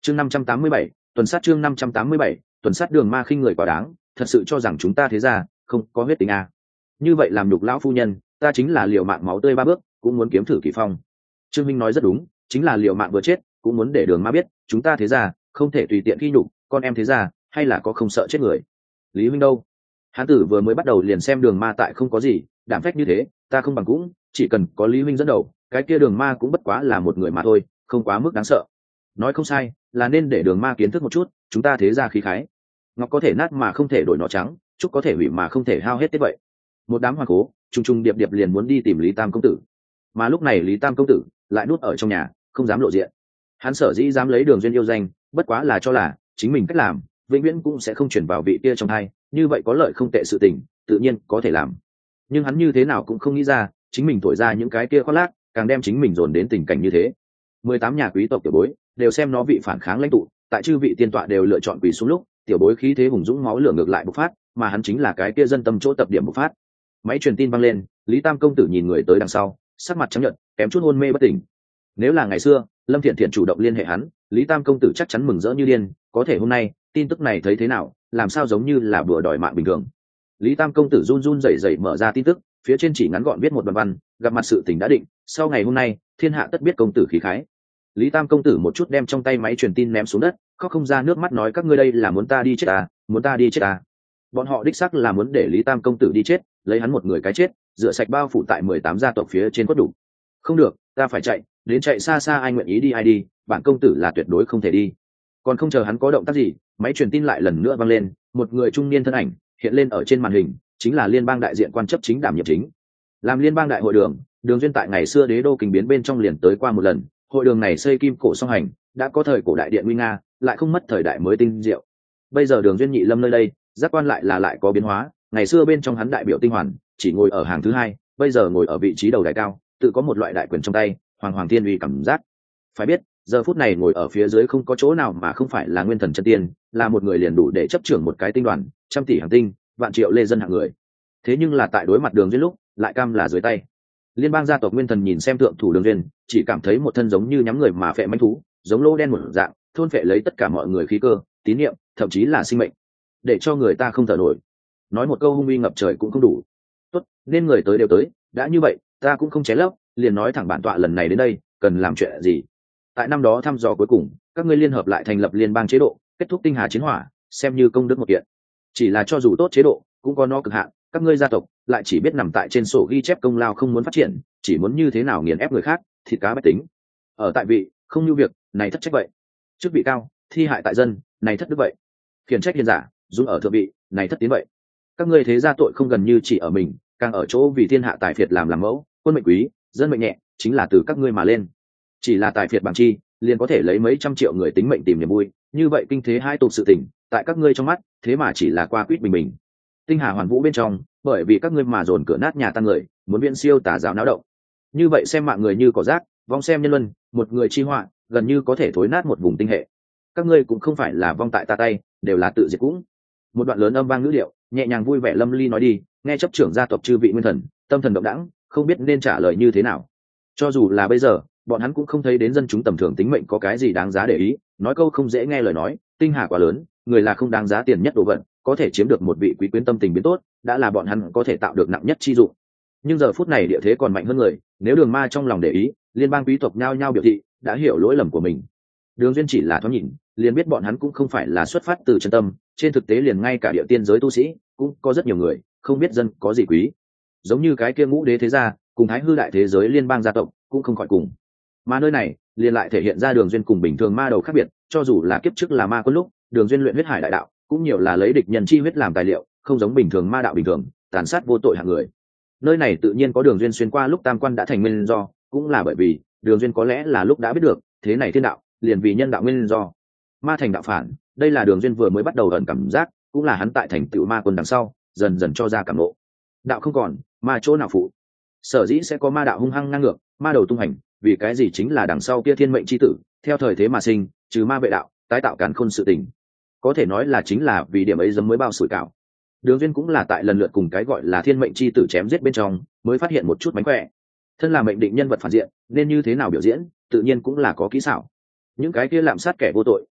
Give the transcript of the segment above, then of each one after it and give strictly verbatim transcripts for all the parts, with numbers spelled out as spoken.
chương năm trăm tám mươi bảy, tuần sát chương năm trăm tám mươi bảy, tuần sát đường ma khinh người quá đáng, thật sự cho rằng chúng ta thế ra không có huyết tính à. Như vậy làm nhục lão phu nhân, ta chính là liều mạng máu tươi ba bước cũng muốn kiếm thử kỳ phong. Trương Minh nói rất đúng, chính là liều mạng vừa chết cũng muốn để đường ma biết chúng ta thế ra không thể tùy tiện khi nhục con em thế ra, hay là có không sợ chết người. Lý huynh đâu? Hán tử vừa mới bắt đầu liền xem đường ma tại không có gì đảm phách như thế, ta không bằng cũng chỉ cần có Lý huynh dẫn đầu, cái kia đường ma cũng bất quá là một người mà thôi, không quá mức đáng sợ. Nói không sai, là nên để đường ma kiến thức một chút chúng ta thế ra khí khái. Ngọc có thể nát mà không thể đổi nó trắng, trúc có thể hủy mà không thể hao hết thế vậy. Một đám hoàng cố trùng trùng điệp điệp liền muốn đi tìm Lý Tam công tử, mà lúc này Lý Tam công tử lại nuốt ở trong nhà không dám lộ diện. Hắn sở dĩ dám lấy đường duyên yêu danh, bất quá là cho là chính mình cách làm vĩnh viễn cũng sẽ không chuyển vào vị kia trong hai, như vậy có lợi không tệ sự tình tự nhiên có thể làm. Nhưng hắn như thế nào cũng không nghĩ ra chính mình thổi ra những cái kia khoác lác càng đem chính mình dồn đến tình cảnh như thế. Mười tám nhà quý tộc tiểu bối đều xem nó vị phản kháng lãnh tụ, tại chư vị tiên tọa đều lựa chọn quỳ xuống lúc, tiểu bối khí thế hùng dũng máu lửa ngược lại bộc phát, mà hắn chính là cái kia dân tâm chỗ tập điểm bộc phát. Máy truyền tin vang lên, Lý Tam công tử nhìn người tới đằng sau, sắc mặt trắng nhợt, kém chút hôn mê bất tỉnh. Nếu là ngày xưa Lâm Thiện Thiện chủ động liên hệ hắn, Lý Tam công tử chắc chắn mừng rỡ như điên, có thể hôm nay tin tức này thấy thế nào, làm sao giống như là bừa đòi mạng bình thường. Lý Tam công tử run run rẩy rẩy mở ra tin tức, phía trên chỉ ngắn gọn viết một đoạn văn, gặp mặt sự tình đã định, sau ngày hôm nay thiên hạ tất biết công tử khí khái. Lý Tam công tử một chút đem trong tay máy truyền tin ném xuống đất, khóc không ra nước mắt nói các ngươi đây là muốn ta đi chết à, muốn ta đi chết à. Bọn họ đích xác là muốn để Lý Tam công tử đi chết, lấy hắn một người cái chết rửa sạch bao phủ tại mười tám gia tộc phía trên quất đủ. Không được, ta phải chạy, đến chạy xa xa ai nguyện ý đi ai đi, bản công tử là tuyệt đối không thể đi. Còn không chờ hắn có động tác gì, máy truyền tin lại lần nữa vang lên, một người trung niên thân ảnh hiện lên ở trên màn hình, chính là liên bang đại diện quan chấp chính đảm nhiệm chính. Làm liên bang đại hội đường, đường duyên tại ngày xưa đế đô kinh biến bên trong liền tới qua một lần, hội đường này xây kim cổ song hành, đã có thời cổ đại điện nguy nga, lại không mất thời đại mới tinh diệu. Bây giờ đường duyên nhị lâm nơi đây, giác quan lại là lại có biến hóa, ngày xưa bên trong hắn đại biểu tinh hoàn, chỉ ngồi ở hàng thứ hai, bây giờ ngồi ở vị trí đầu đài cao, tự có một loại đại quyền trong tay, hoàng hoàng thiên uy cảm giác. Phải biết, giờ phút này ngồi ở phía dưới không có chỗ nào mà không phải là nguyên thần chân tiên, là một người liền đủ để chấp trưởng một cái tinh đoàn, trăm tỷ hàng tinh, vạn triệu lê dân hạng người. Thế nhưng là tại đối mặt đường duyên lúc, lại cam là dưới tay. Liên bang gia tộc nguyên thần nhìn xem thượng thủ đường duyên, chỉ cảm thấy một thân giống như nhắm người mà phệ manh thú, giống lô đen một dạng, thôn phệ lấy tất cả mọi người khí cơ, tín niệm, thậm chí là sinh mệnh, để cho người ta không thở nổi. Nói một câu hung uy ngập trời cũng không đủ. Tốt, nên người tới đều tới, đã như vậy, ta cũng không ché lấp, liền nói thẳng bản tọa lần này đến đây, cần làm chuyện gì. Tại năm đó thăm dò cuối cùng, các ngươi liên hợp lại thành lập liên bang chế độ, kết thúc tinh hà chiến hỏa, xem như công đức một kiện. Chỉ là cho dù tốt chế độ, cũng có nó cực hạn, các ngươi gia tộc lại chỉ biết nằm tại trên sổ ghi chép công lao không muốn phát triển, chỉ muốn như thế nào nghiền ép người khác, thịt cá bách tính. Ở tại vị, không như việc, này thất trách vậy. Chức vị cao, thi hại tại dân, này thất đức vậy. Khiển trách hiền giả, dung ở thượng vị, này thất tiến vậy. Các ngươi thế gia tội không gần như chỉ ở mình, càng ở chỗ vì thiên hạ tài phiệt làm làm mẫu, quân mệnh quý, dân mệnh nhẹ, chính là từ các ngươi mà lên. Chỉ là tài phiệt bằng chi, liền có thể lấy mấy trăm triệu người tính mệnh tìm niềm vui, như vậy kinh thế hai tục sự tình, tại các ngươi trong mắt, thế mà chỉ là qua quýt bình bình. Tinh hà hoàn vũ bên trong, bởi vì các ngươi mà dồn cửa nát nhà tan người, muốn viện siêu tà giáo náo động. Như vậy xem mạng người như cỏ rác, vong xem nhân luân, một người chi họa, gần như có thể thối nát một vùng tinh hệ. Các ngươi cũng không phải là vong tại ta tay, đều là tự diệt cũng. Một đoạn lớn âm vang ngữ điệu, nhẹ nhàng vui vẻ lâm ly nói đi, nghe chấp trưởng gia tộc chư vị nguyên thần, tâm thần động đãng, không biết nên trả lời như thế nào. Cho dù là bây giờ, bọn hắn cũng không thấy đến dân chúng tầm thường tính mệnh có cái gì đáng giá để ý, nói câu không dễ nghe lời nói, tinh hà quá lớn, người là không đáng giá tiền nhất đồ vật, có thể chiếm được một vị quý quyến tâm tình biến tốt, đã là bọn hắn có thể tạo được nặng nhất chi dụng. Nhưng giờ phút này địa thế còn mạnh hơn người, nếu đường ma trong lòng để ý, liên bang quý tộc nhao nhao biểu thị đã hiểu lỗi lầm của mình. Đường duyên chỉ là thoáng nhìn, liền biết bọn hắn cũng không phải là xuất phát từ chân tâm, trên thực tế liền ngay cả địa tiên giới tu sĩ cũng có rất nhiều người không biết dân có gì quý, giống như cái kia ngũ đế thế gia cùng thái hư đại thế giới liên bang gia tộc cũng không khỏi cùng. Mà nơi này liền lại thể hiện ra đường duyên cùng bình thường ma đầu khác biệt, cho dù là kiếp trước là ma quân lúc, đường duyên luyện huyết hải đại đạo cũng nhiều là lấy địch nhân chi huyết làm tài liệu, không giống bình thường ma đạo bình thường tàn sát vô tội hạng người. Nơi này tự nhiên có đường duyên xuyên qua lúc tam quan đã thành nguyên do, cũng là bởi vì đường duyên có lẽ là lúc đã biết được thế này thiên đạo liền vì nhân đạo nguyên do. Ma thành đạo phản, đây là đường duyên vừa mới bắt đầu ẩn cảm giác, cũng là hắn tại thành tựu ma quân đằng sau dần dần cho ra cảm ngộ. Đạo không còn, ma chỗ nào phụ. Sở dĩ sẽ có ma đạo hung hăng ngang ngược, ma đầu tung hành, vì cái gì chính là đằng sau kia thiên mệnh chi tử theo thời thế mà sinh, trừ ma vệ đạo, tái tạo càn khôn sự tình. Có thể nói là chính là vì điểm ấy giống mới bao sủi cảo. Đường duyên cũng là tại lần lượt cùng cái gọi là thiên mệnh chi tử chém giết bên trong mới phát hiện một chút mánh khỏe. Thân là mệnh định nhân vật phản diện, nên như thế nào biểu diễn, tự nhiên cũng là có kỹ xảo. Những cái kia lạm sát kẻ vô tội,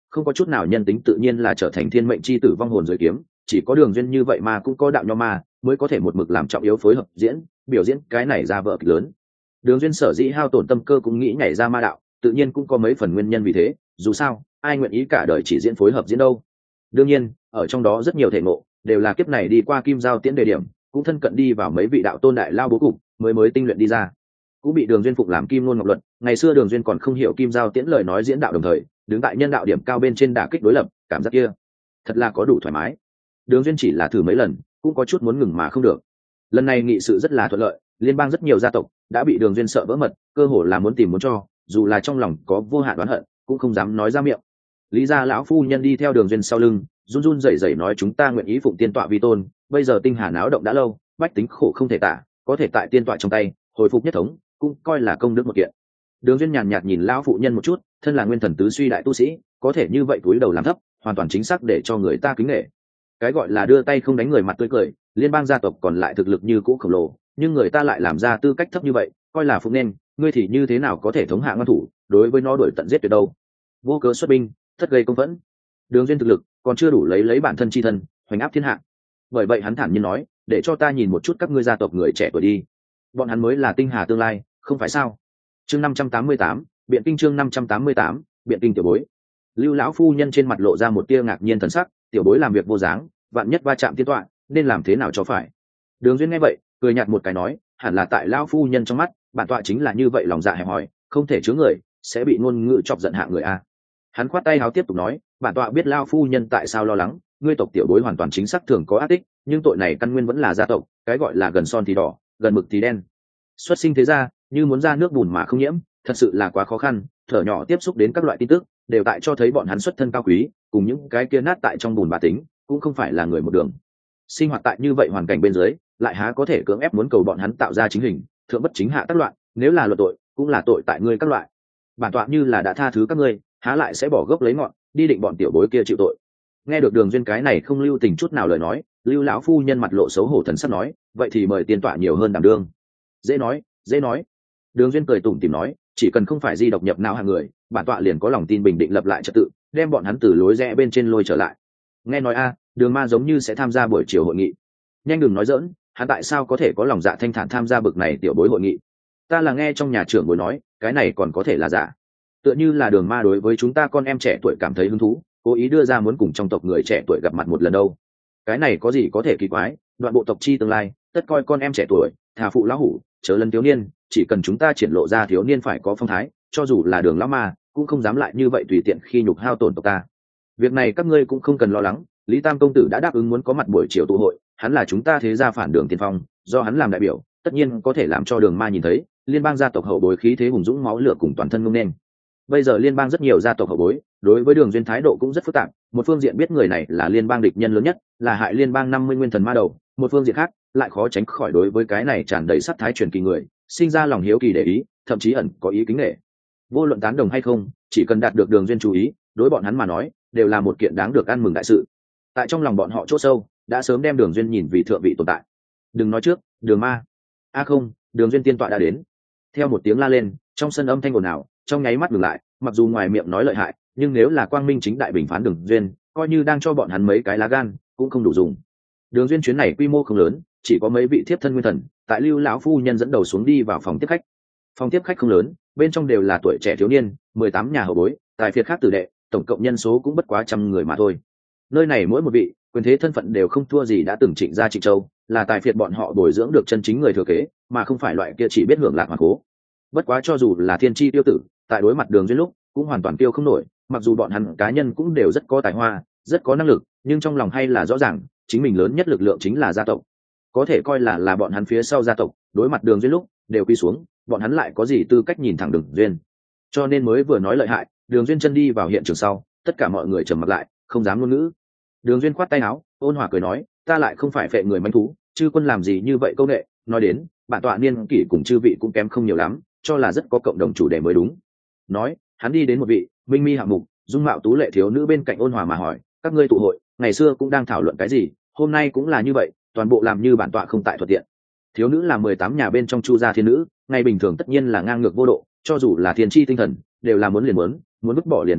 không có chút nào nhân tính, tự nhiên là trở thành thiên mệnh chi tử vong hồn dưới kiếm. Chỉ có Đường Duyên như vậy mà cũng có đạo nho ma mới có thể một mực làm trọng yếu phối hợp diễn biểu diễn cái này ra vợ kịch lớn. Đường Duyên sở dĩ hao tổn tâm cơ cũng nghĩ nhảy ra ma đạo, tự nhiên cũng có mấy phần nguyên nhân vì thế, dù sao ai nguyện ý cả đời chỉ diễn phối hợp diễn đâu. Đương nhiên ở trong đó rất nhiều thể ngộ đều là kiếp này đi qua kim giao tiễn đề điểm, cũng thân cận đi vào mấy vị đạo tôn đại lao bố cục mới mới tinh luyện đi ra, cũng bị Đường Duyên phụng làm kim ngôn ngọc luận. Ngày xưa Đường Duyên còn không hiểu kim giao tiễn lời nói diễn đạo, đồng thời đứng tại nhân đạo điểm cao bên trên đả kích đối lập, cảm giác kia thật là có đủ thoải mái. Đường Duyên chỉ là thử mấy lần cũng có chút muốn ngừng mà không được. Lần này nghị sự rất là thuận lợi, liên bang rất nhiều gia tộc đã bị Đường Duyên sợ vỡ mật, cơ hồ là muốn tìm muốn cho, dù là trong lòng có vô hạn oán hận cũng không dám nói ra miệng. Lý gia lão phu nhân đi theo Đường Duyên sau lưng, run run rẩy rẩy nói chúng ta nguyện ý phụng tiên tọa vi tôn, bây giờ tinh hà náo động đã lâu, bách tính khổ không thể tả, có thể tại tiên tọa trong tay hồi phục nhất thống cũng coi là công đức một kiện. Đường Duyên nhàn nhạt nhìn lão phụ nhân một chút, thân là nguyên thần tứ suy đại tu sĩ, có thể như vậy cúi đầu làm thấp, hoàn toàn chính xác để cho người ta kính nể. Cái gọi là đưa tay không đánh người mặt tươi cười, liên bang gia tộc còn lại thực lực như cũ khổng lồ, nhưng người ta lại làm ra tư cách thấp như vậy, coi là phụng nên, ngươi thì như thế nào có thể thống hạ ngoan thủ, đối với nó đuổi tận giết tuyệt đâu. Vô cớ xuất binh, thất gây công phẫn. Đường Duyên thực lực còn chưa đủ lấy lấy bản thân chi thân hoành áp thiên hạ, bởi vậy hắn thản nhiên nói, để cho ta nhìn một chút các ngươi gia tộc người trẻ tuổi đi, bọn hắn mới là tinh hà tương lai, không phải sao? Chương năm trăm tám mươi tám, biện kinh. Chương năm trăm tám mươi tám, biện kinh. Tiểu bối. Lưu lão phu nhân trên mặt lộ ra một tia ngạc nhiên thần sắc, tiểu bối làm việc vô dáng, vạn nhất va chạm tiên tọa, nên làm thế nào cho phải? Đường Duyên nghe vậy cười nhạt một cái nói, hẳn là tại lão phu nhân trong mắt bản tọa chính là như vậy, lòng dạ hẹp hòi, không thể chứa người, sẽ bị ngôn ngữ chọc giận hạ người a. Hắn khoát tay háo tiếp tục nói, bản tọa biết lão phu nhân tại sao lo lắng, ngươi tộc tiểu bối hoàn toàn chính xác thường có ác tích, nhưng tội này căn nguyên vẫn là gia tộc, cái gọi là gần son thì đỏ, gần mực thì đen. Xuất sinh thế ra, như muốn ra nước bùn mà không nhiễm, thật sự là quá khó khăn. Thở nhỏ tiếp xúc đến các loại tin tức, đều tại cho thấy bọn hắn xuất thân cao quý, cùng những cái kia nát tại trong bùn bà tính, cũng không phải là người một đường. Sinh hoạt tại như vậy hoàn cảnh bên dưới, lại há có thể cưỡng ép muốn cầu bọn hắn tạo ra chính hình, thượng bất chính hạ tác loạn, nếu là luận tội, cũng là tội tại ngươi các loại. Bản tọa như là đã tha thứ các ngươi, há lại sẽ bỏ gốc lấy ngọn, đi định bọn tiểu bối kia chịu tội. Nghe được Đường Duyên cái này không lưu tình chút nào lời nói, Lưu lão phu nhân mặt lộ xấu hổ thần sắc nói, vậy thì mời tiên tọa nhiều hơn đảm đương. Dễ nói, dễ nói. Đường Duyên cười tủm tỉm nói, chỉ cần không phải di độc nhập não hàng người, bản tọa liền có lòng tin bình định lập lại trật tự, đem bọn hắn từ lối rẽ bên trên lôi trở lại. Nghe nói a, Đường ma giống như sẽ tham gia buổi chiều hội nghị. Nhanh đừng nói giỡn, hắn tại sao có thể có lòng dạ thanh thản tham gia bực này tiểu bối hội nghị? Ta là nghe trong nhà trưởng bối nói, cái này còn có thể là giả. Tựa như là Đường ma đối với chúng ta con em trẻ tuổi cảm thấy hứng thú, cố ý đưa ra muốn cùng trong tộc người trẻ tuổi gặp mặt một lần đâu. Cái này có gì có thể kỳ quái, đoạn bộ tộc chi tương lai, tất coi con em trẻ tuổi, thà phụ lão hủ, chớ lấn thiếu niên, chỉ cần chúng ta triển lộ ra thiếu niên phải có phong thái, cho dù là Đường lão ma cũng không dám lại như vậy tùy tiện khi nhục hao tổn tộc ta. Việc này các ngươi cũng không cần lo lắng, Lý Tam công tử đã đáp ứng muốn có mặt buổi chiều tụ hội, hắn là chúng ta thế gia phản Đường tiên phong, do hắn làm đại biểu, tất nhiên có thể làm cho Đường ma nhìn thấy liên bang gia tộc hậu bối khí thế hùng dũng máu lửa cùng toàn thân ngông nên. Bây giờ liên bang rất nhiều gia tộc hậu bối đối với Đường Duyên thái độ cũng rất phức tạp, một phương diện biết người này là liên bang địch nhân lớn nhất, là hại liên bang năm mươi nguyên thần ma đầu, một phương diện khác lại khó tránh khỏi đối với cái này tràn đầy sắc thái truyền kỳ người sinh ra lòng hiếu kỳ để ý, thậm chí ẩn có ý kính nể. Vô luận tán đồng hay không, chỉ cần đạt được Đường Duyên chú ý, đối bọn hắn mà nói đều là một kiện đáng được ăn mừng đại sự. Tại trong lòng bọn họ chỗ sâu đã sớm đem Đường Duyên nhìn vì thượng vị tồn tại. Đừng nói trước, Đường ma. A không, Đường Duyên tiên tọa đã đến. Theo một tiếng la lên, trong sân âm thanh ồn ào trong nháy mắt ngừng lại, mặc dù ngoài miệng nói lợi hại, nhưng nếu là quang minh chính đại bình phán Đường Duyên, coi như đang cho bọn hắn mấy cái lá gan cũng không đủ dùng. Đường Duyên chuyến này quy mô không lớn, chỉ có mấy vị thiếp thân nguyên thần, tại Lưu lão phu nhân dẫn đầu xuống đi vào phòng tiếp khách. Phòng tiếp khách không lớn, bên trong đều là tuổi trẻ thiếu niên, mười tám nhà hậu bối, tài phiệt khác tử đệ, tổng cộng nhân số cũng bất quá trăm người mà thôi. Nơi này mỗi một vị quyền thế thân phận đều không thua gì đã từng Trịnh gia Trịnh Châu, là tài phiệt bọn họ bồi dưỡng được chân chính người thừa kế, mà không phải loại kia chỉ biết hưởng lạc hoàn cố. Bất quá cho dù là thiên chi tiêu tử, tại đối mặt Đường Duyên lúc cũng hoàn toàn tiêu không nổi, mặc dù bọn hắn cá nhân cũng đều rất có tài hoa, rất có năng lực, nhưng trong lòng hay là rõ ràng chính mình lớn nhất lực lượng chính là gia tộc, có thể coi là là bọn hắn phía sau gia tộc đối mặt Đường Duyên lúc đều quy xuống, bọn hắn lại có gì tư cách nhìn thẳng Đường Duyên. Cho nên mới vừa nói lợi hại, Đường Duyên chân đi vào hiện trường sau, tất cả mọi người trầm mặc lại, không dám ngôn ngữ. Đường Duyên khoát tay áo, ôn hòa cười nói, ta lại không phải phệ người manh thú, chư quân làm gì như vậy câu nệ, nói đến bản tọa niên kỷ cùng chư vị cũng kém không nhiều lắm, cho là rất có cộng đồng chủ đề mới đúng. Nói, hắn đi đến một vị minh mi hạng mục dung mạo tú lệ thiếu nữ bên cạnh, ôn hòa mà hỏi, các ngươi tụ hội ngày xưa cũng đang thảo luận cái gì, hôm nay cũng là như vậy, toàn bộ làm như bản tọa không tại thuận tiện. Thiếu nữ là mười tám nhà bên trong Chu gia thiên nữ, ngày bình thường tất nhiên là ngang ngược vô độ, cho dù là thiên chi tinh thần đều là muốn liền muốn, muốn vứt bỏ liền vứt bỏ,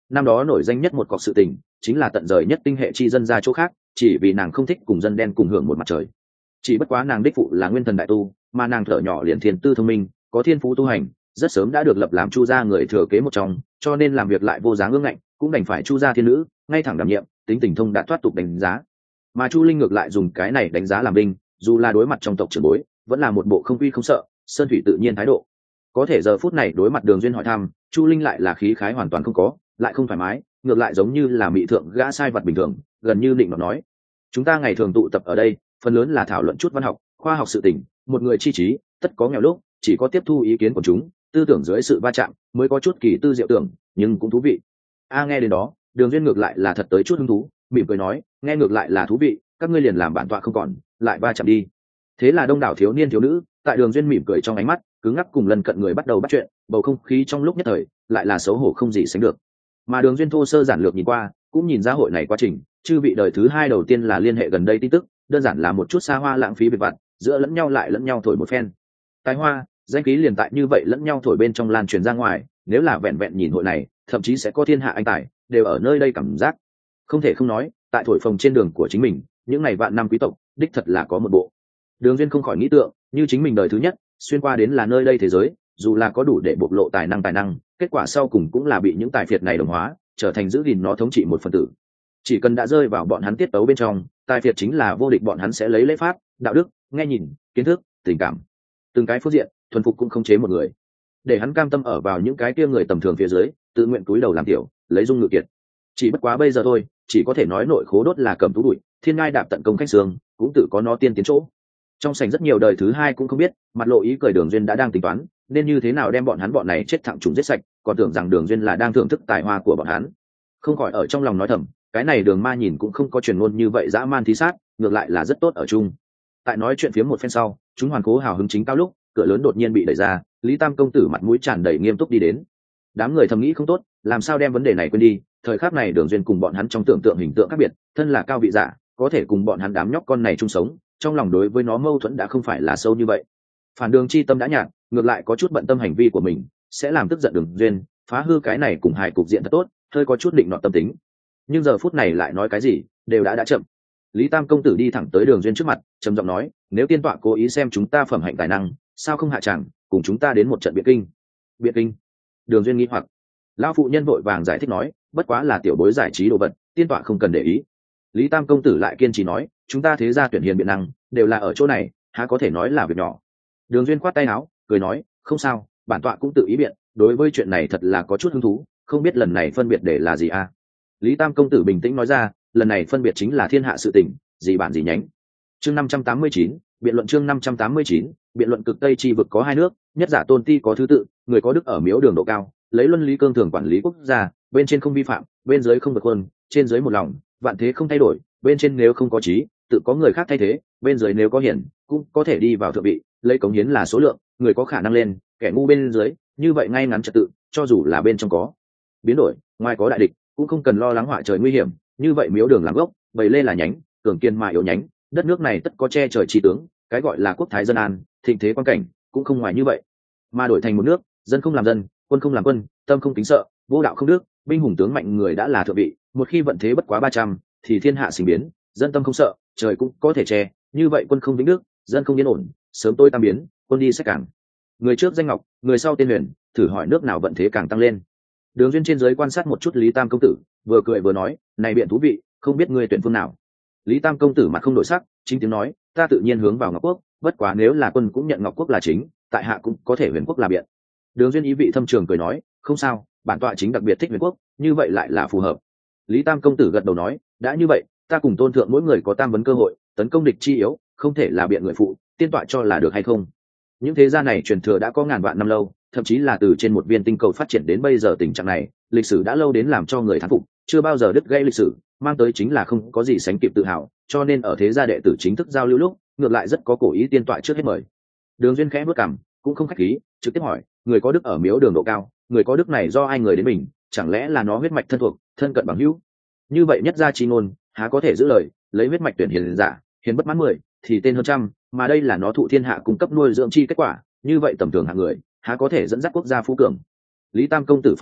năm đó nổi danh nhất một cọc sự tình chính là tận rời nhất tinh hệ chi dân ra chỗ khác, chỉ vì nàng không thích cùng dân đen cùng hưởng một mặt trời. Chỉ bất quá nàng đích phụ là nguyên thần đại tu, mà nàng thở nhỏ liền thiên tư thông minh, có thiên phú tu hành, rất sớm đã được lập làm chu gia người thừa kế một trong, cho nên làm việc lại vô dáng ương ngạnh, cũng đành phải chu gia thiên nữ ngay thẳng đảm nhiệm, tính tình thông đã thoát tục đánh giá. Mà chu linh ngược lại dùng cái này đánh giá làm binh, dù là đối mặt trong tộc trưởng bối, vẫn là một bộ không uy không sợ, sơn thủy tự nhiên thái độ. Có thể giờ phút này đối mặt Đường Duyên hỏi thăm, chu linh lại là khí khái hoàn toàn không có, lại không thoải mái, ngược lại giống như là mị thượng gã sai vật bình thường, gần như định nó nói: chúng ta ngày thường tụ tập ở đây, phần lớn là thảo luận chút văn học, khoa học sự tình, một người chi trí, tất có nghèo lúc, chỉ có tiếp thu ý kiến của chúng, tư tưởng dưới sự va chạm, mới có chút kỳ tư diệu tưởng, nhưng cũng thú vị. A nghe đến đó, Đường Duyên ngược lại là thật tới chút hứng thú, mỉm cười nói: nghe ngược lại là thú vị, các ngươi liền làm bản tọa không còn, lại va chạm đi. Thế là đông đảo thiếu niên thiếu nữ, tại Đường Duyên mỉm cười trong ánh mắt, cứng ngắc cùng lần cận người bắt đầu bắt chuyện, bầu không khí trong lúc nhất thời lại là xấu hổ không gì sánh được. Mà Đường Duyên thô sơ giản lược nhìn qua, cũng nhìn ra hội này quá trình, chư vị đời thứ hai đầu tiên là liên hệ gần đây tin tức, đơn giản là một chút xa hoa lãng phí việc vặt, giữa lẫn nhau lại lẫn nhau thổi một phen. Tài hoa, danh khí liền tại như vậy lẫn nhau thổi bên trong lan truyền ra ngoài, nếu là vẹn vẹn nhìn hội này, thậm chí sẽ có thiên hạ anh tài đều ở nơi đây cảm giác. Không thể không nói, tại thổi phồng trên đường của chính mình, những ngày vạn năm quý tộc, đích thật là có một bộ. Đường Duyên không khỏi nghĩ tượng, như chính mình đời thứ nhất, xuyên qua đến là nơi đây thế giới, dù là có đủ để bộc lộ tài năng tài năng, kết quả sau cùng cũng là bị những tài phiệt này đồng hóa, trở thành giữ gìn nó thống trị một phần tử. Chỉ cần đã rơi vào bọn hắn tiết tấu bên trong, tài phiệt chính là vô địch, bọn hắn sẽ lấy lễ pháp, đạo đức, nghe nhìn, kiến thức, tình cảm, từng cái phương diện, thuần phục cũng không chế một người, để hắn cam tâm ở vào những cái kia người tầm thường phía dưới, tự nguyện cúi đầu làm tiểu, lấy dung ngự kiệt. Chỉ bất quá bây giờ thôi, chỉ có thể nói nội khố đốt là cầm tú bụi, thiên ngai đạp tận công khách xương, cũng tự có nó tiên tiến chỗ. Trong sảnh rất nhiều đời thứ hai cũng không biết, mặt lộ ý cười Đường Duyên đã đang tính toán nên như thế nào đem bọn hắn bọn này chết thẳng trùng giết sạch, còn tưởng rằng Đường Duyên là đang thưởng thức tài hoa của bọn hắn, không khỏi ở trong lòng nói thầm, cái này Đường ma nhìn cũng không có truyền ngôn như vậy dã man thí sát, ngược lại là rất tốt ở chung. Tại nói chuyện phía một phen sau, chúng hoàn cố hào hứng chính cao lúc, cửa lớn đột nhiên bị đẩy ra, Lý Tam công tử mặt mũi tràn đầy nghiêm túc đi đến. Đám người thầm nghĩ không tốt, làm sao đem vấn đề này quên đi, thời khắc này Đường Duyên cùng bọn hắn trong tưởng tượng hình tượng khác biệt, thân là cao vị giả, có thể cùng bọn hắn đám nhóc con này chung sống, trong lòng đối với nó mâu thuẫn đã không phải là sâu như vậy. Phản Đường chi tâm đã nhạt, ngược lại có chút bận tâm hành vi của mình sẽ làm tức giận Đường Duyên, phá hư cái này cùng hài cục diện thật tốt, hơi có chút định nọ tâm tính. Nhưng giờ phút này lại nói cái gì, đều đã đã chậm. Lý Tam công tử đi thẳng tới Đường Duyên trước mặt, trầm giọng nói: nếu tiên tọa cố ý xem chúng ta phẩm hạnh tài năng, sao không hạ tràng cùng chúng ta đến một trận biện kinh? Biện kinh? Đường Duyên nghi hoặc. Lão phụ nhân vội vàng giải thích nói: bất quá là tiểu bối giải trí đồ vật, tiên tọa không cần để ý. Lý Tam công tử lại kiên trì nói: chúng ta thế gia tuyển hiền biện năng đều là ở chỗ này, há có thể nói là việc nhỏ. Đường Duyên khoát tay áo, cười nói: không sao, bản tọa cũng tự ý biện, đối với chuyện này thật là có chút hứng thú, không biết lần này phân biệt để là gì à? Lý Tam công tử bình tĩnh nói ra: lần này phân biệt chính là thiên hạ sự tình, gì bản gì nhánh. Chương năm trăm tám mươi chín, biện luận. Chương năm trăm tám mươi chín, biện luận. Cực Tây chi vực có hai nước, nhất giả tôn ti có thứ tự, người có đức ở miếu đường độ cao, lấy luân lý cương thường quản lý quốc gia, bên trên không vi phạm, bên dưới không vượt quân, trên dưới một lòng, vạn thế không thay đổi, bên trên nếu không có trí, tự có người khác thay thế, bên dưới nếu có hiển, cũng có thể đi vào thượng vị, lấy cống hiến là số lượng, người có khả năng lên, kẻ ngu bên dưới, như vậy ngay ngắn trật tự, cho dù là bên trong có biến đổi, ngoài có đại địch, cũng không cần lo lắng họa trời nguy hiểm, như vậy miếu đường làm gốc, bầy lê là nhánh, cường kiên mà yếu nhánh, đất nước này tất có che trời chi tướng, cái gọi là quốc thái dân an, thịnh thế quan cảnh, cũng không ngoài như vậy. Mà đổi thành một nước, dân không làm dân, quân không làm quân, tâm không kính sợ, vô đạo không đức, binh hùng tướng mạnh người đã là thượng vị, một khi vận thế bất quá ba trăm, thì thiên hạ sinh biến, dân tâm không sợ, trời cũng có thể che, như vậy quân không vĩnh đức, dân không yên ổn, sớm tôi tam biến, quân đi sẽ càng. Người trước danh ngọc, người sau tên huyền, thử hỏi nước nào vận thế càng tăng lên. Đường Duyên trên dưới quan sát một chút Lý Tam công tử, vừa cười vừa nói: này biện thú vị, không biết ngươi tuyển phương nào. Lý Tam công tử mặt không đổi sắc, chính tiếng nói: ta tự nhiên hướng vào Ngọc Quốc, bất quá nếu là quân cũng nhận Ngọc Quốc là chính, tại hạ cũng có thể Huyền Quốc là biện. Đường Duyên ý vị thâm trường cười nói: không sao, bản tọa chính đặc biệt thích Huyền Quốc, như vậy lại là phù hợp. Lý Tam công tử gật đầu nói: đã như vậy, ta cùng tôn thượng mỗi người có tam vấn cơ hội, tấn công địch chi yếu, không thể là biện người phụ, tiên tọa cho là được hay không? Những thế gia này truyền thừa đã có ngàn vạn năm lâu, thậm chí là từ trên một viên tinh cầu phát triển đến bây giờ tình trạng này, lịch sử đã lâu đến làm cho người thán phục, chưa bao giờ đứt gãy lịch sử, mang tới chính là không có gì sánh kịp tự hào, cho nên ở thế gia đệ tử chính thức giao lưu lúc, ngược lại rất có cổ ý tiên tọa trước hết mời. Đường Duyên khẽ bước cằm, cũng không khách khí, trực tiếp hỏi: người có đức ở miếu đường độ cao, người có đức này do ai người đến mình, chẳng lẽ là nó huyết mạch thân thuộc, thân cận bằng hữu? Như vậy nhất gia chi ngôn, há có thể giữ lời, lấy huyết mạch tuyển hiền giả, hiền bất mãn mười, thì tên hơn trăm, mà đây là nó thụ thiên hạ cung cấp nuôi dưỡng chi kết quả, như vậy tầm thường hạng người, há có thể dẫn dắt quốc gia phú cường? Lý Tam công tử phản bác: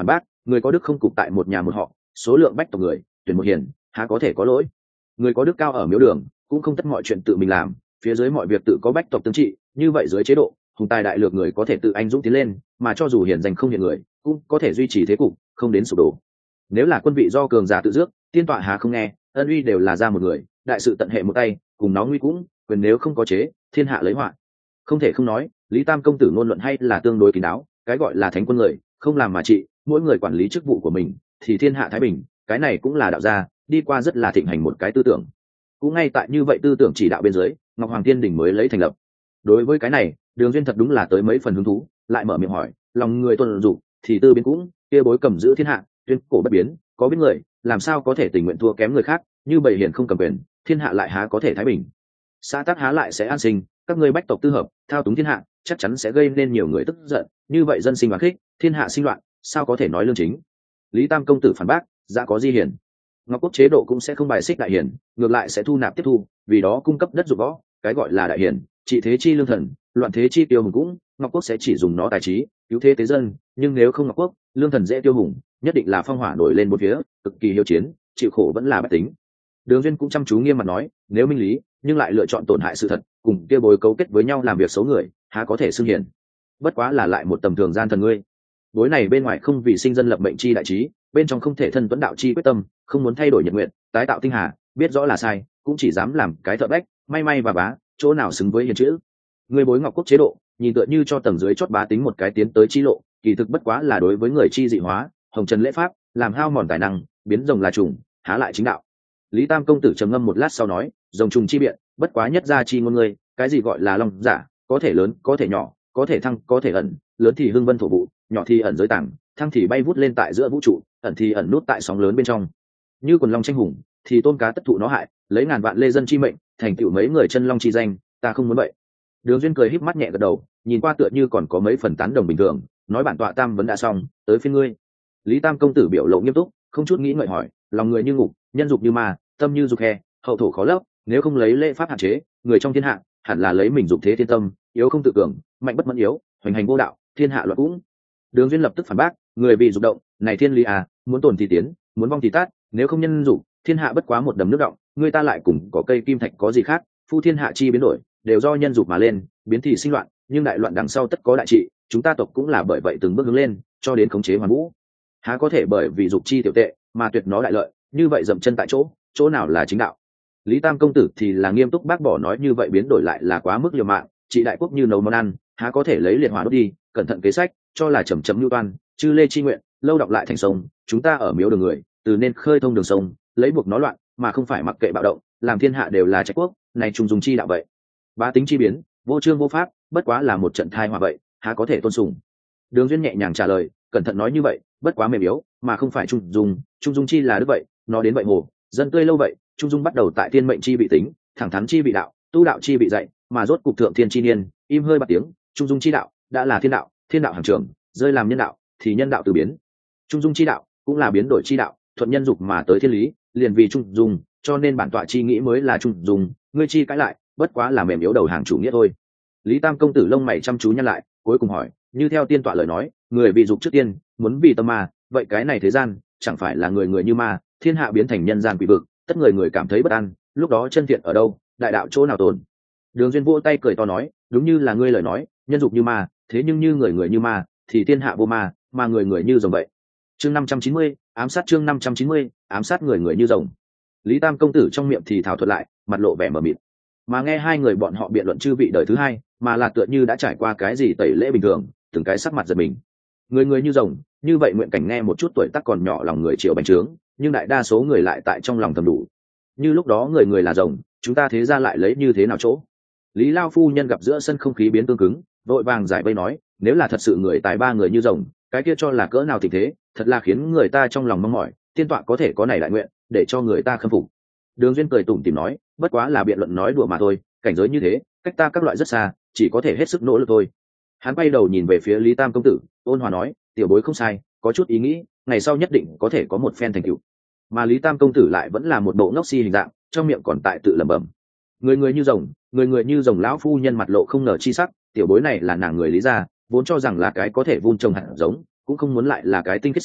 người có đức không cục tại một nhà một họ, số lượng bách tộc người tuyển một hiền, há có thể có lỗi. Người có đức cao ở miếu đường, cũng không tất mọi chuyện tự mình làm, phía dưới mọi việc tự có bách tộc tương trị. Như vậy dưới chế độ hùng tài đại lược người có thể tự anh dũng tiến lên, mà cho dù hiền danh không hiện người cũng có thể duy trì thế cục không đến sụp đổ. Nếu là quân vị do cường giả tự dước, tiên tọa há không nghe, ân uy đều là ra một người, đại sự tận hệ một tay, cùng nó nguy cũng quyền nếu không có chế, thiên hạ lấy họa. Không thể không nói, Lý Tam công tử ngôn luận hay là tương đối kín đáo. Cái gọi là thánh quân người không làm mà trị, mỗi người quản lý chức vụ của mình thì thiên hạ thái bình, cái này cũng là đạo gia đi qua rất là thịnh hành một cái tư tưởng. Cũng ngay tại như vậy tư tưởng chỉ đạo bên dưới, Ngọc Hoàng Thiên Đình mới lấy thành lập. Đối với cái này, Đường Duyên thật đúng là tới mấy phần hứng thú, lại mở miệng hỏi, lòng người tuân dụng thì tư biến cũng, kia bối cầm giữ thiên hạ, tuyên cổ bất biến, có biết người làm sao có thể tình nguyện thua kém người khác, như bầy hiền không cầm quyền, thiên hạ lại há có thể thái bình. Xã tắc há lại sẽ an sinh, các ngươi bách tộc tư hợp, thao túng thiên hạ, chắc chắn sẽ gây nên nhiều người tức giận, như vậy dân sinh oán khích, thiên hạ sinh loạn, sao có thể nói lương chính. Lý Tam công tử phản bác, dạ có di hiển. Ngọc quốc chế độ cũng sẽ không bài xích đại hiển, ngược lại sẽ thu nạp tiếp thu, vì đó cung cấp đất dụng võ, cái gọi là đại hiển, trị thế chi lương thần, loạn thế chi tiêu hùng cũng, Ngọc quốc sẽ chỉ dùng nó tài trí, cứu thế tế dân, nhưng nếu không Ngọc quốc, lương thần dễ tiêu hùng, nhất định là phong hỏa nổi lên một phía, cực kỳ hiếu chiến, chịu khổ vẫn là bách tính. Đường Duyên cũng chăm chú nghiêm mặt nói, nếu minh lý, nhưng lại lựa chọn tổn hại sự thật, cùng kia bối cấu kết với nhau làm việc xấu người, há có thể xưng hiển. Bất quá là lại một tầm thường gian thần ngươi. Bối này bên ngoài không vì sinh dân lập mệnh chi đại trí, bên trong không thể thân tuấn đạo chi quyết tâm, không muốn thay đổi nhật nguyện, tái tạo tinh hà, biết rõ là sai, cũng chỉ dám làm cái thợ bách, may may và bá, chỗ nào xứng với hiền chữ. Người bối Ngọc quốc chế độ, nhìn tựa như cho tầng dưới chót bá tính một cái tiến tới chi lộ, kỳ thực bất quá là đối với người chi dị hóa, hồng trần lễ pháp, làm hao mòn tài năng, biến rồng là trùng, há lại chính đạo. Lý Tam công tử trầm ngâm một lát sau nói, rồng trùng chi biện, bất quá nhất gia chi ngôn người, cái gì gọi là long giả, có thể lớn, có thể nhỏ, có thể thăng, có thể ẩn, lớn thì hưng vân thổ vụ, nhỏ thì ẩn giới tảng, thăng thì bay vút lên tại giữa vũ trụ, ẩn thì ẩn nút tại sóng lớn bên trong. Như quần long tranh hùng, thì tôn cá tất thụ nó hại, lấy ngàn vạn lê dân chi mệnh, thành tựu mấy người chân long chi danh, ta không muốn vậy. Đường Duyên cười híp mắt nhẹ gật đầu, nhìn qua tựa như còn có mấy phần tán đồng bình thường, nói bản tọa Tam vẫn đã xong, tới phiên ngươi. Lý Tam công tử biểu lộ nghiêm túc, không chút nghĩ ngợi hỏi, lòng người như ngục, nhân dục như ma, tâm như dục hè, hậu thổ khó lấp, nếu không lấy lễ pháp hạn chế, người trong thiên hạ hẳn là lấy mình dục thế thiên tâm, yếu không tự cường, mạnh bất mẫn yếu, hoành hành vô đạo, thiên hạ loạn cũng. Đường Duyên lập tức phản bác, người vì dục động, này thiên lý à, muốn tồn thì tiến, muốn vong thì tát, nếu không nhân dục, thiên hạ bất quá một đầm nước động, người ta lại cùng có cây kim thạch có gì khác, phu thiên hạ chi biến đổi, đều do nhân dục mà lên, biến thì sinh loạn, nhưng đại loạn đằng sau tất có đại trị, chúng ta tộc cũng là bởi vậy từng bước hướng lên, cho đến khống chế hoàn vũ. Há có thể bởi vì dục chi tiểu tệ mà tuyệt nó đại lợi, như vậy dậm chân tại chỗ, chỗ nào là chính đạo. Lý Tam công tử thì là nghiêm túc bác bỏ, nói như vậy biến đổi lại là quá mức liều mạng, trị đại quốc như nấu món ăn, há có thể lấy liệt hỏa đốt đi, cẩn thận kế sách, cho là chậm chậm lưu toan, chư lê chi nguyện, lâu đọc lại thành sông, chúng ta ở miếu đường người, từ nên khơi thông đường sông, lấy buộc nó loạn, mà không phải mặc kệ bạo động, làm thiên hạ đều là trách quốc, này trùng dùng chi đạo vậy. Bá tính chi biến, vô chương vô pháp, bất quá là một trận thai họa vậy, há có thể tôn sùng. Đường Duyên nhẹ nhàng trả lời, cẩn thận nói như vậy, bất quá mềm yếu, mà không phải trung dung, trung dung chi là đức vậy, nó đến vậy hồ, dân tươi lâu vậy, trung dung bắt đầu tại thiên mệnh chi bị tính, thẳng thắn chi bị đạo, tu đạo chi bị dạy, mà rốt cục thượng thiên chi niên, im hơi bạt tiếng, trung dung chi đạo đã là thiên đạo, thiên đạo hàng trường, rơi làm nhân đạo, thì nhân đạo từ biến. Trung dung chi đạo cũng là biến đổi chi đạo, thuận nhân dục mà tới thiên lý, liền vì trung dung, cho nên bản tọa chi nghĩ mới là trung dung, ngươi chi cãi lại, bất quá là mềm yếu đầu hàng chủ nghĩa thôi. Lý Tam công tử lông mày chăm chú nhăn lại, cuối cùng hỏi, như theo tiên tọa lời nói, người vì dục trước tiên, muốn vì tâm ma, vậy cái này thế gian chẳng phải là người người như ma, thiên hạ biến thành nhân gian quỷ vực, tất người người cảm thấy bất an, lúc đó chân thiện ở đâu, đại đạo chỗ nào tồn. Đường Duyên vỗ tay cười to nói, đúng như là ngươi lời nói, nhân dục như ma, thế nhưng như người người như ma, thì thiên hạ vô ma, mà người người như rồng vậy. Chương năm trăm chín mươi, ám sát chương năm trăm chín mươi, ám sát người người như rồng. Lý Tam công tử trong miệng thì thảo thuật lại, mặt lộ vẻ mờ mịt. Mà nghe hai người bọn họ biện luận chư vị đời thứ hai, mà là tựa như đã trải qua cái gì tẩy lễ bình thường, từng cái sắc mặt giật mình. Người người như rồng, như vậy nguyện cảnh nghe một chút tuổi tác còn nhỏ lòng người chịu bành trướng, nhưng đại đa số người lại tại trong lòng thầm đủ. Như lúc đó người người là rồng, chúng ta thế ra lại lấy như thế nào chỗ? Lý Lao phu nhân gặp giữa sân không khí biến tương cứng, vội vàng giải vây nói, nếu là thật sự người tài ba người như rồng, cái kia cho là cỡ nào tình thế, thật là khiến người ta trong lòng mong mỏi, tiên tọa có thể có này đại nguyện, để cho người ta khâm phục. Đường Duyên cười tủm tỉm nói, bất quá là biện luận nói đùa mà thôi, cảnh giới như thế, cách ta các loại rất xa, chỉ có thể hết sức nỗ lực thôi. Hắn quay đầu nhìn về phía Lý Tam công tử, ôn hòa nói, tiểu bối không sai, có chút ý nghĩ, ngày sau nhất định có thể có một phen thành tựu. Mà Lý Tam công tử lại vẫn là một bộ ngốc si hình dạng, trong miệng còn tại tự lẩm bẩm. Người người như rồng, người người như rồng, lão phu nhân mặt lộ không ngờ chi sắc, tiểu bối này là nàng người Lý gia, vốn cho rằng là cái có thể vun trồng hạt giống, cũng không muốn lại là cái tinh kết sinh,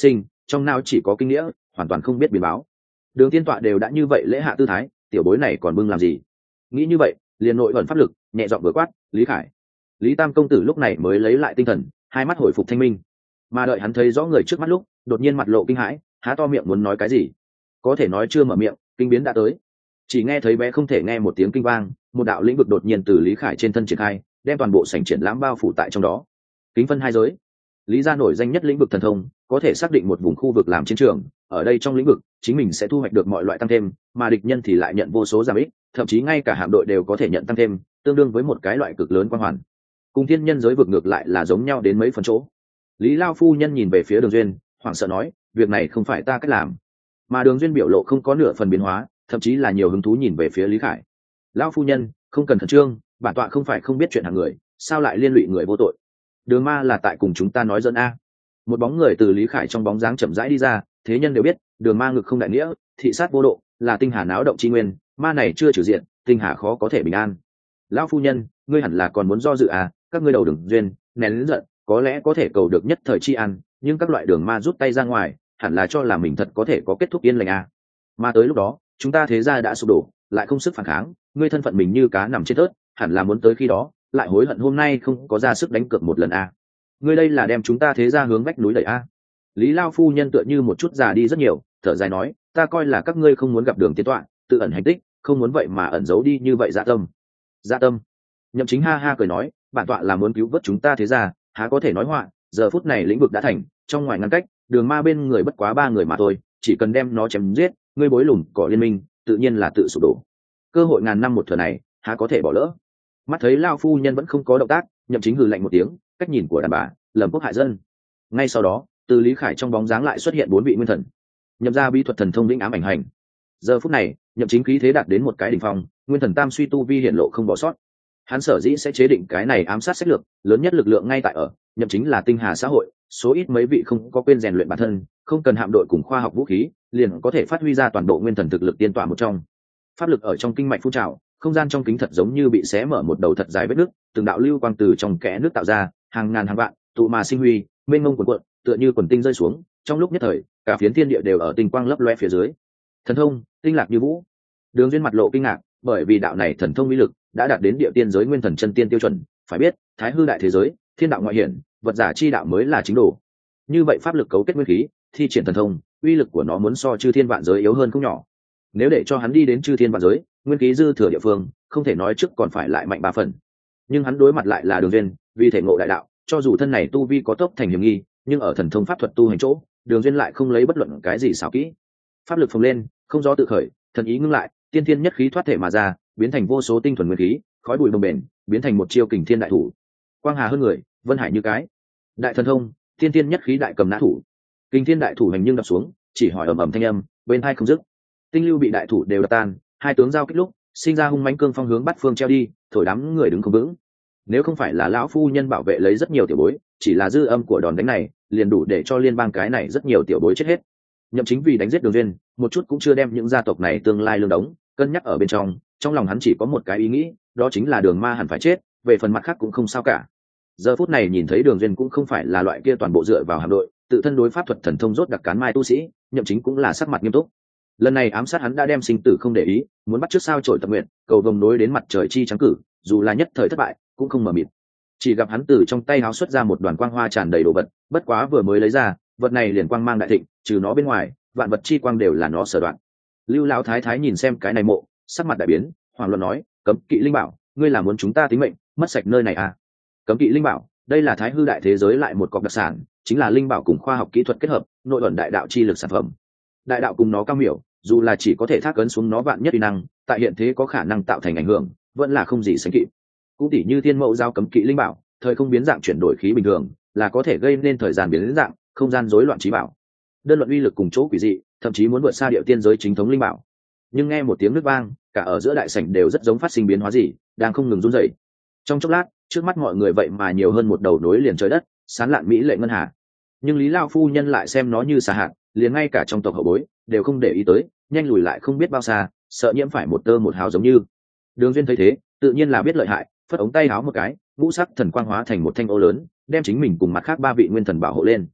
trong não chỉ có kinh nghĩa, hoàn toàn không biết biến báo. Đường tiên tọa đều đã như vậy lễ hạ tư thái, tiểu bối này còn bưng làm gì? Nghĩ như vậy, liền nội ẩn pháp lực, nhẹ giọng vừa quát, Lý Khải. Lý Tam công tử lúc này mới lấy lại tinh thần, hai mắt hồi phục thanh minh. Mà đợi hắn thấy rõ người trước mắt lúc, đột nhiên mặt lộ kinh hãi, há to miệng muốn nói cái gì, có thể nói chưa mở miệng, kinh biến đã tới. Chỉ nghe thấy bé không thể nghe một tiếng kinh vang, một đạo lĩnh vực đột nhiên từ Lý Khải trên thân triển khai, đem toàn bộ sảnh triển lãm bao phủ tại trong đó. Kính phân hai giới. Lý gia nổi danh nhất lĩnh vực thần thông, có thể xác định một vùng khu vực làm chiến trường, ở đây trong lĩnh vực, chính mình sẽ thu hoạch được mọi loại tăng thêm, mà địch nhân thì lại nhận vô số giảm ích, thậm chí ngay cả hạm đội đều có thể nhận tăng thêm, tương đương với một cái loại cực lớn quan hoàn. Cùng thiên nhân giới vực ngược lại là giống nhau đến mấy phần chỗ. Lý Lao phu nhân nhìn về phía Đường Duyên, hoảng sợ nói, việc này không phải ta cách làm. Mà Đường Duyên biểu lộ không có nửa phần biến hóa, thậm chí là nhiều hứng thú nhìn về phía Lý Khải. Lão phu nhân, không cần khẩn trương, bản tọa không phải không biết chuyện hàng người, sao lại liên lụy người vô tội? Đường ma là tại cùng chúng ta nói dẫn a. Một bóng người từ Lý Khải trong bóng dáng chậm rãi đi ra, thế nhân đều biết, đường ma ngực không đại nghĩa, thị sát vô độ, là tinh hà náo động chi nguyên, ma này chưa trừ diện, tinh hà khó có thể bình an. Lão phu nhân, ngươi hẳn là còn muốn do dự à? Các ngươi đầu đường duyên, nén lớn giận, có lẽ có thể cầu được nhất thời chi an, nhưng các loại đường ma rút tay ra ngoài, hẳn là cho là mình thật có thể có kết thúc yên lành à? Mà tới lúc đó, chúng ta thế gia đã sụp đổ, lại không sức phản kháng, ngươi thân phận mình như cá nằm trên tớt, hẳn là muốn tới khi đó, lại hối hận hôm nay không có ra sức đánh cược một lần à? Ngươi đây là đem chúng ta thế gia hướng vách núi đẩy à? Lý Lao phu nhân tựa như một chút già đi rất nhiều, thở dài nói, ta coi là các ngươi không muốn gặp đường tiến tọa, tự ẩn hành tích, không muốn vậy mà ẩn giấu đi như vậy. Dạ tâm, dạ tâm. Nhậm Chính ha ha cười nói, bản tọa là muốn cứu vớt chúng ta thế gia, há có thể nói họa. Giờ phút này lĩnh vực đã thành, trong ngoài ngăn cách, đường ma bên người bất quá ba người mà thôi, chỉ cần đem nó chém giết, ngươi bối lùn cỏ liên minh, tự nhiên là tự sụp đổ. Cơ hội ngàn năm một thừa này, há có thể bỏ lỡ. Mắt thấy Lao phu nhân vẫn không có động tác, Nhậm Chính hừ lạnh một tiếng, cách nhìn của đàn bà, lầm quốc hại dân. Ngay sau đó, từ Lý Khải trong bóng dáng lại xuất hiện bốn vị nguyên thần, Nhậm ra bí thuật thần thông lĩnh ám ảnh hành. Giờ phút này, Nhậm Chính khí thế đạt đến một cái đỉnh phong, nguyên thần tam suy tu vi hiện lộ không bỏ sót. Hắn sở dĩ sẽ chế định cái này ám sát sách lược, lớn nhất lực lượng ngay tại ở Nhậm Chính là tinh hà xã hội, số ít mấy vị không có quên rèn luyện bản thân, không cần hạm đội cùng khoa học vũ khí, liền có thể phát huy ra toàn bộ nguyên thần thực lực tiên tọa một trong. Pháp lực ở trong kinh mạch phun trào, không gian trong kính thật giống như bị xé mở một đầu thật dài vết nước, từng đạo lưu quang từ trong kẽ nước tạo ra, hàng ngàn hàng vạn, tụ mà sinh huy, mênh mông cuồn cuộn, tựa như quần tinh rơi xuống, trong lúc nhất thời, cả phiến thiên địa đều ở tinh quang lấp loe phía dưới. Thần thông, tinh lạc như vũ. Đường Duyên mặt lộ kinh ngạc, bởi vì đạo này thần thông uy lực đã đạt đến địa tiên giới nguyên thần chân tiên tiêu chuẩn, phải biết, thái hư đại thế giới, thiên đạo ngoại hiển, vật giả chi đạo mới là chính đồ. Như vậy pháp lực cấu kết nguyên khí, thi triển thần thông, uy lực của nó muốn so chư thiên vạn giới yếu hơn không nhỏ. Nếu để cho hắn đi đến chư thiên vạn giới, nguyên khí dư thừa địa phương, không thể nói trước còn phải lại mạnh ba phần. Nhưng hắn đối mặt lại là Đường Duyên, vì thể ngộ đại đạo, cho dù thân này tu vi có tốc thành hiểm nghi, nhưng ở thần thông pháp thuật tu hành chỗ, Đường Duyên lại không lấy bất luận cái gì xảo kỹ. Pháp lực phồng lên, không gió tự khởi, thần ý ngưng lại, tiên thiên nhất khí thoát thể mà ra, biến thành vô số tinh thuần nguyên khí, khói bụi bồng bềnh, biến thành một chiêu kình thiên đại thủ. Quang hà hơn người, vân hải như cái. Đại thần thông, tiên thiên nhất khí đại cầm nã thủ. Kình thiên đại thủ hành nhưng đập xuống, chỉ hỏi ầm ầm thanh âm, bên hai không dứt. Tinh lưu bị đại thủ đều đập tan, hai tướng giao kích lúc, sinh ra hung mãnh cương phong hướng bắt phương treo đi, thổi đám người đứng không vững. Nếu không phải là lão phu nhân bảo vệ lấy rất nhiều tiểu bối, chỉ là dư âm của đòn đánh này, liền đủ để cho liên bang cái này rất nhiều tiểu bối chết hết. Nhậm Chính vì đánh giết Đường Duyên, một chút cũng chưa đem những gia tộc này tương lai lương đống cân nhắc ở bên trong, trong lòng hắn chỉ có một cái ý nghĩ, đó chính là Đường Ma hẳn phải chết, về phần mặt khác cũng không sao cả. Giờ phút này nhìn thấy Đường Duyên cũng không phải là loại kia toàn bộ dựa vào hạm đội, tự thân đối pháp thuật thần thông rốt đặc cán mai tu sĩ, Nhậm Chính cũng là sắc mặt nghiêm túc. Lần này ám sát hắn đã đem sinh tử không để ý, muốn bắt trước sao trổi tập nguyện, cầu vồng nối đến mặt trời chi trắng cử, dù là nhất thời thất bại, cũng không mờ mịt. Chỉ gặp hắn từ trong tay háo xuất ra một đoàn quang hoa tràn đầy đồ vật, bất quá vừa mới lấy ra, vật này liền quang mang đại thịnh, trừ nó bên ngoài, vạn vật chi quang đều là nó sở đoạn. Lưu lão thái thái nhìn xem cái này mộ, sắc mặt đại biến, hoàng luận nói, cấm kỵ linh bảo, ngươi là muốn chúng ta tính mệnh, mất sạch nơi này à? Cấm kỵ linh bảo, đây là thái hư đại thế giới lại một cọc đặc sản, chính là linh bảo cùng khoa học kỹ thuật kết hợp, nội ẩn đại đạo chi lực sản phẩm. Đại đạo cùng nó cao miểu, dù là chỉ có thể thác ấn xuống nó vạn nhất uy năng, tại hiện thế có khả năng tạo thành ảnh hưởng, vẫn là không gì sánh kịp. Cũng tỉ như thiên mẫu giao cấm kỵ linh bảo, thời không biến dạng chuyển đổi khí bình thường, là có thể gây nên thời gian biến dạng, không gian rối loạn trí bảo. Đơn luận uy lực cùng chỗ quỷ dị, thậm chí muốn vượt xa điệu tiên giới chính thống linh bảo. Nhưng nghe một tiếng nước vang, cả ở giữa đại sảnh đều rất giống phát sinh biến hóa gì, đang không ngừng run rẩy. Trong chốc lát, trước mắt mọi người vậy mà nhiều hơn một đầu nối liền trời đất, sán lạn mỹ lệ ngân hà. Nhưng Lý Lao phu nhân lại xem nó như xà hạt, liền ngay cả trong tộc hậu bối đều không để ý tới, nhanh lùi lại không biết bao xa, sợ nhiễm phải một tơ một hào giống như. Đường Duyên thấy thế, tự nhiên là biết lợi hại, phất ống tay áo một cái, ngũ sắc thần quang hóa thành một thanh ô lớn, đem chính mình cùng mặt khác ba vị nguyên thần bảo hộ lên.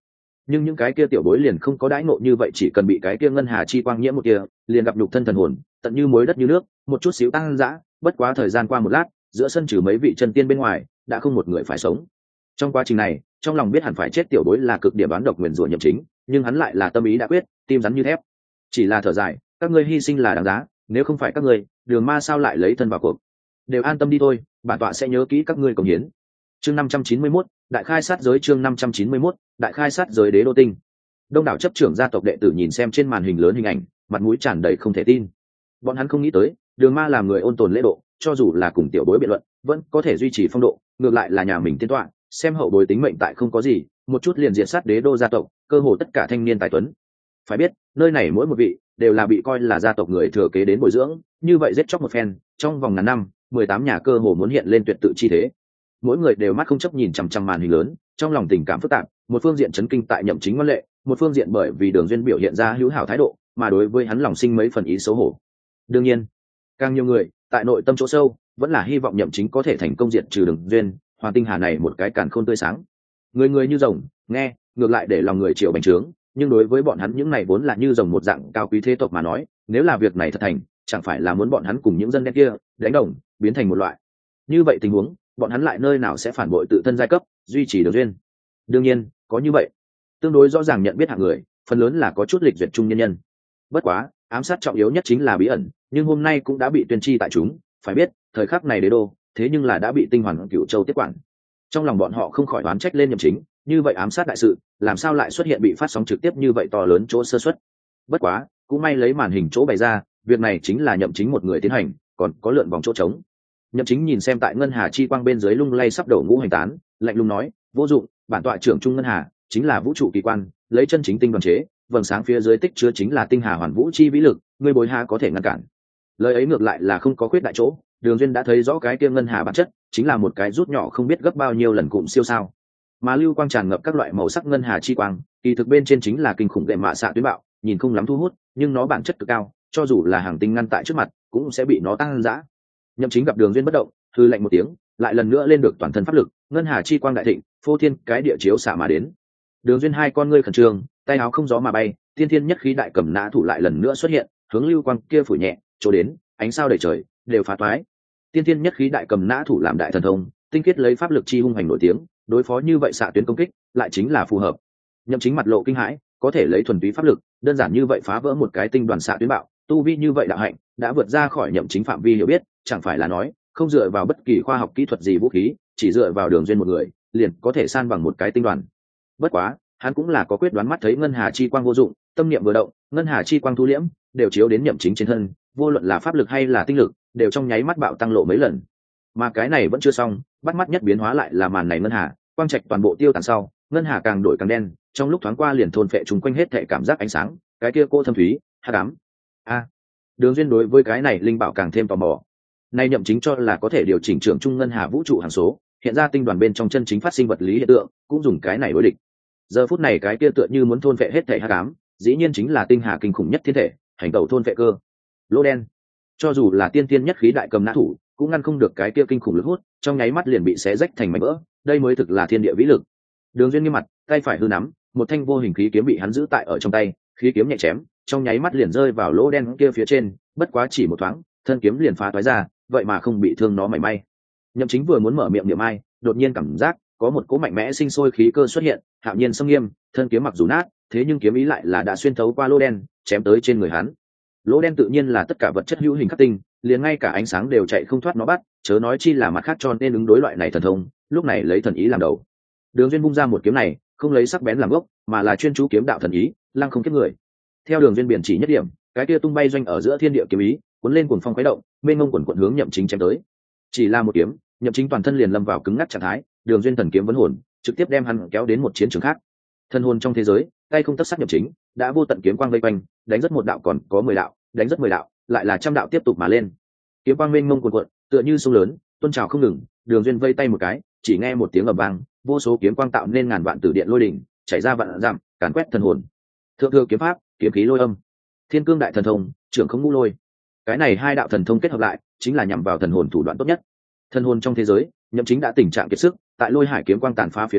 nhưng những cái kia tiểu bối liền không có đãi ngộ như vậy, chỉ cần bị cái kia ngân hà chi quang nhiễm một kia, liền gặp nhục thân thần hồn tận như muối đất như nước, một chút xíu tăng dã. Bất quá thời gian qua một lát, giữa sân trừ mấy vị chân tiên bên ngoài đã không một người phải sống. Trong quá trình này, trong lòng biết hẳn phải chết tiểu bối là cực điểm đoán độc nguyền rủa Nhậm Chính, nhưng hắn lại là tâm ý đã quyết, tim rắn như thép, chỉ là thở dài, các ngươi hy sinh là đáng giá, nếu không phải các ngươi, Đường Ma sao lại lấy thân vào cuộc. Đều an tâm đi thôi, bản tọa sẽ nhớ kỹ các ngươi cống hiến. Chương năm trăm chín mươi mốt, đại khai sát giới. Chương năm trăm chín mươi mốt, đại khai sát giới Đế Đô Tinh. Đông đảo chấp trưởng gia tộc đệ tử nhìn xem trên màn hình lớn hình ảnh, mặt mũi tràn đầy không thể tin. Bọn hắn không nghĩ tới, Đường Ma làm người ôn tồn lễ độ, cho dù là cùng tiểu bối biện luận, vẫn có thể duy trì phong độ, ngược lại là nhà mình tiên tọa, xem hậu bối tính mệnh tại không có gì, một chút liền diệt sát Đế Đô gia tộc, cơ hồ tất cả thanh niên tài tuấn. Phải biết, nơi này mỗi một vị đều là bị coi là gia tộc người thừa kế đến bồi dưỡng, như vậy giết chóc một phen, trong vòng ngàn năm, mười tám nhà cơ hồ muốn hiện lên tuyệt tự chi thế. Mỗi người đều mắt không chấp nhìn chằm chằm màn hình lớn, trong lòng tình cảm phức tạp, một phương diện chấn kinh tại Nhậm Chính ngoan lệ, một phương diện bởi vì Đường Duyên biểu hiện ra hữu hảo thái độ, mà đối với hắn lòng sinh mấy phần ý xấu hổ. Đương nhiên, càng nhiều người tại nội tâm chỗ sâu vẫn là hy vọng Nhậm Chính có thể thành công diệt trừ Đường Duyên, Hoàng Tinh Hà này một cái càn khôn tươi sáng. Người người như rồng, nghe, ngược lại để lòng người chịu bành trướng, nhưng đối với bọn hắn những này vốn là như rồng một dạng cao quý thế tộc mà nói, nếu là việc này thật thành, chẳng phải là muốn bọn hắn cùng những dân đen kia đánh đồng, biến thành một loại. Như vậy tình huống, bọn hắn lại nơi nào sẽ phản bội tự thân giai cấp, duy trì Đường Duyên? Đương nhiên, có như vậy, tương đối rõ ràng nhận biết hạng người, phần lớn là có chút lịch duyệt trung nhân nhân. Bất quá, ám sát trọng yếu nhất chính là bí ẩn, nhưng hôm nay cũng đã bị tuyên chi tại chúng, phải biết, thời khắc này Đế Đô, thế nhưng là đã bị Tinh Hoàn Cửu Châu tiếp quản. Trong lòng bọn họ không khỏi đoán trách lên Nhậm Chính, như vậy ám sát đại sự, làm sao lại xuất hiện bị phát sóng trực tiếp như vậy to lớn chỗ sơ suất. Bất quá, cũng may lấy màn hình chỗ bày ra, việc này chính là Nhậm Chính một người tiến hành, còn có lượn vòng chỗ trống. Nhậm Chính nhìn xem tại ngân hà chi quang bên dưới lung lay sắp đổ ngũ hành tán, lạnh lùng nói, vô dụng, bản tọa trưởng trung ngân hà chính là vũ trụ kỳ quan, lấy chân chính tinh đoàn chế, vầng sáng phía dưới tích chứa chính là tinh hà hoàn vũ chi vĩ lực, ngươi bối hà có thể ngăn cản. Lời ấy ngược lại là không có khuyết đại chỗ, Đường Duyên đã thấy rõ cái kia ngân hà bản chất, chính là một cái rút nhỏ không biết gấp bao nhiêu lần cụm siêu sao. Mà lưu quang tràn ngập các loại màu sắc ngân hà chi quang, kỳ thực bên trên chính là kinh khủng đệm mạ xạ tuyến bạo, nhìn không lắm thu hút, nhưng nó bản chất cực cao, cho dù là hàng tinh ngăn tại trước mặt, cũng sẽ bị nó tăng dã. Nhậm Chính gặp Đường Duyên bất động, hư lạnh một tiếng, lại lần nữa lên được toàn thân pháp lực, ngân hà chi quang đại thịnh, phô thiên cái địa chiếu xạ mà đến. Đường Duyên hai con ngươi khẩn trương, tay áo không gió mà bay, tiên thiên nhất khí đại cầm nã thủ lại lần nữa xuất hiện, hướng lưu quang kia phủ nhẹ, chỗ đến, ánh sao đầy trời, đều phá toái. Tiên thiên nhất khí đại cầm nã thủ làm đại thần thông, tinh khiết lấy pháp lực chi hung hành nổi tiếng, đối phó như vậy xạ tuyến công kích, lại chính là phù hợp. Nhậm Chính mặt lộ kinh hãi, có thể lấy thuần túy pháp lực, đơn giản như vậy phá vỡ một cái tinh đoàn xạ tuyến bạo, tu vi như vậy đạo hạnh, đã vượt ra khỏi Nhậm Chính phạm vi hiểu biết, chẳng phải là nói, không dựa vào bất kỳ khoa học kỹ thuật gì vũ khí, chỉ dựa vào Đường Duyên một người, liền có thể san bằng một cái tinh đoàn. Bất quá, hắn cũng là có quyết đoán, mắt thấy ngân hà chi quang vô dụng, tâm niệm vừa động, ngân hà chi quang thu liễm, đều chiếu đến Nhậm Chính trên thân, vô luận là pháp lực hay là tinh lực, đều trong nháy mắt bạo tăng lộ mấy lần. Mà cái này vẫn chưa xong, bắt mắt nhất biến hóa lại là màn này ngân hà, quang trạch toàn bộ tiêu tán sau, ngân hà càng đổi càng đen, trong lúc thoáng qua liền thôn phệ chúng quanh hết thảy cảm giác ánh sáng, cái kia cô thâm thúy, hắc ám. A, Đường Duyên đối với cái này linh bảo càng thêm tò mò. Nay Nhậm Chính cho là có thể điều chỉnh trưởng trung ngân hà vũ trụ hằng số, hiện ra tinh đoàn bên trong chân chính phát sinh vật lý hiện tượng, cũng dùng cái này đối địch. Giờ phút này cái kia tựa như muốn thôn phệ hết thảy hắc ám, dĩ nhiên chính là tinh hà kinh khủng nhất thiên thể, hành tẩu thôn phệ cơ. Lỗ đen. Cho dù là tiên tiên nhất khí đại cầm nã thủ, cũng ngăn không được cái kia kinh khủng lực hút, trong nháy mắt liền bị xé rách thành mảnh vỡ, đây mới thực là thiên địa vĩ lực. Đường Duyên nghiêm mặt, tay phải hư nắm, một thanh vô hình khí kiếm bị hắn giữ tại ở trong tay, khí kiếm nhẹ chém, trong nháy mắt liền rơi vào lỗ đen kia phía trên, bất quá chỉ một thoáng, thân kiếm liền phá toái ra, vậy mà không bị thương nó mảy may. Nhậm Chính vừa muốn mở miệng niệm ai, đột nhiên cảm giác có một cỗ mạnh mẽ sinh sôi khí cơ xuất hiện, hạo nhiên sông nghiêm, thân kiếm mặc dù nát, thế nhưng kiếm ý lại là đã xuyên thấu qua lỗ đen, chém tới trên người hắn. Lỗ đen tự nhiên là tất cả vật chất hữu hình khắc tinh, liền ngay cả ánh sáng đều chạy không thoát nó bắt, chớ nói chi là mặt khác, cho nên ứng đối loại này thần thông, lúc này lấy thần ý làm đầu. Đường Duyên vung ra một kiếm này, không lấy sắc bén làm gốc, mà là chuyên chú kiếm đạo thần ý, lăng không kiếp người. Theo Đường Duyên biển chỉ nhất điểm, cái kia tung bay doanh ở giữa thiên địa kiếm ý, cuốn lên cuồng phong khuấy động, mênh mông quần quần hướng Nhậm Chính chém tới. Chỉ là một kiếm, Nhậm Chính toàn thân liền lâm vào cứng ngắc trạng thái, Đường Duyên thần kiếm vấn hồn, trực tiếp đem hắn kéo đến một chiến trường khác. Thân hồn trong thế giới, tay không tất sắc Nhậm Chính, đã vô tận kiếm quang vây quanh, đánh rất một đạo còn có mười đạo, đánh rất mười đạo, lại là trăm đạo tiếp tục mà lên. Kiếm quang mênh mông cuồn cuộn, tựa như sông lớn, tuôn trào không ngừng. Đường Duyên vây tay một cái, chỉ nghe một tiếng ầm vang, vô số kiếm quang tạo nên ngàn vạn tử điện lôi đỉnh, chảy ra vạn dặm, càn quét thần hồn. Thượng thừa kiếm pháp, kiếm khí lôi âm, thiên cương đại thần thông, trưởng không ngũ lôi. Cái này hai đạo thần thông kết hợp lại, chính là nhằm vào thần hồn thủ đoạn tốt nhất. Thần hồn trong thế giới, Nhậm Chính đã tình trạng kiệt sức, tại lôi hải kiếm quang tàn phá phía dưới,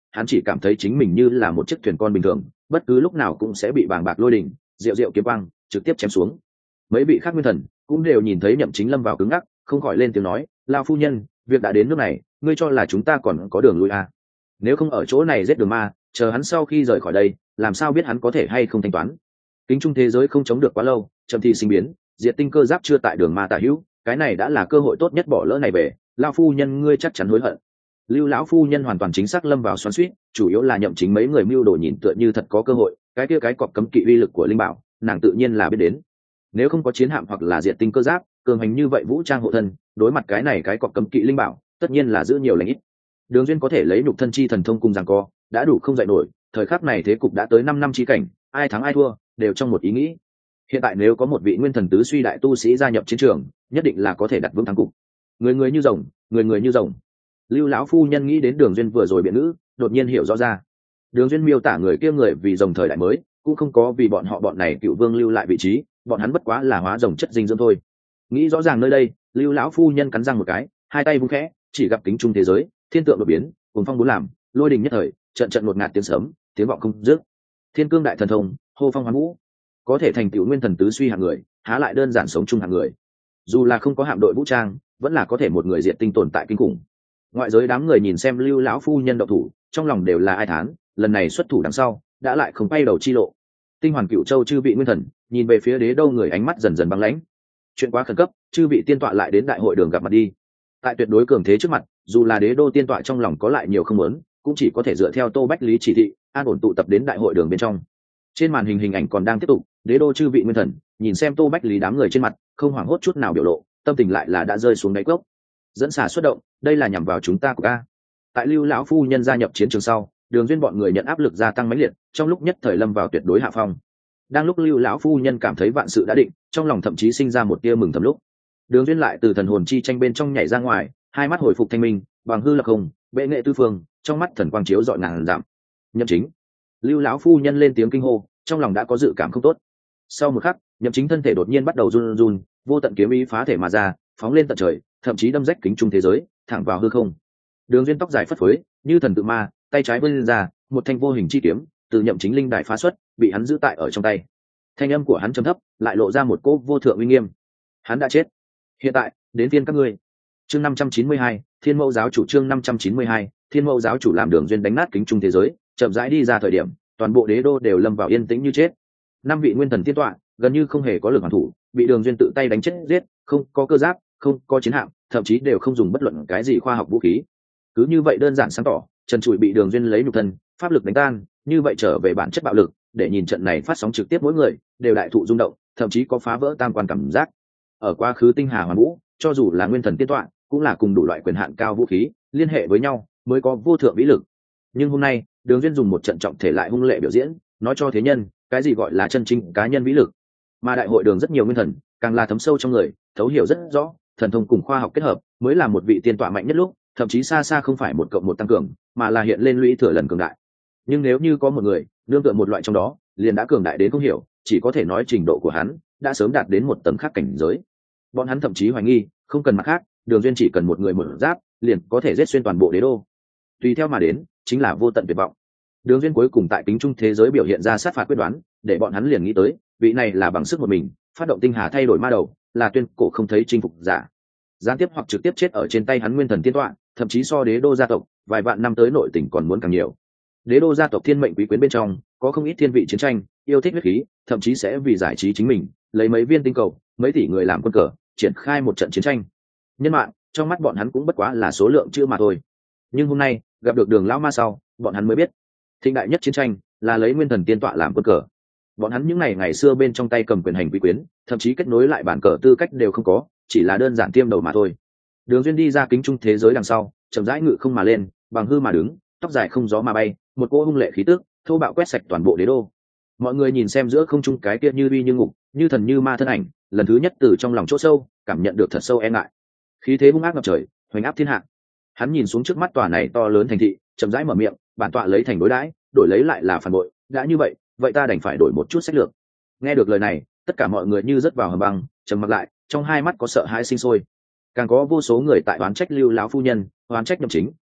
hắn chỉ cảm thấy chính mình như là một chiếc thuyền con bình thường, bất cứ lúc nào cũng sẽ bị bàng bạc lôi đỉnh diệu diệu kiếm quang trực tiếp chém xuống. Mấy vị khác nguyên thần cũng đều nhìn thấy Nhậm Chính lâm vào cứng ngắc, không khỏi lên tiếng nói, lao phu nhân, việc đã đến nước này, ngươi cho là chúng ta còn có đường lui à? Nếu không ở chỗ này giết Đường Ma, chờ hắn sau khi rời khỏi đây, làm sao biết hắn có thể hay không thanh toán? Kính trung thế giới không chống được quá lâu, chậm thì sinh biến, diệt tinh cơ giáp chưa tại Đường Ma tả hữu, cái này đã là cơ hội tốt nhất, bỏ lỡ này về, lao phu nhân ngươi chắc chắn hối hận. Lưu lão phu nhân hoàn toàn chính xác lâm vào xoắn xuýt, chủ yếu là Nhậm Chính mấy người mưu đồ nhìn tựa như thật có cơ hội, cái kia cái cọp cấm kỵ uy lực của linh bảo, nàng tự nhiên là biết đến. Nếu không có chiến hạm hoặc là diệt tinh cơ giáp cường hành như vậy vũ trang hộ thân, đối mặt cái này cái cọp cấm kỵ linh bảo, tất nhiên là giữ nhiều lành ít. Đường Duyên có thể lấy nhục thân chi thần thông cùng giằng co, đã đủ không dậy nổi, thời khắc này thế cục đã tới năm năm chi cảnh, ai thắng ai thua đều trong một ý nghĩ. Hiện tại nếu có một vị nguyên thần tứ suy đại tu sĩ gia nhập chiến trường, nhất định là có thể đặt vững thắng cục. Người người như rồng, người người như rồng. Lưu lão phu nhân nghĩ đến Đường Duyên vừa rồi biện ngữ, đột nhiên hiểu rõ ra. Đường Duyên miêu tả người kia người vì rồng thời đại mới, cũng không có vì bọn họ bọn này cựu vương lưu lại vị trí, bọn hắn bất quá là hóa rồng chất dinh dưỡng thôi. Nghĩ rõ ràng nơi đây, Lưu lão phu nhân cắn răng một cái, hai tay vung khẽ, chỉ gặp kính trung thế giới, thiên tượng đột biến, cuồng phong bốn làm, lôi đình nhất thời, trận trận ngột ngạt tiếng sấm, tiếng vọng không dứt. Thiên cương đại thần thông, hô phong hoán vũ, có thể thành tựu nguyên thần tứ suy hạng người, há lại đơn giản sống chung hạng người. Dù là không có hạm đội vũ trang, vẫn là có thể một người diệt tinh tồn tại kinh khủng. Ngoại giới đám người nhìn xem Lưu lão phu nhân động thủ, trong lòng đều là ai thán, lần này xuất thủ đằng sau, đã lại không bay đầu chi lộ. Tinh hoàn cựu châu chư vị nguyên thần nhìn về phía Đế Đô người ánh mắt dần dần băng lãnh. Chuyện quá khẩn cấp, chư vị tiên tọa lại đến đại hội đường gặp mặt đi. Tại tuyệt đối cường thế trước mặt, dù là Đế Đô tiên tọa trong lòng có lại nhiều không muốn, cũng chỉ có thể dựa theo Tô Bách Lý chỉ thị, an ổn tụ tập đến đại hội đường bên trong. Trên màn hình hình ảnh còn đang tiếp tục, Đế Đô chư vị nguyên thần nhìn xem Tô Bách Lý đám người trên mặt, không hoảng hốt chút nào biểu lộ, tâm tình lại là đã rơi xuống đáy cốc. Dẫn xả xuất động, đây là nhằm vào chúng ta của ca. Tại Lưu lão phu nhân gia nhập chiến trường sau, Đường Duyên bọn người nhận áp lực gia tăng mãnh liệt, trong lúc nhất thời lâm vào tuyệt đối hạ phong. Đang lúc Lưu lão phu nhân cảm thấy vạn sự đã định, trong lòng thậm chí sinh ra một tia mừng thầm lúc, Đường Duyên lại từ thần hồn chi tranh bên trong nhảy ra ngoài, hai mắt hồi phục thanh minh, bằng hư lập không, bệ nghệ tư phương, trong mắt thần quang chiếu rọi ngàn dặm. Nhậm Chính. Lưu lão phu nhân lên tiếng kinh hô, trong lòng đã có dự cảm không tốt. Sau một khắc, Nhậm Chính thân thể đột nhiên bắt đầu run run, vô tận kiếm ý phá thể mà ra, phóng lên tận trời, thậm chí đâm rách kính trung thế giới, thẳng vào hư không. Đường Duyên tóc dài phất phới, như thần tự ma, tay trái vươn ra, một thanh vô hình chi kiếm từ Nhậm Chính linh đại phá xuất, bị hắn giữ tại ở trong tay. Thanh âm của hắn trầm thấp, lại lộ ra một cỗ vô thượng uy nghiêm. Hắn đã chết. Hiện tại, đến phiên các ngươi. Chương năm trăm chín mươi hai, Thiên Mẫu giáo chủ. Chương năm trăm chín mươi hai, Thiên Mẫu giáo chủ. Làm Đường Duyên đánh nát kính trung thế giới, chậm rãi đi ra thời điểm, toàn bộ Đế Đô đều lâm vào yên tĩnh như chết. Năm vị nguyên thần tiên tọa, gần như không hề có lực hoàn thủ, bị Đường Duyên tự tay đánh chết giết, không có cơ giáp, không có chiến hạm, thậm chí đều không dùng bất luận cái gì khoa học vũ khí. Cứ như vậy đơn giản sáng tỏ, Trần Trụi bị Đường Duyên lấy nhục thân, pháp lực đánh tan, như vậy trở về bản chất bạo lực, để nhìn trận này phát sóng trực tiếp mỗi người đều đại thụ rung động, thậm chí có phá vỡ tam quan cảm giác. Ở quá khứ tinh hà hoàn vũ, cho dù là nguyên thần tiên tọa, cũng là cùng đủ loại quyền hạn cao vũ khí liên hệ với nhau mới có vô thượng vĩ lực. Nhưng hôm nay, Đường Duyên dùng một trận trọng thể lại hung lệ biểu diễn, nói cho thế nhân cái gì gọi là chân chính cá nhân vĩ lực. Mà đại hội đường rất nhiều nguyên thần, càng là thấm sâu trong người, thấu hiểu rất rõ, thần thông cùng khoa học kết hợp mới là một vị tiên tọa mạnh nhất lúc, thậm chí xa xa không phải một cộng một tăng cường, mà là hiện lên lũy thừa lần cường đại. Nhưng nếu như có một người nương tựa một loại trong đó, liền đã cường đại đến không hiểu, chỉ có thể nói trình độ của hắn đã sớm đạt đến một tầng khác cảnh giới. Bọn hắn thậm chí hoài nghi, không cần mặt khác, Đường Duyên chỉ cần một người một giáp, liền có thể giết xuyên toàn bộ Đế Đô. Tùy theo mà đến, chính là vô tận tuyệt vọng. Đường Duyên cuối cùng tại kính trung thế giới biểu hiện ra sát phạt quyết đoán, để bọn hắn liền nghĩ tới, vị này là bằng sức một mình, phát động tinh hà thay đổi ma đầu, là tuyên cổ không thấy chinh phục giả. Gián tiếp hoặc trực tiếp chết ở trên tay hắn nguyên thần tiên tọa, thậm chí so Đế Đô gia tộc, vài vạn năm tới nội tình còn muốn càng nhiều. Đế Đô gia tộc thiên mệnh quý quyến bên trong, có không ít thiên vị chiến tranh, yêu thích huyết khí, thậm chí sẽ vì giải trí chính mình, lấy mấy viên tinh cầu, mấy tỷ người làm quân cờ, triển khai một trận chiến tranh. Nhân mạng, trong mắt bọn hắn cũng bất quá là số lượng chưa mà thôi. Nhưng hôm nay, gặp được Đường lão ma sau, bọn hắn mới biết, thịnh đại nhất chiến tranh là lấy nguyên thần tiên tọa làm quân cờ. Bọn hắn những ngày ngày xưa bên trong tay cầm quyền hành quý quyến, thậm chí kết nối lại bản cờ tư cách đều không có, chỉ là đơn giản tiêm đầu mà thôi. Đường Duyên đi ra kính trung thế giới đằng sau, chậm rãi ngự không mà lên, bằng hư mà đứng, tóc dài không gió mà bay, một cỗ hung lệ khí tức, thô bạo quét sạch toàn bộ Đế Đô. Mọi người nhìn xem giữa không trung cái kia như uy như ngục, như thần như ma thân ảnh, lần thứ nhất từ trong lòng chỗ sâu cảm nhận được thật sâu e ngại. Khí thế hung ác ngập trời, hoành áp thiên hạ. Hắn nhìn xuống trước mắt tòa này to lớn thành thị, chậm rãi mở miệng, bản tọa lấy thành đối đãi, đổi lấy lại là phản bội, đã như vậy, vậy ta đành phải đổi một chút sách lược. Nghe được lời này, tất cả mọi người như rớt vào hầm băng, trầm mặc lại, trong hai mắt có sợ hãi sinh sôi. Càng có vô số người tại oán trách Lưu lão phu nhân, oán trách Nhậm Chính,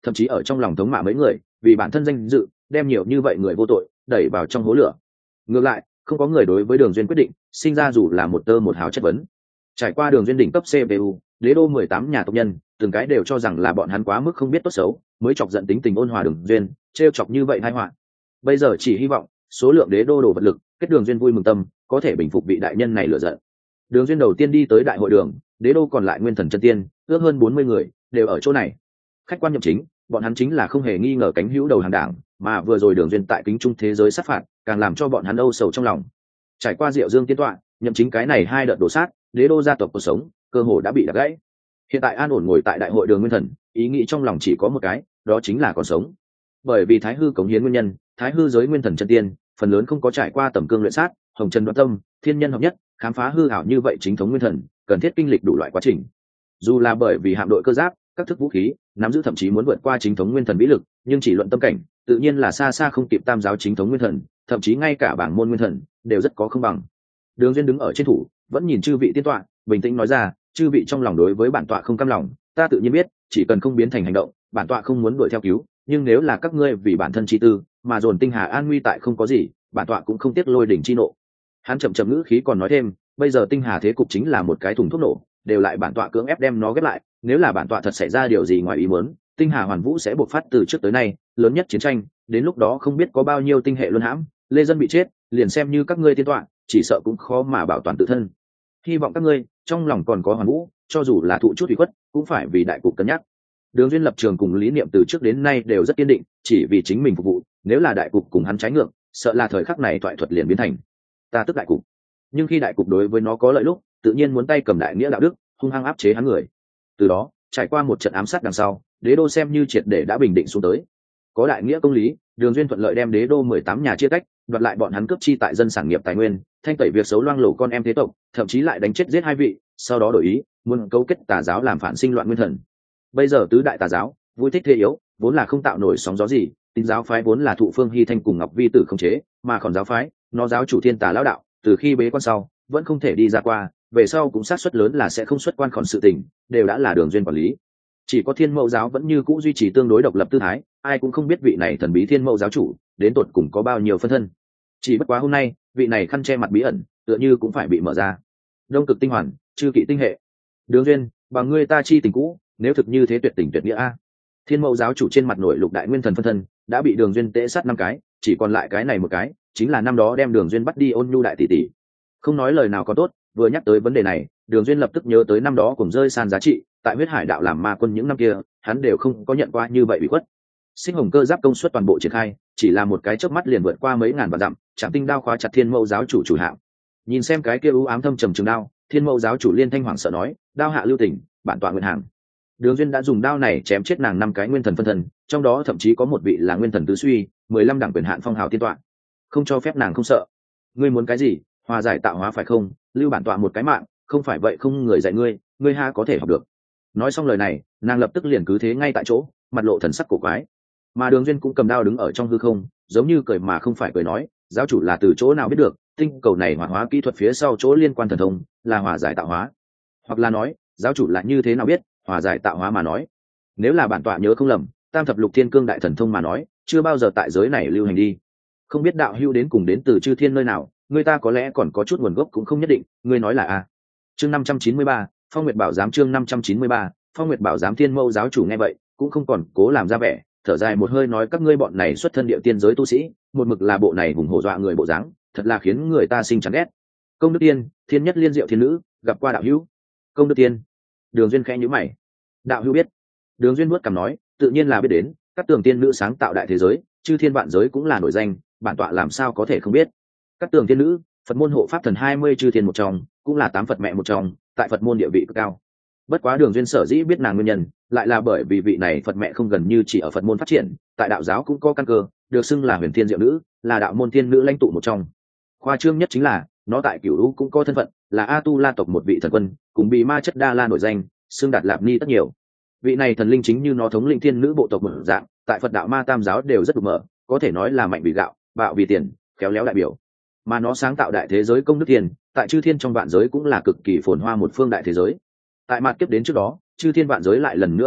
thậm chí ở trong lòng thống mạ mấy người vì bản thân danh dự đem nhiều như vậy người vô tội đẩy vào trong hố lửa. Ngược lại không có người đối với Đường Duyên quyết định sinh ra dù là một tơ một hào chất vấn. Trải qua Đường Duyên đỉnh cấp xê pê u, đế đô mười tám nhà tộc nhân từng cái đều cho rằng là bọn hắn quá mức không biết tốt xấu mới chọc giận tính tình ôn hòa Đường Duyên, trêu chọc như vậy tai họa. Bây giờ chỉ hy vọng số lượng đế đô đồ vật lực kết Đường Duyên vui mừng tâm có thể bình phục vị đại nhân này lửa giận. Đường Duyên đầu tiên đi tới đại hội đường, đế đô còn lại nguyên thần chân tiên ước hơn bốn mươi người đều ở chỗ này. Khách quan nhậm chính bọn hắn chính là không hề nghi ngờ cánh hữu đầu hàng đảng, mà vừa rồi Đường Duyên tại kính trung thế giới sát phạt càng làm cho bọn hắn âu sầu trong lòng. Trải qua Diệu Dương tiên tọa nhậm chính cái này hai đợt đổ sát, đế đô gia tộc cuộc sống cơ hồ đã bị đập gãy. Hiện tại an ổn ngồi tại đại hội đường nguyên thần, ý nghĩ trong lòng chỉ có một cái, đó chính là còn sống. Bởi vì thái hư cống hiến nguyên nhân, thái hư giới nguyên thần chân tiên phần lớn không có trải qua tầm cương luyện sát, hồng trần đoạt tâm, thiên nhân hợp nhất, khám phá hư ảo như vậy chính thống nguyên thần cần thiết kinh lịch đủ loại quá trình. Dù là bởi vì hạm đội cơ giáp, các thức vũ khí nắm giữ thậm chí muốn vượt qua chính thống nguyên thần vĩ lực, nhưng chỉ luận tâm cảnh tự nhiên là xa xa không kịp tam giáo chính thống nguyên thần, thậm chí ngay cả bảng môn nguyên thần đều rất có không bằng. Đường Duyên đứng ở trên thủ vẫn nhìn chư vị tiên tọa bình tĩnh nói ra, chư vị trong lòng đối với bản tọa không cam lòng, ta tự nhiên biết, chỉ cần không biến thành hành động, bản tọa không muốn đuổi theo cứu, nhưng nếu là các ngươi vì bản thân chi tư mà dồn tinh hà an nguy tại không có gì, bản tọa cũng không tiếc lôi đỉnh chi nộ. Hắn chậm chậm ngữ khí còn nói thêm, bây giờ tinh hà thế cục chính là một cái thùng thuốc nổ, đều lại bản tọa cưỡng ép đem nó ghép lại, nếu là bản tọa thật xảy ra điều gì ngoài ý muốn, tinh hà hoàn vũ sẽ bộc phát từ trước tới nay lớn nhất chiến tranh, đến lúc đó không biết có bao nhiêu tinh hệ luân hãm, lê dân bị chết, liền xem như các ngươi tiên tọa chỉ sợ cũng khó mà bảo toàn tự thân. Hy vọng các ngươi trong lòng còn có hoàn vũ, cho dù là thụ chút ủy khuất cũng phải vì đại cục cân nhắc. Đường Duyên lập trường cùng lý niệm từ trước đến nay đều rất kiên định, chỉ vì chính mình phục vụ, nếu là đại cục cùng hắn trái ngược, sợ là thời khắc này thoại thuật liền biến thành ta tức đại cục. Nhưng khi đại cục đối với nó có lợi lúc, tự nhiên muốn tay cầm đại nghĩa đạo đức, hung hăng áp chế hắn người. Từ đó, trải qua một trận ám sát đằng sau, đế đô xem như triệt để đã bình định xuống tới. Có đại nghĩa công lý, Đường Duyên thuận lợi đem đế đô mười tám nhà chia tách, đoạt lại bọn hắn cướp chi tại dân sản nghiệp tài nguyên, thanh tẩy việc xấu loang lổ con em thế tộc, thậm chí lại đánh chết giết hai vị, sau đó đổi ý, muốn cấu kết tà giáo làm phản sinh loạn nguyên thần. Bây giờ tứ đại tà giáo, vui thích thế yếu, vốn là không tạo nổi sóng gió gì, Tín giáo phái vốn là thụ Phương Hy Thanh cùng Ngọc Vi Tử khống chế, mà Khổng giáo phái, nó giáo chủ thiên tà lão đạo, từ khi bế quan sau, vẫn không thể đi ra qua, về sau cũng xác suất lớn là sẽ không xuất quan khỏi sự tình, đều đã là Đường Duyên quản lý. Chỉ có Thiên Mẫu giáo vẫn như cũ duy trì tương đối độc lập tư thái, ai cũng không biết vị này thần bí Thiên Mẫu giáo chủ đến tột cùng có bao nhiêu phân thân. Chỉ bất quá hôm nay, vị này khăn che mặt bí ẩn, tựa như cũng phải bị mở ra. Đông cực tinh hoàn, chư kỵ tinh hệ. Đường Duyên, bằng ngươi ta chi tình cũ, nếu thực như thế tuyệt tình tuyệt nghĩa a. Thiên Mẫu giáo chủ trên mặt nổi lục đại nguyên thần phân thân, đã bị Đường Duyên tễ sát năm cái, chỉ còn lại cái này một cái, chính là năm đó đem Đường Duyên bắt đi Ôn Nhu đại tỷ tỷ. Không nói lời nào có tốt, vừa nhắc tới vấn đề này, Đường Duyên lập tức nhớ tới năm đó cùng rơi san giá trị, tại huyết hải đạo làm ma quân những năm kia, hắn đều không có nhận qua như vậy bị khuất. Sinh hồng cơ giáp công suất toàn bộ triển khai, chỉ là một cái chớp mắt liền vượt qua mấy ngàn vạn dặm, chạm tinh đao khóa chặt Thiên Mẫu giáo chủ chủ hạng. Nhìn xem cái kia u ám thâm trầm trường đao, Thiên Mẫu giáo chủ liên thanh hoảng sợ nói, đao hạ lưu tình, bản tọa nguyện hàng. Đường Duyên đã dùng đao này chém chết nàng năm cái nguyên thần phân thần, trong đó thậm chí có một vị là nguyên thần tứ suy, mười lăm đẳng quyền hạn phong hào tiên tọa. Không cho phép nàng không sợ. Ngươi muốn cái gì? Hòa giải tạo hóa phải không? Lưu bản tọa một cái mạng, không phải vậy không người dạy ngươi, ngươi ha có thể học được. Nói xong lời này, nàng lập tức liền cứ thế ngay tại chỗ, mặt lộ thần sắc cổ quái. Mà Đường Duyên cũng cầm đao đứng ở trong hư không, giống như cười mà không phải cười nói, giáo chủ là từ chỗ nào biết được, tinh cầu này hỏa hóa kỹ thuật phía sau chỗ liên quan thần thông, là hòa giải tạo hóa. Hoặc là nói, giáo chủ là như thế nào biết, hòa giải tạo hóa mà nói. Nếu là bản tọa nhớ không lầm, Tam thập lục thiên cương đại thần thông mà nói, chưa bao giờ tại giới này lưu hành đi. Không biết đạo hữu đến cùng đến từ chư thiên nơi nào, người ta có lẽ còn có chút nguồn gốc cũng không nhất định, ngươi nói là a. Chương năm trăm chín mươi ba, Phong Nguyệt Bảo giám chương năm trăm chín mươi ba, Phong Nguyệt Bảo giám Thiên Mẫu giáo chủ nghe vậy, cũng không còn cố làm ra vẻ, thở dài một hơi nói các ngươi bọn này xuất thân địa tiên giới tu sĩ, một mực là bộ này vùng hổ dọa người bộ dáng, thật là khiến người ta sinh chán ghét. Công đức tiên, thiên nhất liên diệu thiên nữ, gặp qua đạo hữu. Công đức tiên. Đường Duyên khẽ nhíu mày. Đạo hữu biết? Đường Duyên nuốt cằm nói, tự nhiên là biết đến, các tường tiên nữ sáng tạo đại thế giới, chư thiên vạn giới cũng là nổi danh, bản tọa làm sao có thể không biết. Các tường tiên nữ, Phật môn hộ pháp thần hai mươi chư thiên một trong, cũng là tám Phật mẹ một trong, tại Phật môn địa vị cực cao. Bất quá Đường Duyên sở dĩ biết nàng nguyên nhân, lại là bởi vì vị này Phật mẹ không gần như chỉ ở Phật môn phát triển, tại đạo giáo cũng có căn cơ, được xưng là Huyền Thiên Diệu nữ, là đạo môn tiên nữ lãnh tụ một trong. Khoa trương nhất chính là, nó tại Cửu Lũ cũng có thân phận, là A Tu La tộc một vị thần quân, cùng bị Ma Chất Đa La nổi danh, xưng đạt lạp ni tất nhiều. Vị này thần linh chính như nó thống lĩnh thiên nữ bộ tộc một dạng, tại Phật đạo Ma Tam giáo đều rất đục mở, có thể nói là mạnh vì gạo, bạo vì tiền, khéo léo đại biểu. Mà nó sáng tạo đại thế giới công đức thiên, tại chư thiên trong vạn giới cũng là cực kỳ phồn hoa một phương đại thế giới. Tại mạt kiếp đến trước đó, chư thiên vạn giới lại lần nữa liên lạc,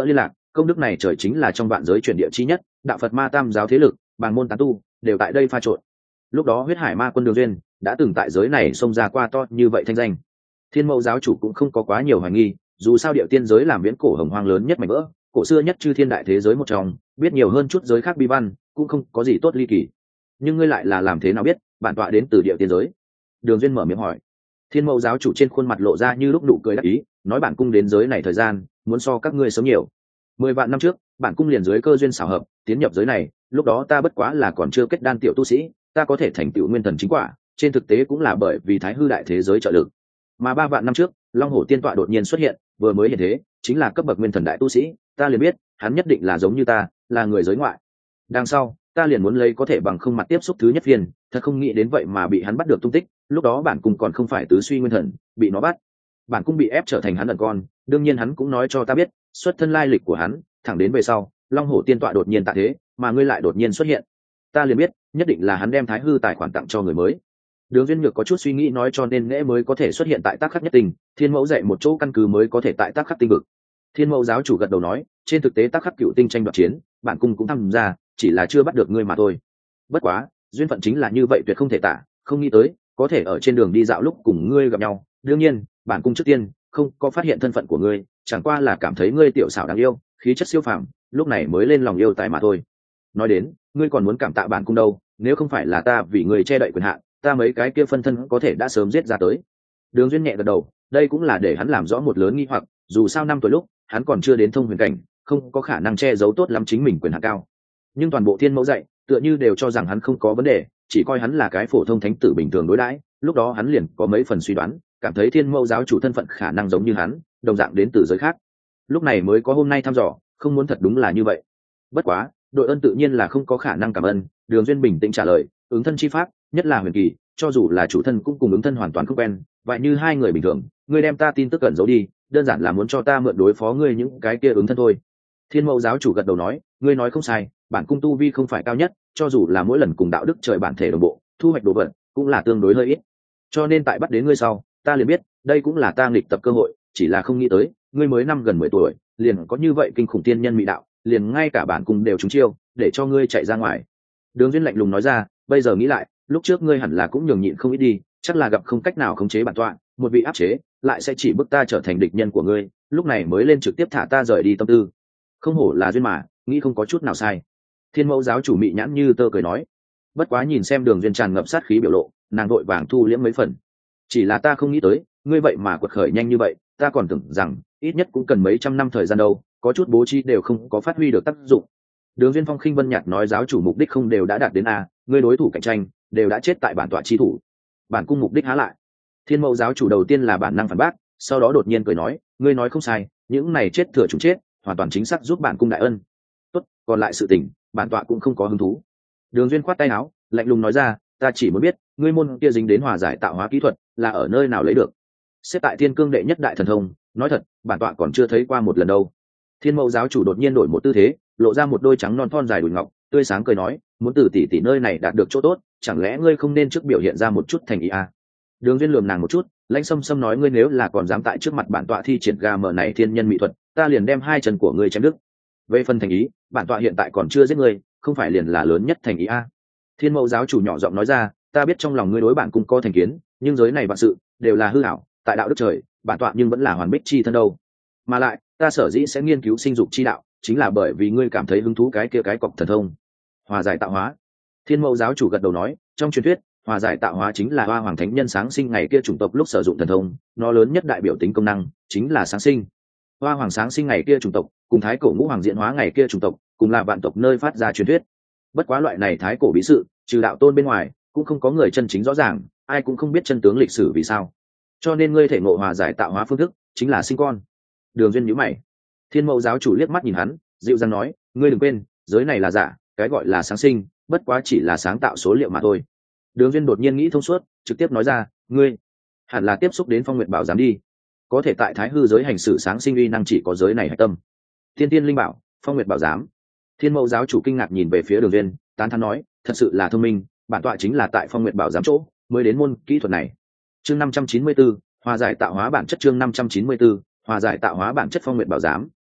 công đức này trời chính là trong vạn giới chuyển địa chi nhất, đạo Phật ma tam giáo thế lực, bàng môn tán tu đều tại đây pha trộn. Lúc đó huyết hải ma quân Đường Duyên đã từng tại giới này xông ra qua to như vậy thanh danh. Thiên Mẫu giáo chủ cũng không có quá nhiều hoài nghi, dù sao điệu tiên giới làm viễn cổ hồng hoang lớn nhất mảnh vỡ, cổ xưa nhất chư thiên đại thế giới một trong, biết nhiều hơn chút giới khác bi văn cũng không có gì tốt ly kỳ. Nhưng ngươi lại là làm thế nào biết bản tọa đến từ điệu tiên giới? Đường Duyên mở miệng hỏi. Thiên Mẫu giáo chủ trên khuôn mặt lộ ra như lúc nụ cười đắc ý, nói bản cung đến giới này thời gian muốn so các ngươi sớm nhiều. Mười vạn năm trước, bản cung liền dưới cơ duyên xảo hợp tiến nhập giới này, lúc đó ta bất quá là còn chưa kết đan tiểu tu sĩ, ta có thể thành tựu nguyên thần chính quả, trên thực tế cũng là bởi vì thái hư đại thế giới trợ lực. Mà ba vạn năm trước, Long Hổ tiên tọa đột nhiên xuất hiện, vừa mới hiện thế, chính là cấp bậc nguyên thần đại tu sĩ, ta liền biết, hắn nhất định là giống như ta, là người giới ngoại. Đằng sau, ta liền muốn lấy có thể bằng không mặt tiếp xúc thứ nhất phiên, thật không nghĩ đến vậy mà bị hắn bắt được tung tích, lúc đó bản cung còn không phải tứ suy nguyên thần, bị nó bắt. Bản cung bị ép trở thành hắn ẩn con, đương nhiên hắn cũng nói cho ta biết, xuất thân lai lịch của hắn, thẳng đến về sau, Long Hổ tiên tọa đột nhiên tại thế, mà ngươi lại đột nhiên xuất hiện. Ta liền biết, nhất định là hắn đem thái hư tài khoản tặng cho người mới. Đường Duyên Nhược có chút suy nghĩ nói cho nên Nghệ mới có thể xuất hiện tại Tác Khắc nhất tình, Thiên Mẫu dạy một chỗ căn cứ mới có thể tại Tác Khắc tinh vực. Thiên Mẫu giáo chủ gật đầu nói, trên thực tế Tác Khắc cựu tinh tranh đoạt chiến, bản cung cũng tham gia, chỉ là chưa bắt được ngươi mà thôi. Bất quá, duyên phận chính là như vậy tuyệt không thể tả, không nghĩ tới, có thể ở trên đường đi dạo lúc cùng ngươi gặp nhau. Đương nhiên, bản cung trước tiên không có phát hiện thân phận của ngươi, chẳng qua là cảm thấy ngươi tiểu xảo đáng yêu, khí chất siêu phàm, lúc này mới lên lòng yêu tài mà thôi. Nói đến, ngươi còn muốn cảm tạ bản cung đâu, nếu không phải là ta vì ngươi che đậy quyền hạn, ta mấy cái kia phân thân có thể đã sớm giết ra tới. Đường Duyên nhẹ gật đầu, đây cũng là để hắn làm rõ một lớn nghi hoặc, dù sao năm tuổi lúc hắn còn chưa đến thông huyền cảnh, không có khả năng che giấu tốt lắm chính mình quyền hạn cao. Nhưng toàn bộ Thiên Mẫu dạy tựa như đều cho rằng hắn không có vấn đề, chỉ coi hắn là cái phổ thông thánh tử bình thường đối đãi. Lúc đó hắn liền có mấy phần suy đoán, cảm thấy Thiên Mẫu giáo chủ thân phận khả năng giống như hắn, đồng dạng đến từ giới khác. Lúc này mới có hôm nay thăm dò, không muốn thật đúng là như vậy. Bất quá, đội ơn tự nhiên là không có khả năng cảm ơn. Đường Duyên bình tĩnh trả lời, ứng thân chi pháp, nhất là huyền kỳ, cho dù là chủ thân cũng cùng ứng thân hoàn toàn không quen, vậy như hai người bình thường, ngươi đem ta tin tức cẩn giấu đi, đơn giản là muốn cho ta mượn đối phó ngươi những cái kia ứng thân thôi. Thiên Mẫu giáo chủ gật đầu nói, ngươi nói không sai, bản cung tu vi không phải cao nhất, cho dù là mỗi lần cùng đạo đức trời bản thể đồng bộ, thu hoạch đồ vật cũng là tương đối hơi ít. Cho nên tại bắt đến ngươi sau, ta liền biết, đây cũng là ta nghịch tập cơ hội, chỉ là không nghĩ tới, ngươi mới năm gần mười tuổi, liền có như vậy kinh khủng tiên nhân mỹ đạo, liền ngay cả bản cung đều trúng chiêu, để cho ngươi chạy ra ngoài. Đường Duyên lạnh lùng nói ra, bây giờ nghĩ lại, lúc trước ngươi hẳn là cũng nhường nhịn không ít đi, chắc là gặp không cách nào khống chế bản tọa, một vị áp chế, lại sẽ chỉ bức ta trở thành địch nhân của ngươi, lúc này mới lên trực tiếp thả ta rời đi tâm tư. Không hổ là duyên mà, nghĩ không có chút nào sai. Thiên Mẫu giáo chủ mị nhãn như tơ cười nói. Bất quá nhìn xem Đường Duyên tràn ngập sát khí biểu lộ, nàng đội vàng thu liễm mấy phần. Chỉ là ta không nghĩ tới, ngươi vậy mà quật khởi nhanh như vậy, ta còn tưởng rằng ít nhất cũng cần mấy trăm năm thời gian đâu, có chút bố trí đều không có phát huy được tác dụng. Đường Duyên Phong khinh vân nhạt nói, giáo chủ mục đích không đều đã đạt đến a, ngươi đối thủ cạnh tranh đều đã chết tại bản tọa chi thủ, bản cung mục đích há lại? Thiên Mẫu giáo chủ đầu tiên là bản năng phản bác, sau đó đột nhiên cười nói, ngươi nói không sai, những này chết thừa chủ chết, hoàn toàn chính xác giúp bản cung đại ân. Tốt, còn lại sự tình, bản tọa cũng không có hứng thú. Đường Duyên khoát tay áo, lạnh lùng nói ra, ta chỉ muốn biết, ngươi môn kia dính đến hòa giải tạo hóa kỹ thuật, là ở nơi nào lấy được? Xếp tại Thiên Cương đệ nhất đại thần thông, nói thật, bản tọa còn chưa thấy qua một lần đâu. Thiên Mẫu giáo chủ đột nhiên đổi một tư thế, lộ ra một đôi trắng non thon dài đùi ngọc, tươi sáng cười nói, muốn từ tỷ tỷ nơi này đạt được chỗ tốt, chẳng lẽ ngươi không nên trước biểu hiện ra một chút thành ý à? Đường Duyên lườm nàng một chút, lãnh sâm sâm nói, ngươi nếu là còn dám tại trước mặt bản tọa thi triển gà mờ này thiên nhân mỹ thuật, ta liền đem hai chân của ngươi chém đứt. Về phần thành ý, bản tọa hiện tại còn chưa giết ngươi, không phải liền là lớn nhất thành ý à? Thiên Mẫu giáo chủ nhỏ giọng nói ra, ta biết trong lòng ngươi đối bản cung có thành kiến, nhưng giới này vạn sự đều là hư ảo, tại đạo đức trời, bản tọa nhưng vẫn là hoàn bích chi thân đâu. Mà lại, ta sở dĩ sẽ nghiên cứu sinh dục chi đạo, chính là bởi vì ngươi cảm thấy hứng thú cái kia cái cọc thần thông hòa giải tạo hóa. Thiên Mẫu giáo chủ gật đầu nói, trong truyền thuyết hòa giải tạo hóa chính là Hoa Hoàng thánh nhân sáng sinh ngày kia chủng tộc lúc sử dụng thần thông, nó lớn nhất đại biểu tính công năng chính là sáng sinh. Hoa Hoàng sáng sinh ngày kia chủng tộc cùng thái cổ ngũ hoàng diễn hóa ngày kia chủng tộc cùng là vạn tộc nơi phát ra truyền thuyết. Bất quá loại này thái cổ bí sự, trừ đạo tôn bên ngoài cũng không có người chân chính rõ ràng, ai cũng không biết chân tướng lịch sử vì sao. Cho nên ngươi thể ngộ hòa giải tạo hóa phương thức chính là sinh con. Đường Duyên nhíu mày. Thiên Mẫu giáo chủ liếc mắt nhìn hắn, dịu dàng nói, ngươi đừng quên, giới này là giả, cái gọi là sáng sinh, bất quá chỉ là sáng tạo số liệu mà thôi. Đường Duyên đột nhiên nghĩ thông suốt, trực tiếp nói ra, ngươi hẳn là tiếp xúc đến Phong Nguyệt Bảo giám đi, có thể tại thái hư giới hành xử sáng sinh uy năng chỉ có giới này hạch tâm. Thiên Tiên linh bảo, Phong Nguyệt Bảo giám. Thiên Mẫu giáo chủ kinh ngạc nhìn về phía Đường Duyên, tán thán nói, thật sự là thông minh, bản tọa chính là tại Phong Nguyệt Bảo giám chỗ mới đến môn kỹ thuật này. Chương năm trăm chín mươi tư, hòa giải tạo hóa bản chất. Chương năm trăm chín mươi tư, hòa giải tạo hóa bản chất. Phong Nguyệt Bảo giám,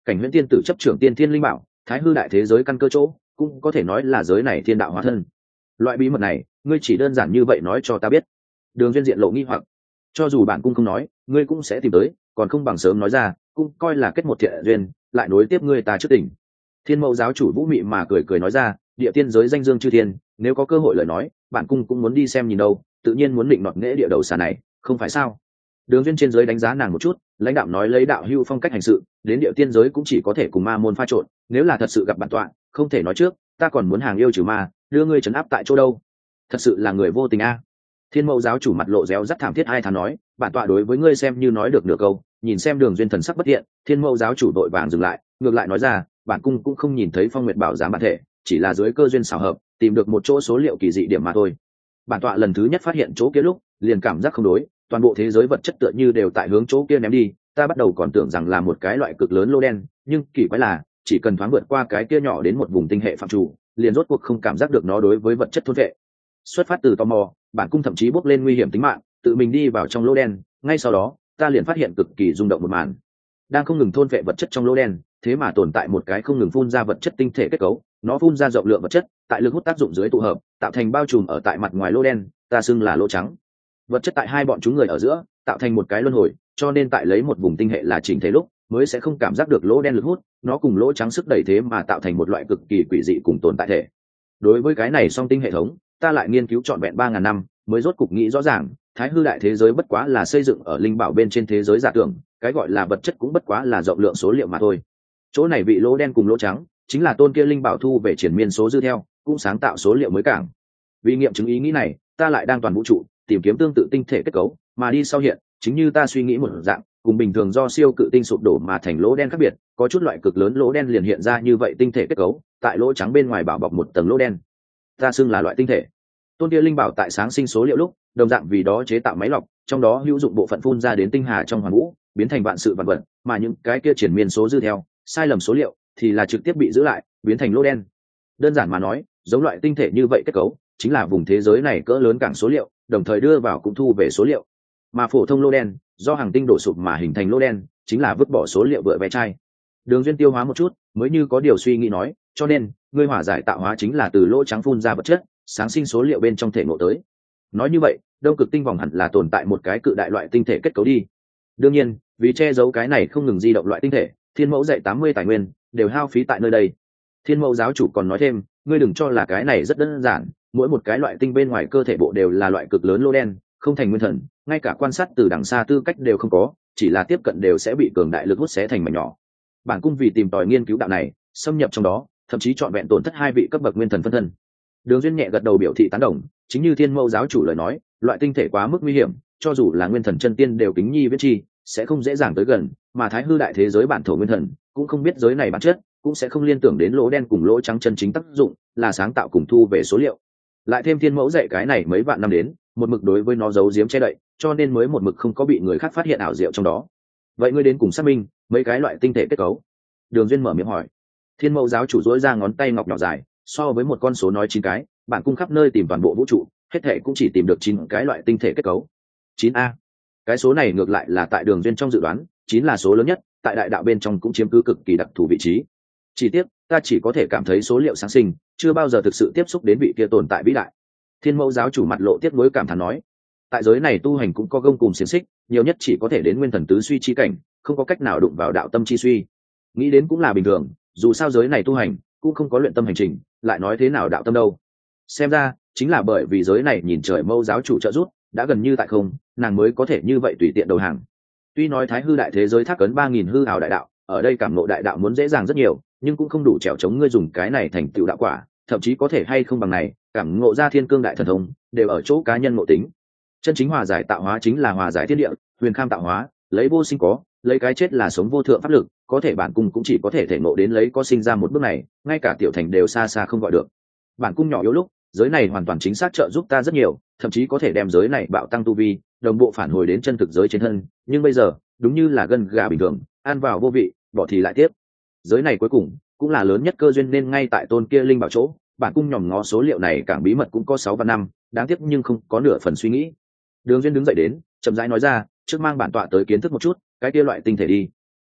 Cảnh Huyễn Tiên tử chấp trưởng tiên thiên linh bảo, thái hư đại thế giới căn cơ chỗ, cũng có thể nói là giới này thiên đạo hóa thân. Loại bí mật này, ngươi chỉ đơn giản như vậy nói cho ta biết. Đường Duyên diện lộ nghi hoặc, cho dù bản cung không nói, ngươi cũng sẽ tìm tới, còn không bằng sớm nói ra, cũng coi là kết một thiện duyên, lại nối tiếp ngươi ta trước tỉnh. Thiên Mẫu giáo chủ Vũ Mị mà cười cười nói ra, địa tiên giới danh dương chư thiên, nếu có cơ hội lời nói, bản cung cũng muốn đi xem nhìn đâu, tự nhiên muốn định nọt nghệ địa đầu xà này, không phải sao? Đường Duyên trên giới đánh giá nàng một chút, lãnh đạo nói lấy đạo hưu phong cách hành sự, đến địa tiên giới cũng chỉ có thể cùng ma môn pha trộn, nếu là thật sự gặp bản tọa, không thể nói trước, ta còn muốn hàng yêu trừ ma, đưa ngươi trấn áp tại chỗ đâu. Thật sự là người vô tình a. Thiên Mẫu giáo chủ mặt lộ réo rắt thảm thiết hai thán nói, bản tọa đối với ngươi xem như nói được nửa câu, nhìn xem Đường Duyên thần sắc bất thiện, Thiên Mẫu giáo chủ đội vàng dừng lại, ngược lại nói ra, bản cung cũng không nhìn thấy Phong Nguyệt bảo giám bản thể, chỉ là dưới cơ duyên xảo hợp, tìm được một chỗ số liệu kỳ dị điểm mà thôi. Bản tọa lần thứ nhất phát hiện chỗ kia lúc, liền cảm giác không đối, toàn bộ thế giới vật chất tựa như đều tại hướng chỗ kia ném đi, ta bắt đầu còn tưởng rằng là một cái loại cực lớn lô đen, nhưng kỳ quái là, chỉ cần thoáng vượt qua cái kia nhỏ đến một vùng tinh hệ phạm trù, liền rốt cuộc không cảm giác được nó đối với vật chất thôn vệ. Xuất phát từ tò mò, bản cung thậm chí bước lên nguy hiểm tính mạng, tự mình đi vào trong lô đen, ngay sau đó, ta liền phát hiện cực kỳ rung động một màn. Đang không ngừng thôn vệ vật chất trong lô đen, thế mà tồn tại một cái không ngừng phun ra vật chất tinh thể kết cấu, nó phun ra rộng lượng vật chất, tại lực hút tác dụng dưới tụ hợp, tạo thành bao trùm ở tại mặt ngoài lô đen, ta xưng là lô trắng. Vật chất tại hai bọn chúng người ở giữa, tạo thành một cái luân hồi, cho nên tại lấy một vùng tinh hệ là chỉnh thể lúc, mới sẽ không cảm giác được lỗ đen lực hút, nó cùng lỗ trắng sức đẩy thế mà tạo thành một loại cực kỳ quỷ dị cùng tồn tại thể. Đối với cái này song tinh hệ thống, ta lại nghiên cứu trọn vẹn ba ngàn năm, mới rốt cục nghĩ rõ ràng, thái hư đại thế giới bất quá là xây dựng ở linh bảo bên trên thế giới giả tưởng, cái gọi là vật chất cũng bất quá là rộng lượng số liệu mà thôi. Chỗ này vị lỗ đen cùng lỗ trắng, chính là tôn kia linh bảo thu về triển miên số dư theo, cũng sáng tạo số liệu mới cảng. Vì nghiệm chứng ý nghĩ này, ta lại đang toàn vũ trụ tìm kiếm tương tự tinh thể kết cấu, mà đi sau hiện, chính như ta suy nghĩ một dạng, cùng bình thường do siêu cự tinh sụp đổ mà thành lỗ đen khác biệt, có chút loại cực lớn lỗ đen liền hiện ra như vậy tinh thể kết cấu, tại lỗ trắng bên ngoài bảo bọc một tầng lỗ đen. Ta xưng là loại tinh thể. Tôn kia linh bảo tại sáng sinh số liệu lúc, đồng dạng vì đó chế tạo máy lọc, trong đó hữu dụng bộ phận phun ra đến tinh hà trong hoàn vũ, biến thành vạn sự vạn vật, mà những cái kia triển miên số dư theo, sai lầm số liệu thì là trực tiếp bị giữ lại, biến thành lỗ đen. Đơn giản mà nói, giống loại tinh thể như vậy kết cấu, chính là vùng thế giới này cỡ lớn cảng số liệu, đồng thời đưa vào cũng thu về số liệu. Mà phổ thông lỗ đen, do hàng tinh đổ sụp mà hình thành lỗ đen, chính là vứt bỏ số liệu vựa ve chai. Đường Duyên tiêu hóa một chút, mới như có điều suy nghĩ nói, cho nên, ngươi hỏa giải tạo hóa chính là từ lỗ trắng phun ra vật chất, sáng sinh số liệu bên trong thể ngộ tới. Nói như vậy, đông cực tinh vòng hẳn là tồn tại một cái cự đại loại tinh thể kết cấu đi. Đương nhiên, vì che giấu cái này không ngừng di động loại tinh thể, Thiên Mẫu dạy tám mươi tài nguyên đều hao phí tại nơi đây. Thiên Mẫu giáo chủ còn nói thêm, ngươi đừng cho là cái này rất đơn giản, mỗi một cái loại tinh bên ngoài cơ thể bộ đều là loại cực lớn lô đen, không thành nguyên thần, ngay cả quan sát từ đằng xa tư cách đều không có, chỉ là tiếp cận đều sẽ bị cường đại lực hút xé thành mảnh nhỏ. Bản cung vì tìm tòi nghiên cứu đạo này, xâm nhập trong đó, thậm chí chọn vẹn tổn thất hai vị cấp bậc nguyên thần phân thân. Đường Duyên nhẹ gật đầu biểu thị tán đồng, chính như Thiên Mẫu giáo chủ lời nói, loại tinh thể quá mức nguy hiểm, cho dù là nguyên thần chân tiên đều kính nhi viết chi, sẽ không dễ dàng tới gần, mà thái hư đại thế giới bản thổ nguyên thần, cũng không biết giới này bản chất, cũng sẽ không liên tưởng đến lỗ đen cùng lỗ trắng chân chính tác dụng, là sáng tạo cùng thu về số liệu. Lại thêm Thiên Mẫu dạy cái này mấy vạn năm đến, một mực đối với nó giấu giếm che đậy, cho nên mới một mực không có bị người khác phát hiện ảo diệu trong đó. Vậy ngươi đến cùng xác minh mấy cái loại tinh thể kết cấu? Đường Duyên mở miệng hỏi. Thiên Mẫu giáo chủ dỗi ra ngón tay ngọc nhỏ dài, so với một con số nói chín cái, bản cung khắp nơi tìm toàn bộ vũ trụ, hết thảy cũng chỉ tìm được chín cái loại tinh thể kết cấu. chín a. Cái số này ngược lại là tại Đường Duyên trong dự đoán, chín là số lớn nhất, tại đại đạo bên trong cũng chiếm cứ cực kỳ đặc thù vị trí. Chỉ tiếc, ta chỉ có thể cảm thấy số liệu sáng sinh, chưa bao giờ thực sự tiếp xúc đến vị kia tồn tại vĩ đại. Thiên Mẫu giáo chủ mặt lộ tiếc nuối cảm thán nói, tại giới này tu hành cũng có gông cùng xiềng xích, nhiều nhất chỉ có thể đến nguyên thần tứ suy chi cảnh, không có cách nào đụng vào đạo tâm chi suy. Nghĩ đến cũng là bình thường, dù sao giới này tu hành cũng không có luyện tâm hành trình, lại nói thế nào đạo tâm đâu. Xem ra chính là bởi vì giới này nhìn trời Mẫu giáo chủ trợ giúp, đã gần như tại không, nàng mới có thể như vậy tùy tiện đầu hàng. Tuy nói thái hư đại thế giới thác ấn ba nghìn hư ảo đại đạo, ở đây cảm ngộ đại đạo muốn dễ dàng rất nhiều, nhưng cũng không đủ trèo chống ngươi dùng cái này thành tựu đạo quả, thậm chí có thể hay không bằng này, cảm ngộ ra thiên cương đại thần thông, đều ở chỗ cá nhân ngộ tính. Chân chính hòa giải tạo hóa chính là hòa giải thiên địa, huyền kham tạo hóa, lấy vô sinh có, lấy cái chết là sống vô thượng pháp lực, có thể bản cung cũng chỉ có thể thể ngộ đến lấy có sinh ra một bước này, ngay cả tiểu thành đều xa xa không gọi được. Bản cung nhỏ yếu lúc, giới này hoàn toàn chính xác trợ giúp ta rất nhiều, thậm chí có thể đem giới này bạo tăng tu vi, đồng bộ phản hồi đến chân thực giới trên thân, nhưng bây giờ, đúng như là gân gà bình thường, ăn vào vô vị, bỏ thì lại tiếp. Giới này cuối cùng cũng là lớn nhất cơ duyên, nên ngay tại tôn kia linh bảo chỗ, bản cung nhòm ngó số liệu này càng bí mật cũng có sáu và năm, đáng tiếc nhưng không có nửa phần suy nghĩ. Đường Duyên đứng dậy đến, chậm rãi nói ra, trước mang bản tọa tới kiến thức một chút cái kia loại tinh thể đi.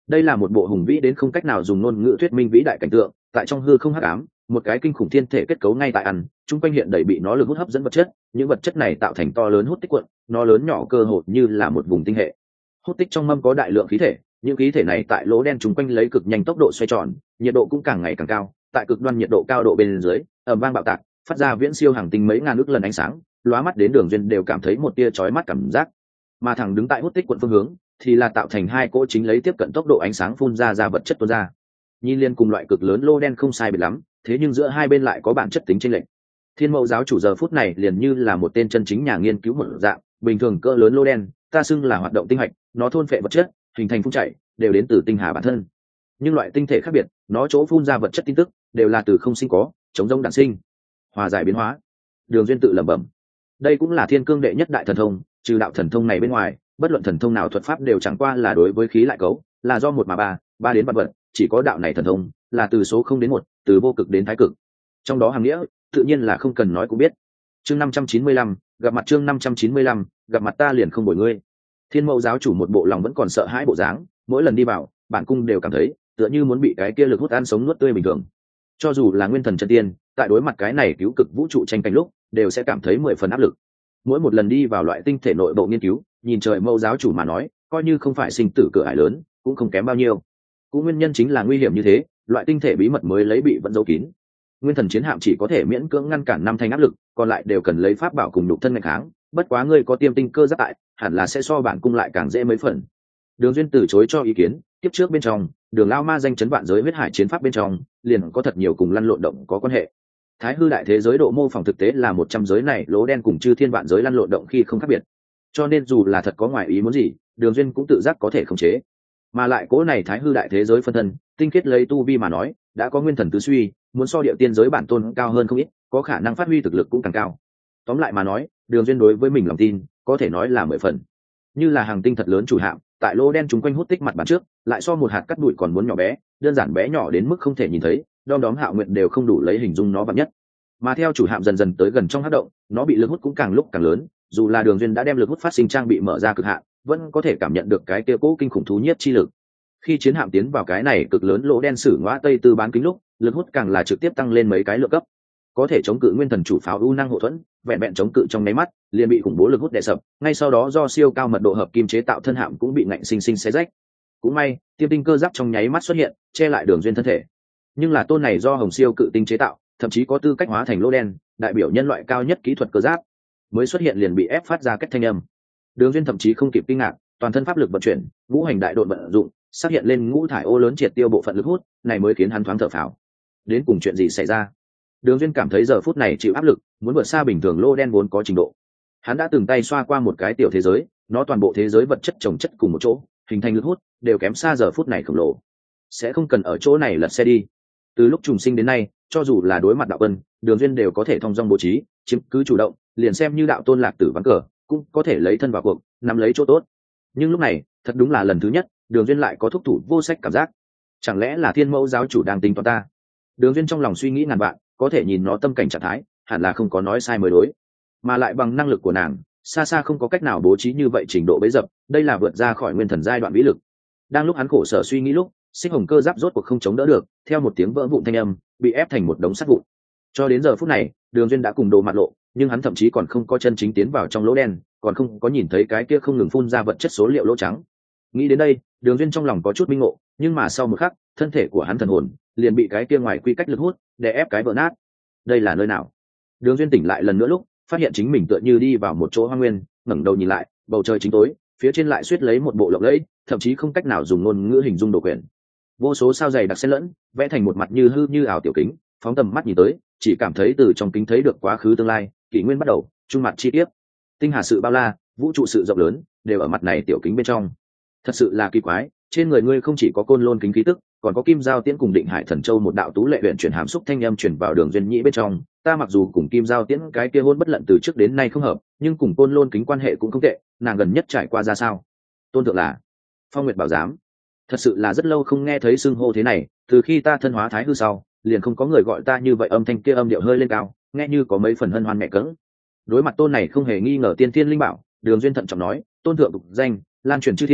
đây là một bộ hùng vĩ đến không cách nào dùng ngôn ngữ thuyết minh vĩ đại cảnh tượng. Tại trong hư không hắc ám, một cái kinh khủng thiên thể kết cấu ngay tại ăn, chung quanh hiện đầy bị nó lực hút hấp dẫn vật chất, những vật chất này tạo thành to lớn hút tích quận, nó lớn nhỏ cơ hồ như là một vùng tinh hệ. Hút tích trong mâm có đại lượng khí thể, những khí thể này tại lỗ đen chung quanh lấy cực nhanh tốc độ xoay tròn, nhiệt độ cũng càng ngày càng cao, tại cực đoan nhiệt độ cao độ bên dưới, ầm vang bạo tạc, phát ra viễn siêu hàng tinh mấy ngàn ức lần ánh sáng, lóa mắt đến Đường Duyên đều cảm thấy một tia chói mắt cảm giác. Mà thẳng đứng tại hút tích quận phương hướng, thì là tạo thành hai cỗ chính lấy tiếp cận tốc độ ánh sáng phun ra ra vật chất tuôn ra. Nhìn liên cùng loại cực lớn lô đen không sai biệt lắm, thế nhưng giữa hai bên lại có bản chất tính chênh lệch. Thiên Mẫu giáo chủ giờ phút này liền như là một tên chân chính nhà nghiên cứu một dạng, bình thường cỡ lớn lô đen, ta xưng là hoạt động tinh hạch, nó thôn phệ vật chất, hình thành phun chảy, đều đến từ tinh hà bản thân. Nhưng loại tinh thể khác biệt, nó chỗ phun ra vật chất tin tức, đều là từ không sinh có, chống rỗng đản sinh, hòa giải biến hóa. Đường Duyên tự lẩm bẩm, đây cũng là thiên cương đệ nhất đại thần thông, trừ đạo thần thông này bên ngoài, bất luận thần thông nào thuật pháp đều chẳng qua là đối với khí lại cấu, là do một mà ba, ba đến vạn vật, chỉ có đạo này thần thông, là từ số không đến một, từ vô cực đến thái cực. Trong đó hàm nghĩa, tự nhiên là không cần nói cũng biết. Chương năm trăm chín mươi lăm, gặp mặt chương năm trăm chín mươi lăm, gặp mặt ta liền không bồi ngươi. Thiên Mẫu giáo chủ một bộ lòng vẫn còn sợ hãi bộ dáng, mỗi lần đi vào, bản cung đều cảm thấy, tựa như muốn bị cái kia lực hút ăn sống nuốt tươi bình thường. Cho dù là nguyên thần chân tiên, tại đối mặt cái này cứu cực vũ trụ tranh cạnh lúc, đều sẽ cảm thấy mười phần áp lực. Mỗi một lần đi vào loại tinh thể nội bộ nghiên cứu, nhìn trời Mẫu giáo chủ mà nói, coi như không phải sinh tử cửa ải lớn, cũng không kém bao nhiêu. Cũng nguyên nhân chính là nguy hiểm như thế, loại tinh thể bí mật mới lấy bị vẫn giấu kín. Nguyên thần chiến hạm chỉ có thể miễn cưỡng ngăn cản năm thanh áp lực, còn lại đều cần lấy pháp bảo cùng nhục thân nghênh kháng. Bất quá ngươi có tiêm tinh cơ giáp tại, hẳn là sẽ so bản cung lại càng dễ mấy phần. Đường Duyên từ chối cho ý kiến, tiếp trước bên trong, Đường Lao Ma danh chấn vạn giới huyết hải chiến pháp bên trong, liền có thật nhiều cùng lăn lộn động có quan hệ. Thái hư đại thế giới độ mô phỏng thực tế là một trăm giới này lỗ đen cùng chư thiên vạn giới lăn lộn động khi không khác biệt. Cho nên dù là thật có ngoài ý muốn gì, Đường Duyên cũng tự giác có thể khống chế. Mà lại cố này thái hư đại thế giới phân thân, tinh kết lấy tu vi mà nói, đã có nguyên thần tứ suy, muốn so địa tiên giới bản tôn cao hơn không ít, có khả năng phát huy thực lực cũng càng cao. Tóm lại mà nói, Đường Duyên đối với mình lòng tin, có thể nói là mười phần. Như là hàng tinh thật lớn chủ hạm, tại lỗ đen chúng quanh hút tích mặt bản trước, lại so một hạt cát bụi còn muốn nhỏ bé, đơn giản bé nhỏ đến mức không thể nhìn thấy, đom đóm Hạo Nguyệt đều không đủ lấy hình dung nó bằng nhất. Mà theo chủ hạm dần dần tới gần trong hắc động, nó bị lực hút cũng càng lúc càng lớn, dù là Đường Duyên đã đem lực hút phát sinh trang bị mở ra cực hạn, vẫn có thể cảm nhận được cái kia cố kinh khủng thú nhiếp chi lực. Khi chiến hạm tiến vào cái này cực lớn lỗ đen sử ngõa tây tư bán kính lúc, lực hút càng là trực tiếp tăng lên mấy cái lượng cấp, có thể chống cự nguyên thần chủ pháo u năng hộ thuẫn, vẹn vẹn chống cự trong nháy mắt liền bị khủng bố lực hút đè sập, ngay sau đó do siêu cao mật độ hợp kim chế tạo thân hạm cũng bị ngạnh sinh sinh xé rách. Cũng may tiêm tinh cơ giáp trong nháy mắt xuất hiện, che lại Đường Duyên thân thể. Nhưng là tôn này do hồng siêu cự tinh chế tạo, thậm chí có tư cách hóa thành lỗ đen, đại biểu nhân loại cao nhất kỹ thuật cơ giáp, mới xuất hiện liền bị ép phát ra cách thanh âm. Đường Duyên thậm chí không kịp kinh ngạc, toàn thân pháp lực vận chuyển, ngũ hành đại độn vận dụng, xác hiện lên ngũ thải ô lớn triệt tiêu bộ phận lực hút, này mới khiến hắn thoáng thở phào. Đến cùng chuyện gì xảy ra? Đường Duyên cảm thấy giờ phút này chịu áp lực, muốn vượt xa bình thường lô đen vốn có trình độ. Hắn đã từng tay xoa qua một cái tiểu thế giới, nó toàn bộ thế giới vật chất chồng chất cùng một chỗ, hình thành lực hút, đều kém xa giờ phút này khổng lồ. Sẽ không cần ở chỗ này lật xe đi. Từ lúc trùng sinh đến nay, cho dù là đối mặt đạo quân, Đường Duyên đều có thể thông dong bố trí, chiếm cứ chủ động, liền xem như đạo tôn lạc tử ván cờ, cũng có thể lấy thân vào cuộc, nắm lấy chỗ tốt. Nhưng lúc này, thật đúng là lần thứ nhất, Đường Duyên lại có thúc thủ vô sách cảm giác. Chẳng lẽ là Thiên Mẫu giáo chủ đang tính toán ta? Đường Duyên trong lòng suy nghĩ ngàn vạn, có thể nhìn nó tâm cảnh trạng thái, hẳn là không có nói sai mới đối. Mà lại bằng năng lực của nàng, xa xa không có cách nào bố trí như vậy trình độ bấy dập, đây là vượt ra khỏi nguyên thần giai đoạn vĩ lực. Đang lúc hắn khổ sở suy nghĩ lúc, xích hồng cơ giáp rốt cuộc không chống đỡ được, theo một tiếng vỡ vụn thanh âm, bị ép thành một đống sắt vụn. Cho đến giờ phút này, Đường Duyên đã cùng đồ mặt lộ, nhưng hắn thậm chí còn không có chân chính tiến vào trong lỗ đen, còn không có nhìn thấy cái kia không ngừng phun ra vật chất số liệu lỗ trắng. Nghĩ đến đây, Đường Duyên trong lòng có chút minh ngộ, nhưng mà sau một khắc, thân thể của hắn thần hồn liền bị cái kia ngoài quy cách lực hút để ép cái vỡ nát. Đây là nơi nào? Đường Duyên tỉnh lại lần nữa lúc, phát hiện chính mình tựa như đi vào một chỗ hoang nguyên, ngẩng đầu nhìn lại, bầu trời chính tối, phía trên lại suýt lấy một bộ lộng lẫy, thậm chí không cách nào dùng ngôn ngữ hình dung đồ quyển. Vô số sao dày đặc xen lẫn, vẽ thành một mặt như hư như ảo tiểu kính, phóng tầm mắt nhìn tới, chỉ cảm thấy từ trong kính thấy được quá khứ tương lai, kỷ nguyên bắt đầu, trung mặt chi tiết. Tinh hà sự bao la, vũ trụ sự rộng lớn, đều ở mặt này tiểu kính bên trong. Thật sự là kỳ quái, trên người ngươi không chỉ có côn lôn kính khí tức, còn có kim giao tiễn cùng định hải thần châu một đạo tú lệ luyện chuyển hàm xúc thanh âm chuyển vào Đường Duyên nhĩ bên trong. Ta mặc dù cùng kim giao tiễn cái kia hôn bất lận từ trước đến nay không hợp, nhưng cùng côn lôn kính quan hệ cũng không tệ, nàng gần nhất trải qua ra sao? Tôn thượng là Phong Nguyệt bảo giám. Thật sự là rất lâu không nghe thấy xưng hô thế này, từ khi ta thân hóa thái hư sau, liền không có người gọi ta như vậy, âm thanh kia âm điệu hơi lên cao, nghe như có mấy phần hân hoan mẹ cỡng. Đối mặt tôn này không hề nghi ngờ tiên thiên linh bảo, Đường Duyên thận trọng nói, tôn thượng tục danh, lan truyền chư thiên,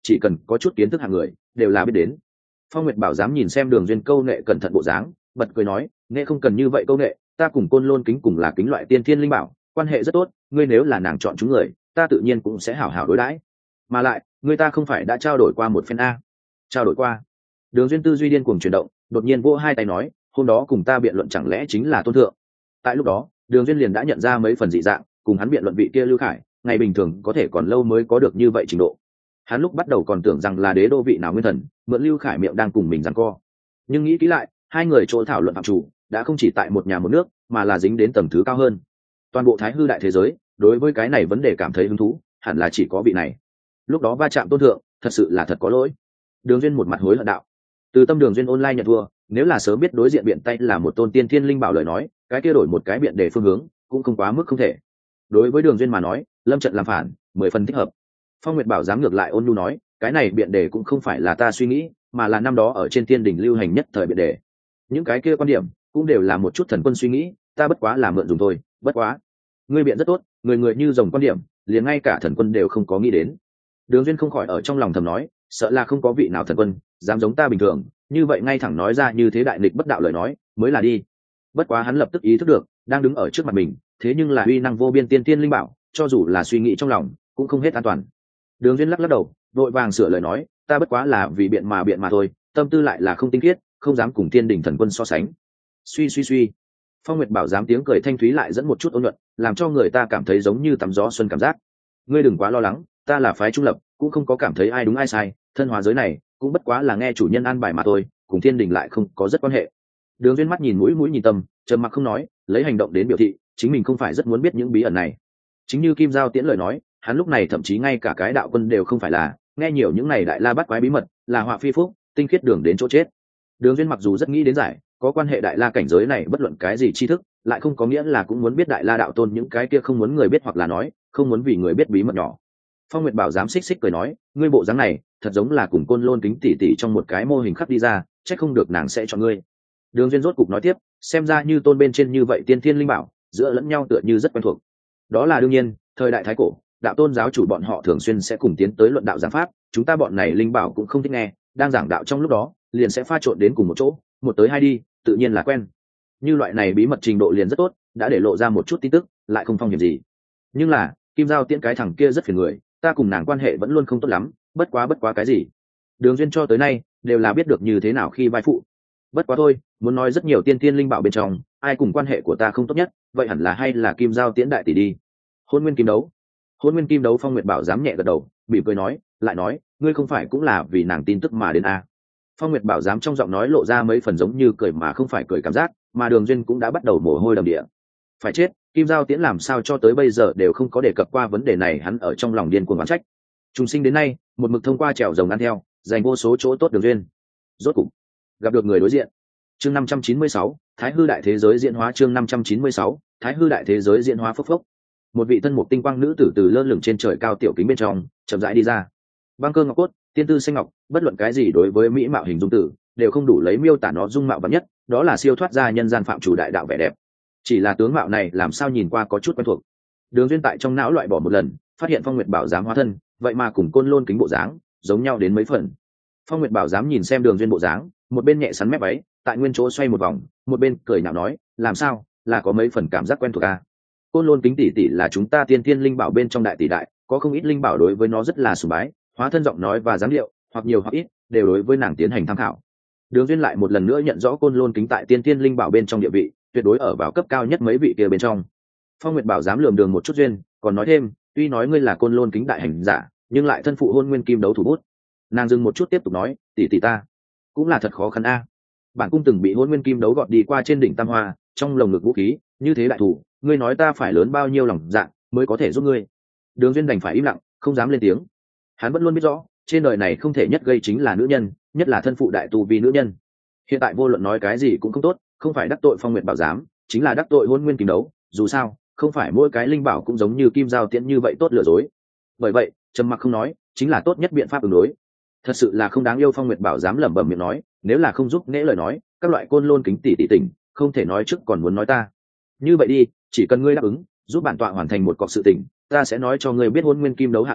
chỉ cần có chút kiến thức hạng người đều là biết đến. Phong Nguyệt Bảo dám nhìn xem Đường Duyên câu nệ cẩn thận bộ dáng, bật cười nói, nghệ không cần như vậy câu nệ, ta cùng Côn Lôn kính cùng là kính loại tiên thiên linh bảo, quan hệ rất tốt, ngươi nếu là nàng chọn chúng người, ta tự nhiên cũng sẽ hảo hảo đối đãi. Mà lại, người ta không phải đã trao đổi qua một phen a? Trao đổi qua? Đường Duyên tư duy điên cuồng chuyển động, đột nhiên vỗ hai tay nói, hôm đó cùng ta biện luận chẳng lẽ chính là Tôn thượng? Tại lúc đó, Đường Duyên liền đã nhận ra mấy phần dị dạng, cùng hắn biện luận vị kia Lưu Khải, ngày bình thường có thể còn lâu mới có được như vậy trình độ. Hắn lúc bắt đầu còn tưởng rằng là đế đô vị nào nguyên thần, mượn Lưu Khải miệng đang cùng mình giằng co. Nhưng nghĩ kỹ lại, hai người chỗ thảo luận phạm chủ đã không chỉ tại một nhà một nước, mà là dính đến tầng thứ cao hơn. Toàn bộ Thái Hư đại thế giới, đối với cái này vấn đề cảm thấy hứng thú, hẳn là chỉ có vị này. Lúc đó va chạm Tôn thượng, thật sự là thật có lỗi. Đường Duyên một mặt hối hận đạo. Từ tâm Đường Duyên online nhận thua, nếu là sớm biết đối diện biện tay là một tôn tiên thiên linh bảo lời nói, cái kia đổi một cái biện để phương hướng, cũng không quá mức không thể. Đối với Đường Duyên mà nói, lâm trận làm phản, mười phần thích hợp. Phong Nguyệt Bảo dám ngược lại ôn nhu nói, cái này biện đề cũng không phải là ta suy nghĩ, mà là năm đó ở trên thiên đỉnh lưu hành nhất thời biện đề. Những cái kia quan điểm cũng đều là một chút thần quân suy nghĩ, ta bất quá là mượn dùng thôi, bất quá. Ngươi biện rất tốt, người người như rồng quan điểm, liền ngay cả thần quân đều không có nghĩ đến. Đường Duyên không khỏi ở trong lòng thầm nói, sợ là không có vị nào thần quân dám giống ta bình thường, như vậy ngay thẳng nói ra như thế đại nghịch bất đạo lời nói, mới là đi. Bất quá hắn lập tức ý thức được, đang đứng ở trước mặt mình, thế nhưng là uy năng vô biên tiên tiên linh bảo, cho dù là suy nghĩ trong lòng, cũng không hết an toàn. Đường Duyên lắc lắc đầu, vội vàng sửa lời nói, ta bất quá là vì biện mà biện mà thôi, tâm tư lại là không tinh khiết, không dám cùng tiên đỉnh thần quân so sánh. Suy suy suy. Phong Nguyệt Bảo dám tiếng cười thanh thúy lại dẫn một chút ôn nhuận, làm cho người ta cảm thấy giống như tắm gió xuân cảm giác. Ngươi đừng quá lo lắng, ta là phái trung lập, cũng không có cảm thấy ai đúng ai sai, thân hóa giới này cũng bất quá là nghe chủ nhân an bài mà thôi, cùng thiên đình lại không có rất quan hệ. Đường Duyên mắt nhìn mũi mũi nhìn tâm, trầm mặc không nói, lấy hành động đến biểu thị chính mình không phải rất muốn biết những bí ẩn này. Chính như Kim Giao Tiễn lời nói, hắn lúc này thậm chí ngay cả cái đạo quân đều không phải là, nghe nhiều những này đại la bắt quái bí mật, là họa phi phúc, tinh khiết đường đến chỗ chết. Đường Duyên mặc dù rất nghĩ đến giải, có quan hệ đại la cảnh giới này bất luận cái gì tri thức, lại không có nghĩa là cũng muốn biết đại la đạo tôn những cái kia không muốn người biết hoặc là nói, không muốn vì người biết bí mật nhỏ. Phong Nguyệt Bảo dám xích xích cười nói, ngươi bộ dáng này, thật giống là cùng Côn Lôn kính tỷ tỷ trong một cái mô hình khắc đi ra, chắc không được nàng sẽ chọn ngươi. Đường Duyên rốt cục nói tiếp, xem ra như tôn bên trên như vậy tiên thiên linh bảo, giữa lẫn nhau tựa như rất quen thuộc. Đó là đương nhiên, thời đại thái cổ, đạo tôn giáo chủ bọn họ thường xuyên sẽ cùng tiến tới luận đạo giảng pháp, chúng ta bọn này linh bảo cũng không thích nghe, đang giảng đạo trong lúc đó, liền sẽ pha trộn đến cùng một chỗ, một tới hai đi, tự nhiên là quen. Như loại này bí mật trình độ liền rất tốt, đã để lộ ra một chút tin tức, lại không phong hiểm gì. Nhưng là, Kim Giao Tiễn cái thằng kia rất phiền người, ta cùng nàng quan hệ vẫn luôn không tốt lắm, bất quá bất quá cái gì. Đường Duyên cho tới nay đều là biết được như thế nào khi vai phụ. Bất quá thôi, muốn nói rất nhiều tiên tiên linh bảo bên trong, ai cùng quan hệ của ta không tốt nhất, vậy hẳn là hay là Kim Giao Tiễn đại tỷ đi. Hôn Nguyên Kim Đấu. Hôn Nguyên Kim Đấu. Phong Nguyệt Bảo dám nhẹ gật đầu, bị cười nói, lại nói, ngươi không phải cũng là vì nàng tin tức mà đến à. Phong Nguyệt Bảo dám trong giọng nói lộ ra mấy phần giống như cười mà không phải cười cảm giác, mà Đường Duyên cũng đã bắt đầu mồ hôi đầm địa. Phải chết, Kim Giao Tiễn làm sao cho tới bây giờ đều không có đề cập qua vấn đề này, hắn ở trong lòng điên cuồng oán trách. Trùng sinh đến nay, một mực thông qua trèo rồng ăn theo, dành vô số chỗ tốt Đường Duyên. Rốt cục gặp được người đối diện. Chương năm trăm chín mươi sáu, Thái Hư đại thế giới diễn hóa. Chương năm trăm chín mươi sáu, Thái Hư đại thế giới diễn hóa. Phốc phốc. Một vị thân mục tinh quang nữ tử từ lơ lửng trên trời cao tiểu kính bên trong, chậm rãi đi ra. Băng cơ ngọc cốt, tiên tư xanh ngọc, bất luận cái gì đối với mỹ mạo hình dung tử, đều không đủ lấy miêu tả nó dung mạo vắn nhất, đó là siêu thoát ra nhân gian phạm chủ đại đạo vẻ đẹp. Chỉ là tướng mạo này làm sao nhìn qua có chút quen thuộc. Đường Duyên tại trong não loại bỏ một lần, phát hiện Phong Nguyệt Bảo dám hóa thân, vậy mà cùng Côn Lôn kính bộ dáng giống nhau đến mấy phần. Phong Nguyệt Bảo dám nhìn xem Đường Duyên bộ dáng, một bên nhẹ sắn mép váy, tại nguyên chỗ xoay một vòng, một bên cười nhạo nói, làm sao, là có mấy phần cảm giác quen thuộc à? Côn Lôn kính tỷ tỷ là chúng ta tiên thiên linh bảo bên trong đại tỷ đại, có không ít linh bảo đối với nó rất là sùng bái, hóa thân giọng nói và dáng điệu, hoặc nhiều hoặc ít, đều đối với nàng tiến hành tham khảo. Đường Duyên lại một lần nữa nhận rõ Côn Lôn kính tại tiên thiên linh bảo bên trong địa vị, tuyệt đối ở vào cấp cao nhất mấy vị kia bên trong. Phong Nguyệt Bảo dám lườm Đường một chút duyên, còn nói thêm, tuy nói ngươi là Côn Lôn kính đại hành giả, nhưng lại thân phụ Hôn Nguyên Kim Đấu thủ bút. Nàng dừng một chút tiếp tục nói, tỷ tỷ ta cũng là thật khó khăn a. Bản cung từng bị Hôn Nguyên Kim Đấu gọt đi qua trên đỉnh Tam Hoa, trong lồng ngực vũ khí, như thế đại thủ, ngươi nói ta phải lớn bao nhiêu lòng dạ mới có thể giúp ngươi. Đường Duyên đành phải im lặng, không dám lên tiếng. Hắn vẫn luôn biết rõ, trên đời này không thể nhất gây chính là nữ nhân, nhất là thân phụ đại tu vi nữ nhân. Hiện tại vô luận nói cái gì cũng không tốt, không phải đắc tội Phong Nguyệt Bảo giám, chính là đắc tội Hôn Nguyên Kim Đấu, dù sao, không phải mỗi cái linh bảo cũng giống như Kim Giao Tiễn như vậy tốt lừa dối. Bởi vậy, trầm mặc không nói, chính là tốt nhất biện pháp ứng đối. Thật sự là không đáng yêu. Phong Nguyệt Bảo dám lẩm bẩm miệng nói, nếu là không giúp nễ lời nói, các loại Côn Lôn kính tỷ tỷ tỉnh, không thể nói trước còn muốn nói ta. Như vậy đi, chỉ cần ngươi đáp ứng, giúp bản tọa hoàn thành một cọc sự tình, ta sẽ nói cho ngươi biết Hôn Nguyên Kim Đấu hạ lạc,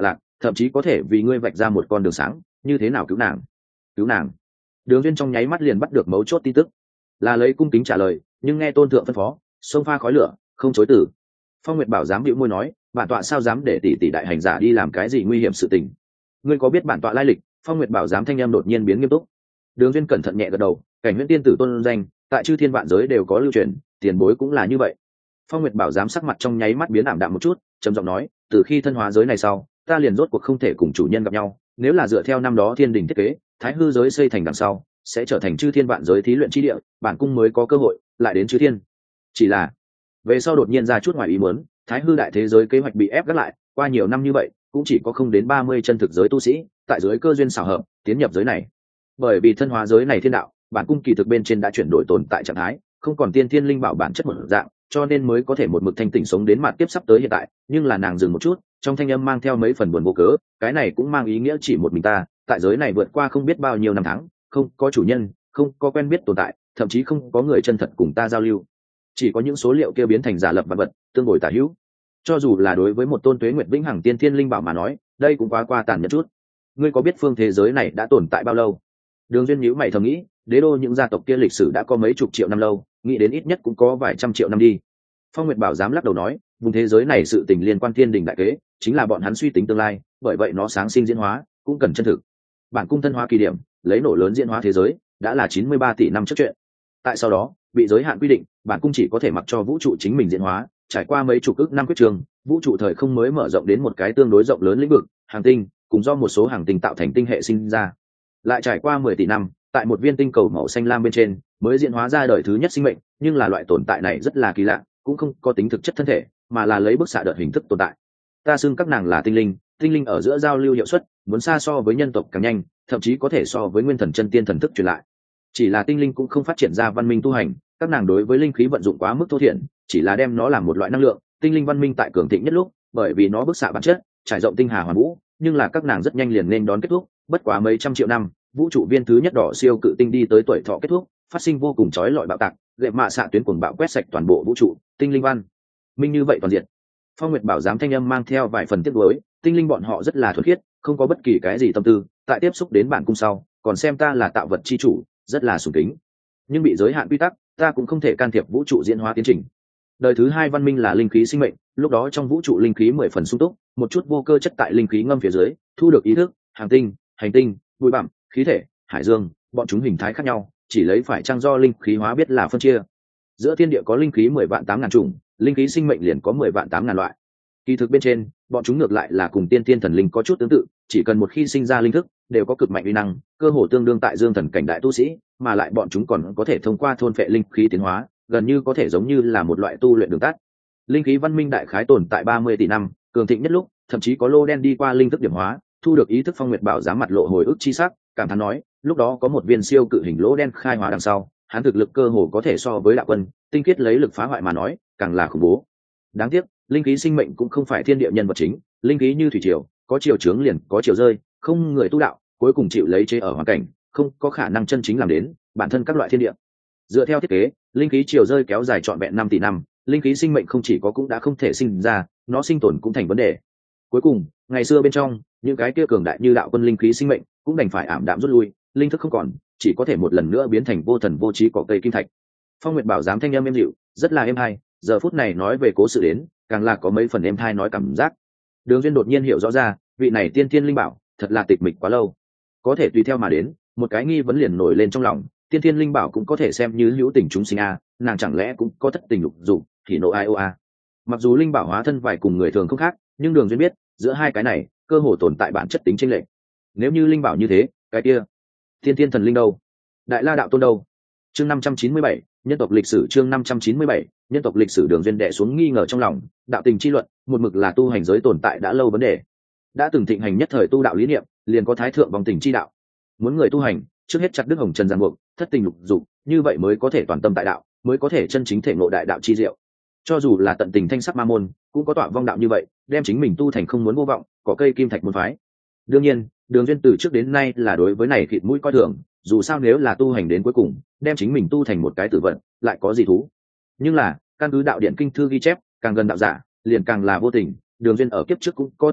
thậm chí có thể vì ngươi vạch ra một con đường sáng, như thế nào cứu nàng? Cứu nàng? Đường Duyên trong nháy mắt liền bắt được mấu chốt tin tức, là lấy cung kính trả lời, nhưng nghe tôn thượng phân phó, xông pha khói lửa, không chối từ. Phong Nguyệt Bảo dám bĩu môi nói, bản tọa sao dám để tỷ tỷ đại hành giả đi làm cái gì nguy hiểm sự tình? Ngươi có biết bản tọa lai lịch? Phong Nguyệt Bảo dám thanh em đột nhiên biến nghiêm túc. Đường Duyên cẩn thận nhẹ gật đầu, cảnh huyễn tiên tử tôn danh, tại chư thiên vạn giới đều có lưu truyền, tiền bối cũng là như vậy. Phong Nguyệt Bảo dám sắc mặt trong nháy mắt biến ảm đạm một chút, trầm giọng nói, từ khi thân hóa giới này sau, ta liền rốt cuộc không thể cùng chủ nhân gặp nhau, nếu là dựa theo năm đó thiên đình thiết kế, thái hư giới xây thành đằng sau, sẽ trở thành chư thiên vạn giới thí luyện chi địa, bản cung mới có cơ hội lại đến chư thiên. Chỉ là về sau đột nhiên ra chút ngoài ý muốn, thái hư đại thế giới kế hoạch bị ép gác lại, qua nhiều năm như vậy, cũng chỉ có không đến ba mươi chân thực giới tu sĩ, tại giới cơ duyên xảo hợp, tiến nhập giới này. Bởi vì thân hóa giới này thiên đạo, bản cung kỳ thực bên trên đã chuyển đổi tồn tại trạng thái, không còn tiên thiên linh bảo bản chất một dạng, cho nên mới có thể một mực thanh tỉnh sống đến mặt tiếp sắp tới hiện tại. Nhưng là nàng dừng một chút, trong thanh âm mang theo mấy phần buồn vô cớ, cái này cũng mang ý nghĩa chỉ một mình ta, tại giới này vượt qua không biết bao nhiêu năm tháng, không có chủ nhân, không có quen biết tồn tại, thậm chí không có người chân thật cùng ta giao lưu, chỉ có những số liệu kia biến thành giả lập vật vật, tương bồi tả hữu. Cho dù là đối với một tôn tuế nguyệt vĩnh hằng tiên thiên linh bảo mà nói, đây cũng quá qua tàn nhẫn chút. Ngươi có biết phương thế giới này đã tồn tại bao lâu? Đường Duyên nhíu mày thầm nghĩ, đế đô những gia tộc kia lịch sử đã có mấy chục triệu năm lâu, nghĩ đến ít nhất cũng có vài trăm triệu năm đi. Phong Nguyệt Bảo dám lắc đầu nói, vùng thế giới này sự tình liên quan thiên đình đại kế, chính là bọn hắn suy tính tương lai, bởi vậy nó sáng sinh diễn hóa, cũng cần chân thực. Bản cung thân hóa kỳ điểm, lấy nổ lớn diễn hóa thế giới, đã là chín mươi ba tỷ năm trước chuyện. Tại sau đó, bị giới hạn quy định, bản cung chỉ có thể mặc cho vũ trụ chính mình diễn hóa, trải qua mấy chục ức năm quyết trường, vũ trụ thời không mới mở rộng đến một cái tương đối rộng lớn lĩnh vực, hành tinh, cùng do một số hành tinh tạo thành tinh hệ sinh ra. Lại trải qua mười tỷ năm, tại một viên tinh cầu màu xanh lam bên trên, mới diễn hóa ra đời thứ nhất sinh mệnh, nhưng là loại tồn tại này rất là kỳ lạ, cũng không có tính thực chất thân thể, mà là lấy bức xạ đợt hình thức tồn tại. Ta xưng các nàng là tinh linh, tinh linh ở giữa giao lưu hiệu suất, muốn xa so với nhân tộc càng nhanh, thậm chí có thể so với nguyên thần chân tiên thần thức truyền lại. Chỉ là tinh linh cũng không phát triển ra văn minh tu hành, các nàng đối với linh khí vận dụng quá mức thô thiển, chỉ là đem nó làm một loại năng lượng. Tinh linh văn minh tại cường thịnh nhất lúc, bởi vì nó bức xạ bản chất, trải rộng tinh hà hoàn vũ, nhưng là các nàng rất nhanh liền nên đón kết thúc, bất quá mấy trăm triệu năm, vũ trụ viên thứ nhất đỏ siêu cự tinh đi tới tuổi thọ kết thúc, phát sinh vô cùng chói lọi bạo tạc, gệm mạ xạ tuyến cuồng bạo quét sạch toàn bộ vũ trụ, tinh linh văn minh như vậy toàn diện. Phong Nguyệt Bảo giám thanh âm mang theo vài phần tiếc nuối, tinh linh bọn họ rất là thuần khiết, không có bất kỳ cái gì tâm tư, tại tiếp xúc đến bản cung sau, còn xem ta là tạo vật chi chủ, rất là sùng kính. Nhưng bị giới hạn quy tắc, ta cũng không thể can thiệp vũ trụ diễn hóa tiến trình. Đời thứ hai văn minh là linh khí sinh mệnh, lúc đó trong vũ trụ linh khí mười phần sung túc, một chút vô cơ chất tại linh khí ngâm phía dưới, thu được ý thức, hành tinh, hành tinh, bụi bặm, khí thể, hải dương, bọn chúng hình thái khác nhau, chỉ lấy phải trang do linh khí hóa biết là phân chia. Giữa thiên địa có linh khí mười vạn tám ngàn chủng, linh khí sinh mệnh liền có mười vạn tám ngàn loại. Kỳ thực bên trên, bọn chúng ngược lại là cùng tiên tiên thần linh có chút tương tự, chỉ cần một khi sinh ra linh thức, đều có cực mạnh uy năng, cơ hồ tương đương tại dương thần cảnh đại tu sĩ, mà lại bọn chúng còn có thể thông qua thôn phệ linh khí tiến hóa, gần như có thể giống như là một loại tu luyện đường tắt. Linh khí văn minh đại khái tồn tại ba mươi tỷ năm, cường thịnh nhất lúc, thậm chí có lô đen đi qua linh thức điểm hóa, thu được ý thức. Phong Nguyệt Bảo dám mặt lộ hồi ức chi sắc, cảm thán nói, lúc đó có một viên siêu cự hình lỗ đen khai hóa đằng sau, hắn thực lực cơ hồ có thể so với đạo quân, tinh khiết lấy lực phá hoại mà nói, càng là khủng bố. Đáng tiếc, linh khí sinh mệnh cũng không phải thiên địa nhân vật chính, linh khí như thủy triều, có chiều chướng liền có chiều rơi, không người tu đạo, cuối cùng chịu lấy chế ở hoàn cảnh, không có khả năng chân chính làm đến bản thân các loại thiên địa. Dựa theo thiết kế, linh khí chiều rơi kéo dài trọn vẹn năm tỷ năm, linh khí sinh mệnh không chỉ có cũng đã không thể sinh ra, nó sinh tồn cũng thành vấn đề. Cuối cùng, ngày xưa bên trong, những cái kia cường đại như đạo quân linh khí sinh mệnh cũng đành phải ảm đạm rút lui, linh thức không còn, chỉ có thể một lần nữa biến thành vô thần vô trí cỏ cây kim thạch. Phong Nguyệt Bảo dám thanh âm êm dịu, rất là êm hay, giờ phút này nói về cố sự đến, càng là có mấy phần êm hay nói cảm giác. Đường Duyên đột nhiên hiểu rõ ra, vị này tiên thiên linh bảo, thật là tịch mịch quá lâu. Có thể tùy theo mà đến, một cái nghi vấn liền nổi lên trong lòng, tiên thiên linh bảo cũng có thể xem như hữu tình chúng sinh a, nàng chẳng lẽ cũng có thất tình lục dục, thì nộ ai ô a. Mặc dù linh bảo hóa thân vài cùng người thường không khác, nhưng Đường Duyên biết, giữa hai cái này, cơ hồ tồn tại bản chất tính chênh lệch. Nếu như linh bảo như thế, cái kia, tiên thiên thần linh đâu? Đại La đạo tôn đâu? Chương năm trăm chín mươi bảy, nhân tộc lịch sử. Chương năm trăm chín mươi bảy, nhân tộc lịch sử. Đường Duyên đệ xuống nghi ngờ trong lòng, đạo tình chi luận, một mực là tu hành giới tồn tại đã lâu vấn đề. Đã từng thịnh hành nhất thời tu đạo lý niệm, liền có thái thượng vòng tình chi đạo. Muốn người tu hành, trước hết chặt đứt hồng trần ràng buộc, thất tình lục dục, như vậy mới có thể toàn tâm tại đạo, mới có thể chân chính thể ngộ đại đạo chi diệu. Cho dù là tận tình thanh sắc ma môn, cũng có tọa vong đạo như vậy, đem chính mình tu thành không muốn vô vọng, có cây kim thạch môn phái. Đương nhiên, Đường Duyên từ trước đến nay là đối với này khịt mũi coi thường, dù sao nếu là tu hành đến cuối cùng, đem chính mình tu thành một cái tử vận, lại có gì thú. Nhưng là, căn cứ đạo điện kinh thư ghi chép, càng gần đạo giả, liền càng là vô tình. Đường Duyên ở kiếp trước cũng có thể ngộ,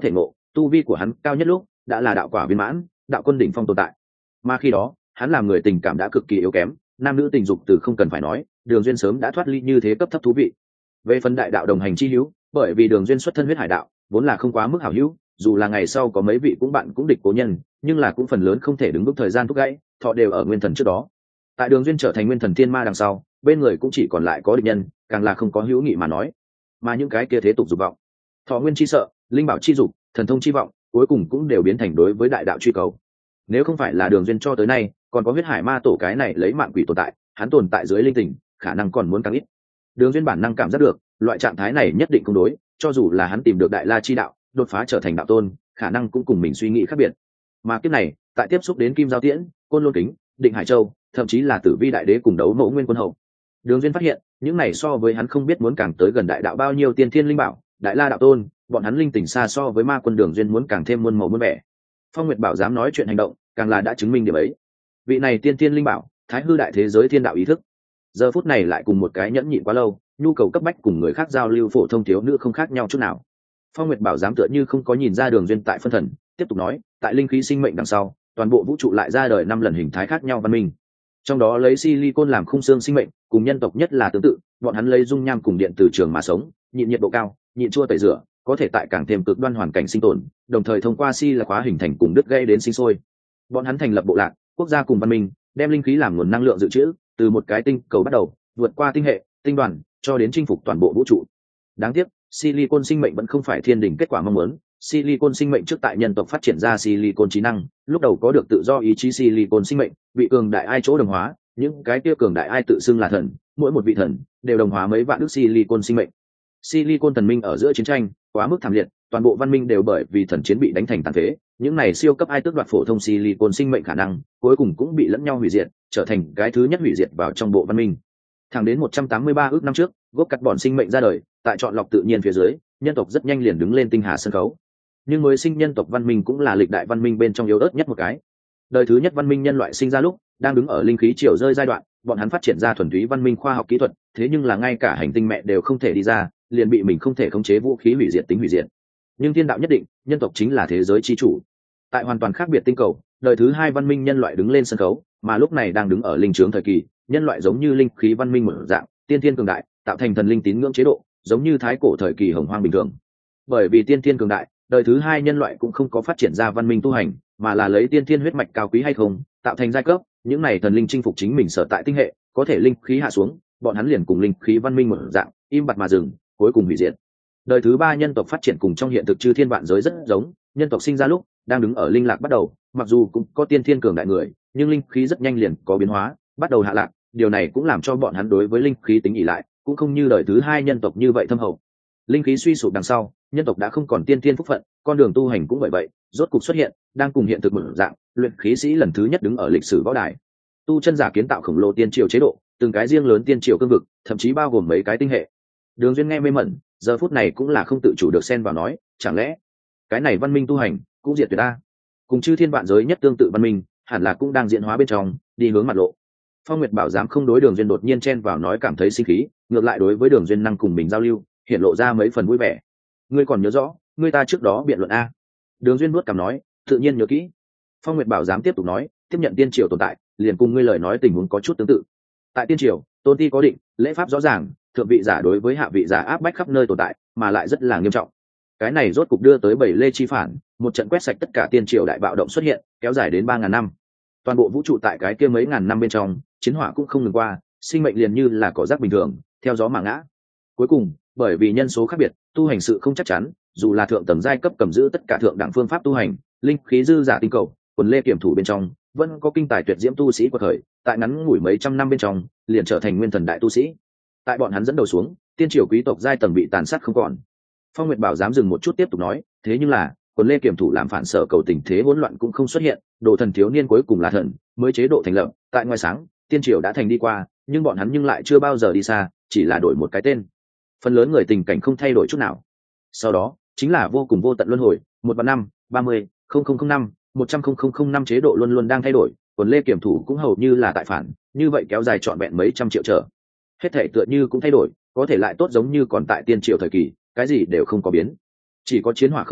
tu vi của hắn cao nhất lúc đã là đạo quả viên mãn, đạo quân đỉnh phong tồn tại. Mà khi đó hắn làm người tình cảm đã cực kỳ yếu kém, nam nữ tình dục từ không cần phải nói, Đường Duyên sớm đã thoát ly như thế cấp thấp thú vị. Về phần đại đạo đồng hành chi hữu, bởi vì Đường Duyên xuất thân huyết hải đạo, vốn là không quá mức hảo hữu, dù là ngày sau có mấy vị cũng bạn cũng địch cố nhân, nhưng là cũng phần lớn không thể đứng vững thời gian thúc gãy, thọ đều ở nguyên thần trước đó. Tại Đường Duyên trở thành nguyên thần thiên ma đằng sau, bên người cũng chỉ còn lại có địch nhân, càng là không có hữu nghị mà nói. Mà những cái kia thế tục dục vọng, thọ nguyên chi sợ, linh bảo chi dục, thần thông chi vọng, cuối cùng cũng đều biến thành đối với đại đạo truy cầu. Nếu không phải là Đường Duyên cho tới nay còn có huyết hải ma tổ cái này lấy mạng quỷ tồn tại, hắn tồn tại dưới linh tình khả năng còn muốn càng ít. Đường Duyên bản năng cảm giác được loại trạng thái này nhất định không đối, cho dù là hắn tìm được đại la chi đạo, đột phá trở thành đạo tôn, khả năng cũng cùng mình suy nghĩ khác biệt. Mà kiếp này tại tiếp xúc đến Kim Giao Tiễn, Côn Lôn Kính, Định Hải Châu, thậm chí là Tử Vi đại đế cùng đấu mẫu nguyên quân hậu, Đường Duyên phát hiện những này so với hắn không biết muốn càng tới gần đại đạo bao nhiêu tiên thiên linh bảo, đại la đạo tôn, bọn hắn linh tình xa so với ma quân Đường Duyên muốn càng thêm muôn màu muôn vẻ. Phong Nguyệt Bảo dám nói chuyện hành động, càng là đã chứng minh điểm ấy. Vị này tiên thiên linh bảo, thái hư đại thế giới thiên đạo ý thức, giờ phút này lại cùng một cái nhẫn nhịn quá lâu, nhu cầu cấp bách cùng người khác giao lưu phổ thông thiếu nữ không khác nhau chút nào. Phong Nguyệt Bảo dám tựa như không có nhìn ra Đường Duyên tại phân thần, tiếp tục nói, tại linh khí sinh mệnh đằng sau, toàn bộ vũ trụ lại ra đời năm lần hình thái khác nhau văn minh. Trong đó lấy silicon làm khung xương sinh mệnh, cùng nhân tộc nhất là tương tự, bọn hắn lấy dung nham cùng điện từ trường mà sống, nhịn nhiệt độ cao, nhịn chua tẩy rửa, có thể tại càng thêm cực đoan hoàn cảnh sinh tồn, đồng thời thông qua si là khóa hình thành cùng đứt gây đến sinh sôi. Bọn hắn thành lập bộ lạc, quốc gia cùng văn minh, đem linh khí làm nguồn năng lượng dự trữ, từ một cái tinh cầu bắt đầu, vượt qua tinh hệ, tinh đoàn, cho đến chinh phục toàn bộ vũ trụ. Đáng tiếc, silicon sinh mệnh vẫn không phải thiên đỉnh kết quả mong muốn. Silicon sinh mệnh trước tại nhân tộc phát triển ra silicon trí năng, lúc đầu có được tự do ý chí silicon sinh mệnh, bị cường đại ai chỗ đồng hóa, những cái kia cường đại ai tự xưng là thần, mỗi một vị thần đều đồng hóa mấy vạn ức silicon sinh mệnh. Silicon thần minh ở giữa chiến tranh quá mức thảm liệt, toàn bộ văn minh đều bởi vì thần chiến bị đánh thành tàn phế, những này siêu cấp ai tước đoạt phổ thông silicon sinh mệnh khả năng, cuối cùng cũng bị lẫn nhau hủy diệt, trở thành cái thứ nhất hủy diệt vào trong bộ văn minh. Thẳng đến một trăm tám mươi ba ước năm trước, gốc cắt bọn sinh mệnh ra đời, tại chọn lọc tự nhiên phía dưới, nhân tộc rất nhanh liền đứng lên tinh hà sân khấu. Nhưng mới sinh nhân tộc văn minh cũng là lịch đại văn minh bên trong yếu ớt nhất một cái. Đời thứ nhất văn minh nhân loại sinh ra lúc, đang đứng ở linh khí triều rơi giai đoạn, bọn hắn phát triển ra thuần túy văn minh khoa học kỹ thuật, thế nhưng là ngay cả hành tinh mẹ đều không thể đi ra, liền bị mình không thể khống chế vũ khí hủy diệt tính hủy diệt. Nhưng thiên đạo nhất định, nhân tộc chính là thế giới chi chủ. Tại hoàn toàn khác biệt tinh cầu, đời thứ hai văn minh nhân loại đứng lên sân khấu, mà lúc này đang đứng ở linh trướng thời kỳ, nhân loại giống như linh khí văn minh một dạng, tiên thiên cường đại, tạo thành thần linh tín ngưỡng chế độ, giống như thái cổ thời kỳ hồng hoang bình thường. Bởi vì tiên thiên cường đại, đời thứ hai nhân loại cũng không có phát triển ra văn minh tu hành, mà là lấy tiên thiên huyết mạch cao quý hay không, tạo thành giai cấp, những này thần linh chinh phục chính mình sở tại tinh hệ, có thể linh khí hạ xuống, bọn hắn liền cùng linh khí văn minh một dạng, im bặt mà dừng, cuối cùng hủy diệt. Đời thứ ba nhân tộc phát triển cùng trong hiện thực chư thiên vạn giới rất giống, nhân tộc sinh ra lúc đang đứng ở linh lạc bắt đầu, mặc dù cũng có tiên thiên cường đại người, nhưng linh khí rất nhanh liền có biến hóa, bắt đầu hạ lạc, điều này cũng làm cho bọn hắn đối với linh khí tính ỷ lại, cũng không như đời thứ hai nhân tộc như vậy thâm hậu. Linh khí suy sụp đằng sau, nhân tộc đã không còn tiên thiên phúc phận, con đường tu hành cũng bởi vậy rốt cục xuất hiện, đang cùng hiện thực một dạng, luyện khí sĩ lần thứ nhất đứng ở lịch sử võ đài. Tu chân giả kiến tạo khổng lồ tiên triều chế độ, từng cái riêng lớn tiên triều cương vực, thậm chí bao gồm mấy cái tinh hệ. Đường Duyên nghe mê mẩn, giờ phút này cũng là không tự chủ được xen vào nói, chẳng lẽ cái này văn minh tu hành cũng diệt tuyệt ta? Cùng chư thiên vạn giới nhất tương tự văn minh, hẳn là cũng đang diễn hóa bên trong, đi hướng mặt lộ. Phong Nguyệt Bảo dám không đối Đường Duyên đột nhiên chen vào nói cảm thấy sinh khí, ngược lại đối với Đường Duyên năng cùng mình giao lưu, hiện lộ ra mấy phần vui vẻ. Ngươi còn nhớ rõ, ngươi ta trước đó biện luận a? Đường Duyên nuốt cằm nói, tự nhiên nhớ kỹ. Phong Nguyệt Bảo dám tiếp tục nói, tiếp nhận tiên triều tồn tại, liền cùng ngươi lời nói tình huống có chút tương tự. Tại tiên triều, tôn ti có định, lễ pháp rõ ràng, thượng vị giả đối với hạ vị giả áp bách khắp nơi tồn tại, mà lại rất là nghiêm trọng. Cái này rốt cục đưa tới bảy lê chi phản, một trận quét sạch tất cả tiên triều đại bạo động xuất hiện, kéo dài đến ba ngàn năm. Toàn bộ vũ trụ tại cái kia mấy ngàn năm bên trong, chiến hỏa cũng không ngừng qua, sinh mệnh liền như là cỏ rác bình thường, theo gió mà ngã. Cuối cùng, bởi vì nhân số khác biệt, tu hành sự không chắc chắn, dù là thượng tầng giai cấp cầm giữ tất cả thượng đẳng phương pháp tu hành, linh khí dư giả tinh cầu, quần lê kiểm thủ bên trong, vẫn có kinh tài tuyệt diễm tu sĩ quật khởi, tại ngắn ngủi mấy trăm năm bên trong, liền trở thành nguyên thần đại tu sĩ. Tại bọn hắn dẫn đầu xuống, tiên triều quý tộc giai tầng bị tàn sát không còn. Phong Nguyệt Bảo dám dừng một chút tiếp tục nói, thế nhưng là quần lê kiểm thủ làm phản sở cầu tình thế hỗn loạn cũng không xuất hiện, đồ thần thiếu niên cuối cùng là thần, mới chế độ thành lập, tại ngoài sáng, tiên triều đã thành đi qua, nhưng bọn hắn nhưng lại chưa bao giờ đi xa, chỉ là đổi một cái tên. Phần lớn người tình cảnh không thay đổi chút nào. Sau đó chính là vô cùng vô tận luân hồi, một vạn năm, ba mươi, không không không năm, một trăm không không không năm chế độ luôn luôn đang thay đổi, quần lê kiểm thủ cũng hầu như là tại phản, như vậy kéo dài trọn vẹn mấy trăm triệu trở. Hết thể tựa như cũng thay đổi, có thể lại tốt giống như còn tại tiên triều thời kỳ, cái gì đều không có biến, chỉ có chiến hỏa không ngừng,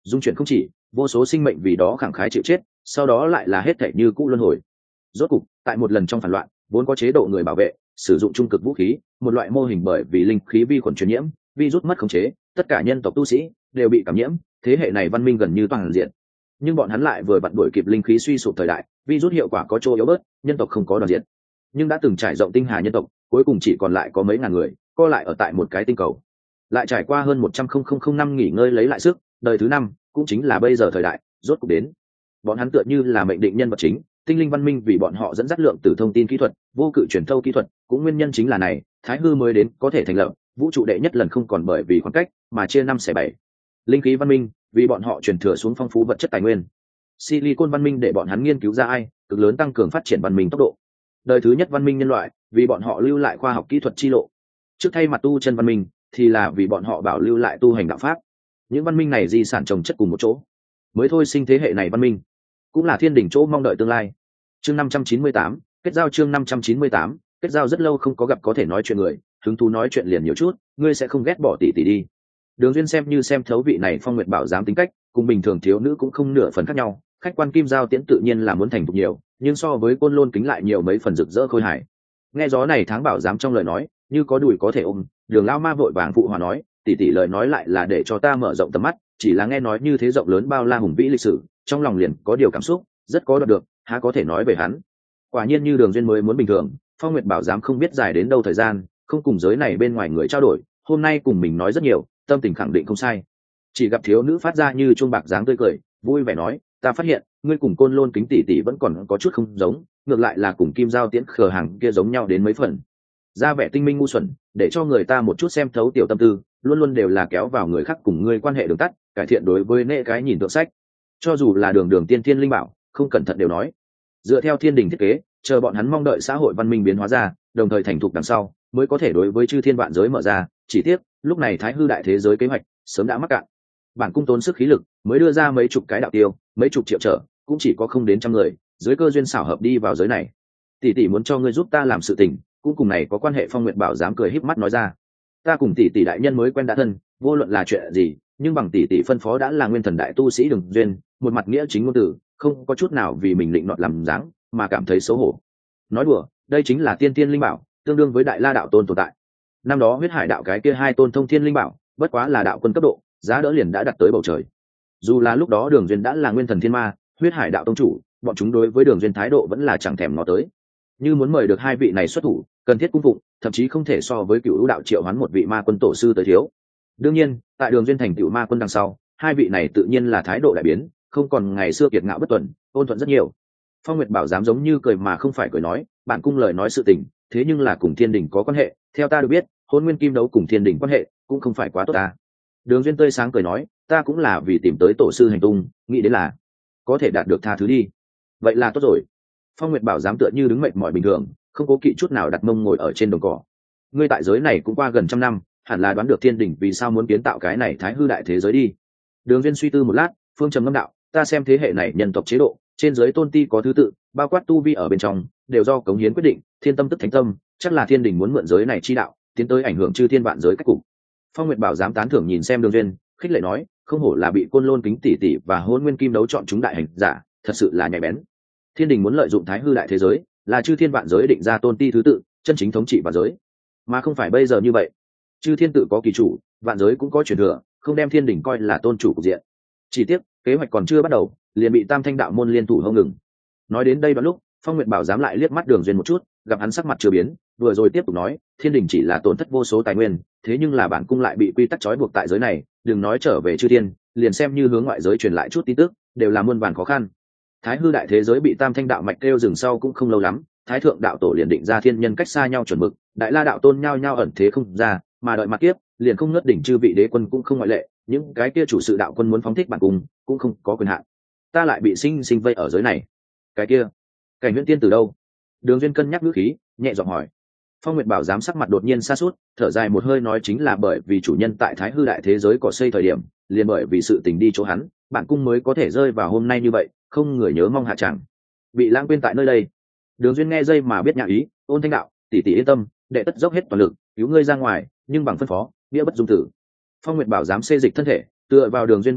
dung chuyển không chỉ, vô số sinh mệnh vì đó khẳng khái chịu chết, sau đó lại là hết thảy như cũ luân hồi. Rốt cục tại một lần trong phản loạn, vốn có chế độ người bảo vệ sử dụng trung cực vũ khí, một loại mô hình bởi vì linh khí vi khuẩn truyền nhiễm, virus mất khống chế, tất cả nhân tộc tu sĩ đều bị cảm nhiễm, thế hệ này văn minh gần như toàn diện. Nhưng bọn hắn lại vừa vặn đuổi kịp linh khí suy sụp thời đại, virus hiệu quả có chỗ yếu bớt, nhân tộc không có đoàn diện. Nhưng đã từng trải rộng tinh hà nhân tộc, cuối cùng chỉ còn lại có mấy ngàn người, co lại ở tại một cái tinh cầu. Lại trải qua hơn một trăm nghìn năm nghỉ ngơi lấy lại sức, đời thứ năm, cũng chính là bây giờ thời đại, rốt cục đến. Bọn hắn tựa như là mệnh định nhân vật chính, tinh linh văn minh vì bọn họ dẫn dắt lượng từ thông tin kỹ thuật, vô cự truyền thâu kỹ thuật, cũng nguyên nhân chính là này, Thái Hư mới đến có thể thành lập vũ trụ đệ nhất lần không còn bởi vì khoảng cách mà chia năm xẻ bảy. Linh khí văn minh vì bọn họ truyền thừa xuống phong phú vật chất tài nguyên. Silicon văn minh để bọn hắn nghiên cứu ra ai, cực lớn tăng cường phát triển văn minh tốc độ. Đời thứ nhất văn minh nhân loại vì bọn họ lưu lại khoa học kỹ thuật chi lộ. Trước thay mặt tu chân văn minh thì là vì bọn họ bảo lưu lại tu hành đạo pháp. Những văn minh này di sản trồng chất cùng một chỗ, mới thôi sinh thế hệ này văn minh, cũng là thiên đỉnh chỗ mong đợi tương lai. Chương năm trăm chín mươi tám, kết giao chương năm trăm chín mươi tám, kết giao rất lâu không có gặp có thể nói chuyện người, hứng thú nói chuyện liền nhiều chút, ngươi sẽ không ghét bỏ tỷ tỷ đi. Đường Duyên xem như xem thấu vị này Phong Nguyệt Bảo dám tính cách, cùng bình thường thiếu nữ cũng không nửa phần khác nhau, khách quan Kim Giao Tiễn tự nhiên là muốn thành thục nhiều, nhưng so với Côn Lôn Kính lại nhiều mấy phần rực rỡ khôi hài. Nghe gió này tháng bảo dám trong lời nói, như có đùi có thể ôm, Đường Lao Ma vội vàng phụ hòa nói, tỷ tỷ lời nói lại là để cho ta mở rộng tầm mắt, chỉ là nghe nói như thế rộng lớn bao la hùng vĩ lịch sử, trong lòng liền có điều cảm xúc, rất có đoạt được, há có thể nói về hắn. Quả nhiên như Đường Duyên mới muốn bình thường, Phong Nguyệt Bảo dám không biết dài đến đâu thời gian, không cùng giới này bên ngoài người trao đổi, hôm nay cùng mình nói rất nhiều, tâm tình khẳng định không sai. Chỉ gặp thiếu nữ phát ra như chuông bạc dáng tươi cười, vui vẻ nói, ta phát hiện ngươi cùng Côn Lôn Kính tỷ tỷ vẫn còn có chút không giống, ngược lại là cùng Kim Giao Tiễn khờ hàng kia giống nhau đến mấy phần. Ra vẻ tinh minh ngu xuẩn, để cho người ta một chút xem thấu tiểu tâm tư, luôn luôn đều là kéo vào người khác cùng ngươi quan hệ đường tắt, cải thiện đối với nệ cái nhìn tượng sách. Cho dù là đường đường tiên thiên linh bảo, không cẩn thận đều nói. Dựa theo thiên đình thiết kế, chờ bọn hắn mong đợi xã hội văn minh biến hóa ra, đồng thời thành thục đằng sau, mới có thể đối với chư thiên vạn giới mở ra. Chỉ tiếc, lúc này Thái Hư đại thế giới kế hoạch sớm đã mắc cạn. Bản cung tốn sức khí lực, mới đưa ra mấy chục cái đạo tiêu, mấy chục triệu trở, cũng chỉ có không đến trăm người, dưới cơ duyên xảo hợp đi vào giới này. Tỷ tỷ muốn cho ngươi giúp ta làm sự tình, cũng cùng này có quan hệ. Phong Nguyệt Bảo dám cười híp mắt nói ra, ta cùng tỷ tỷ đại nhân mới quen đã thân, vô luận là chuyện gì, nhưng bằng tỷ tỷ phân phó đã là nguyên thần đại tu sĩ Đường Duyên, một mặt nghĩa chính ngôn từ, không có chút nào vì mình định nọt làm dáng mà cảm thấy xấu hổ. Nói đùa, đây chính là tiên tiên linh bảo, tương đương với đại la đạo tôn tồn tại. Năm đó huyết hải đạo cái kia hai tôn thông thiên linh bảo, bất quá là đạo quân cấp độ, giá đỡ liền đã đặt tới bầu trời. Dù là lúc đó Đường Duyên đã là nguyên thần thiên ma, huyết hải đạo tông chủ, bọn chúng đối với Đường Duyên thái độ vẫn là chẳng thèm ngó tới. Như muốn mời được hai vị này xuất thủ, cần thiết cung phụng, thậm chí không thể so với cựu lũ đạo triệu hoán một vị ma quân tổ sư tới thiếu. Đương nhiên, tại Đường Duyên thành cựu ma quân đằng sau, hai vị này tự nhiên là thái độ đại biến, không còn ngày xưa kiệt ngạo bất tuần, ôn thuận rất nhiều. Phong Nguyệt Bảo dám giống như cười mà không phải cười nói, bạn cung lời nói sự tình, thế nhưng là cùng thiên đình có quan hệ, theo ta được biết, Hôn Nguyên Kim Đấu cùng thiên đình quan hệ cũng không phải quá tốt ta. Đường Duyên tươi sáng cười nói, ta cũng là vì tìm tới tổ sư hành tung, nghĩ đến là có thể đạt được tha thứ đi. Vậy là tốt rồi. Phong Nguyệt Bảo dám tựa như đứng mệt mỏi bình thường, không cố kỵ chút nào đặt mông ngồi ở trên đồng cỏ. Ngươi tại giới này cũng qua gần trăm năm, hẳn là đoán được thiên đình vì sao muốn kiến tạo cái này Thái Hư đại thế giới đi. Đường Duyên suy tư một lát, phương trầm ngâm đạo, ta xem thế hệ này nhân tộc chế độ, trên giới tôn ti có thứ tự, bao quát tu vi ở bên trong, đều do cống hiến quyết định, thiên tâm tức thánh tâm, chắc là thiên đình muốn mượn giới này chi đạo, tiến tới ảnh hưởng chư thiên vạn giới cách cục. Phong Nguyệt Bảo dám tán thưởng nhìn xem Đường Duyên, khích lệ nói, không hổ là bị Côn Lôn Kính tỷ tỷ và Hôn Nguyên Kim Đấu chọn chúng đại hành giả, thật sự là nhạy bén. Thiên đình muốn lợi dụng Thái Hư đại thế giới, là chư thiên vạn giới định ra tôn ti thứ tự, chân chính thống trị vạn giới, mà không phải bây giờ như vậy. Chư thiên tự có kỳ chủ, vạn giới cũng có truyền thừa, không đem thiên đình coi là tôn chủ cục diện. Chỉ tiếc, kế hoạch còn chưa bắt đầu, liền bị Tam Thanh đạo môn liên thủ hông ngừng. Nói đến đây vào lúc, Phong Nguyệt Bảo dám lại liếc mắt Đường Duyên một chút, gặp hắn sắc mặt chưa biến, vừa rồi tiếp tục nói, thiên đình chỉ là tổn thất vô số tài nguyên, thế nhưng là bản cung lại bị quy tắc trói buộc tại giới này, đừng nói trở về chư thiên, liền xem như hướng ngoại giới truyền lại chút tin tức, đều là muôn vàn khó khăn. Thái Hư đại thế giới bị Tam Thanh đạo mạch kêu dừng sau cũng không lâu lắm, Thái thượng đạo tổ liền định ra thiên nhân cách xa nhau chuẩn mực, đại la đạo tôn nhau nhau ẩn thế không ra, mà đợi mặt kiếp, liền không ngớt đỉnh chư vị đế quân cũng không ngoại lệ, những cái kia chủ sự đạo quân muốn phóng thích bản cung, cũng không có quyền hạn. Ta lại bị sinh sinh vây ở giới này. Cái kia, Cảnh Huyễn Tiên từ đâu? Đường Duyên cân nhắc ngữ khí, nhẹ giọng hỏi. Phong Nguyệt Bảo dám sắc mặt đột nhiên sa sút, thở dài một hơi nói, chính là bởi vì chủ nhân tại Thái Hư đại thế giới cỏ xây thời điểm, liền bởi vì sự tình đi chỗ hắn, bản cung mới có thể rơi vào hôm nay như vậy, không người nhớ mong hạ chẳng, bị lãng quên tại nơi đây. Đường Duyên nghe dây mà biết nhã ý, ôn thanh đạo, tỷ tỷ yên tâm, đệ tất dốc hết toàn lực cứu ngươi ra ngoài, nhưng bằng phân phó, nghĩa bất dung tử. Phong Nguyệt Bảo dám xê dịch thân thể, tựa vào Đường Duyên bên cạnh,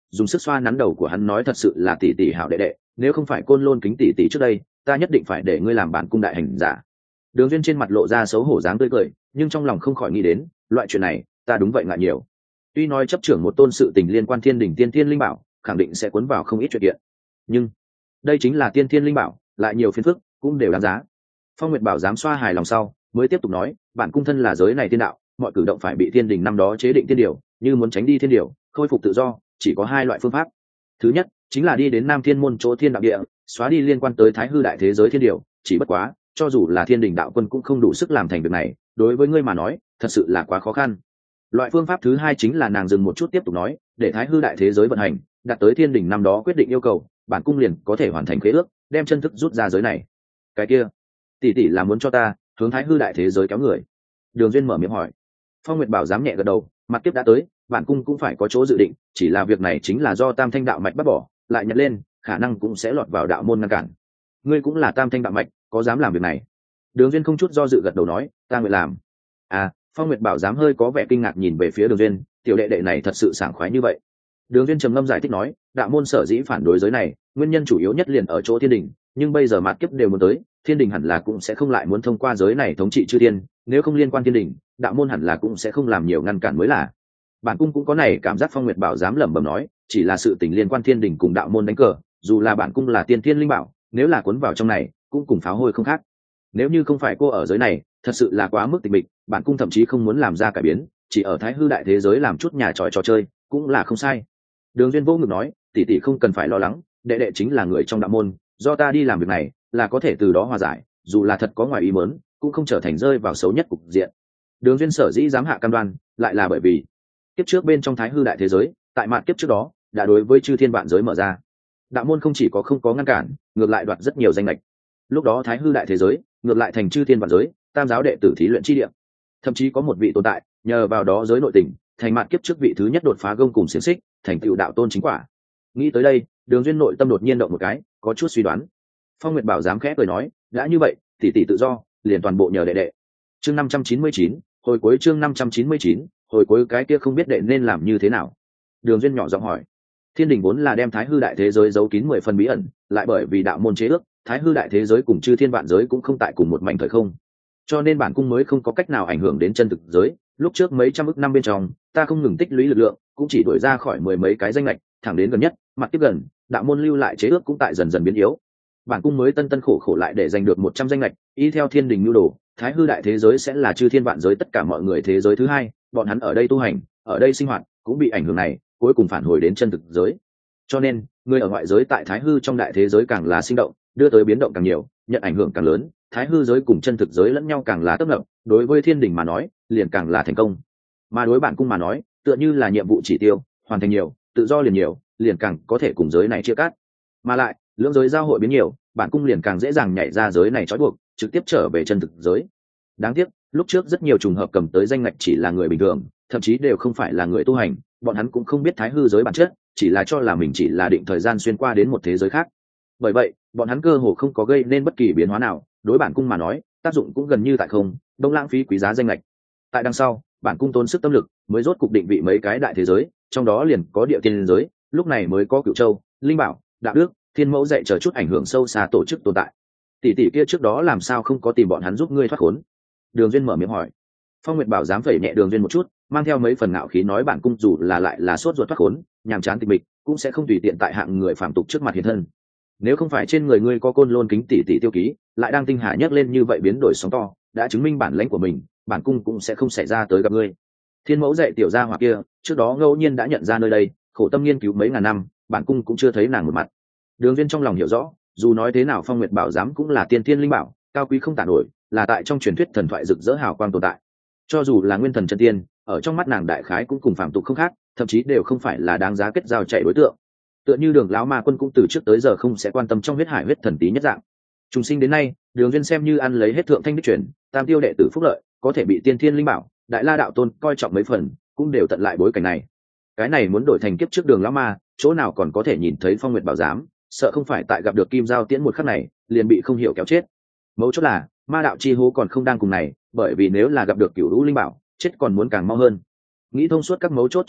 dùng sức xoa nắn đầu của hắn nói thật sự là tỷ tỷ hảo đệ đệ, nếu không phải côn lôn kính tỷ tỷ trước đây ta nhất định phải để ngươi làm bản cung đại hành giả. Đường Duyên trên mặt lộ ra xấu hổ dáng tươi cười, nhưng trong lòng không khỏi nghĩ đến loại chuyện này ta đúng vậy ngại nhiều. Tuy nói chấp trưởng một tôn sự tình liên quan thiên đình tiên thiên linh bảo khẳng định sẽ cuốn vào không ít chuyện kiện, nhưng đây chính là tiên thiên linh bảo, lại nhiều phiền phức cũng đều đáng giá. Phong Nguyệt Bảo dám xoa hài lòng sau mới tiếp tục nói, bản cung thân là giới này tiên đạo, mọi cử động phải bị thiên đình năm đó chế định thiên điều, như muốn tránh đi thiên điều khôi phục tự do chỉ có hai loại phương pháp. Thứ nhất chính là đi đến Nam Thiên môn chỗ thiên đạo địa, xóa đi liên quan tới thái hư đại thế giới thiên điều, chỉ bất quá cho dù là thiên đình đạo quân cũng không đủ sức làm thành việc này, đối với ngươi mà nói thật sự là quá khó khăn. Loại phương pháp thứ hai chính là nàng dừng một chút tiếp tục nói, để thái hư đại thế giới vận hành đạt tới thiên đình năm đó quyết định yêu cầu, bản cung liền có thể hoàn thành khế ước, đem chân thức rút ra giới này. Cái kia tỷ tỷ là muốn cho ta hướng thái hư đại thế giới kéo người? Đường Duyên mở miệng hỏi. Phong Nguyệt Bảo dám nhẹ gật đầu, mặt kiếp đã tới, bản cung cũng phải có chỗ dự định, chỉ là việc này chính là do tam thanh đạo mạch bắt bỏ, lại nhặt lên khả năng cũng sẽ lọt vào đạo môn ngăn cản. Ngươi cũng là tam thanh đạo mạch, có dám làm việc này? Đường Duyên không chút do dự gật đầu nói, ta nguyện làm. À, Phong Nguyệt Bảo dám hơi có vẻ kinh ngạc nhìn về phía Đường Duyên, tiểu đệ đệ này thật sự sảng khoái như vậy. Đường Duyên trầm ngâm giải thích nói, đạo môn sở dĩ phản đối giới này, nguyên nhân chủ yếu nhất liền ở chỗ thiên đình, nhưng bây giờ mạt kiếp đều muốn tới, thiên đình hẳn là cũng sẽ không lại muốn thông qua giới này thống trị chư thiên, nếu không liên quan thiên đình, đạo môn hẳn là cũng sẽ không làm nhiều ngăn cản mới là. Bản cung cũng có này cảm giác. Phong Nguyệt Bảo dám lẩm bẩm nói, chỉ là sự tình liên quan thiên đình cùng đạo môn đánh cờ, dù là bản cung là tiên thiên linh bảo, nếu là cuốn vào trong này cũng cùng pháo hôi không khác. Nếu như không phải cô ở giới này thật sự là quá mức tịch mịch, bản cung thậm chí không muốn làm ra cải biến, chỉ ở thái hư đại thế giới làm chút nhà tròi trò chơi cũng là không sai. Đường Duyên vô ngực nói, tỷ tỷ không cần phải lo lắng, đệ đệ chính là người trong đạo môn, do ta đi làm việc này là có thể từ đó hòa giải, dù là thật có ngoài ý muốn cũng không trở thành rơi vào xấu nhất cục diện. Đường Duyên sở dĩ dám hạ cam đoan lại là bởi vì kiếp trước bên trong thái hư đại thế giới, tại mạn kiếp trước đó đã đối với chư thiên vạn giới mở ra, đạo môn không chỉ có không có ngăn cản, ngược lại đoạt rất nhiều danh lệch. Lúc đó thái hư đại thế giới ngược lại thành chư thiên vạn giới tam giáo đệ tử thí luyện chi địa, thậm chí có một vị tồn tại nhờ vào đó giới nội tình thành mạn kiếp trước vị thứ nhất đột phá gông cùng xiềng xích, thành tựu đạo tôn chính quả. Nghĩ tới đây, Đường Duyên nội tâm đột nhiên động một cái, có chút suy đoán. Phong Nguyệt Bảo dám khẽ cười nói, đã như vậy tỷ tỷ tự do liền toàn bộ nhờ đệ đệ. Chương năm trăm chín mươi chín, hồi cuối chương năm trăm chín mươi chín, hồi cuối cái kia không biết đệ nên làm như thế nào. Đường Duyên nhỏ giọng hỏi. Thiên đình vốn là đem thái hư đại thế giới giấu kín mười phần bí ẩn, lại bởi vì đạo môn chế ước, thái hư đại thế giới cùng chư thiên vạn giới cũng không tại cùng một mảnh thời không, cho nên bản cung mới không có cách nào ảnh hưởng đến chân thực giới. Lúc trước mấy trăm ức năm bên trong, ta không ngừng tích lũy lực lượng, cũng chỉ đuổi ra khỏi mười mấy cái danh lệch, thẳng đến gần nhất mặt tiếp gần, đạo môn lưu lại chế ước cũng tại dần dần biến yếu, bản cung mới tân tân khổ khổ lại để giành được một trăm danh lệch. Y theo thiên đình nhu đồ, thái hư đại thế giới sẽ là chư thiên vạn giới tất cả mọi người thế giới thứ hai, bọn hắn ở đây tu hành, ở đây sinh hoạt cũng bị ảnh hưởng này, cuối cùng phản hồi đến chân thực giới. Cho nên người ở ngoại giới tại thái hư trong đại thế giới càng là sinh động, đưa tới biến động càng nhiều, nhận ảnh hưởng càng lớn, thái hư giới cùng chân thực giới lẫn nhau càng là tấp nập, đối với thiên đình mà nói liền càng là thành công, mà đối bản cung mà nói tựa như là nhiệm vụ chỉ tiêu hoàn thành nhiều, tự do liền nhiều, liền càng có thể cùng giới này chia cắt. Mà lại lưỡng giới giao hội biến nhiều, bản cung liền càng dễ dàng nhảy ra giới này trói buộc, trực tiếp trở về chân thực giới. Đáng tiếc lúc trước rất nhiều trùng hợp cầm tới danh ngạch chỉ là người bình thường, thậm chí đều không phải là người tu hành, bọn hắn cũng không biết thái hư giới bản chất, chỉ là cho là mình chỉ là định thời gian xuyên qua đến một thế giới khác. Bởi vậy bọn hắn cơ hồ không có gây nên bất kỳ biến hóa nào, đối bản cung mà nói tác dụng cũng gần như tại không, đông lãng phí quý giá danh lệch. Tại đằng sau bản cung tốn sức tâm lực mới rốt cục định vị mấy cái đại thế giới, trong đó liền có địa tiên giới, lúc này mới có Cửu Châu, Linh Bảo, Đạo Đức, Thiên Mẫu dạy chờ chút ảnh hưởng sâu xa tổ chức tồn tại. Tỷ tỷ kia trước đó làm sao không có tìm bọn hắn giúp ngươi thoát khốn? Đường Duyên mở miệng hỏi. Phong Nguyệt Bảo dám phẩy nhẹ Đường Duyên một chút, mang theo mấy phần ngạo khí nói, bản cung dù là lại là sốt ruột thoát khốn, nhàm chán tịch mịch, cũng sẽ không tùy tiện tại hạng người phàm tục trước mặt hiện thân. Nếu không phải trên người ngươi có côn lôn kính tỷ tỷ tiêu ký, lại đang tinh hà nhấc lên như vậy biến đổi sóng to, đã chứng minh bản lãnh của mình, bản cung cũng sẽ không xảy ra tới gặp ngươi. Thiên Mẫu dạy tiểu gia hỏa kia, trước đó ngẫu nhiên đã nhận ra nơi đây, khổ tâm nghiên cứu mấy ngàn năm, bản cung cũng chưa thấy nàng một mặt. Đường Duyên trong lòng hiểu rõ, dù nói thế nào Phong Nguyệt Bảo giám cũng là tiên thiên linh bảo, cao quý không tả nổi, là tại trong truyền thuyết thần thoại rực rỡ hào quang tồn tại. Cho dù là nguyên thần chân tiên, ở trong mắt nàng đại khái cũng cùng phàm tục không khác, thậm chí đều không phải là đáng giá kết giao chạy đối tượng. Tựa như Đường lão ma quân cũng từ trước tới giờ không sẽ quan tâm trong huyết hải huyết thần tí nhất dạng. Trùng sinh đến nay, Đường Duyên xem như ăn lấy hết thượng thanh đích truyền, tam tiêu đệ tử phúc lợi, có thể bị tiên thiên linh bảo, đại la đạo tôn coi trọng mấy phần, cũng đều tận lại bối cảnh này. Cái này muốn đổi thành kiếp trước Đường lão ma, chỗ nào còn có thể nhìn thấy Phong Nguyệt Bảo giám, sợ không phải tại gặp được Kim Giao Tiễn một khắc này, liền bị không hiểu kéo chết. Mấu chốt là, ma đạo chi hố còn không đang cùng này, bởi vì nếu là gặp được Cửu Lũ linh bảo, chết còn muốn càng mau hơn. Nghĩ thông suốt các mấu chốt trong đó,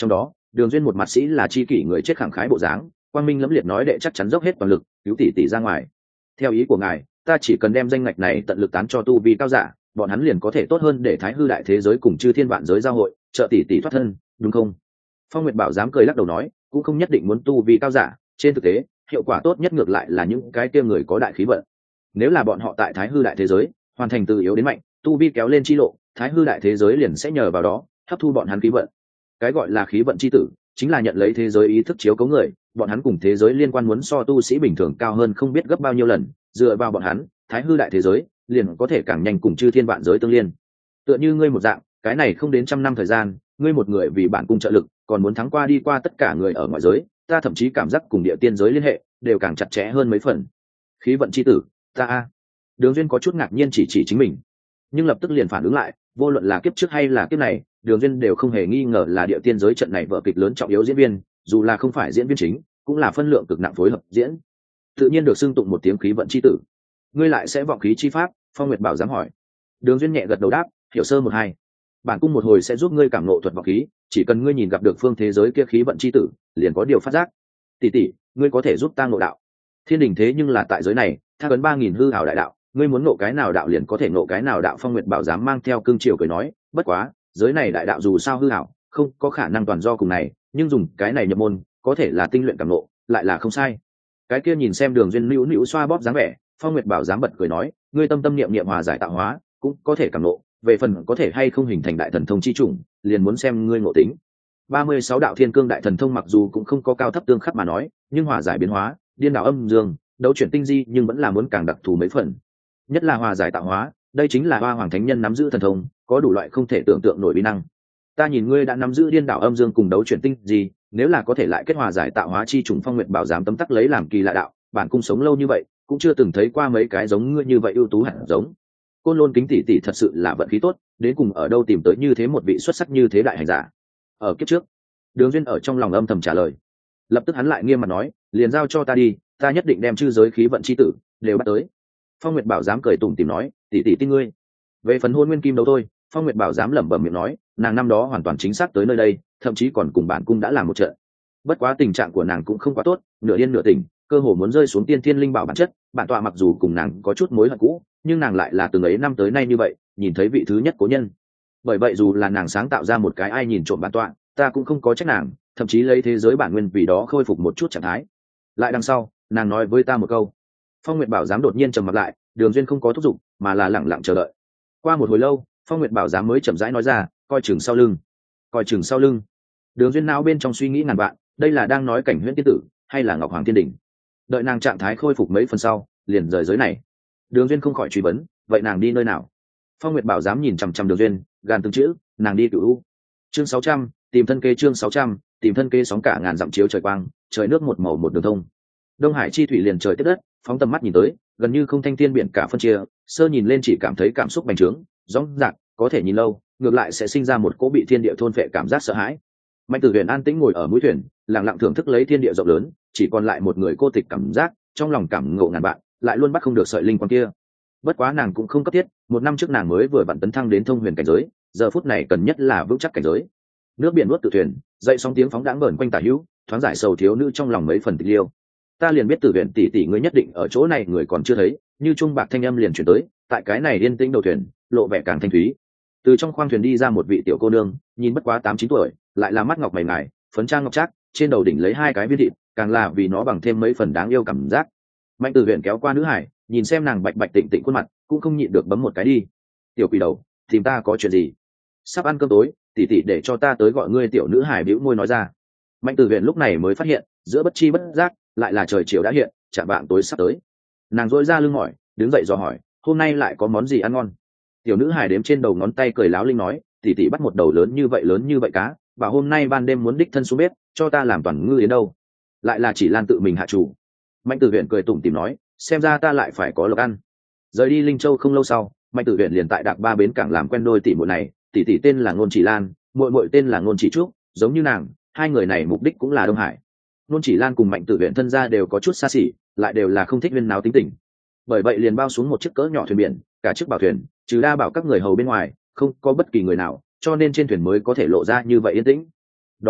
Đường Duyên một mặt sĩ là chi kỷ người chết khẳng khái bộ dáng, quang minh lẫm liệt nói đệ chắc chắn dốc hết toàn lực cứu tỷ tỷ ra ngoài. Theo ý của ngài, ta chỉ cần đem danh ngạch này tận lực tán cho tu vi cao giả, bọn hắn liền có thể tốt hơn để thái hư đại thế giới cùng chư thiên vạn giới giao hội, trợ tỷ tỷ thoát thân, đúng không? Phong Nguyệt Bảo dám cười lắc đầu nói, cũng không nhất định muốn tu vi cao giả, trên thực tế, hiệu quả tốt nhất ngược lại là những cái kia người có đại khí vận. Nếu là bọn họ tại thái hư đại thế giới, hoàn thành từ yếu đến mạnh, tu vi kéo lên chi lộ, thái hư đại thế giới liền sẽ nhờ vào đó hấp thu bọn hắn khí vận. Cái gọi là khí vận chi tử, chính là nhận lấy thế giới ý thức chiếu cấu người, bọn hắn cùng thế giới liên quan muốn so tu sĩ bình thường cao hơn không biết gấp bao nhiêu lần, dựa vào bọn hắn, thái hư đại thế giới liền có thể càng nhanh cùng chư thiên vạn giới tương liên. Tựa như ngươi một dạng, cái này không đến trăm năm thời gian, ngươi một người vì bản cung trợ lực, còn muốn thắng qua đi qua tất cả người ở ngoại giới, ta thậm chí cảm giác cùng địa tiên giới liên hệ đều càng chặt chẽ hơn mấy phần. Khí vận chi tử, ta a. Đường Duyên có chút ngạc nhiên chỉ chỉ chính mình, nhưng lập tức liền phản ứng lại, vô luận là kiếp trước hay là kiếp này, Đường Duyên đều không hề nghi ngờ là địa tiên giới trận này vở kịch lớn trọng yếu diễn viên, dù là không phải diễn viên chính, cũng là phân lượng cực nặng phối hợp diễn. Tự nhiên được xưng tụng một tiếng khí vận chi tử. Ngươi lại sẽ vọng khí chi pháp? Phong Nguyệt Bảo dám hỏi. Đường Duyên nhẹ gật đầu đáp, hiểu sơ một hai. Bản cung một hồi sẽ giúp ngươi cảm ngộ thuật vọng khí, chỉ cần ngươi nhìn gặp được phương thế giới kia khí vận chi tử, liền có điều phát giác. Tỷ tỷ, ngươi có thể giúp ta ngộ đạo. Thiên đình thế nhưng là tại giới này, tha ấn ba nghìn hư ảo đại đạo, ngươi muốn ngộ cái nào đạo liền có thể ngộ cái nào đạo. Phong Nguyệt Bảo dám mang theo cương triều cười nói, bất quá, giới này đại đạo dù sao hư ảo, không có khả năng toàn do cùng này, nhưng dùng cái này nhập môn, có thể là tinh luyện cảm ngộ, lại là không sai. Cái kia nhìn xem Đường Duyên nữu nữu xoa bóp dáng vẻ, Phong Nguyệt Bảo dám bật cười nói, ngươi tâm tâm niệm niệm hòa giải tạo hóa, cũng có thể cảm ngộ, về phần có thể hay không hình thành đại thần thông chi chủng, liền muốn xem ngươi ngộ tính. ba mươi sáu đạo thiên cương đại thần thông mặc dù cũng không có cao thấp tương khắc mà nói, nhưng hòa giải biến hóa, điên đảo âm dương, đấu chuyển tinh di, nhưng vẫn là muốn càng đặc thù mấy phần. Nhất là hòa giải tạo hóa, đây chính là Hoa Hoàng Thánh Nhân nắm giữ thần thông, có đủ loại không thể tưởng tượng nổi bí năng. Ta nhìn ngươi đã nắm giữ điên đảo âm dương cùng đấu chuyển tinh gì, nếu là có thể lại kết hòa giải tạo hóa chi trùng. Phong Nguyệt Bảo dám tấm tắc lấy làm kỳ lạ đạo, bản cung sống lâu như vậy, cũng chưa từng thấy qua mấy cái giống ngươi như vậy ưu tú hẳn giống. Côn Lôn Kính tỷ tỷ thật sự là vận khí tốt, đến cùng ở đâu tìm tới như thế một vị xuất sắc như thế đại hành giả. Ở kiếp trước, Đường Duyên ở trong lòng âm thầm trả lời. Lập tức hắn lại nghiêm mặt nói, liền giao cho ta đi, ta nhất định đem chư giới khí vận chi tử đều bắt tới. Phong Nguyệt Bảo dám cười tủm tỉm nói, tỷ tỷ tin ngươi. Về phần hôn nguyên kim đấu thôi, Phong Nguyệt Bảo dám lẩm bẩm miệng nói, nàng năm đó hoàn toàn chính xác tới nơi đây, thậm chí còn cùng bản cung đã làm một trận. Bất quá tình trạng của nàng cũng không quá tốt, nửa điên nửa tỉnh, cơ hồ muốn rơi xuống tiên thiên linh bảo bản chất. Bản tọa mặc dù cùng nàng có chút mối hận cũ, nhưng nàng lại là từng ấy năm tới nay như vậy, nhìn thấy vị thứ nhất cố nhân. Bởi vậy dù là nàng sáng tạo ra một cái ai nhìn trộm bản tọa, ta cũng không có trách nàng, thậm chí lấy thế giới bản nguyên vì đó khôi phục một chút trạng thái. Lại đằng sau, nàng nói với ta một câu. Phong Nguyệt Bảo dám đột nhiên trầm mặt lại, Đường Duyên không có thúc giục, mà là lặng lặng chờ đợi. Qua một hồi lâu, Phong Nguyệt Bảo dám mới chậm rãi nói ra, coi chừng sau lưng, coi chừng sau lưng. Đường Duyên não bên trong suy nghĩ ngàn vạn, đây là đang nói Cảnh Huyễn tiên tử hay là Ngọc Hoàng Thiên Đình. Đợi nàng trạng thái khôi phục mấy phần sau, liền rời giới này. Đường Duyên không khỏi truy vấn, vậy nàng đi nơi nào? Phong Nguyệt Bảo dám nhìn chằm chằm Đường Duyên, gàn từng chữ, nàng đi Cửu U. Chương sáu trăm, tìm thân kế. Chương sáu trăm, tìm thân kế. Sóng cả ngàn dặm chiếu trời quang, trời nước một màu một đường thông. Đông Hải chi thủy liền trời tiếp đất, phóng tầm mắt nhìn tới, gần như không thanh thiên biển cả phân chia, sơ nhìn lên chỉ cảm thấy cảm xúc bành trướng, rõ ràng, có thể nhìn lâu, ngược lại sẽ sinh ra một cỗ bị thiên địa thôn phệ cảm giác sợ hãi. Mạnh Tử Huyền an tĩnh ngồi ở mũi thuyền, lặng lặng thưởng thức lấy thiên địa rộng lớn, chỉ còn lại một người cô tịch cảm giác, trong lòng cảm ngộ ngàn vạn, lại luôn bắt không được sợi linh quang kia. Bất quá nàng cũng không cấp thiết, một năm trước nàng mới vừa vặn tấn thăng đến thông huyền cảnh giới, giờ phút này cần nhất là vững chắc cảnh giới. Nước biển nuốt tự thuyền, dậy sóng tiếng phóng đãng bờn quanh tả hữu, thoáng giải sầu thiếu nữ trong lòng mấy phần tịch liêu. Ta liền biết Tử Huyền tỷ tỷ ngươi nhất định ở chỗ này, người còn chưa thấy, như trung bạc thanh âm liền chuyển tới, tại cái này yên tĩnh đầu thuyền, lộ vẻ càng thanh thúy. Từ trong khoang thuyền đi ra một vị tiểu cô nương, nhìn bất quá tám chín tuổi, lại là mắt ngọc mày ngài, phấn trang ngọc trác, trên đầu đỉnh lấy hai cái viên thịt, càng là vì nó bằng thêm mấy phần đáng yêu cảm giác. Mạnh Tử Huyền kéo qua nữ hải, nhìn xem nàng bạch bạch tịnh tịnh khuôn mặt, cũng không nhịn được bấm một cái đi. Tiểu quỷ đầu, tìm ta có chuyện gì? Sắp ăn cơm tối, tỷ tỷ để cho ta tới gọi ngươi. Tiểu nữ hải bĩu môi nói ra. Mạnh Tử Huyền lúc này mới phát hiện, giữa bất chi bất giác, lại là trời chiều đã hiện, chạm vạng tối sắp tới. Nàng dội ra lưng mỏi, đứng dậy dò hỏi, hôm nay lại có món gì ăn ngon? Tiểu nữ hải đếm trên đầu ngón tay cười láo linh nói, tỷ tỷ bắt một đầu lớn như vậy lớn như vậy cá, và hôm nay ban đêm muốn đích thân xuống bếp cho ta làm toàn ngư yến đâu. Lại là chỉ Lan tự mình hạ chủ. Mạnh Tử Huyền cười tủm tỉm nói, xem ra ta lại phải có lộc ăn. Rời đi Linh Châu không lâu sau, Mạnh Tử Huyền liền tại Đạc Ba bến cảng làm quen đôi tỷ muội này, tỷ tỷ tên là Ngôn Chỉ Lan, muội muội tên là Ngôn Chỉ Trúc, giống như nàng, hai người này mục đích cũng là Đông Hải. Ngôn Chỉ Lan cùng Mạnh Tử Huyền thân gia đều có chút xa xỉ, lại đều là không thích viên náo tính tình. Bởi vậy liền bao xuống một chiếc cỡ nhỏ thuyền biển, cả chiếc bảo thuyền, trừ đa bảo các người hầu bên ngoài, không có bất kỳ người nào, cho nên trên thuyền mới có thể lộ ra như vậy yên tĩnh. Đó là,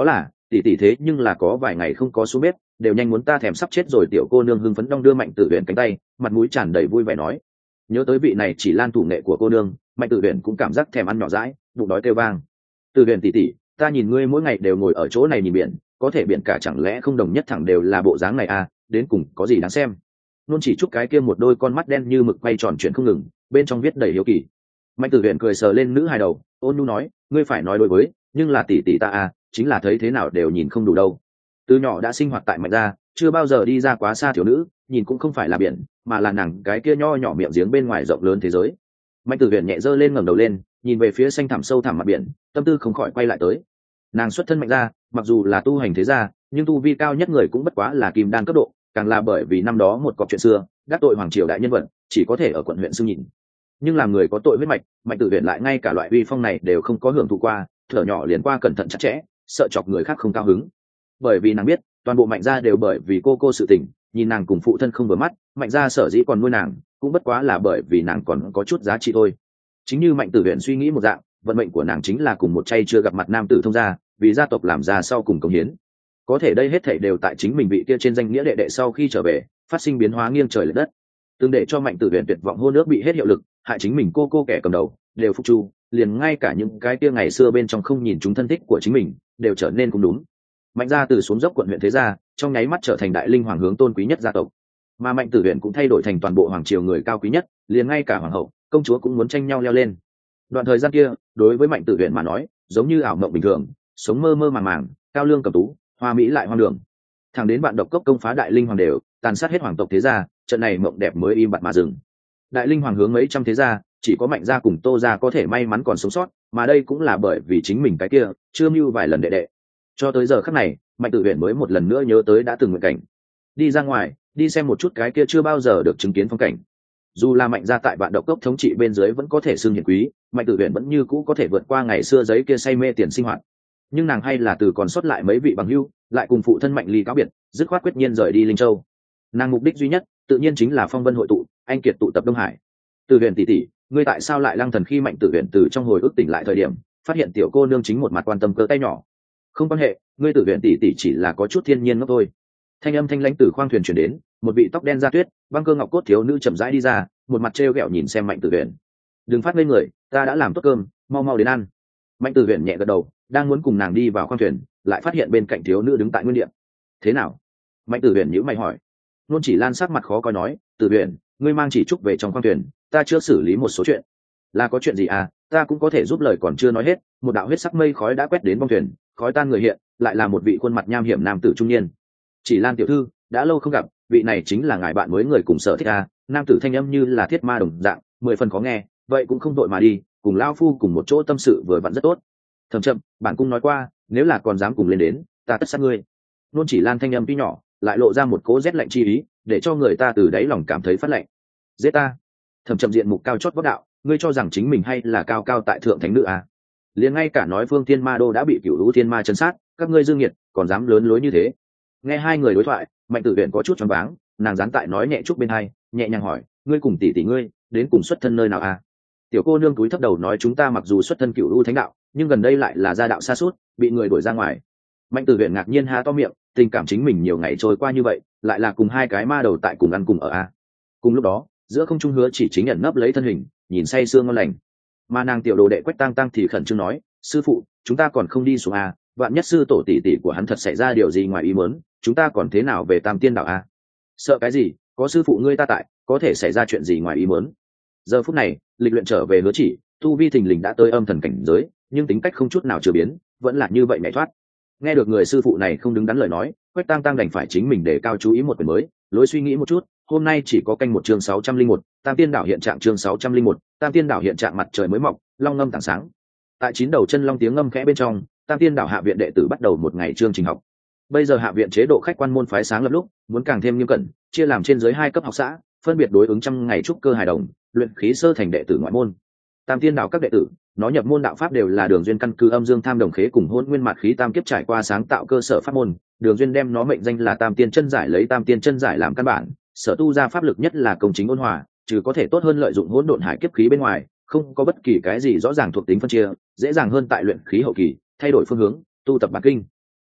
tỷ tỷ thế nhưng là có vài ngày không có xuống bếp, đều nhanh muốn ta thèm sắp chết rồi. Tiểu cô nương hưng phấn đong đưa Mạnh Tử Huyền cánh tay, mặt mũi tràn đầy vui vẻ nói. Nhớ tới vị này chỉ lan thủ nghệ của cô nương, Mạnh Tử Huyền cũng cảm giác thèm ăn nhỏ dãi, bụng đói kêu vang. Tử Huyền tỷ tỷ, ta nhìn ngươi mỗi ngày đều ngồi ở chỗ này nhìn biển, có thể biển cả chẳng lẽ không đồng nhất thẳng đều là bộ dáng này à, đến cùng có gì đáng xem. Luôn chỉ chúc cái kia một đôi con mắt đen như mực quay tròn chuyện không ngừng, bên trong viết đầy hiếu kỳ. Mạnh Tử Huyền cười sờ lên nữ hài đầu, ôn nhu nói, ngươi phải nói đối với, nhưng là tỷ tỷ ta à, chính là thấy thế nào đều nhìn không đủ đâu. Từ nhỏ đã sinh hoạt tại Mạnh gia, chưa bao giờ đi ra quá xa thiếu nữ, nhìn cũng không phải là biển, mà là nàng cái kia nho nhỏ miệng giếng bên ngoài rộng lớn thế giới. Mạnh Tử Huyền nhẹ giơ lên ngẩng đầu lên, nhìn về phía xanh thẳm sâu thẳm mặt biển, tâm tư không khỏi quay lại tới. Nàng xuất thân Mạnh gia, mặc dù là tu hành thế gia, nhưng tu vi cao nhất người cũng bất quá là kim đan cấp độ, càng là bởi vì năm đó một cọc chuyện xưa, đắc tội hoàng triều đại nhân vật, chỉ có thể ở quận huyện xưng nhìn. Nhưng làm người có tội huyết mạch, Mạnh Tử Huyền lại ngay cả loại uy phong này đều không có hưởng thụ qua, thở nhỏ liền qua cẩn thận chặt chẽ, sợ chọc người khác không cao hứng. Bởi vì nàng biết, toàn bộ Mạnh gia đều bởi vì cô cô sự tình, nhìn nàng cùng phụ thân không vừa mắt, Mạnh gia sở dĩ còn nuôi nàng, cũng bất quá là bởi vì nàng còn có chút giá trị thôi. Chính như Mạnh Tử Huyền suy nghĩ một dạng, vận mệnh của nàng chính là cùng một chay chưa gặp mặt nam tử thông gia, vì gia tộc làm ra sau cùng công hiến. Có thể đây hết thảy đều tại chính mình vị kia trên danh nghĩa đệ đệ sau khi trở về, phát sinh biến hóa nghiêng trời lệch đất. Từng để cho Mạnh Tử Huyền tuyệt vọng hôn ước bị hết hiệu lực, hại chính mình cô cô kẻ cầm đầu, đều phục chu, liền ngay cả những cái kia ngày xưa bên trong không nhìn chúng thân thích của chính mình, đều trở nên cũng đúng. Mạnh gia từ xuống dốc quận huyện thế gia, trong nháy mắt trở thành đại linh hoàng hướng tôn quý nhất gia tộc. Mà Mạnh Tử Huyền cũng thay đổi thành toàn bộ hoàng triều người cao quý nhất, liền ngay cả hoàng hậu, công chúa cũng muốn tranh nhau leo lên. Đoạn thời gian kia, đối với Mạnh Tử Huyền mà nói, giống như ảo mộng bình thường, sống mơ mơ màng màng, cao lương cầm tú, hoa mỹ lại hoang đường. Thẳng đến bạn độc cốc công phá đại linh hoàng đều, tàn sát hết hoàng tộc thế gia, trận này mộng đẹp mới im bặt mà dừng. Đại linh hoàng hướng mấy trăm thế gia, chỉ có Mạnh gia cùng Tô gia có thể may mắn còn sống sót, mà đây cũng là bởi vì chính mình cái kia chưa mưu vài lần đệ đệ. Cho tới giờ khắc này, Mạnh Tử Huyền mới một lần nữa nhớ tới đã từng nguyện cảnh, đi ra ngoài, đi xem một chút cái kia chưa bao giờ được chứng kiến phong cảnh. Dù là Mạnh gia tại vạn độc cốc thống trị bên dưới vẫn có thể xưng hiển quý, Mạnh Tử Huyền vẫn như cũ có thể vượt qua ngày xưa giấy kia say mê tiền sinh hoạt. Nhưng nàng hay là từ còn sót lại mấy vị bằng hữu, lại cùng phụ thân Mạnh Ly cáo biệt, dứt khoát quyết nhiên rời đi Linh Châu. Nàng mục đích duy nhất, tự nhiên chính là phong vân hội tụ, anh kiệt tụ tập Đông Hải. Tử Huyền tỷ tỷ, ngươi tại sao lại lăng thần? Khi Mạnh Tử Huyền từ trong hồi ức tỉnh lại thời điểm, phát hiện tiểu cô nương chính một mặt quan tâm cỡ tay nhỏ. Không quan hệ, ngươi Tử Huyền tỷ tỷ chỉ là có chút thiên nhiên ngốc thôi. Thanh âm thanh lãnh từ khoang thuyền truyền đến, một vị tóc đen da tuyết, băng cơ ngọc cốt thiếu nữ chậm rãi đi ra, một mặt trêu ghẹo nhìn xem Mạnh Tử Huyền. Đừng phát lên người, ta đã làm tốt cơm, mau mau đến ăn. Mạnh Tử Huyền nhẹ gật đầu, đang muốn cùng nàng đi vào khoang thuyền, lại phát hiện bên cạnh thiếu nữ đứng tại nguyên địa. Thế nào? Mạnh Tử Huyền nhíu mày hỏi. Nôn Chỉ Lan sắc mặt khó coi nói, Tử Huyền, ngươi mang chỉ trúc về trong khoang thuyền, ta chưa xử lý một số chuyện. Là có chuyện gì à? Ta cũng có thể giúp. Lời còn chưa nói hết, một đạo huyết sắc mây khói đã quét đến bong thuyền, khói tan người hiện, lại là một vị khuôn mặt nham hiểm nam tử trung niên. Chỉ Lan tiểu thư, đã lâu không gặp, vị này chính là ngài bạn mới người cùng sở thích à? Nam tử thanh âm như là thiết ma đồng dạng, mười phần khó nghe, vậy cũng không đội mà đi, cùng lão phu cùng một chỗ tâm sự vừa vặn rất tốt. Thầm chậm, bản cung nói qua, nếu là còn dám cùng lên đến, ta tất sát ngươi. Nôn Chỉ Lan thanh âm tuy nhỏ, lại lộ ra một cỗ rét lạnh chi ý, để cho người ta từ đáy lòng cảm thấy phát lạnh. Giết ta! Thầm chậm diện mục cao chót võ đạo, ngươi cho rằng chính mình hay là cao cao tại thượng thánh nữ à? Liền ngay cả nói Phương Thiên Ma Đô đã bị Cửu Lũ Thiên Ma chấn sát, các ngươi dương nghiệt, còn dám lớn lối như thế? Nghe hai người đối thoại, Mạnh Tử Huyền có chút choáng váng, nàng dán tại nói nhẹ chút bên hai, nhẹ nhàng hỏi, ngươi cùng tỷ tỷ ngươi, đến cùng xuất thân nơi nào à? Tiểu cô nương cúi thấp đầu nói, chúng ta mặc dù xuất thân Cửu Lũ Thánh đạo, nhưng gần đây lại là gia đạo sa sút, bị người đuổi ra ngoài. Mạnh Tử Huyền ngạc nhiên há to miệng, tình cảm chính mình nhiều ngày trôi qua như vậy, lại là cùng hai cái ma đầu tại cùng ăn cùng ở à? Cùng lúc đó, giữa không trung Hứa Chỉ chính nhận nấp lấy thân hình, nhìn say sương ngon lành. Mà nàng tiểu đồ đệ Quách Tăng Tăng thì khẩn trương nói, sư phụ, chúng ta còn không đi xuống à? Vạn nhất sư tổ tỷ tỷ của hắn thật xảy ra điều gì ngoài ý muốn, chúng ta còn thế nào về Tam Tiên đảo à? Sợ cái gì, có sư phụ ngươi ta tại, có thể xảy ra chuyện gì ngoài ý muốn. Giờ phút này, lịch luyện trở về Hứa Chỉ, tu vi thình lình đã tới âm thần cảnh giới, nhưng tính cách không chút nào chưa biến, vẫn là như vậy nhảy thoát. Nghe được người sư phụ này không đứng đắn lời nói, Quách Tăng Tăng đành phải chính mình để cao chú ý một quyền mới, lối suy nghĩ một chút. Hôm nay chỉ có canh một chương sáu trăm linh một, Tam Tiên đảo hiện trạng chương sáu trăm linh một, Tam Tiên đảo hiện trạng mặt trời mới mọc, long ngâm tảng sáng. Tại chín đầu chân long tiếng ngâm khẽ bên trong, Tam Tiên đảo hạ viện đệ tử bắt đầu một ngày chương trình học. Bây giờ hạ viện chế độ khách quan môn phái sáng lập lúc, muốn càng thêm nghiêm cẩn, chia làm trên dưới hai cấp học xã, phân biệt đối ứng trăm ngày trúc cơ hài đồng, luyện khí sơ thành đệ tử ngoại môn. Tam Tiên đảo các đệ tử, nó nhập môn đạo pháp đều là Đường Duyên căn cứ âm dương tham đồng khế cùng hôn nguyên mạt khí tam kiếp trải qua sáng tạo cơ sở pháp môn, Đường Duyên đem nó mệnh danh là Tam Tiên chân giải, lấy Tam Tiên chân giải làm căn bản, sở tu ra pháp lực nhất là công chính ôn hòa, trừ có thể tốt hơn lợi dụng hỗn độn hải kiếp khí bên ngoài, không có bất kỳ cái gì rõ ràng thuộc tính phân chia, dễ dàng hơn tại luyện khí hậu kỳ thay đổi phương hướng, tu tập bản kinh.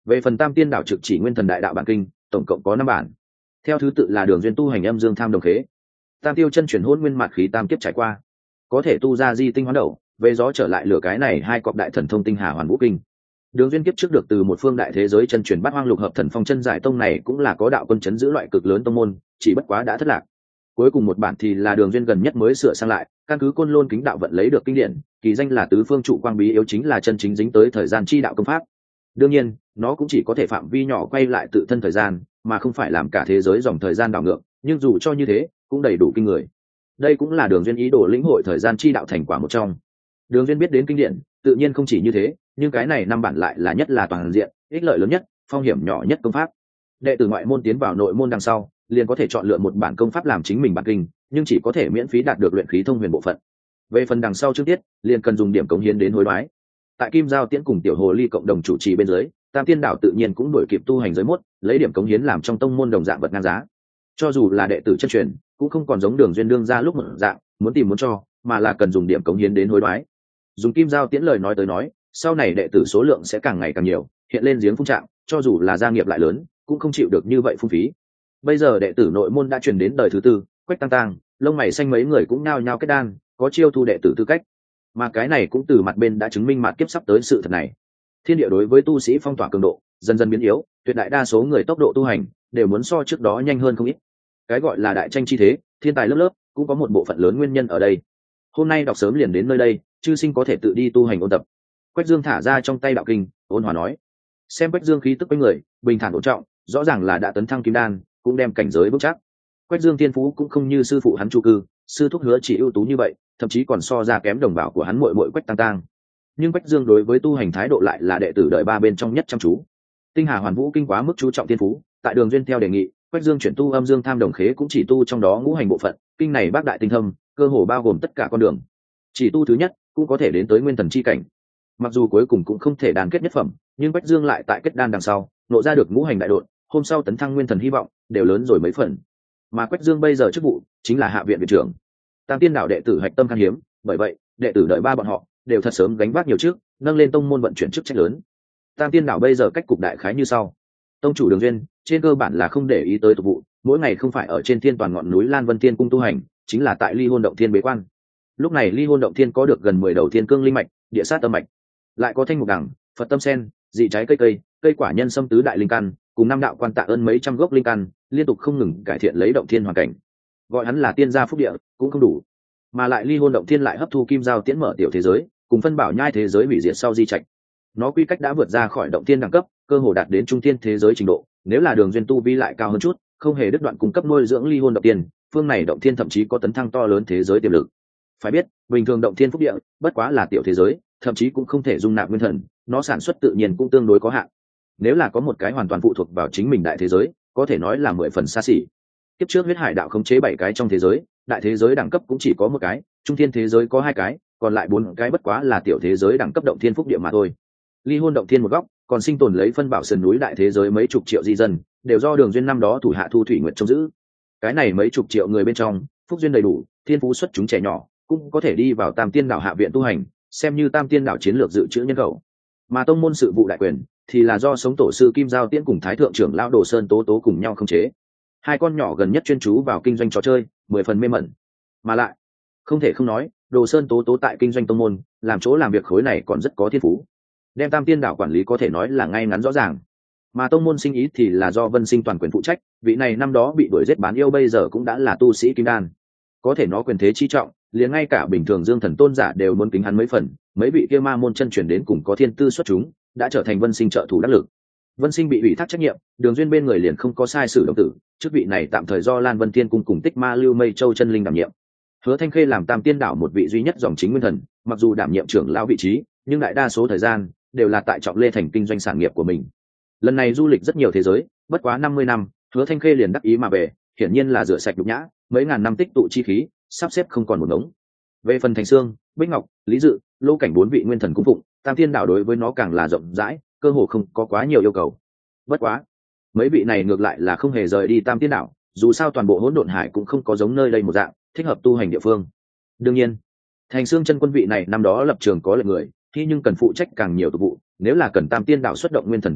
Về phần tam tiên đảo trực chỉ nguyên thần đại đạo bản kinh, tổng cộng có năm bản, theo thứ tự là đường duyên tu hành âm dương tham đồng khế, tam tiêu chân chuyển hôn nguyên mạt khí tam kiếp trải qua, có thể tu ra di tinh hoán đầu, về gió trở lại lửa cái này hai cọc đại thần thông tinh hà hoàn vũ kinh. Đường duyên kiếp trước được từ một phương đại thế giới chân truyền bát hoang lục hợp thần phong chân giải tông này cũng là có đạo quân chấn giữ loại cực lớn tông môn, chỉ bất quá đã thất lạc. Cuối cùng một bản thì là đường duyên gần nhất mới sửa sang lại, căn cứ côn lôn kính đạo vận lấy được kinh điển, kỳ danh là tứ phương trụ quang bí yếu, chính là chân chính dính tới thời gian chi đạo công pháp. Đương nhiên nó cũng chỉ có thể phạm vi nhỏ quay lại tự thân thời gian, mà không phải làm cả thế giới dòng thời gian đảo ngược, nhưng dù cho như thế cũng đầy đủ kinh người. Đây cũng là đường duyên ý đồ lĩnh hội thời gian chi đạo thành quả một trong. Đường duyên biết đến kinh điển tự nhiên không chỉ như thế, nhưng cái này năm bản lại là nhất là toàn diện, ích lợi lớn nhất, phong hiểm nhỏ nhất công pháp. Đệ tử ngoại môn tiến vào nội môn đằng sau liền có thể chọn lựa một bản công pháp làm chính mình bản kinh, nhưng chỉ có thể miễn phí đạt được luyện khí thông huyền bộ phận. Về phần đằng sau trước tiết liền cần dùng điểm cống hiến đến hối đoái. Tại Kim Giao Tiễn cùng Tiểu Hồ Ly cộng đồng chủ trì bên dưới, Tam Tiên Đảo tự nhiên cũng đổi kịp tu hành giới mốt, lấy điểm cống hiến làm trong tông môn đồng dạng vật ngang giá. Cho dù là đệ tử chân truyền, cũng không còn giống Đường duyên đương ra lúc một dạng, muốn tìm muốn cho, mà là cần dùng điểm cống hiến đến hối đoái. Dùng Kim Giao Tiễn lời nói tới nói, sau này đệ tử số lượng sẽ càng ngày càng nhiều, hiện lên giếng phun trạng, cho dù là gia nghiệp lại lớn, cũng không chịu được như vậy phung phí. Bây giờ đệ tử nội môn đã truyền đến đời thứ tư, Quách Tăng Tăng, lông mày xanh mấy người cũng nhao nhao kết đan, có chiêu thu đệ tử tư cách. Mà cái này cũng từ mặt bên đã chứng minh mạt kiếp sắp tới sự thật này. Thiên địa đối với tu sĩ phong tỏa cường độ dần dần biến yếu, tuyệt đại đa số người tốc độ tu hành đều muốn so trước đó nhanh hơn không ít. Cái gọi là đại tranh chi thế, thiên tài lớp lớp, cũng có một bộ phận lớn nguyên nhân ở đây. Hôm nay đọc sớm liền đến nơi đây, chư sinh có thể tự đi tu hành ôn tập. Quách Dương thả ra trong tay đạo kinh, ôn hòa nói. Xem Quách Dương khí tức quanh người bình thản ổn trọng, rõ ràng là đã tấn thăng kim đan, cũng đem cảnh giới vững chắc. Quách Dương tiên phú cũng không như sư phụ hắn Chu Cư, sư thúc Hứa chỉ ưu tú như vậy, thậm chí còn so ra kém đồng bào của hắn muội muội Quách Tăng Tăng. Nhưng Quách Dương đối với tu hành thái độ lại là đệ tử đợi ba bên trong nhất chăm chú. Tinh Hà Hoàn Vũ kinh quá mức chú trọng tiên phú, tại Đường duyên theo đề nghị, Quách Dương chuyển tu âm dương tham đồng khế cũng chỉ tu trong đó ngũ hành bộ phận, kinh này bác đại tinh thâm, cơ hồ bao gồm tất cả con đường. Chỉ tu thứ nhất, cũng có thể đến tới nguyên thần chi cảnh. Mặc dù cuối cùng cũng không thể đàn kết nhất phẩm, nhưng Quách Dương lại tại kết đan đằng sau, nộ ra được ngũ hành đại độn, hôm sau tấn thăng nguyên thần hy vọng đều lớn rồi mấy phần. Mà Quách Dương bây giờ chức vụ chính là hạ viện viện trưởng. Tam Tiên Đảo đệ tử hạch tâm khan hiếm, bởi vậy đệ tử đợi ba bọn họ đều thật sớm gánh vác nhiều trước, nâng lên tông môn vận chuyển chức trách lớn. Tam Tiên Đảo bây giờ cách cục đại khái như sau: tông chủ Đường duyên trên cơ bản là không để ý tới tục vụ, mỗi ngày không phải ở trên thiên toàn ngọn núi Lan Vân Thiên cung tu hành, chính là tại Ly Hôn Động Thiên bế quan. Lúc này Ly Hôn Động Thiên có được gần mười đầu thiên cương linh mạch, địa sát tâm mạch, lại có thanh mục đẳng, Phật tâm sen, dị trái cây cây, cây quả nhân sâm tứ đại linh căn, cùng năm đạo quan tạ ơn mấy trăm gốc linh căn, liên tục không ngừng cải thiện lấy động thiên hoàn cảnh. Gọi hắn là tiên gia phúc địa cũng không đủ, mà lại Ly Hôn Động Thiên lại hấp thu Kim Giao Tiễn mở tiểu thế giới, cùng phân bảo nhai thế giới hủy diệt sau di trạch. Nó quy cách đã vượt ra khỏi động thiên đẳng cấp, cơ hồ đạt đến trung thiên thế giới trình độ. Nếu là Đường duyên tu vi lại cao hơn chút, không hề đứt đoạn cung cấp nuôi dưỡng Ly Hôn Động Thiên, phương này động thiên thậm chí có tấn thăng to lớn thế giới tiềm lực. Phải biết, bình thường động thiên phúc địa bất quá là tiểu thế giới, thậm chí cũng không thể dung nạp nguyên thần, nó sản xuất tự nhiên cũng tương đối có hạn. Nếu là có một cái hoàn toàn phụ thuộc vào chính mình đại thế giới, có thể nói là mười phần xa xỉ. Kiếp trước huyết hải đạo khống chế bảy cái trong thế giới, đại thế giới đẳng cấp cũng chỉ có một cái, trung thiên thế giới có hai cái, còn lại bốn cái bất quá là tiểu thế giới đẳng cấp động thiên phúc địa mà thôi. Ly Hôn Động Thiên một góc còn sinh tồn lấy phân bảo sườn núi đại thế giới mấy chục triệu di dân, đều do Đường duyên năm đó thủ hạ Thu Thủy Nguyệt trông giữ. Cái này mấy chục triệu người bên trong, phúc duyên đầy đủ, thiên phú xuất chúng trẻ nhỏ, cũng có thể đi vào Tam Tiên Đảo hạ viện tu hành, xem như Tam Tiên Đảo chiến lược dự trữ nhân khẩu. Mà tông môn sự vụ đại quyền thì là do sống tổ sư Kim Giao Tiễn cùng thái thượng trưởng lão Đồ Sơn Tố Tố cùng nhau khống chế. Hai con nhỏ gần nhất chuyên chú vào kinh doanh trò chơi, mười phần mê mẩn. Mà lại không thể không nói, Đồ Sơn Tố Tố tại kinh doanh tông môn làm chỗ làm việc khối này còn rất có thiên phú, đem Tam Tiên Đảo quản lý có thể nói là ngay ngắn rõ ràng. Mà tông môn sinh ý thì là do Vân Sinh toàn quyền phụ trách, vị này năm đó bị đuổi giết bán yêu bây giờ cũng đã là tu sĩ kim đan, có thể nó quyền thế chi trọng, liền ngay cả bình thường Dương Thần tôn giả đều muốn kính hắn mấy phần. Mấy vị kia ma môn chân truyền đến cùng có thiên tư xuất chúng, đã trở thành Vân Sinh trợ thủ đắc lực. Vân Sinh bị ủy thác trách nhiệm, Đường duyên bên người liền không có sai sử động tử, chức vị này tạm thời do Lan Vân Thiên cung cùng Tích Ma Lưu Mây Châu chân linh đảm nhiệm. Hứa Thanh Khê làm Tam Tiên Đảo một vị duy nhất dòng chính nguyên thần, mặc dù đảm nhiệm trưởng lão vị trí, nhưng đại đa số thời gian đều là tại Trọng Lê thành kinh doanh sản nghiệp của mình. Lần này du lịch rất nhiều thế giới, bất quá năm mươi năm, Hứa Thanh Khê liền đắc ý mà về, hiển nhiên là rửa sạch nhục nhã, mấy ngàn năm tích tụ chi khí, sắp xếp không còn một ngống. Về phần Thành Sương, Bích Ngọc, Lý Dự, Lô Cảnh bốn vị nguyên thần cung phụng, Tam Tiên Đảo đối với nó càng là rộng rãi, cơ hồ không có quá nhiều yêu cầu. Bất quá, mấy vị này ngược lại là không hề rời đi Tam Tiên Đảo, dù sao toàn bộ Hỗn Độn Hải cũng không có giống nơi đây một dạng thích hợp tu hành địa phương. Đương nhiên, Thành Sương chân quân vị này năm đó lập trường có lệnh người, khi nhưng cần phụ trách càng nhiều tục vụ, nếu là cần Tam Tiên Đảo xuất động nguyên thần chiến lực,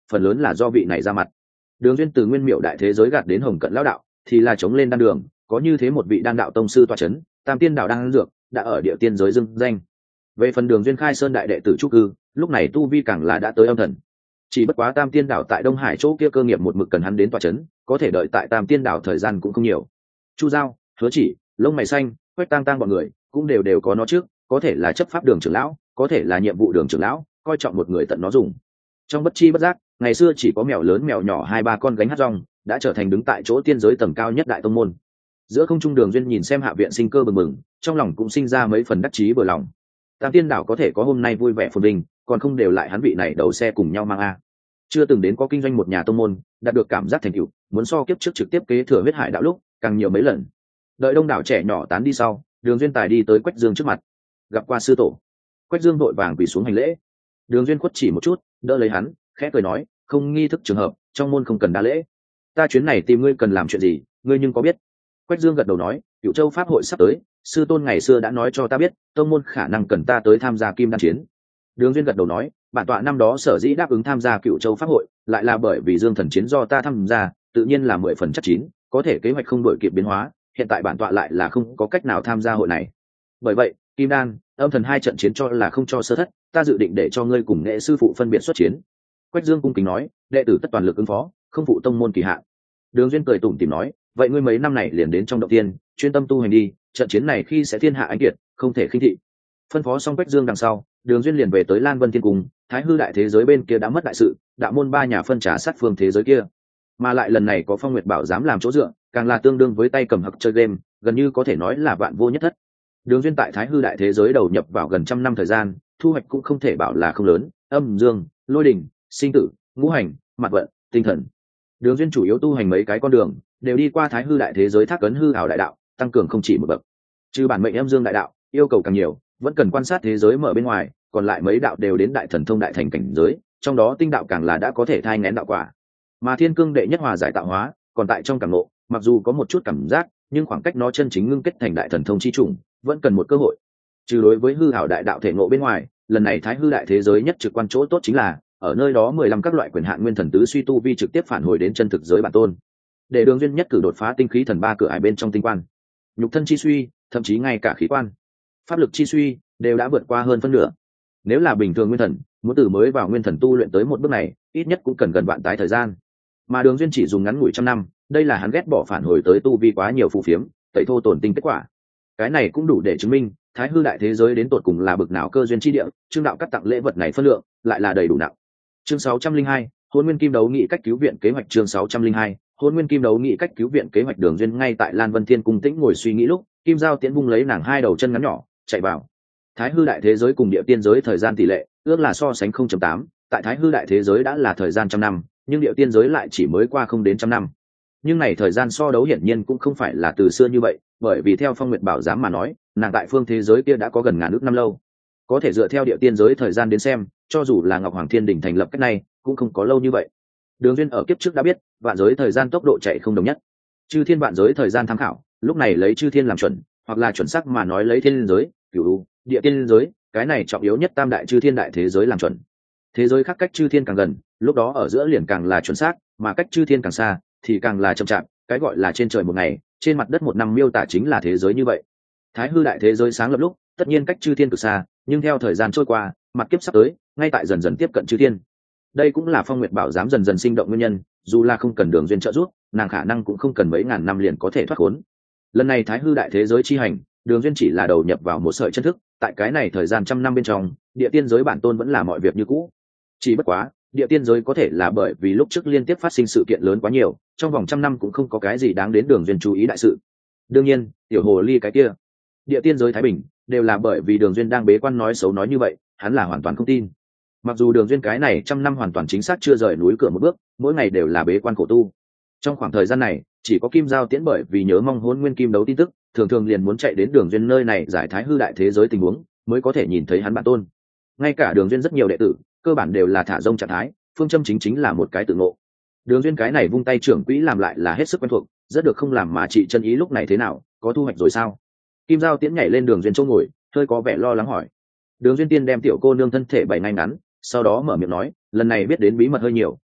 phần lớn là do vị này ra mặt. Đường duyên từ nguyên miệu đại thế giới gạt đến hồng cận lão đạo thì là chống lên đan đường, có như thế một vị đan đạo tông sư tọa chấn, tam tiên đạo đan dược đã ở địa tiên giới dưng danh. Về phần đường duyên khai sơn đại đệ tử trúc cư, lúc này tu vi càng là đã tới âm thần. Chỉ bất quá tam tiên đạo tại đông hải chỗ kia cơ nghiệp một mực cần hắn đến tọa chấn, có thể đợi tại tam tiên đạo thời gian cũng không nhiều. Chu Giao, Hứa Chỉ, lông mày xanh, quét tang tang bọn người cũng đều đều có nó trước, có thể là chấp pháp đường trưởng lão, có thể là nhiệm vụ đường trưởng lão, coi trọng một người tận nó dùng. Trong bất chi bất giác, ngày xưa chỉ có mèo lớn mèo nhỏ hai ba con gánh hát rong, đã trở thành đứng tại chỗ tiên giới tầng cao nhất đại tông môn. Giữa không trung đường duyên nhìn xem hạ viện sinh cơ bừng bừng, trong lòng cũng sinh ra mấy phần đắc chí vừa lòng. Tam tiên đảo có thể có hôm nay vui vẻ phồn vinh, còn không đều lại hắn vị này đầu xe cùng nhau mang a. Chưa từng đến có kinh doanh một nhà tông môn, đạt được cảm giác thành tựu, muốn so kiếp trước trực tiếp kế thừa huyết hải đạo lúc, càng nhiều mấy lần. Đợi đông đảo trẻ nhỏ tán đi sau, đường duyên tài đi tới Quách Dương trước mặt, gặp qua sư tổ. Quách Dương vội vàng quỳ xuống hành lễ. Đường duyên khuất chỉ một chút, đỡ lấy hắn, khẽ cười nói, không nghi thức trường hợp, trong môn không cần đa lễ. Ta chuyến này tìm ngươi cần làm chuyện gì, ngươi nhưng có biết? Quách Dương gật đầu nói, Cửu Châu pháp hội sắp tới, sư tôn ngày xưa đã nói cho ta biết, tông môn khả năng cần ta tới tham gia kim đan chiến. Đường duyên gật đầu nói, bản tọa năm đó sở dĩ đáp ứng tham gia Cửu Châu pháp hội, lại là bởi vì Dương thần chiến do ta tham gia, tự nhiên là mười phần chắc chín, có thể kế hoạch không đổi kịp biến hóa, hiện tại bản tọa lại là không có cách nào tham gia hội này. Bởi vậy, kim đan, âm thần hai trận chiến cho là không cho sơ thất, ta dự định để cho ngươi cùng nghệ sư phụ phân biệt xuất chiến. Quách Dương cung kính nói, đệ tử tất toàn lực ứng phó, không phụ tông môn kỳ hạn. Đường duyên cười tủm tỉm nói, vậy ngươi mấy năm này liền đến trong động tiên, chuyên tâm tu hành đi, trận chiến này khi sẽ thiên hạ anh kiệt, không thể khinh thị. Phân phó xong Quách Dương đằng sau, đường duyên liền về tới Lan Vân Thiên Cung, Thái Hư đại thế giới bên kia đã mất đại sự, đạo môn ba nhà phân trả sát phương thế giới kia, mà lại lần này có Phong Nguyệt Bảo dám làm chỗ dựa, càng là tương đương với tay cầm hặc chơi game, gần như có thể nói là vạn vô nhất thất. Đường duyên tại Thái Hư đại thế giới đầu nhập vào gần trăm năm thời gian, thu hoạch cũng không thể bảo là không lớn, âm dương, lôi đình, sinh tử, ngũ hành, mặt vận, tinh thần. Đường duyên chủ yếu tu hành mấy cái con đường, đều đi qua Thái Hư đại thế giới thác ấn hư ảo đại đạo, tăng cường không chỉ một bậc. Trừ bản mệnh âm dương đại đạo, yêu cầu càng nhiều, vẫn cần quan sát thế giới mở bên ngoài, còn lại mấy đạo đều đến đại thần thông đại thành cảnh giới, trong đó tinh đạo càng là đã có thể thai nghén đạo quả. Mà Thiên Cương đệ nhất hòa giải tạo hóa, còn tại trong cảm ngộ, mặc dù có một chút cảm giác, nhưng khoảng cách nó chân chính ngưng kết thành đại thần thông chi chủng, vẫn cần một cơ hội. Trừ đối với hư ảo đại đạo thể ngộ bên ngoài, lần này Thái Hư đại thế giới nhất trực quan chỗ tốt chính là, ở nơi đó mười lăm các loại quyền hạn nguyên thần tứ suy tu vi trực tiếp phản hồi đến chân thực giới bản tôn. Để Đường duyên nhất cử đột phá tinh khí thần ba cửa ải bên trong tinh quan. Nhục thân chi suy, thậm chí ngay cả khí quan, pháp lực chi suy đều đã vượt qua hơn phân nửa. Nếu là bình thường nguyên thần, muốn từ mới vào nguyên thần tu luyện tới một bước này, ít nhất cũng cần gần vạn tái thời gian. Mà Đường duyên chỉ dùng ngắn ngủi trăm năm, đây là hắn ghét bỏ phản hồi tới tu vi quá nhiều phù phiếm, tẩy thô tổn tinh kết quả. Cái này cũng đủ để chứng minh Thái Hư đại thế giới đến tột cùng là bực nào cơ duyên chi địa, Trương đạo cắt tặng lễ vật này phân lượng lại là đầy đủ nặng. Chương sáu trăm linh hai, Hôn Nguyên Kim Đấu nghị cách cứu viện kế hoạch. Chương sáu trăm linh hai, Hôn Nguyên Kim Đấu nghị cách cứu viện kế hoạch. Đường duyên ngay tại Lan Vân Thiên Cung tĩnh ngồi suy nghĩ lúc, Kim Giao Tiễn vung lấy nàng hai đầu chân ngắn nhỏ, chạy vào. Thái Hư đại thế giới cùng địa tiên giới thời gian tỷ lệ ước là so sánh không chấm tám, tại Thái Hư đại thế giới đã là thời gian trăm năm, nhưng địa tiên giới lại chỉ mới qua không đến trăm năm. Nhưng này thời gian so đấu hiển nhiên cũng không phải là từ xưa như vậy, bởi vì theo Phong Nguyệt Bảo giám mà nói, nàng tại phương thế giới kia đã có gần ngàn ước năm lâu. Có thể dựa theo địa tiên giới thời gian đến xem, cho dù là Ngọc Hoàng Thiên Đỉnh thành lập cách này, cũng không có lâu như vậy. Đường duyên ở kiếp trước đã biết, vạn giới thời gian tốc độ chạy không đồng nhất. Chư thiên vạn giới thời gian tham khảo, lúc này lấy chư thiên làm chuẩn, hoặc là chuẩn xác mà nói lấy thiên giới, cửu địa tiên giới, cái này trọng yếu nhất tam đại chư thiên đại thế giới làm chuẩn. Thế giới khác cách chư thiên càng gần, lúc đó ở giữa liền càng là chuẩn xác, mà cách chư thiên càng xa thì càng là chậm chạp, cái gọi là trên trời một ngày, trên mặt đất một năm miêu tả chính là thế giới như vậy. Thái Hư đại thế giới sáng lập lúc, tất nhiên cách chư thiên cực xa, nhưng theo thời gian trôi qua, mặt kiếp sắp tới, ngay tại dần dần tiếp cận chư thiên. Đây cũng là Phong Nguyệt Bảo dám dần dần sinh động nguyên nhân, dù là không cần Đường duyên trợ giúp, nàng khả năng cũng không cần mấy ngàn năm liền có thể thoát khốn. Lần này Thái Hư đại thế giới chi hành, Đường duyên chỉ là đầu nhập vào một sợi chân thức, tại cái này thời gian trăm năm bên trong, địa tiên giới bản tôn vẫn là mọi việc như cũ. Chỉ bất quá, địa tiên giới có thể là bởi vì lúc trước liên tiếp phát sinh sự kiện lớn quá nhiều, trong vòng trăm năm cũng không có cái gì đáng đến Đường duyên chú ý đại sự. Đương nhiên, tiểu hồ ly cái kia, địa tiên giới thái bình, đều là bởi vì Đường duyên đang bế quan nói xấu nói như vậy, hắn là hoàn toàn không tin. Mặc dù Đường duyên cái này trăm năm hoàn toàn chính xác chưa rời núi cửa một bước, mỗi ngày đều là bế quan khổ tu. Trong khoảng thời gian này, chỉ có Kim Giao Tiễn bởi vì nhớ mong Hỗn Nguyên Kim Đấu tin tức, thường thường liền muốn chạy đến Đường duyên nơi này giải Thái Hư đại thế giới tình huống, mới có thể nhìn thấy hắn bản tôn. Ngay cả Đường duyên rất nhiều đệ tử, cơ bản đều là thả rông trạng thái, phương châm chính chính là một cái tự ngộ. Đường duyên cái này vung tay trưởng quỹ làm lại là hết sức quen thuộc, rất được không làm mà chị chân ý lúc này thế nào, có thu hoạch rồi sao? Kim Giao Tiễn nhảy lên Đường duyên chỗ ngồi, hơi có vẻ lo lắng hỏi. Đường duyên tiên đem tiểu cô nương thân thể bày ngay ngắn, sau đó mở miệng nói, lần này biết đến bí mật hơi nhiều,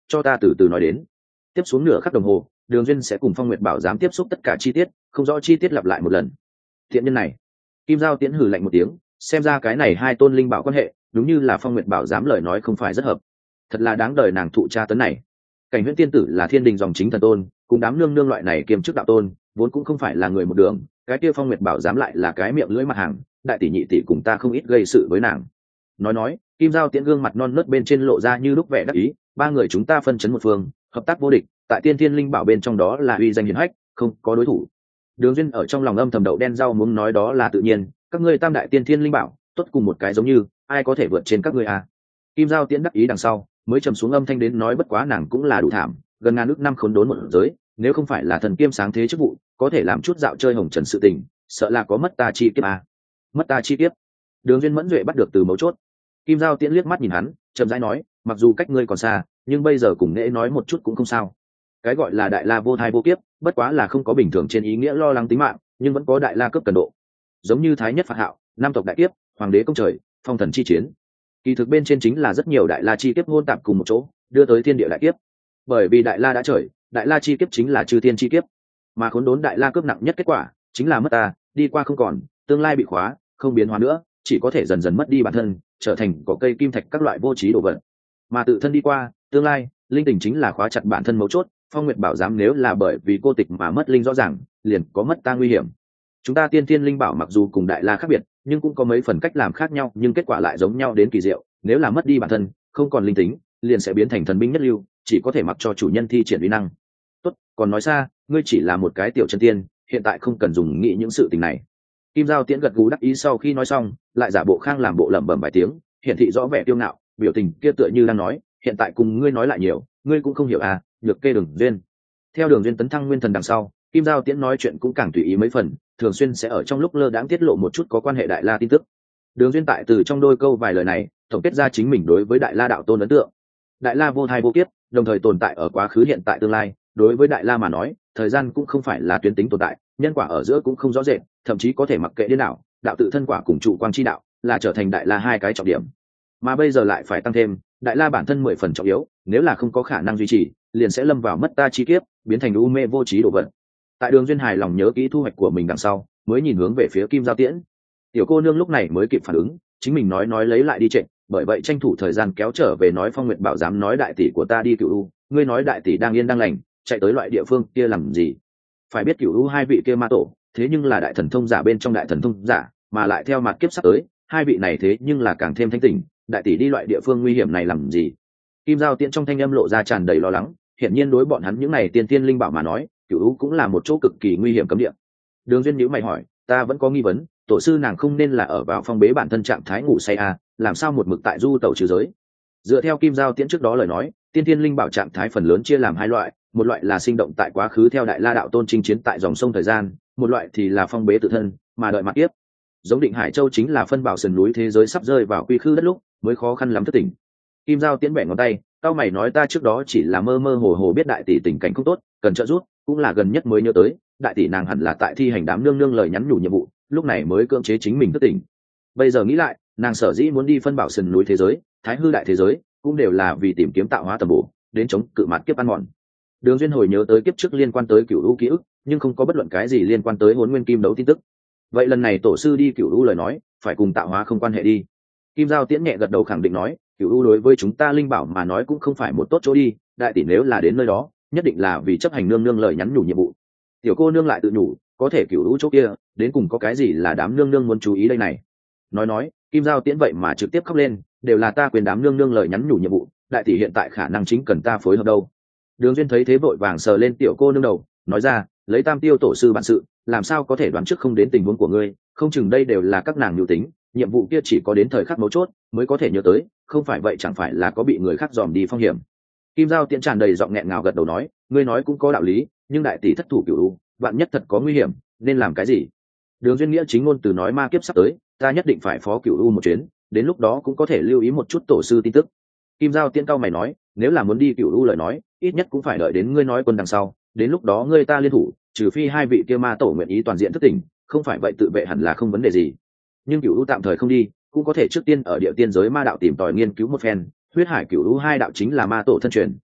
cho ta từ từ nói đến. Tiếp xuống nửa khắc đồng hồ, Đường Duyên sẽ cùng Phong Nguyệt Bảo giám tiếp xúc tất cả chi tiết, không rõ chi tiết lặp lại một lần. Thiện nhân này, Kim Giao Tiễn hừ lạnh một tiếng, xem ra cái này hai tôn linh bảo quan hệ, đúng như là Phong Nguyệt Bảo giám lời nói không phải rất hợp. Thật là đáng đời nàng thụ tra tấn này. Cảnh Huyễn Tiên tử là thiên đình dòng chính thần tôn, cùng đám nương nương loại này kiêm chức đạo tôn, vốn cũng không phải là người một đường, cái kia Phong Nguyệt Bảo giám lại là cái miệng lưỡi mặt hàng, đại tỷ nhị tỷ cùng ta không ít gây sự với nàng. Nói nói, Kim Giao Tiễn gương mặt non nớt bên trên lộ ra như lúc vẻ đắc ý, ba người chúng ta phân chấn một phương, hợp tác vô địch, tại Tiên Thiên Linh Bảo bên trong đó là uy danh hiển hách, không có đối thủ. Đường Duyên ở trong lòng âm thầm đậu đen rau muốn nói đó là tự nhiên, các ngươi tam đại Tiên Thiên Linh Bảo, tốt cùng một cái giống như, ai có thể vượt trên các ngươi à? Kim Giao Tiễn đắc ý đằng sau, mới trầm xuống âm thanh đến nói bất quá nàng cũng là đủ thảm, gần ngàn ước năm khốn đốn một giới, nếu không phải là thần kiêm sáng thế chức vụ, có thể làm chút dạo chơi hồng trần sự tình, sợ là có mất ta chi kiếp à? Mất ta chi kiếp. Đường Duyên mẫn duệ bắt được từ mấu chốt. Kim Giao Tiễn liếc mắt nhìn hắn, chậm rãi nói, mặc dù cách ngươi còn xa, nhưng bây giờ cùng nghệ nói một chút cũng không sao. Cái gọi là đại la vô thai vô kiếp, bất quá là không có bình thường trên ý nghĩa lo lắng tính mạng, nhưng vẫn có đại la cấp cần độ. Giống như Thái Nhất Phạt Hạo, Nam tộc đại kiếp, Hoàng đế công trời, Phong thần chi chiến. Kỳ thực bên trên chính là rất nhiều đại la chi kiếp ngôn tạp cùng một chỗ, đưa tới thiên địa đại kiếp. Bởi vì đại la đã trời, đại la chi kiếp chính là chư thiên chi kiếp, mà khốn đốn đại la cướp nặng nhất kết quả chính là mất ta, đi qua không còn, tương lai bị khóa, không biến hóa nữa, chỉ có thể dần dần mất đi bản thân, trở thành cỏ cây kim thạch các loại vô trí đồ vật. Mà tự thân đi qua, tương lai, linh tình chính là khóa chặt bản thân mấu chốt. Phong Nguyệt Bảo giám nếu là bởi vì cô tịch mà mất linh rõ ràng, liền có mất ta nguy hiểm. Chúng ta Tiên Thiên Linh Bảo mặc dù cùng đại la khác biệt, nhưng cũng có mấy phần cách làm khác nhau, nhưng kết quả lại giống nhau đến kỳ diệu. Nếu là mất đi bản thân, không còn linh tính, liền sẽ biến thành thần binh nhất lưu, chỉ có thể mặc cho chủ nhân thi triển uy năng. Tốt, còn nói xa, ngươi chỉ là một cái tiểu chân tiên, hiện tại không cần dùng nghĩ những sự tình này. Kim Giao Tiễn gật gù đắc ý sau khi nói xong, lại giả bộ khang làm bộ lẩm bẩm vài tiếng, hiển thị rõ vẻ tiêu ngạo, biểu tình kia tựa như đang nói, hiện tại cùng ngươi nói lại nhiều, ngươi cũng không hiểu à, nhược kê Đường Duyên. Theo Đường Duyên tấn thăng nguyên thần đằng sau, Kim Giao Tiễn nói chuyện cũng càng tùy ý mấy phần, thường xuyên sẽ ở trong lúc lơ đãng tiết lộ một chút có quan hệ đại la tin tức. Đường Duyên tại từ trong đôi câu vài lời này, tổng kết ra chính mình đối với đại la đạo tôn ấn tượng. Đại la vô thai vô kiếp, đồng thời tồn tại ở quá khứ hiện tại tương lai, đối với đại la mà nói, thời gian cũng không phải là tuyến tính tồn tại, nhân quả ở giữa cũng không rõ rệt, thậm chí có thể mặc kệ điên đảo, đạo tự thân quả cùng trụ quang chi đạo, là trở thành đại la hai cái trọng điểm. Mà bây giờ lại phải tăng thêm, đại la bản thân mười phần trọng yếu, nếu là không có khả năng duy trì, liền sẽ lâm vào mất ta chi kiếp, biến thành u mê vô trí đồ vật. Tại Đường Duyên hài lòng nhớ kỹ thu hoạch của mình đằng sau, mới nhìn hướng về phía Kim Giao Tiễn. Tiểu cô nương lúc này mới kịp phản ứng, chính mình nói nói lấy lại đi trệ, bởi vậy tranh thủ thời gian kéo trở về nói Phong Nguyệt Bảo dám nói đại tỷ của ta đi Cửu U, ngươi nói đại tỷ đang yên đang lành, chạy tới loại địa phương kia làm gì? Phải biết Cửu U hai vị kia ma tổ, thế nhưng là đại thần thông giả bên trong đại thần thông giả, mà lại theo mặt kiếp sắp tới, hai vị này thế nhưng là càng thêm thanh tỉnh, đại tỷ đi loại địa phương nguy hiểm này làm gì? Kim Giao Tiễn trong thanh âm lộ ra tràn đầy lo lắng, hiển nhiên đối bọn hắn những này tiên tiên linh bảo mà nói, Cửu U cũng là một chỗ cực kỳ nguy hiểm cấm địa. Đường Duyên nhíu mày hỏi, ta vẫn có nghi vấn, tổ sư nàng không nên là ở vào phong bế bản thân trạng thái ngủ say à, làm sao một mực tại du tẩu trừ giới? Dựa theo Kim Giao Tiễn trước đó lời nói, tiên tiên linh bảo trạng thái phần lớn chia làm hai loại, một loại là sinh động tại quá khứ theo đại la đạo tôn chinh chiến tại dòng sông thời gian, một loại thì là phong bế tự thân, mà đợi mặt tiếp. Giống Định Hải Châu chính là phân bảo sườn núi thế giới sắp rơi vào quy khư đất lúc, mới khó khăn lắm thức tỉnh. Kim Giao Tiễn bẻ ngón tay, tao mày nói ta trước đó chỉ là mơ mơ hồ hồ biết đại tỷ tình cảnh không tốt, cần trợ giúp, cũng là gần nhất mới nhớ tới, đại tỷ nàng hẳn là tại thi hành đám nương nương lời nhắn nhủ nhiệm vụ, lúc này mới cưỡng chế chính mình thức tỉnh. Bây giờ nghĩ lại, nàng sở dĩ muốn đi phân bảo sườn núi thế giới, thái hư đại thế giới, cũng đều là vì tìm kiếm tạo hóa tầm bổ, đến chống cự mặt kiếp ăn mòn. Đường Duyên hồi nhớ tới kiếp trước liên quan tới Cửu U ký ức, nhưng không có bất luận cái gì liên quan tới Hỗn Nguyên Kim Đấu tin tức. Vậy lần này tổ sư đi Cửu U lời nói, phải cùng tạo hóa không quan hệ đi. Kim Giao Tiễn nhẹ gật đầu khẳng định nói, Cửu U đối với chúng ta linh bảo mà nói cũng không phải một tốt chỗ đi, đại tỷ nếu là đến nơi đó, nhất định là vì chấp hành nương nương lời nhắn nhủ nhiệm vụ. Tiểu cô nương lại tự nhủ, có thể Cửu U chỗ kia, đến cùng có cái gì là đám nương nương muốn chú ý đây này. Nói nói, Kim Giao Tiễn vậy mà trực tiếp khóc lên, đều là ta quyền đám nương nương lời nhắn nhủ nhiệm vụ, đại tỷ hiện tại khả năng chính cần ta phối hợp đâu. Đường Duyên thấy thế vội vàng sờ lên tiểu cô nương đầu, nói ra, lấy Tam Tiêu tổ sư bản sự, làm sao có thể đoán trước không đến tình huống của ngươi, không chừng đây đều là các nàng nhu tính, nhiệm vụ kia chỉ có đến thời khắc mấu chốt mới có thể nhớ tới, không phải vậy chẳng phải là có bị người khác dòm đi phong hiểm. Kim Giao Tiễn tràn đầy giọng nghẹn ngào gật đầu nói, ngươi nói cũng có đạo lý, nhưng đại tỷ thất thủ Cửu U, vạn nhất thật có nguy hiểm, nên làm cái gì? Đường Duyên nghĩa chính ngôn từ nói ma kiếp sắp tới, ta nhất định phải phó Cửu U một chuyến, đến lúc đó cũng có thể lưu ý một chút tổ sư tin tức. Kim Giao Tiễn cao mày nói, nếu là muốn đi Cửu U lời nói, ít nhất cũng phải đợi đến ngươi nói quân đằng sau, đến lúc đó ngươi ta liên thủ, trừ phi hai vị kia ma tổ nguyện ý toàn diện thức tỉnh, không phải vậy tự vệ hẳn là không vấn đề gì. Nhưng Cửu U tạm thời không đi, cũng có thể trước tiên ở địa tiên giới ma đạo tìm tòi nghiên cứu một phen, huyết hải Cửu U hai đạo chính là ma tổ thân truyền,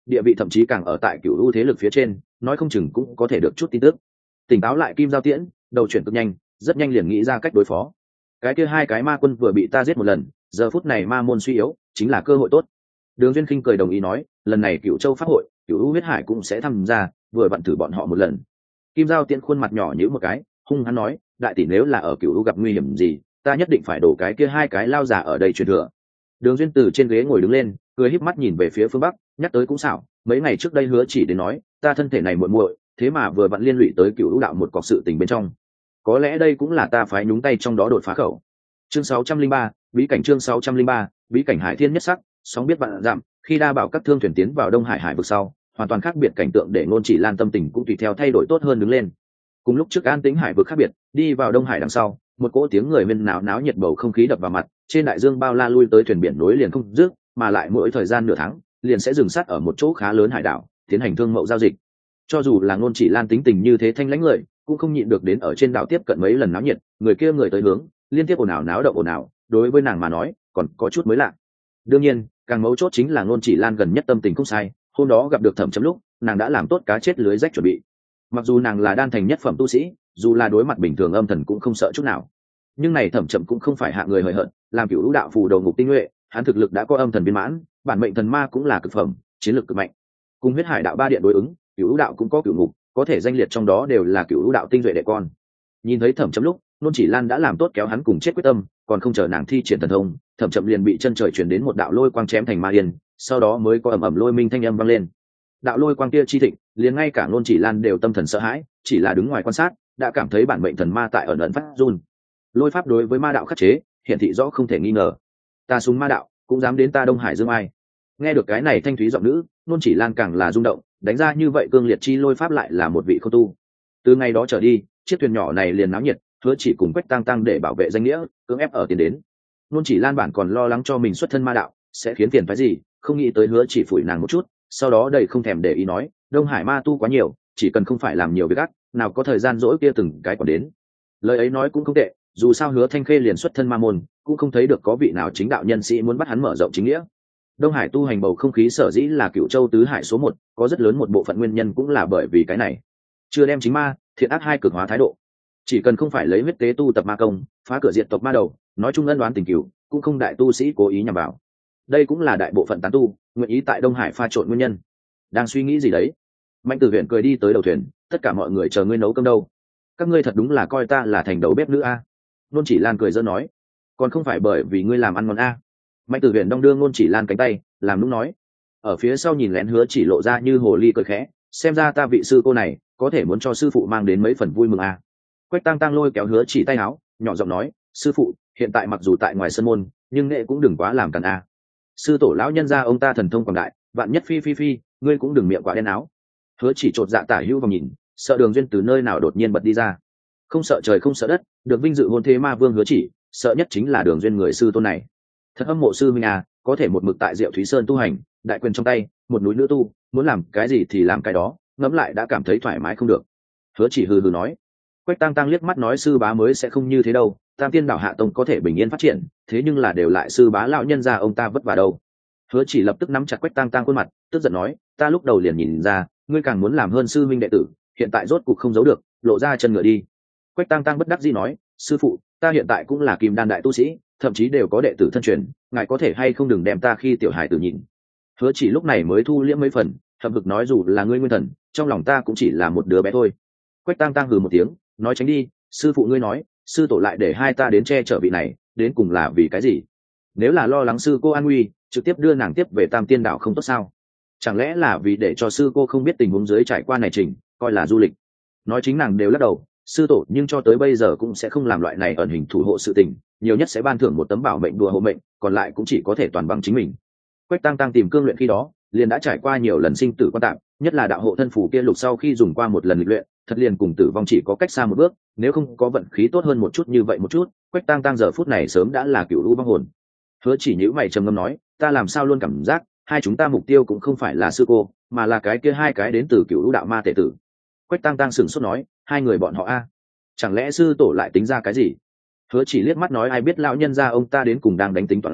địa vị thậm chí càng ở tại cựu u thế lực phía trên, nói không chừng cũng có thể được chút tin tức. Tỉnh táo lại Kim Giao Tiễn, đầu chuyển cực nhanh, rất nhanh liền nghĩ ra cách đối phó. Cái kia hai cái ma quân vừa bị ta giết một lần, giờ phút này ma môn suy yếu, chính là cơ hội tốt. Đường Duyên Khinh cười đồng ý nói, lần này Cựu Châu pháp hội, Cựu U huyết hải cũng sẽ tham gia, vừa vặn thử bọn họ một lần. Kim Giao Tiễn khuôn mặt nhỏ nhíu một cái, hung hăng nói, đại tỷ nếu là ở Cựu U gặp nguy hiểm gì, ta nhất định phải đổ cái kia hai cái lao giả ở đây truyền thừa. Đường Duyên từ trên ghế ngồi đứng lên, cười híp mắt nhìn về phía phương bắc, nhắc tới cũng xảo, mấy ngày trước đây hứa chỉ đến nói, ta thân thể này muội muội, thế mà vừa vặn liên lụy tới Cựu U đạo một cọc sự tình bên trong. Có lẽ đây cũng là ta phải nhúng tay trong đó đột phá khẩu. Chương sáu trăm linh ba, bí cảnh chương sáu trăm linh ba, bí cảnh Hải Thiên nhất sắc, sóng biết vạn dặm, khi đa bảo các thương thuyền tiến vào Đông Hải hải vực sau, hoàn toàn khác biệt cảnh tượng để Ngôn Chỉ Lan tâm tình cũng tùy theo thay đổi tốt hơn đứng lên. Cùng lúc trước an tĩnh hải vực khác biệt, đi vào Đông Hải đằng sau, một cỗ tiếng người huyên náo náo nhiệt bầu không khí đập vào mặt, trên đại dương bao la lui tới thuyền biển nối liền không dứt, mà lại mỗi thời gian nửa tháng, liền sẽ dừng sát ở một chỗ khá lớn hải đảo, tiến hành thương mậu giao dịch. Cho dù là Ngôn Chỉ Lan tính tình như thế thanh lãnh người, cũng không nhịn được đến ở trên đảo tiếp cận mấy lần náo nhiệt, người kia người tới hướng, liên tiếp ồn ào náo động ồn ào, đối với nàng mà nói, còn có chút mới lạ. Đương nhiên, càng mấu chốt chính là Ngôn Chỉ Lan gần nhất tâm tình không sai, hôm đó gặp được Thẩm Chấm lúc, nàng đã làm tốt cá chết lưới rách chuẩn bị. Mặc dù nàng là đan thành nhất phẩm tu sĩ, dù là đối mặt bình thường âm thần cũng không sợ chút nào, nhưng này Thẩm Chậm cũng không phải hạ người hời hợt, làm Cửu Lũ đạo phù đầu ngục tinh nhuệ, hắn thực lực đã có âm thần viên mãn, bản mệnh thần ma cũng là cực phẩm, chiến lược cực mạnh. Cùng huyết hải đạo ba điện đối ứng, Cửu Lũ đạo cũng có cửu ngục, có thể danh liệt trong đó đều là Cửu Lũ đạo tinh duệ đệ con. Nhìn thấy Thẩm Chậm lúc, Nôn Chỉ Lan đã làm tốt kéo hắn cùng chết quyết tâm, còn không chờ nàng thi triển thần thông, Thẩm Chậm liền bị chân trời truyền đến một đạo lôi quang chém thành ma yên, sau đó mới có ầm ầm lôi minh thanh âm vang lên. Đạo lôi quang kia chi thịnh, liền ngay cả Nôn Chỉ Lan đều tâm thần sợ hãi, chỉ là đứng ngoài quan sát, đã cảm thấy bản mệnh thần ma tại ẩn ẩn phát run. Lôi pháp đối với ma đạo khắc chế, hiện thị rõ không thể nghi ngờ. Ta súng ma đạo, cũng dám đến ta Đông Hải Dương Ai? Nghe được cái này thanh thúy giọng nữ, Nôn Chỉ Lan càng là rung động, đánh ra như vậy cương liệt chi lôi pháp lại là một vị khôn tu. Từ ngày đó trở đi, chiếc thuyền nhỏ này liền náo nhiệt, hứa chỉ cùng Quách Tăng Tăng để bảo vệ danh nghĩa, cưỡng ép ở tiền đến. Nôn Chỉ Lan bản còn lo lắng cho mình xuất thân ma đạo sẽ khiến tiền phái gì, không nghĩ tới hứa chỉ phủi nàng một chút, sau đó đầy không thèm để ý nói, Đông Hải ma tu quá nhiều, chỉ cần không phải làm nhiều việc ác, nào có thời gian dỗi kia từng cái còn đến. Lời ấy nói cũng không tệ, dù sao hứa Thanh Khê liền xuất thân ma môn, cũng không thấy được có vị nào chính đạo nhân sĩ muốn bắt hắn mở rộng chính nghĩa. Đông Hải tu hành bầu không khí sở dĩ là Cựu Châu tứ hải số một, có rất lớn một bộ phận nguyên nhân cũng là bởi vì cái này. Chưa đem chính ma, thiện ác hai cực hóa thái độ. Chỉ cần không phải lấy huyết tế tu tập ma công, phá cửa diệt tộc ma đầu, nói chung ân đoán tình cửu, cũng không đại tu sĩ cố ý nhằm vào. Đây cũng là đại bộ phận tán tu nguyện ý tại Đông Hải pha trộn nguyên nhân. Đang suy nghĩ gì đấy? Mạnh Tử Huyền cười đi tới đầu thuyền, tất cả mọi người chờ ngươi nấu cơm đâu. Các ngươi thật đúng là coi ta là thành đầu bếp nữ a. Nôn Chỉ Lan cười giỡn nói, còn không phải bởi vì ngươi làm ăn ngon a. Mạnh Tử Huyền đong đưa Nôn Chỉ Lan cánh tay, làm nũng nói. Ở phía sau nhìn lén hứa chỉ lộ ra như hồ ly cười khẽ, xem ra ta vị sư cô này có thể muốn cho sư phụ mang đến mấy phần vui mừng a. Quách Tăng Tăng lôi kéo hứa chỉ tay áo, nhỏ giọng nói, sư phụ, hiện tại mặc dù tại ngoài sân môn, nhưng nghệ cũng đừng quá làm càn a. Sư tổ lão nhân gia ông ta thần thông quảng đại, vạn nhất phi phi phi, ngươi cũng đừng miệng quá đen áo. Hứa chỉ chột dạ tả hữu vào nhìn, sợ Đường Duyên từ nơi nào đột nhiên bật đi ra. Không sợ trời không sợ đất, được vinh dự hôn thế ma vương hứa chỉ, sợ nhất chính là Đường Duyên người sư tôn này. Thật âm mộ sư huynh à, có thể một mực tại Diệu Thúy Sơn tu hành, đại quyền trong tay, một núi nữ tu, muốn làm cái gì thì làm cái đó, ngẫm lại đã cảm thấy thoải mái không được. Hứa chỉ hừ hừ nói. Quách Tăng Tăng liếc mắt nói, sư bá mới sẽ không như thế đâu, Tam Tiên Đảo Hạ Tông có thể bình yên phát triển, thế nhưng là đều lại sư bá lão nhân gia ông ta vất vả đâu. Hứa chỉ lập tức nắm chặt Quách Tăng Tăng khuôn mặt, tức giận nói, ta lúc đầu liền nhìn ra, ngươi càng muốn làm hơn sư huynh đệ tử, hiện tại rốt cục không giấu được, lộ ra chân ngựa đi. Quách Tăng Tăng bất đắc dĩ nói, sư phụ, ta hiện tại cũng là kim đan đại tu sĩ, thậm chí đều có đệ tử thân truyền, ngài có thể hay không đừng đem ta khi tiểu hài tử nhìn. Hứa chỉ lúc này mới thu liễm mấy phần, hậm hực nói, dù là ngươi nguyên thần, trong lòng ta cũng chỉ là một đứa bé thôi. Quách Tăng Tăng hừ một tiếng, nói, tránh đi, sư phụ ngươi nói, sư tổ lại để hai ta đến che chở vị này, đến cùng là vì cái gì? Nếu là lo lắng sư cô an nguy, trực tiếp đưa nàng tiếp về Tam Tiên Đảo không tốt sao? Chẳng lẽ là vì để cho sư cô không biết tình huống dưới trải qua này trình, coi là du lịch? Nói chính nàng đều lắc đầu, sư tổ nhưng cho tới bây giờ cũng sẽ không làm loại này ẩn hình thủ hộ sự tình, nhiều nhất sẽ ban thưởng một tấm bảo mệnh đùa hộ mệnh, còn lại cũng chỉ có thể toàn bằng chính mình. Quách Tăng Tăng tìm cương luyện khi đó, liền đã trải qua nhiều lần sinh tử quan tạm, nhất là đạo hộ thân phù kia lục sau khi dùng qua một lần lịch luyện, thật liền cùng tử vong chỉ có cách xa một bước, nếu không có vận khí tốt hơn một chút như vậy một chút, Quách Tăng Tăng giờ phút này sớm đã là cựu lũ vong hồn. Hứa chỉ nhíu mày trầm ngâm nói, ta làm sao luôn cảm giác hai chúng ta mục tiêu cũng không phải là sư cô, mà là cái kia hai cái đến từ cựu lũ đạo ma tể tử. Quách Tăng Tăng sửng sốt nói, hai người bọn họ a, chẳng lẽ sư tổ lại tính ra cái gì? Hứa chỉ liếc mắt nói, ai biết lão nhân gia ông ta đến cùng đang đánh tính toán gì,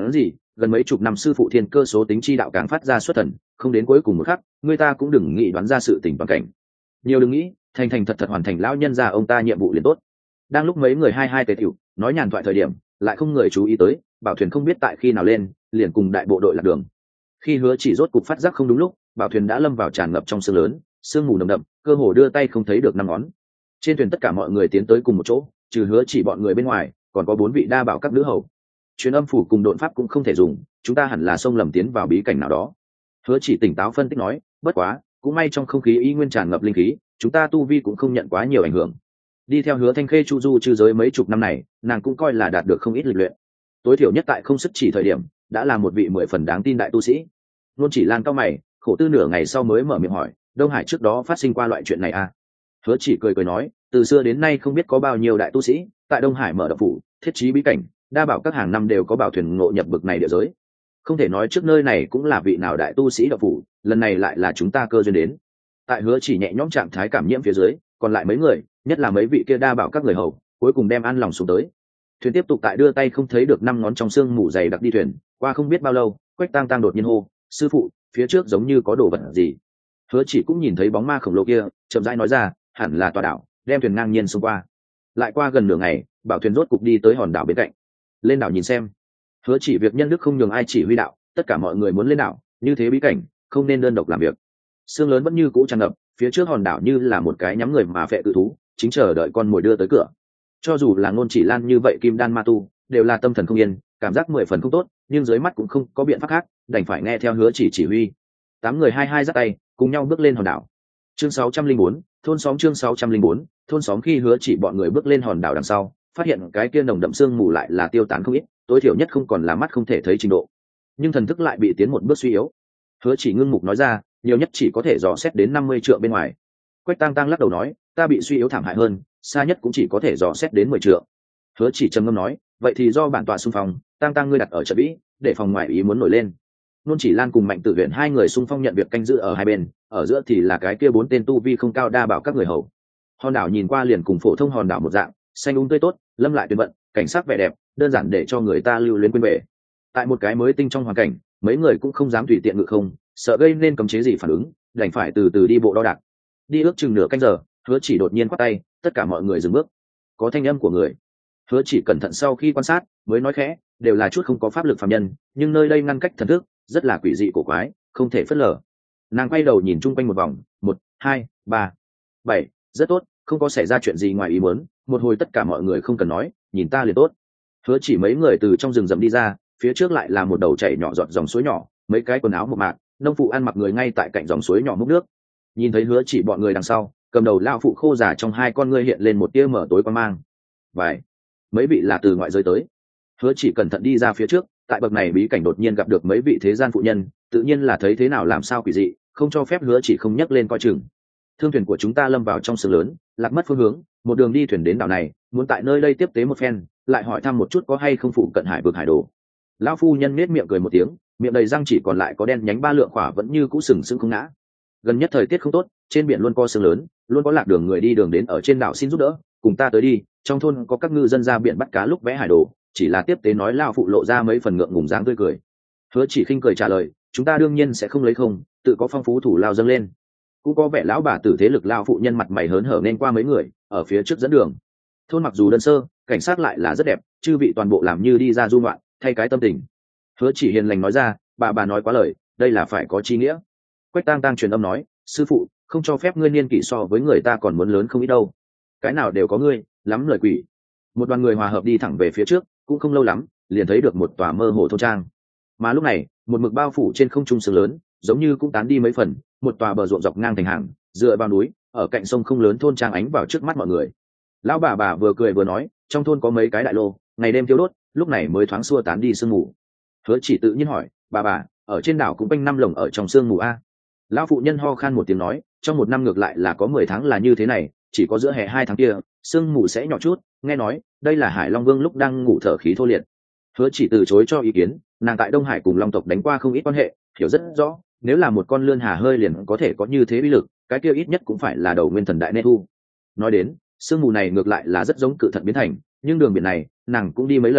gần mấy chục năm sư phụ thiên cơ số tính chi đạo càng phát ra xuất thần, không đến cuối cùng một khắc người ta cũng đừng nghĩ đoán ra sự tình toàn cảnh. Nhiều đừng nghĩ, thành thành thật thật hoàn thành lão nhân gia ông ta nhiệm vụ liền tốt. Đang lúc mấy người hai hai tề tiểu nói nhàn thoại thời điểm, lại không người chú ý tới bảo thuyền không biết tại khi nào lên liền cùng đại bộ đội lạc đường. Khi Hứa Chỉ rốt cục phát giác không đúng lúc, bảo thuyền đã lâm vào tràn ngập trong sương lớn, sương mù nồng đậm, cơ hồ đưa tay không thấy được năm ngón. Trên thuyền tất cả mọi người tiến tới cùng một chỗ, trừ Hứa Chỉ bọn người bên ngoài, còn có bốn vị đa bảo các nữ hầu. Truyền âm phủ cùng độn pháp cũng không thể dùng, chúng ta hẳn là xông lầm tiến vào bí cảnh nào đó. Hứa Chỉ tỉnh táo phân tích nói, bất quá cũng may trong không khí y nguyên tràn ngập linh khí, chúng ta tu vi cũng không nhận quá nhiều ảnh hưởng. Đi theo Hứa Thanh Khê chu du chư giới mấy chục năm này, nàng cũng coi là đạt được không ít lịch luyện, tối thiểu nhất tại không sức chỉ thời điểm đã là một vị mười phần đáng tin đại tu sĩ. Luôn Chỉ Lan cao mày, khổ tư nửa ngày sau mới mở miệng hỏi, Đông Hải trước đó phát sinh qua loại chuyện này à? Hứa Chỉ cười cười nói, từ xưa đến nay không biết có bao nhiêu đại tu sĩ tại Đông Hải mở động phủ, thiết trí bí cảnh, đa bảo các hàng năm đều có bảo thuyền ngộ nhập bực này địa giới. Không thể nói trước nơi này cũng là vị nào đại tu sĩ động phủ, lần này lại là chúng ta cơ duyên đến. Tại Hứa Chỉ nhẹ nhõm trạng thái cảm nhiễm phía dưới, còn lại mấy người, nhất là mấy vị kia đa bảo các người hầu, cuối cùng đem an lòng xuống tới. Thuyền tiếp tục tại đưa tay không thấy được năm ngón trong xương mù dày đặc đi thuyền, qua không biết bao lâu, Quách Tang Tang đột nhiên hô, sư phụ, phía trước giống như có đồ vật gì. Hứa Chỉ cũng nhìn thấy bóng ma khổng lồ kia, chậm rãi nói ra, hẳn là tòa đảo, đem thuyền ngang nhiên xông qua. Lại qua gần nửa ngày, bảo thuyền rốt cục đi tới hòn đảo bên cạnh. Lên đảo nhìn xem. Hứa Chỉ việc nhân đức không nhường ai chỉ huy đạo, tất cả mọi người muốn lên đảo, như thế bí cảnh không nên đơn độc làm việc. Sương lớn vẫn như cũ tràn ngập, phía trước hòn đảo như là một cái nhắm người mà phệ tự thú, chính chờ đợi con mồi đưa tới cửa. Cho dù là Ngôn Chỉ Lan như vậy kim đan ma tu, đều là tâm thần không yên, cảm giác mười phần không tốt, nhưng dưới mắt cũng không có biện pháp khác, đành phải nghe theo Hứa Chỉ chỉ huy. Tám người hai hai dắt tay, cùng nhau bước lên hòn đảo. Chương sáu trăm linh bốn, thôn xóm chương sáu trăm linh bốn, thôn xóm khi Hứa Chỉ bọn người bước lên hòn đảo đằng sau, phát hiện cái kia nồng đậm sương mù lại là tiêu tán không ít, tối thiểu nhất không còn là mắt không thể thấy trình độ. Nhưng thần thức lại bị tiến một bước suy yếu. Hứa Chỉ ngưng mục nói ra, nhiều nhất chỉ có thể dò xét đến năm mươi trượng bên ngoài. Quách Tang Tang lắc đầu nói, ta bị suy yếu thảm hại hơn, xa nhất cũng chỉ có thể dò xét đến mười trượng. Hứa Chỉ trầm ngâm nói, vậy thì do bản tọa xung phong, Tang Tang ngươi đặt ở trận vĩ, để phòng ngoại ý muốn nổi lên. Nôn Chỉ Lan cùng Mạnh Tử Viện hai người xung phong nhận việc canh giữ ở hai bên, ở giữa thì là cái kia bốn tên tu vi không cao đa bảo các người hầu. Hòn đảo nhìn qua liền cùng phổ thông hòn đảo một dạng, xanh úng um tươi tốt, lâm lại tuyệt vận, cảnh sắc vẻ đẹp, đơn giản để cho người ta lưu luyến quên bể. Tại một cái mới tinh trong hoàn cảnh, mấy người cũng không dám tùy tiện ngự không, sợ gây nên cấm chế gì phản ứng, đành phải từ từ đi bộ đo đạc. Đi ước chừng nửa canh giờ, Hứa Chỉ đột nhiên quát tay, tất cả mọi người dừng bước. Có thanh âm của người. Hứa Chỉ cẩn thận sau khi quan sát, mới nói khẽ, đều là chút không có pháp lực phàm nhân, nhưng nơi đây ngăn cách thần thức, rất là quỷ dị cổ quái, không thể phớt lờ. Nàng quay đầu nhìn chung quanh một vòng, một, hai, ba, bảy, rất tốt, không có xảy ra chuyện gì ngoài ý muốn. Một hồi tất cả mọi người không cần nói, nhìn ta liền tốt. Hứa Chỉ mấy người từ trong rừng rậm đi ra, phía trước lại là một đầu chảy nhỏ giọt dòng suối nhỏ, mấy cái quần áo một mạc, nông phụ ăn mặc người ngay tại cạnh dòng suối nhỏ múc nước. Nhìn thấy Hứa Chỉ bọn người đằng sau, cầm đầu lao phụ khô già trong hai con ngươi hiện lên một tia mở tối quan mang. Vài, mấy vị là từ ngoại giới tới. Hứa Chỉ cẩn thận đi ra phía trước, tại bậc này bí cảnh đột nhiên gặp được mấy vị thế gian phụ nhân, tự nhiên là thấy thế nào làm sao quỷ dị, không cho phép Hứa Chỉ không nhắc lên coi chừng. Thương thuyền của chúng ta lâm vào trong sương lớn, lạc mất phương hướng, một đường đi thuyền đến đảo này, muốn tại nơi đây tiếp tế một phen, lại hỏi thăm một chút có hay không phụ cận hải vực hải đồ. Lão phu nhân nết miệng cười một tiếng, miệng đầy răng chỉ còn lại có đen nhánh ba lượng khỏa vẫn như cũ sừng sững không ngã. Gần nhất thời tiết không tốt, trên biển luôn có sương lớn, luôn có lạc đường người đi đường đến ở trên đảo xin giúp đỡ, cùng ta tới đi, trong thôn có các ngư dân ra biển bắt cá lúc vẽ hải đồ, chỉ là tiếp tế nói lao phụ lộ ra mấy phần ngượng ngùng dáng tươi cười. Hứa Chỉ khinh cười trả lời, chúng ta đương nhiên sẽ không lấy không, tự có phong phú thủ lao dâng lên. Cũng có vẻ lão bà tử thế lực lao phụ nhân mặt mày hớn hở nên qua mấy người ở phía trước dẫn đường. Thôn mặc dù đơn sơ, cảnh sát lại là rất đẹp, chư vị toàn bộ làm như đi ra du ngoạn, thay cái tâm tình. Hứa Chỉ hiền lành nói ra, bà bà nói quá lời, đây là phải có chi nghĩa. Quách Tang Tang truyền âm nói, sư phụ, không cho phép ngươi niên kỷ so với người ta còn muốn lớn không ít đâu. Cái nào đều có ngươi, lắm lời quỷ. Một đoàn người hòa hợp đi thẳng về phía trước, cũng không lâu lắm, liền thấy được một tòa mơ hồ thôn trang. Mà lúc này, một mực bao phủ trên không trung sương lớn, giống như cũng tán đi mấy phần, một tòa bờ ruộng dọc ngang thành hàng, dựa vào núi, ở cạnh sông không lớn thôn trang ánh vào trước mắt mọi người. Lão bà bà vừa cười vừa nói, trong thôn có mấy cái đại lô, ngày đêm thiêu đốt, lúc này mới thoáng xua tán đi sương mù. Hứa Chỉ tự nhiên hỏi, bà bà, ở trên đảo cũng quanh năm lồng ở trong sương mù a? Lão phụ nhân ho khan một tiếng nói, trong một năm ngược lại là có mười tháng là như thế này, chỉ có giữa hè hai tháng kia sương mù sẽ nhỏ chút, nghe nói đây là Hải Long Vương lúc đang ngủ thở khí thô liệt. Hứa Chỉ từ chối cho ý kiến, nàng tại Đông Hải cùng Long tộc đánh qua không ít quan hệ, hiểu rất rõ, nếu là một con lươn hà hơi liền có thể có như thế uy lực, cái kia ít nhất cũng phải là đầu nguyên thần đại nê thu. Nói đến, sương mù này ngược lại là rất giống cự thận biến thành, nhưng đường biển này nàng cũng đi mấy lần,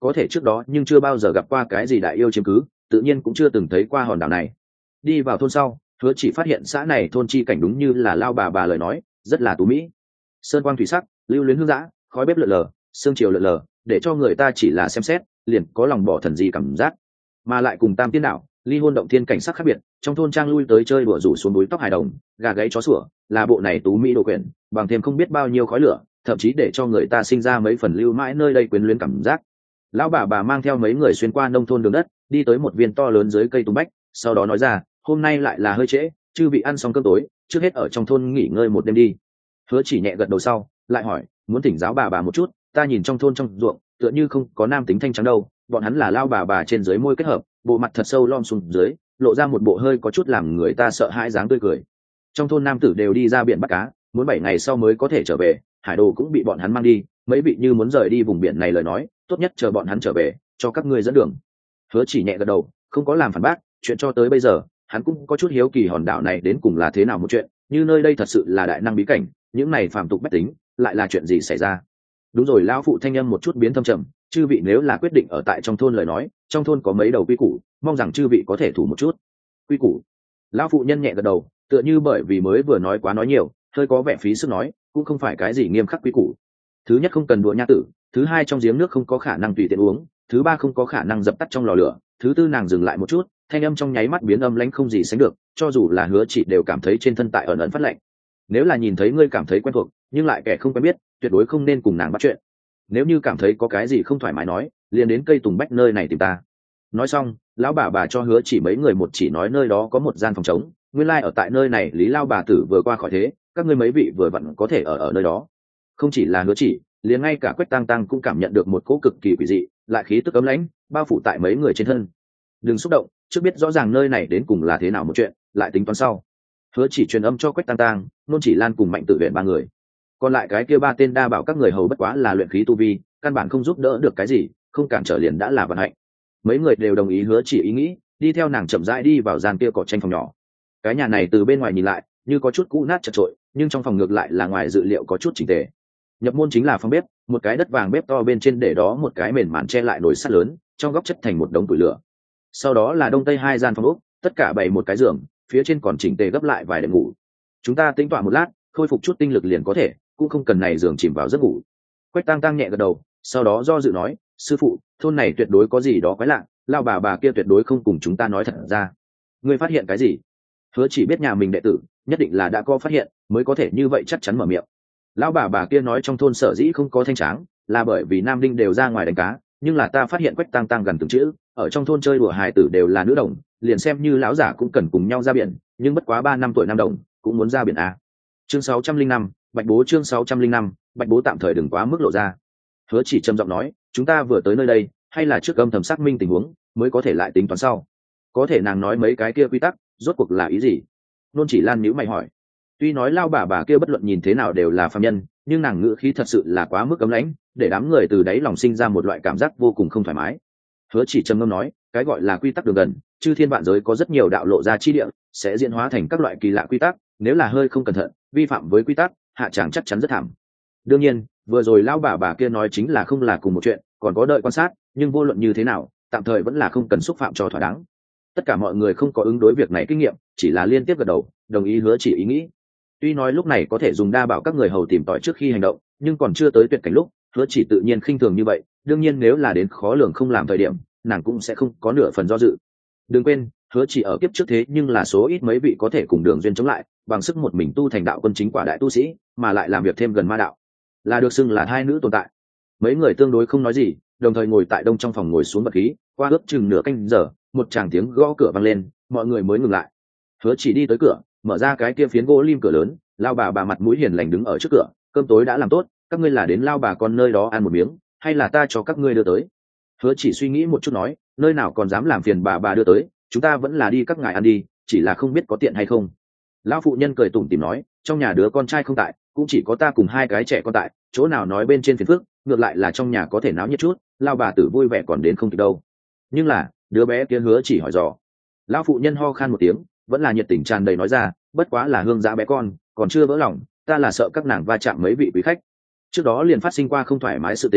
có thể trước đó nhưng chưa bao giờ gặp qua cái gì đại yêu chiếm cứ, tự nhiên cũng chưa từng thấy qua hòn đảo này. Đi vào thôn sau, Hứa Chỉ phát hiện xã này thôn chi cảnh đúng như là lao bà bà lời nói, rất là tú mỹ. Sơn quang thủy sắc, lưu luyến hương dã, khói bếp lượn lờ, sương chiều lượn lờ, để cho người ta chỉ là xem xét, liền có lòng bỏ thần gì cảm giác. Mà lại cùng Tam Tiên đảo, ly hôn động thiên cảnh sắc khác biệt, trong thôn trang lui tới chơi đùa rủ xuống núi tóc hài đồng, gà gáy chó sủa, là bộ này tú mỹ đồ quyển, bằng thêm không biết bao nhiêu khói lửa, thậm chí để cho người ta sinh ra mấy phần lưu mãi nơi đây quyến luyến cảm giác. Lão bà bà mang theo mấy người xuyên qua nông thôn đường đất, đi tới một viên to lớn dưới cây tùng bách, sau đó nói ra, hôm nay lại là hơi trễ, chư vị ăn xong cơm tối, trước hết ở trong thôn nghỉ ngơi một đêm đi. Hứa Chỉ nhẹ gật đầu sau, lại hỏi, muốn thỉnh giáo bà bà một chút, ta nhìn trong thôn trong ruộng, tựa như không có nam tính thanh trắng đâu, bọn hắn là lao bà bà trên dưới môi kết hợp, bộ mặt thật sâu lom xuống dưới, lộ ra một bộ hơi có chút làm người ta sợ hãi dáng tươi cười. Trong thôn nam tử đều đi ra biển bắt cá, muốn bảy ngày sau mới có thể trở về, hải đồ cũng bị bọn hắn mang đi, mấy vị như muốn rời đi vùng biển này lời nói, tốt nhất chờ bọn hắn trở về, cho các ngươi dẫn đường. Hứa Chỉ nhẹ gật đầu, không có làm phản bác, chuyện cho tới bây giờ, hắn cũng có chút hiếu kỳ hòn đảo này đến cùng là thế nào một chuyện, như nơi đây thật sự là đại năng bí cảnh, những này phàm tục bách tính, lại là chuyện gì xảy ra. Đúng rồi, lão phụ thanh âm một chút biến thâm trầm, chư vị nếu là quyết định ở tại trong thôn lời nói, trong thôn có mấy đầu quy củ, mong rằng chư vị có thể thủ một chút. Quy củ? Lão phụ nhân nhẹ gật đầu, tựa như bởi vì mới vừa nói quá nói nhiều, hơi có vẻ phí sức nói, cũng không phải cái gì nghiêm khắc quy củ. Thứ nhất không cần đùa nha tử, thứ hai trong giếng nước không có khả năng tùy tiện uống, thứ ba không có khả năng dập tắt trong lò lửa, thứ tư nàng dừng lại một chút, thanh âm trong nháy mắt biến âm lãnh không gì sánh được, cho dù là Hứa Chỉ đều cảm thấy trên thân tại ẩn ẩn phát lạnh. Nếu là nhìn thấy ngươi cảm thấy quen thuộc, nhưng lại kẻ không quen biết, tuyệt đối không nên cùng nàng bắt chuyện. Nếu như cảm thấy có cái gì không thoải mái nói, liền đến cây tùng bách nơi này tìm ta. Nói xong, lão bà bà cho Hứa Chỉ mấy người một chỉ nói nơi đó có một gian phòng trống, nguyên lai like ở tại nơi này Lý lao bà tử vừa qua khỏi thế, các ngươi mấy vị vừa vặn có thể ở ở nơi đó. Không chỉ là Hứa Chỉ, liền ngay cả Quách Tăng Tăng cũng cảm nhận được một cỗ cực kỳ quỷ dị, lại khí tức ấm lãnh, bao phủ tại mấy người trên thân. Đừng xúc động, trước biết rõ ràng nơi này đến cùng là thế nào một chuyện, lại tính toán sau. Hứa Chỉ truyền âm cho Quách Tăng Tăng, Nôn Chỉ Lan cùng Mạnh Tự Viện ba người. Còn lại cái kia ba tên đa bảo các người hầu bất quá là luyện khí tu vi, căn bản không giúp đỡ được cái gì, không cản trở liền đã là vận hạnh. Mấy người đều đồng ý Hứa Chỉ ý nghĩ, đi theo nàng chậm rãi đi vào gian kia cỏ tranh phòng nhỏ. Cái nhà này từ bên ngoài nhìn lại, như có chút cũ nát chật chội, nhưng trong phòng ngược lại là ngoài dự liệu có chút chỉnh tề. Nhập môn chính là phòng bếp, một cái đất vàng bếp to bên trên để đó một cái mền màn che lại nồi sắt lớn, trong góc chất thành một đống củi lửa. Sau đó là đông tây hai gian phòng ốc, tất cả bày một cái giường, phía trên còn chỉnh tề gấp lại vài đệm ngủ. Chúng ta tính toán một lát, khôi phục chút tinh lực liền có thể, cũng không cần này giường chìm vào giấc ngủ. Quách Tăng Tăng nhẹ gật đầu, sau đó do dự nói, sư phụ, thôn này tuyệt đối có gì đó quái lạ, lao bà bà kia tuyệt đối không cùng chúng ta nói thật ra. Ngươi phát hiện cái gì? Hứa Chỉ biết nhà mình đệ tử, nhất định là đã có phát hiện, mới có thể như vậy chắc chắn mở miệng. Lão bà bà kia nói trong thôn sở dĩ không có thanh tráng, là bởi vì nam đinh đều ra ngoài đánh cá, nhưng là ta phát hiện Quách Tăng Tăng gần từng chữ, ở trong thôn chơi đùa hài tử đều là nữ đồng, liền xem như lão giả cũng cần cùng nhau ra biển, nhưng bất quá ba năm tuổi nam đồng, cũng muốn ra biển à. Chương sáu trăm linh năm, Bạch Bố chương sáu trăm linh năm, Bạch Bố tạm thời đừng quá mức lộ ra. Hứa Chỉ trầm giọng nói, chúng ta vừa tới nơi đây, hay là trước âm thầm xác minh tình huống, mới có thể lại tính toán sau. Có thể nàng nói mấy cái kia quy tắc, rốt cuộc là ý gì? Nôn Chỉ Lan nhíu mày hỏi. Tuy nói lao bà bà kia bất luận nhìn thế nào đều là phàm nhân, nhưng nàng ngữ khí thật sự là quá mức cấm lãnh, để đám người từ đáy lòng sinh ra một loại cảm giác vô cùng không thoải mái. Hứa Chỉ trầm ngâm nói, cái gọi là quy tắc đường gần, chư thiên vạn giới có rất nhiều đạo lộ ra chi địa, sẽ diễn hóa thành các loại kỳ lạ quy tắc, nếu là hơi không cẩn thận, vi phạm với quy tắc, hạ tràng chắc chắn rất thảm. Đương nhiên, vừa rồi lao bà bà kia nói chính là không là cùng một chuyện, còn có đợi quan sát, nhưng vô luận như thế nào, tạm thời vẫn là không cần xúc phạm cho thỏa đáng. Tất cả mọi người không có ứng đối việc này kinh nghiệm, chỉ là liên tiếp gật đầu, đồng ý Hứa Chỉ ý nghĩ. Tuy nói lúc này có thể dùng đa bảo các người hầu tìm tòi trước khi hành động, nhưng còn chưa tới tuyệt cảnh lúc, Hứa Chỉ tự nhiên khinh thường như vậy, đương nhiên nếu là đến khó lường không làm thời điểm, nàng cũng sẽ không có nửa phần do dự. Đừng quên, Hứa Chỉ ở kiếp trước thế nhưng là số ít mấy vị có thể cùng Đường Duyên chống lại, bằng sức một mình tu thành đạo quân chính quả đại tu sĩ, mà lại làm việc thêm gần ma đạo, là được xưng là hai nữ tồn tại. Mấy người tương đối không nói gì, đồng thời ngồi tại đông trong phòng ngồi xuống bật khí, qua ước chừng nửa canh giờ, một tràng tiếng gõ cửa vang lên, mọi người mới ngừng lại. Hứa Chỉ đi tới cửa, mở ra cái kia phiến gỗ lim cửa lớn, lao bà bà mặt mũi hiền lành đứng ở trước cửa, cơm tối đã làm tốt, các ngươi là đến lao bà con nơi đó ăn một miếng, hay là ta cho các ngươi đưa tới? Hứa Chỉ suy nghĩ một chút nói, nơi nào còn dám làm phiền bà bà đưa tới, chúng ta vẫn là đi các ngài ăn đi, chỉ là không biết có tiện hay không. Lão phụ nhân cười tủm tỉm nói, trong nhà đứa con trai không tại, cũng chỉ có ta cùng hai cái trẻ con tại, chỗ nào nói bên trên phiền phức, ngược lại là trong nhà có thể náo nhiệt chút, lao bà tử vui vẻ còn đến không kịp đâu. Nhưng là, đứa bé kia Hứa Chỉ hỏi dò. Lão phụ nhân ho khan một tiếng, vẫn là nhiệt tình tràn đầy nói ra, bất quá là hương dã bé con, còn chưa vỡ lòng, ta là sợ các nàng va chạm mấy vị quý khách. Trước đó liền phát sinh qua không thoải mái sự tình,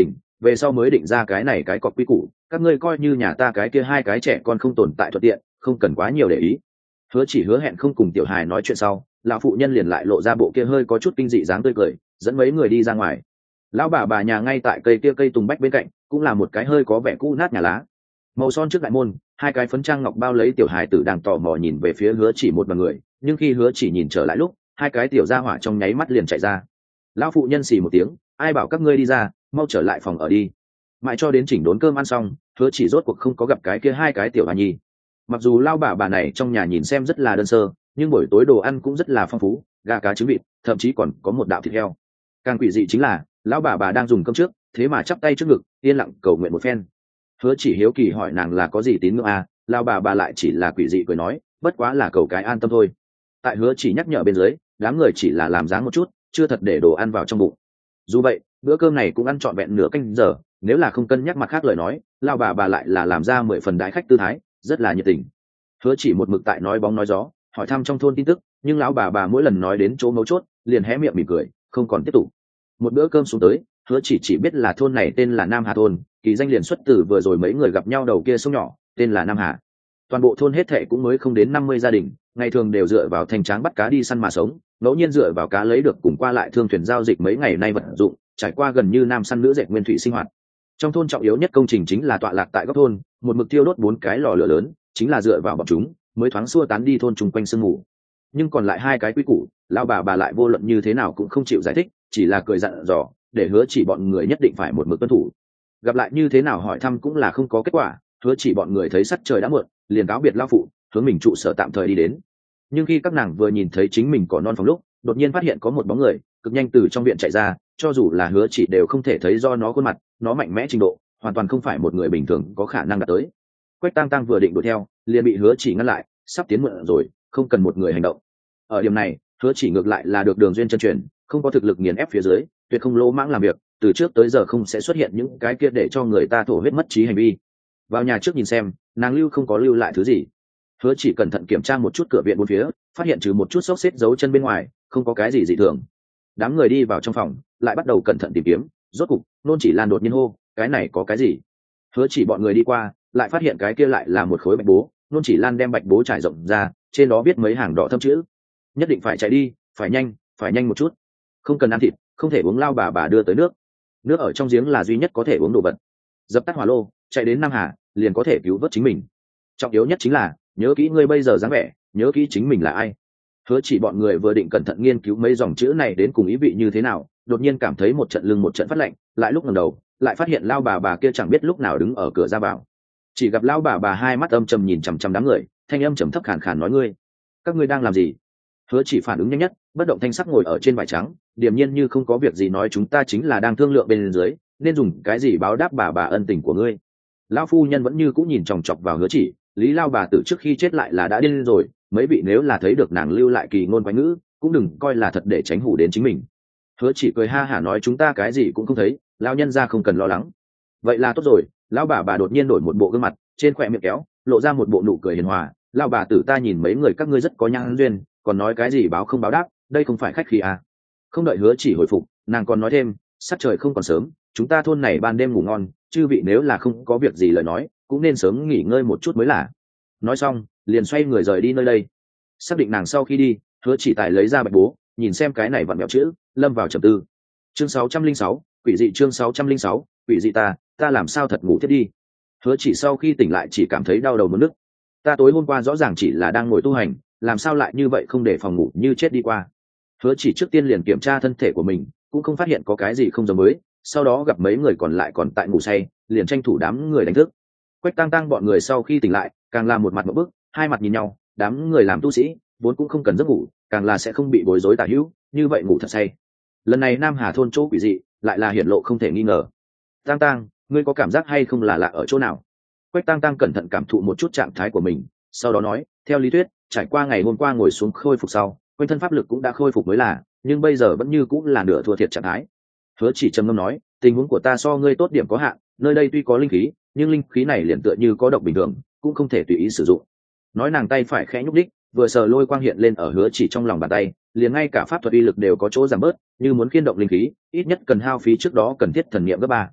về sau mới định ra cái này cái cọc quy củ, các ngươi coi như nhà ta cái kia hai cái trẻ con không tồn tại thuận tiện, không cần quá nhiều để ý. Hứa Chỉ hứa hẹn không cùng tiểu hài nói chuyện sau, lão phụ nhân liền lại lộ ra bộ kia hơi có chút kinh dị dáng tươi cười, dẫn mấy người đi ra ngoài. Lão bà bà nhà ngay tại cây kia cây tùng bách bên cạnh, cũng là một cái hơi có vẻ cũ nát nhà lá. Màu son trước đại môn, hai cái phấn trang ngọc bao lấy tiểu hài tử đang tò mò nhìn về phía Hứa Chỉ một bằng người, nhưng khi Hứa Chỉ nhìn trở lại lúc, hai cái tiểu gia hỏa trong nháy mắt liền chạy ra. Lão phụ nhân xì một tiếng, ai bảo các ngươi đi ra, mau trở lại phòng ở đi. Mãi cho đến chỉnh đốn cơm ăn xong, Hứa Chỉ rốt cuộc không có gặp cái kia hai cái tiểu hoa nhi. Mặc dù lao bà bà này trong nhà nhìn xem rất là đơn sơ, nhưng buổi tối đồ ăn cũng rất là phong phú, gà cá trứng vịt, thậm chí còn có một đạo thịt heo. Càng quỷ dị chính là lão bà bà đang dùng cơm trước, thế mà chắp tay trước ngực, yên lặng cầu nguyện một phen. Hứa Chỉ hiếu kỳ hỏi nàng là có gì tín ngưỡng à, lão bà bà lại chỉ là quỷ dị cười nói, bất quá là cầu cái an tâm thôi. Tại Hứa Chỉ nhắc nhở bên dưới, đám người chỉ là làm dáng một chút, chưa thật để đồ ăn vào trong bụng. Dù vậy, bữa cơm này cũng ăn trọn vẹn nửa canh giờ, nếu là không cân nhắc mặt khác lời nói, lão bà bà lại là làm ra mười phần đái khách tư thái, rất là nhiệt tình. Hứa Chỉ một mực tại nói bóng nói gió, hỏi thăm trong thôn tin tức, nhưng lão bà bà mỗi lần nói đến chỗ mấu chốt, liền hé miệng mỉm cười, không còn tiếp tục. Một bữa cơm xuống tới, Hứa Chỉ chỉ biết là thôn này tên là Nam Hà thôn, kỳ danh liền xuất từ vừa rồi mấy người gặp nhau đầu kia sông nhỏ, tên là Nam Hà. Toàn bộ thôn hết thệ cũng mới không đến năm mươi gia đình, ngày thường đều dựa vào thành tráng bắt cá đi săn mà sống, ngẫu nhiên dựa vào cá lấy được cùng qua lại thương thuyền giao dịch mấy ngày nay vận dụng, trải qua gần như nam săn nữ dệt nguyên thủy sinh hoạt. Trong thôn trọng yếu nhất công trình chính là tọa lạc tại góc thôn, một mực tiêu đốt bốn cái lò lửa lớn, chính là dựa vào bọn chúng mới thoáng xua tán đi thôn chung quanh sương mù. Nhưng còn lại hai cái quy củ, lão bà bà lại vô luận như thế nào cũng không chịu giải thích, chỉ là cười dặn dò, để Hứa Chỉ bọn người nhất định phải một mực tuân thủ. Gặp lại như thế nào hỏi thăm cũng là không có kết quả, Hứa Chỉ bọn người thấy sắc trời đã muộn, liền cáo biệt lão phụ, hướng mình trụ sở tạm thời đi đến. Nhưng khi các nàng vừa nhìn thấy chính mình cỏ non phòng lúc, đột nhiên phát hiện có một bóng người cực nhanh từ trong viện chạy ra, cho dù là Hứa Chỉ đều không thể thấy do nó khuôn mặt, nó mạnh mẽ trình độ, hoàn toàn không phải một người bình thường có khả năng đạt tới. Quách Tang Tang vừa định đuổi theo, liền bị Hứa Chỉ ngăn lại, sắp tiến muộn rồi, không cần một người hành động. Ở điểm này, Hứa Chỉ ngược lại là được đường duyên chân truyền, không có thực lực nghiền ép phía dưới, tuyệt không lỗ mãng làm việc, từ trước tới giờ không sẽ xuất hiện những cái kia để cho người ta thổ huyết mất trí hành vi. Vào nhà trước nhìn xem, nàng lưu không có lưu lại thứ gì. Hứa Chỉ cẩn thận kiểm tra một chút cửa viện bốn phía, phát hiện trừ một chút xốc xếp dấu chân bên ngoài, không có cái gì dị thường. Đám người đi vào trong phòng, lại bắt đầu cẩn thận tìm kiếm, rốt cục, Nôn Chỉ Lan đột nhiên hô, cái này có cái gì? Hứa Chỉ bọn người đi qua, lại phát hiện cái kia lại là một khối bạch bố. Nôn Chỉ Lan đem bạch bố trải rộng ra, trên đó viết mấy hàng đỏ thâm chữ, nhất định phải chạy đi, phải nhanh, phải nhanh một chút, không cần ăn thịt, không thể uống lao bà bà đưa tới nước, nước ở trong giếng là duy nhất có thể uống đồ vật, dập tắt hỏa lô, chạy đến Nam Hà liền có thể cứu vớt chính mình. Trọng yếu nhất chính là nhớ kỹ ngươi bây giờ dáng vẻ, nhớ kỹ chính mình là ai. Hứa Chỉ bọn người vừa định cẩn thận nghiên cứu mấy dòng chữ này đến cùng ý vị như thế nào, đột nhiên cảm thấy một trận lưng một trận phát lạnh, lại lúc ngẩng đầu, lại phát hiện lao bà bà kia chẳng biết lúc nào đứng ở cửa ra vào. Chỉ gặp lao bà bà hai mắt âm trầm nhìn chằm chằm đám người, thanh âm trầm thấp khàn khàn nói, ngươi, các ngươi đang làm gì? Hứa Chỉ phản ứng nhanh nhất, bất động thanh sắc ngồi ở trên vải trắng, điềm nhiên như không có việc gì nói, chúng ta chính là đang thương lượng bên dưới, nên dùng cái gì báo đáp bà bà ân tình của ngươi. Lão phu nhân vẫn như cũng nhìn chòng chọc vào Hứa Chỉ, Lý lao bà tử trước khi chết lại là đã điên rồi, mấy vị nếu là thấy được nàng lưu lại kỳ ngôn quái ngữ, cũng đừng coi là thật để tránh hủ đến chính mình. Hứa Chỉ cười ha hả nói, chúng ta cái gì cũng không thấy, lão nhân gia không cần lo lắng. Vậy là tốt rồi. Lão bà bà đột nhiên đổi một bộ gương mặt, trên khóe miệng kéo lộ ra một bộ nụ cười hiền hòa. Lão bà tử, ta nhìn mấy người các ngươi rất có nhãn duyên, còn nói cái gì báo không báo đáp, đây không phải khách khí à? Không đợi Hứa Chỉ hồi phục, nàng còn nói thêm, sắc trời không còn sớm, chúng ta thôn này ban đêm ngủ ngon, chư vị nếu là không có việc gì lời nói, cũng nên sớm nghỉ ngơi một chút mới là. Nói xong, liền xoay người rời đi nơi đây. Xác định nàng sau khi đi, Hứa Chỉ tài lấy ra bạch bố, nhìn xem cái này vặn vẹo chữ, lâm vào trầm tư. Chương sáu trăm linh sáu, quỷ dị. Chương sáu trăm linh sáu, quỷ dị. Ta, ta làm sao thật ngủ thiết đi? Hứa Chỉ sau khi tỉnh lại chỉ cảm thấy đau đầu muốn nức. Ta tối hôm qua rõ ràng chỉ là đang ngồi tu hành, làm sao lại như vậy, không để phòng ngủ như chết đi qua. Hứa Chỉ trước tiên liền kiểm tra thân thể của mình, cũng không phát hiện có cái gì không giống mới, sau đó gặp mấy người còn lại còn tại ngủ say, liền tranh thủ đám người đánh thức. Quách Tang Tang bọn người sau khi tỉnh lại, càng là một mặt một bức, hai mặt nhìn nhau, đám người làm tu sĩ vốn cũng không cần giấc ngủ, càng là sẽ không bị bối rối tả hữu, như vậy ngủ thật say. Lần này Nam Hà thôn chỗ quỷ dị lại là hiển lộ không thể nghi ngờ. Tang Tang, ngươi có cảm giác hay không là lạ ở chỗ nào? Quách Tang Tang cẩn thận cảm thụ một chút trạng thái của mình, sau đó nói, theo lý thuyết, trải qua ngày hôm qua ngồi xuống khôi phục sau, quanh thân pháp lực cũng đã khôi phục mới là, nhưng bây giờ vẫn như cũng là nửa thua thiệt trạng thái. Hứa Chỉ trầm ngâm nói, tình huống của ta so ngươi tốt điểm có hạn, nơi đây tuy có linh khí, nhưng linh khí này liền tựa như có độc bình thường, cũng không thể tùy ý sử dụng. Nói nàng tay phải khẽ nhúc đích, vừa sờ lôi quang hiện lên ở Hứa Chỉ trong lòng bàn tay, liền ngay cả pháp thuật uy lực đều có chỗ giảm bớt, như muốn khiên động linh khí, ít nhất cần hao phí trước đó cần thiết thần niệm gấp ba.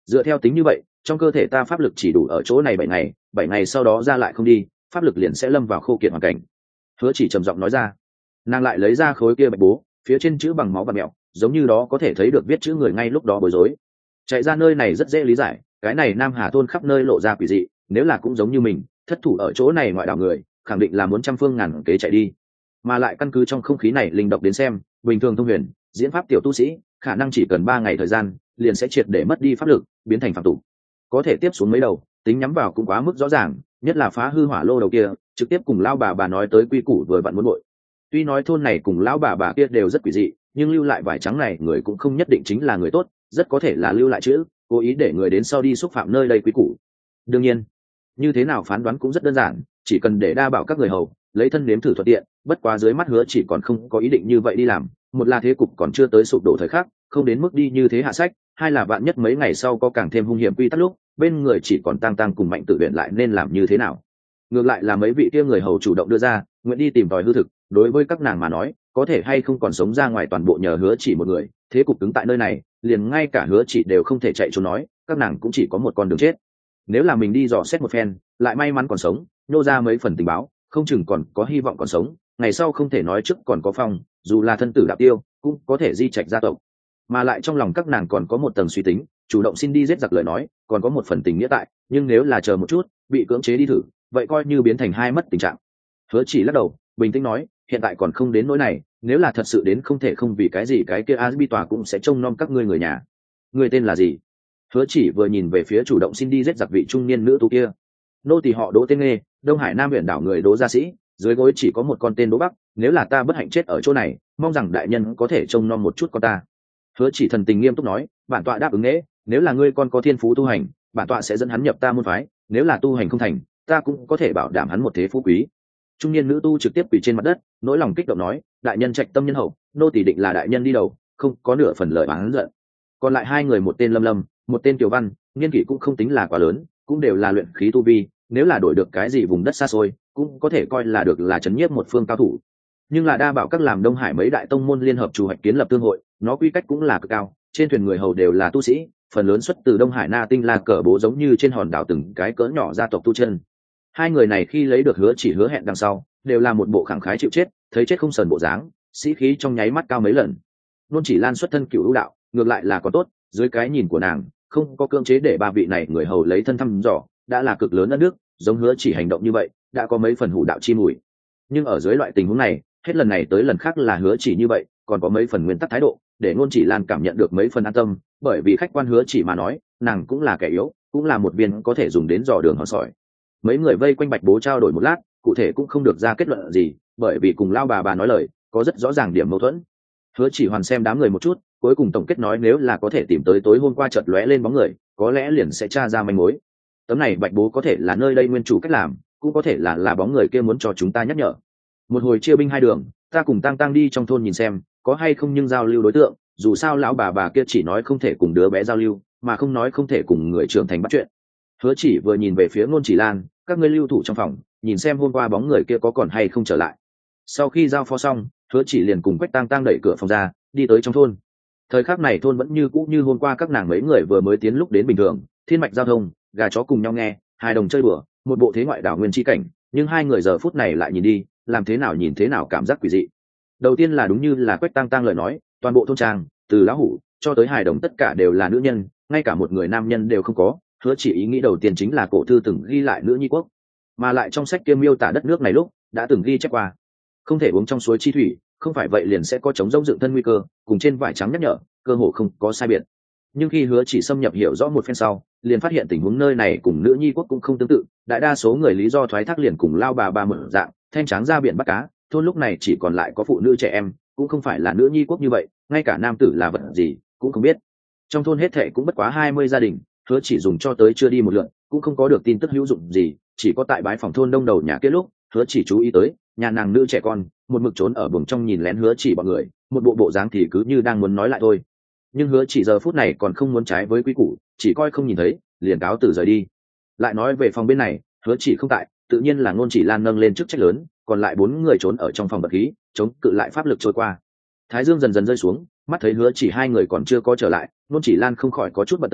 dựa theo tính như vậy trong cơ thể ta pháp lực chỉ đủ ở chỗ này bảy ngày bảy ngày sau đó ra lại không đi, pháp lực liền sẽ lâm vào khô kiệt hoàn cảnh. Hứa Chỉ trầm giọng nói ra. Nàng lại lấy ra khối kia bạch bố, phía trên chữ bằng máu và mẹo, giống như đó có thể thấy được viết chữ người ngay lúc đó bối rối. Chạy ra nơi này rất dễ lý giải, cái này Nam Hà thôn khắp nơi lộ ra quỷ dị, nếu là cũng giống như mình thất thủ ở chỗ này ngoại đảo người, khẳng định là muốn trăm phương ngàn kế chạy đi. Mà lại căn cứ trong không khí này linh độc đến xem, bình thường thông huyền diễn pháp tiểu tu sĩ khả năng chỉ cần ba ngày thời gian liền sẽ triệt để mất đi pháp lực, biến thành phàm tục. Có thể tiếp xuống mấy đầu tính nhắm vào cũng quá mức rõ ràng, nhất là phá hư hỏa lô đầu kia trực tiếp cùng lão bà bà nói tới quy củ vừa vặn muốn bội. Tuy nói thôn này cùng lão bà bà kia đều rất quỷ dị, nhưng lưu lại vải trắng này người cũng không nhất định chính là người tốt, rất có thể là lưu lại chữ cố ý để người đến sau đi xúc phạm nơi đây quy củ. Đương nhiên như thế nào phán đoán cũng rất đơn giản, chỉ cần để đa bảo các người hầu lấy thân nếm thử thuận tiện, bất quá dưới mắt Hứa Chỉ còn không có ý định như vậy đi làm, một là thế cục còn chưa tới sụp đổ thời khắc, không đến mức đi như thế hạ sách, hai là vạn nhất mấy ngày sau có càng thêm hung hiểm quy tắc lúc bên người chỉ còn tăng tăng cùng mạnh tự viện lại nên làm như thế nào. Ngược lại là mấy vị kia người hầu chủ động đưa ra nguyện đi tìm tòi hư thực, đối với các nàng mà nói có thể hay không còn sống ra ngoài toàn bộ nhờ Hứa Chỉ một người, thế cục cứng tại nơi này liền ngay cả Hứa Chỉ đều không thể chạy trốn, nói các nàng cũng chỉ có một con đường chết. Nếu là mình đi dò xét một phen lại may mắn còn sống, nô ra mấy phần tình báo, không chừng còn có hy vọng còn sống, ngày sau không thể nói trước còn có phong, dù là thân tử đạo tiêu cũng có thể di trạch gia tộc. Mà lại trong lòng các nàng còn có một tầng suy tính, chủ động xin đi giết giặc lời nói còn có một phần tình nghĩa tại, nhưng nếu là chờ một chút bị cưỡng chế đi thử, vậy coi như biến thành hai mất tình trạng. Hứa Chỉ lắc đầu bình tĩnh nói, hiện tại còn không đến nỗi này, nếu là thật sự đến không thể không vì cái gì cái kia a bi tòa cũng sẽ trông nom các ngươi người nhà. Người tên là gì? Hứa Chỉ vừa nhìn về phía chủ động xin đi giết giặc vị trung niên nữ tu kia. Nô tỳ họ Đỗ tên Nghê, Đông Hải Nam huyện đảo người Đỗ gia sĩ, dưới gối chỉ có một con tên Đỗ Bắc, nếu là ta bất hạnh chết ở chỗ này, mong rằng đại nhân có thể trông nom một chút con ta. Hứa Chỉ thần tình nghiêm túc nói, bản tọa đáp ứng Nghê, nếu là ngươi con có thiên phú tu hành, bản tọa sẽ dẫn hắn nhập ta môn phái, nếu là tu hành không thành, ta cũng có thể bảo đảm hắn một thế phú quý. Trung niên nữ tu trực tiếp quỳ trên mặt đất, nỗi lòng kích động nói, đại nhân trạch tâm nhân hậu, nô tỳ định là đại nhân đi đầu, không có nửa phần lời oán giận. Còn lại hai người, một tên Lâm Lâm, một tên Kiều Văn, niên kỷ cũng không tính là quá lớn, cũng đều là luyện khí tu vi, nếu là đổi được cái gì vùng đất xa xôi cũng có thể coi là được là chấn nhiếp một phương cao thủ. Nhưng là đa bảo các làm Đông Hải mấy đại tông môn liên hợp chủ hoạch kiến lập thương hội, nó quy cách cũng là cực cao, trên thuyền người hầu đều là tu sĩ, phần lớn xuất từ Đông Hải Na Tinh La Cờ Bố, giống như trên hòn đảo từng cái cỡ nhỏ gia tộc tu chân. Hai người này khi lấy được Hứa Chỉ hứa hẹn đằng sau đều là một bộ khẳng khái chịu chết, thấy chết không sờn bộ dáng, sĩ khí trong nháy mắt cao mấy lần. Luôn Chỉ Lan xuất thân cửu lũ đạo, ngược lại là có tốt, dưới cái nhìn của nàng không có cưỡng chế để ba vị này người hầu lấy thân thăm dò đã là cực lớn đất nước, giống Hứa Chỉ hành động như vậy đã có mấy phần hủ đạo chi mùi. Nhưng ở dưới loại tình huống này, hết lần này tới lần khác là Hứa Chỉ như vậy còn có mấy phần nguyên tắc thái độ, để Ngôn Chỉ Lan cảm nhận được mấy phần an tâm, bởi vì khách quan Hứa Chỉ mà nói, nàng cũng là kẻ yếu, cũng là một viên có thể dùng đến dò đường hòn sỏi. Mấy người vây quanh Bạch Bố trao đổi một lát, cụ thể cũng không được ra kết luận gì, bởi vì cùng lao bà bà nói lời có rất rõ ràng điểm mâu thuẫn. Hứa Chỉ hoàn xem đám người một chút, cuối cùng tổng kết nói, nếu là có thể tìm tới tối hôm qua chợt lóe lên bóng người, có lẽ liền sẽ tra ra manh mối. Tấm này Bạch Bố có thể là nơi đây nguyên chủ cách làm, cũng có thể là là bóng người kia muốn cho chúng ta nhắc nhở. Một hồi chia binh hai đường, ta cùng Tăng Tăng đi trong thôn nhìn xem có hay không nhưng giao lưu đối tượng, dù sao lão bà bà kia chỉ nói không thể cùng đứa bé giao lưu, mà không nói không thể cùng người trưởng thành bắt chuyện. Hứa Chỉ vừa nhìn về phía Ngôn Chỉ Lan, các ngươi lưu thủ trong phòng, nhìn xem hôm qua bóng người kia có còn hay không trở lại. Sau khi giao phó xong, Hứa Chỉ liền cùng Quách Tăng Tăng đẩy cửa phòng ra, đi tới trong thôn. Thời khắc này thôn vẫn như cũ như hôm qua các nàng mấy người vừa mới tiến lúc đến bình thường, thiên mạch giao thông, gà chó cùng nhau nghe, hai đồng chơi đùa, một bộ thế ngoại đảo nguyên chi cảnh, nhưng hai người giờ phút này lại nhìn đi, làm thế nào nhìn thế nào cảm giác quỷ dị. Đầu tiên là đúng như là Quách Tăng Tăng lời nói, toàn bộ thôn trang, từ lão hủ cho tới hài đồng tất cả đều là nữ nhân, ngay cả một người nam nhân đều không có. Hứa Chỉ ý nghĩ đầu tiên chính là cổ thư từng ghi lại nữ nhi quốc, mà lại trong sách kia miêu tả đất nước này lúc đã từng ghi chép qua, không thể uống trong suối chi thủy, không phải vậy liền sẽ có chống rông dựng thân nguy cơ, cùng trên vải trắng nhắc nhở, cơ hồ không có sai biệt. Nhưng khi Hứa Chỉ xâm nhập hiểu rõ một phen sau, liền phát hiện tình huống nơi này cùng nữ nhi quốc cũng không tương tự, đại đa số người lý do thoái thác liền cùng lao bà bà mở dạng, thanh tráng ra biển bắt cá, thôn lúc này chỉ còn lại có phụ nữ trẻ em, cũng không phải là nữ nhi quốc như vậy, ngay cả nam tử là vật gì cũng không biết. Trong thôn hết thệ cũng bất quá hai mươi gia đình, Hứa Chỉ dùng cho tới chưa đi một lượt, cũng không có được tin tức hữu dụng gì, chỉ có tại bái phòng thôn đông đầu nhà kia lúc, Hứa Chỉ chú ý tới, nhà nàng nữ trẻ con, một mực trốn ở buồng trong nhìn lén Hứa Chỉ bọn người, một bộ bộ dáng thì cứ như đang muốn nói lại thôi. Nhưng Hứa Chỉ giờ phút này còn không muốn trái với quy củ, chỉ coi không nhìn thấy, liền cáo từ rời đi. Lại nói về phòng bên này, Hứa Chỉ không tại, tự nhiên là Ngôn Chỉ Lan nâng lên chức trách lớn, còn lại bốn người trốn ở trong phòng bật khí, chống cự lại pháp lực trôi qua. Thái dương dần dần rơi xuống, mắt thấy Hứa Chỉ hai người còn chưa có trở lại, Ngôn Chỉ Lan không khỏi có chút bận tâm,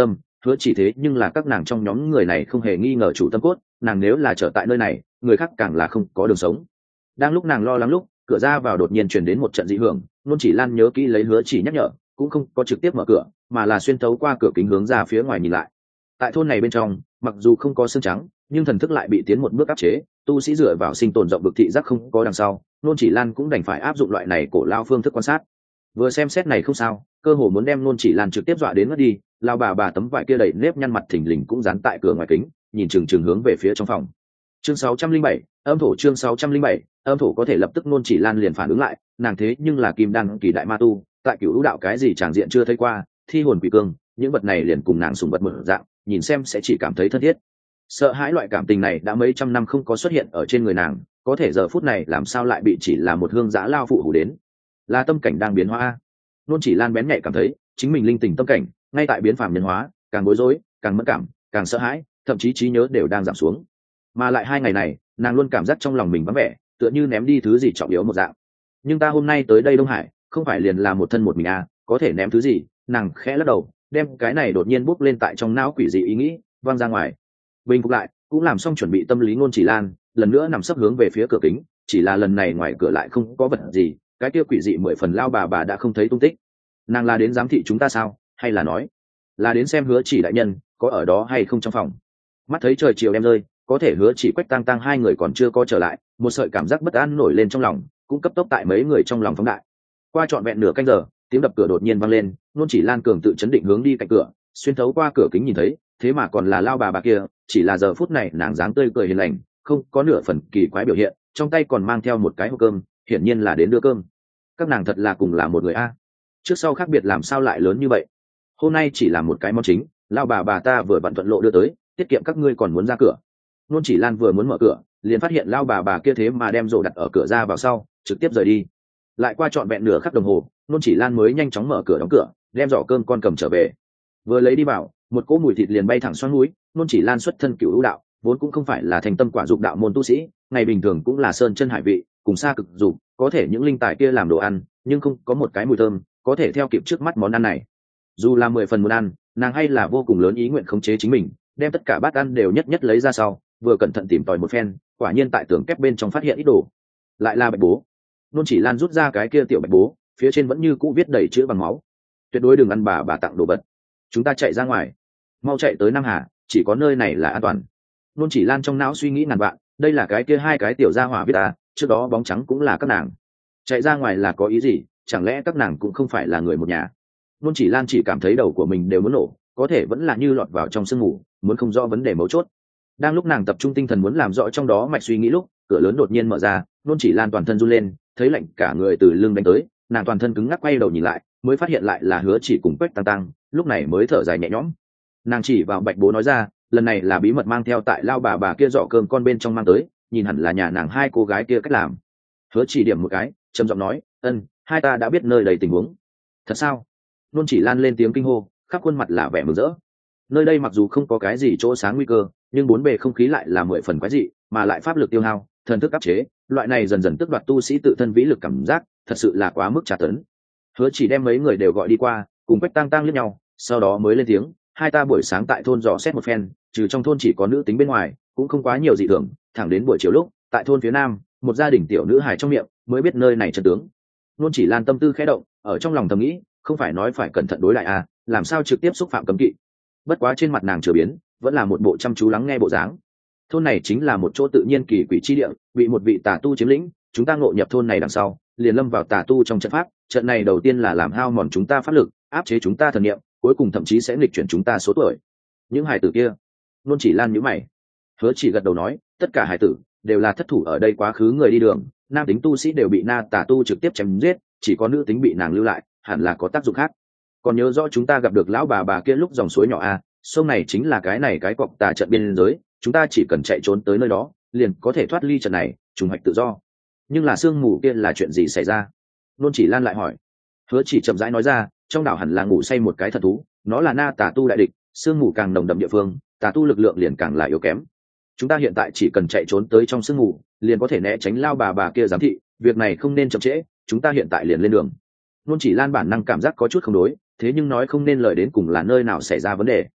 Hứa chỉ thế nhưng là các nàng trong nhóm người này không hề nghi ngờ chủ tâm cốt, nàng nếu là trở tại nơi này người khác càng là không có đường sống. Đang lúc nàng lo lắng lúc, cửa ra vào đột nhiên truyền đến một trận dị hưởng. Nôn Chỉ Lan nhớ kỹ lấy Hứa chỉ nhắc nhở, cũng không có trực tiếp mở cửa mà là xuyên thấu qua cửa kính hướng ra phía ngoài nhìn lại. Tại thôn này bên trong mặc dù không có xương trắng nhưng thần thức lại bị tiến một bước áp chế, tu sĩ dựa vào sinh tồn rộng vực thị giác không có đằng sau, Nôn Chỉ Lan cũng đành phải áp dụng loại này cổ lao phương thức quan sát. Vừa xem xét này không sao, cơ hồ muốn đem Nôn Chỉ Lan trực tiếp dọa đến mất đi. Lao bà bà tấm vải kia đầy nếp nhăn mặt thình lình cũng dán tại cửa ngoài kính, nhìn chừng chừng hướng về phía trong phòng. Chương sáu trăm linh bảy, âm thổ. Chương sáu trăm linh bảy, âm thổ. Có thể lập tức Nôn Chỉ Lan liền phản ứng lại, nàng thế nhưng là kim đan kỳ đại ma tu, tại Cửu Lũ đạo cái gì tràng diện chưa thấy qua, thi hồn quỷ cương, những vật này liền cùng nàng sùng vật một dạng, nhìn xem sẽ chỉ cảm thấy thân thiết. Sợ hãi loại cảm tình này đã mấy trăm năm không có xuất hiện ở trên người nàng, có thể giờ phút này làm sao lại bị chỉ là một hương giã lao phụ hủ đến? Là tâm cảnh đang biến hóa. Nôn Chỉ Lan bén nhạy cảm thấy chính mình linh tình tâm cảnh ngay tại biến phàm nhân hóa, càng bối rối, càng mất cảm, càng sợ hãi, thậm chí trí nhớ đều đang giảm xuống. Mà lại hai ngày này, nàng luôn cảm giác trong lòng mình vắng vẻ, tựa như ném đi thứ gì trọng yếu một dạng. Nhưng ta hôm nay tới đây Đông Hải, không phải liền là một thân một mình à, có thể ném thứ gì? Nàng khẽ lắc đầu, đem cái này đột nhiên bốc lên tại trong não quỷ dị ý nghĩ văng ra ngoài. Bình phục lại, cũng làm xong chuẩn bị tâm lý. Nôn Chỉ Lan lần nữa nằm sấp hướng về phía cửa kính, chỉ là lần này ngoài cửa lại không có vật gì, cái kia quỷ dị mười phần lao bà bà đã không thấy tung tích. Nàng là đến giám thị chúng ta sao, hay là nói là đến xem Hứa chỉ đại nhân có ở đó hay không trong phòng? Mắt thấy trời chiều đem rơi, có thể Hứa chỉ Quách Tăng Tăng hai người còn chưa có trở lại, một sợi cảm giác bất an nổi lên trong lòng, cũng cấp tốc tại mấy người trong lòng phóng đại. Qua trọn vẹn nửa canh giờ, tiếng đập cửa đột nhiên vang lên. Nôn Chỉ Lan cường tự chấn định hướng đi cạnh cửa, xuyên thấu qua cửa kính nhìn thấy, thế mà còn là lao bà bà kia, chỉ là giờ phút này nàng dáng tươi cười hiền lành, không có nửa phần kỳ quái biểu hiện, trong tay còn mang theo một cái hộp cơm, hiển nhiên là đến đưa cơm. Các nàng thật là cùng là một người a, trước sau khác biệt làm sao lại lớn như vậy? Hôm nay chỉ là một cái món chính, lao bà bà ta vừa vặn thuận lộ đưa tới, tiết kiệm các ngươi còn muốn ra cửa. Nôn Chỉ Lan vừa muốn mở cửa, liền phát hiện lao bà bà kia thế mà đem rổ đặt ở cửa ra vào sau, trực tiếp rời đi. Lại qua trọn vẹn nửa khắc đồng hồ, Nôn Chỉ Lan mới nhanh chóng mở cửa đóng cửa, đem giỏ cơm con cầm trở về. Vừa lấy đi vào, một cỗ mùi thịt liền bay thẳng xoắn núi. Nôn Chỉ Lan xuất thân Cửu Lũ đạo, vốn cũng không phải là thành tâm quả dục đạo môn tu sĩ, ngày bình thường cũng là sơn chân hải vị, cùng xa cực dục, có thể những linh tài kia làm đồ ăn, nhưng không có một cái mùi thơm có thể theo kịp trước mắt món ăn này. Dù là mười phần muốn ăn, nàng hay là vô cùng lớn ý nguyện khống chế chính mình, đem tất cả bát ăn đều nhất nhất lấy ra sau, vừa cẩn thận tìm tòi một phen, quả nhiên tại tường kép bên trong phát hiện ít đồ, lại là bạch bố. Nôn Chỉ Lan rút ra cái kia tiểu bạch bố, phía trên vẫn như cũ viết đầy chữ bằng máu: tuyệt đối đừng ăn bà bà tặng đồ vật, chúng ta chạy ra ngoài, mau chạy tới Nam Hà, chỉ có nơi này là an toàn. Nôn Chỉ Lan trong não suy nghĩ ngàn vạn, đây là cái kia hai cái tiểu gia hỏa viết à, trước đó bóng trắng cũng là các nàng, chạy ra ngoài là có ý gì? Chẳng lẽ các nàng cũng không phải là người một nhà? Nôn Chỉ Lan chỉ cảm thấy đầu của mình đều muốn nổ, có thể vẫn là như lọt vào trong sương mù, muốn không rõ vấn đề mấu chốt. Đang lúc nàng tập trung tinh thần muốn làm rõ trong đó mạch suy nghĩ lúc, cửa lớn đột nhiên mở ra. Nôn Chỉ Lan toàn thân run lên, thấy lạnh cả người từ lưng đánh tới, nàng toàn thân cứng ngắc quay đầu nhìn lại, mới phát hiện lại là Hứa chỉ cùng Quách Tăng Tăng, lúc này mới thở dài nhẹ nhõm. Nàng chỉ vào bạch bố nói ra, lần này là bí mật mang theo tại lao bà bà kia giỏ cơm con bên trong mang tới, nhìn hẳn là nhà nàng hai cô gái kia cách làm. Hứa chỉ điểm một cái, trầm giọng nói, ân, hai ta đã biết nơi đầy tình huống. Thật sao? Nôn Chỉ Lan lên tiếng kinh hô, khắp khuôn mặt là vẻ mừng rỡ. Nơi đây mặc dù không có cái gì chỗ sáng nguy cơ, nhưng bốn bề không khí lại là mười phần quái dị, mà lại pháp lực tiêu hao, thần thức áp chế, loại này dần dần tước đoạt tu sĩ tự thân vĩ lực cảm giác, thật sự là quá mức tra tấn. Hứa chỉ đem mấy người đều gọi đi qua, cùng Quách Tăng Tăng liếc nhau, sau đó mới lên tiếng, hai ta buổi sáng tại thôn dò xét một phen, trừ trong thôn chỉ có nữ tính bên ngoài, cũng không quá nhiều dị thường, thẳng đến buổi chiều lúc, tại thôn phía nam, một gia đình tiểu nữ hài trong miệng, mới biết nơi này chân tướng. Nôn Chỉ Lan tâm tư khẽ động, ở trong lòng thầm nghĩ, không phải nói phải cẩn thận đối lại à, làm sao trực tiếp xúc phạm cấm kỵ. Bất quá trên mặt nàng chưa biến, vẫn là một bộ chăm chú lắng nghe bộ dáng. Thôn này chính là một chỗ tự nhiên kỳ quỷ chi địa, bị một vị tà tu chiếm lĩnh, chúng ta ngộ nhập thôn này đằng sau, liền lâm vào tà tu trong trận pháp, trận này đầu tiên là làm hao mòn chúng ta pháp lực, áp chế chúng ta thần niệm, cuối cùng thậm chí sẽ nghịch chuyển chúng ta số tuổi. Những hài tử kia, Nôn Chỉ Lan nhíu mày. Hứa chỉ gật đầu nói, tất cả hài tử đều là thất thủ ở đây quá khứ người đi đường, nam tính tu sĩ đều bị na tà tu trực tiếp chém giết, chỉ có nữ tính bị nàng lưu lại, hẳn là có tác dụng khác. Còn nhớ rõ chúng ta gặp được lão bà bà kia lúc dòng suối nhỏ a, sông này chính là cái này cái cọc tà trận biên giới, chúng ta chỉ cần chạy trốn tới nơi đó, liền có thể thoát ly trận này, trùng hoạch tự do. Nhưng là sương mù kia là chuyện gì xảy ra? Nôn Chỉ Lan lại hỏi. Hứa chỉ chậm rãi nói ra, trong đảo hẳn là ngủ say một cái thần thú, nó là na tà tu đại địch, sương mù càng nồng đậm địa phương, tà tu lực lượng liền càng là yếu kém. Chúng ta hiện tại chỉ cần chạy trốn tới trong sương mù, liền có thể né tránh lao bà bà kia giám thị, việc này không nên chậm trễ, chúng ta hiện tại liền lên đường. Nôn Chỉ Lan bản năng cảm giác có chút không đối, thế nhưng nói không nên lời đến cùng là nơi nào xảy ra vấn đề.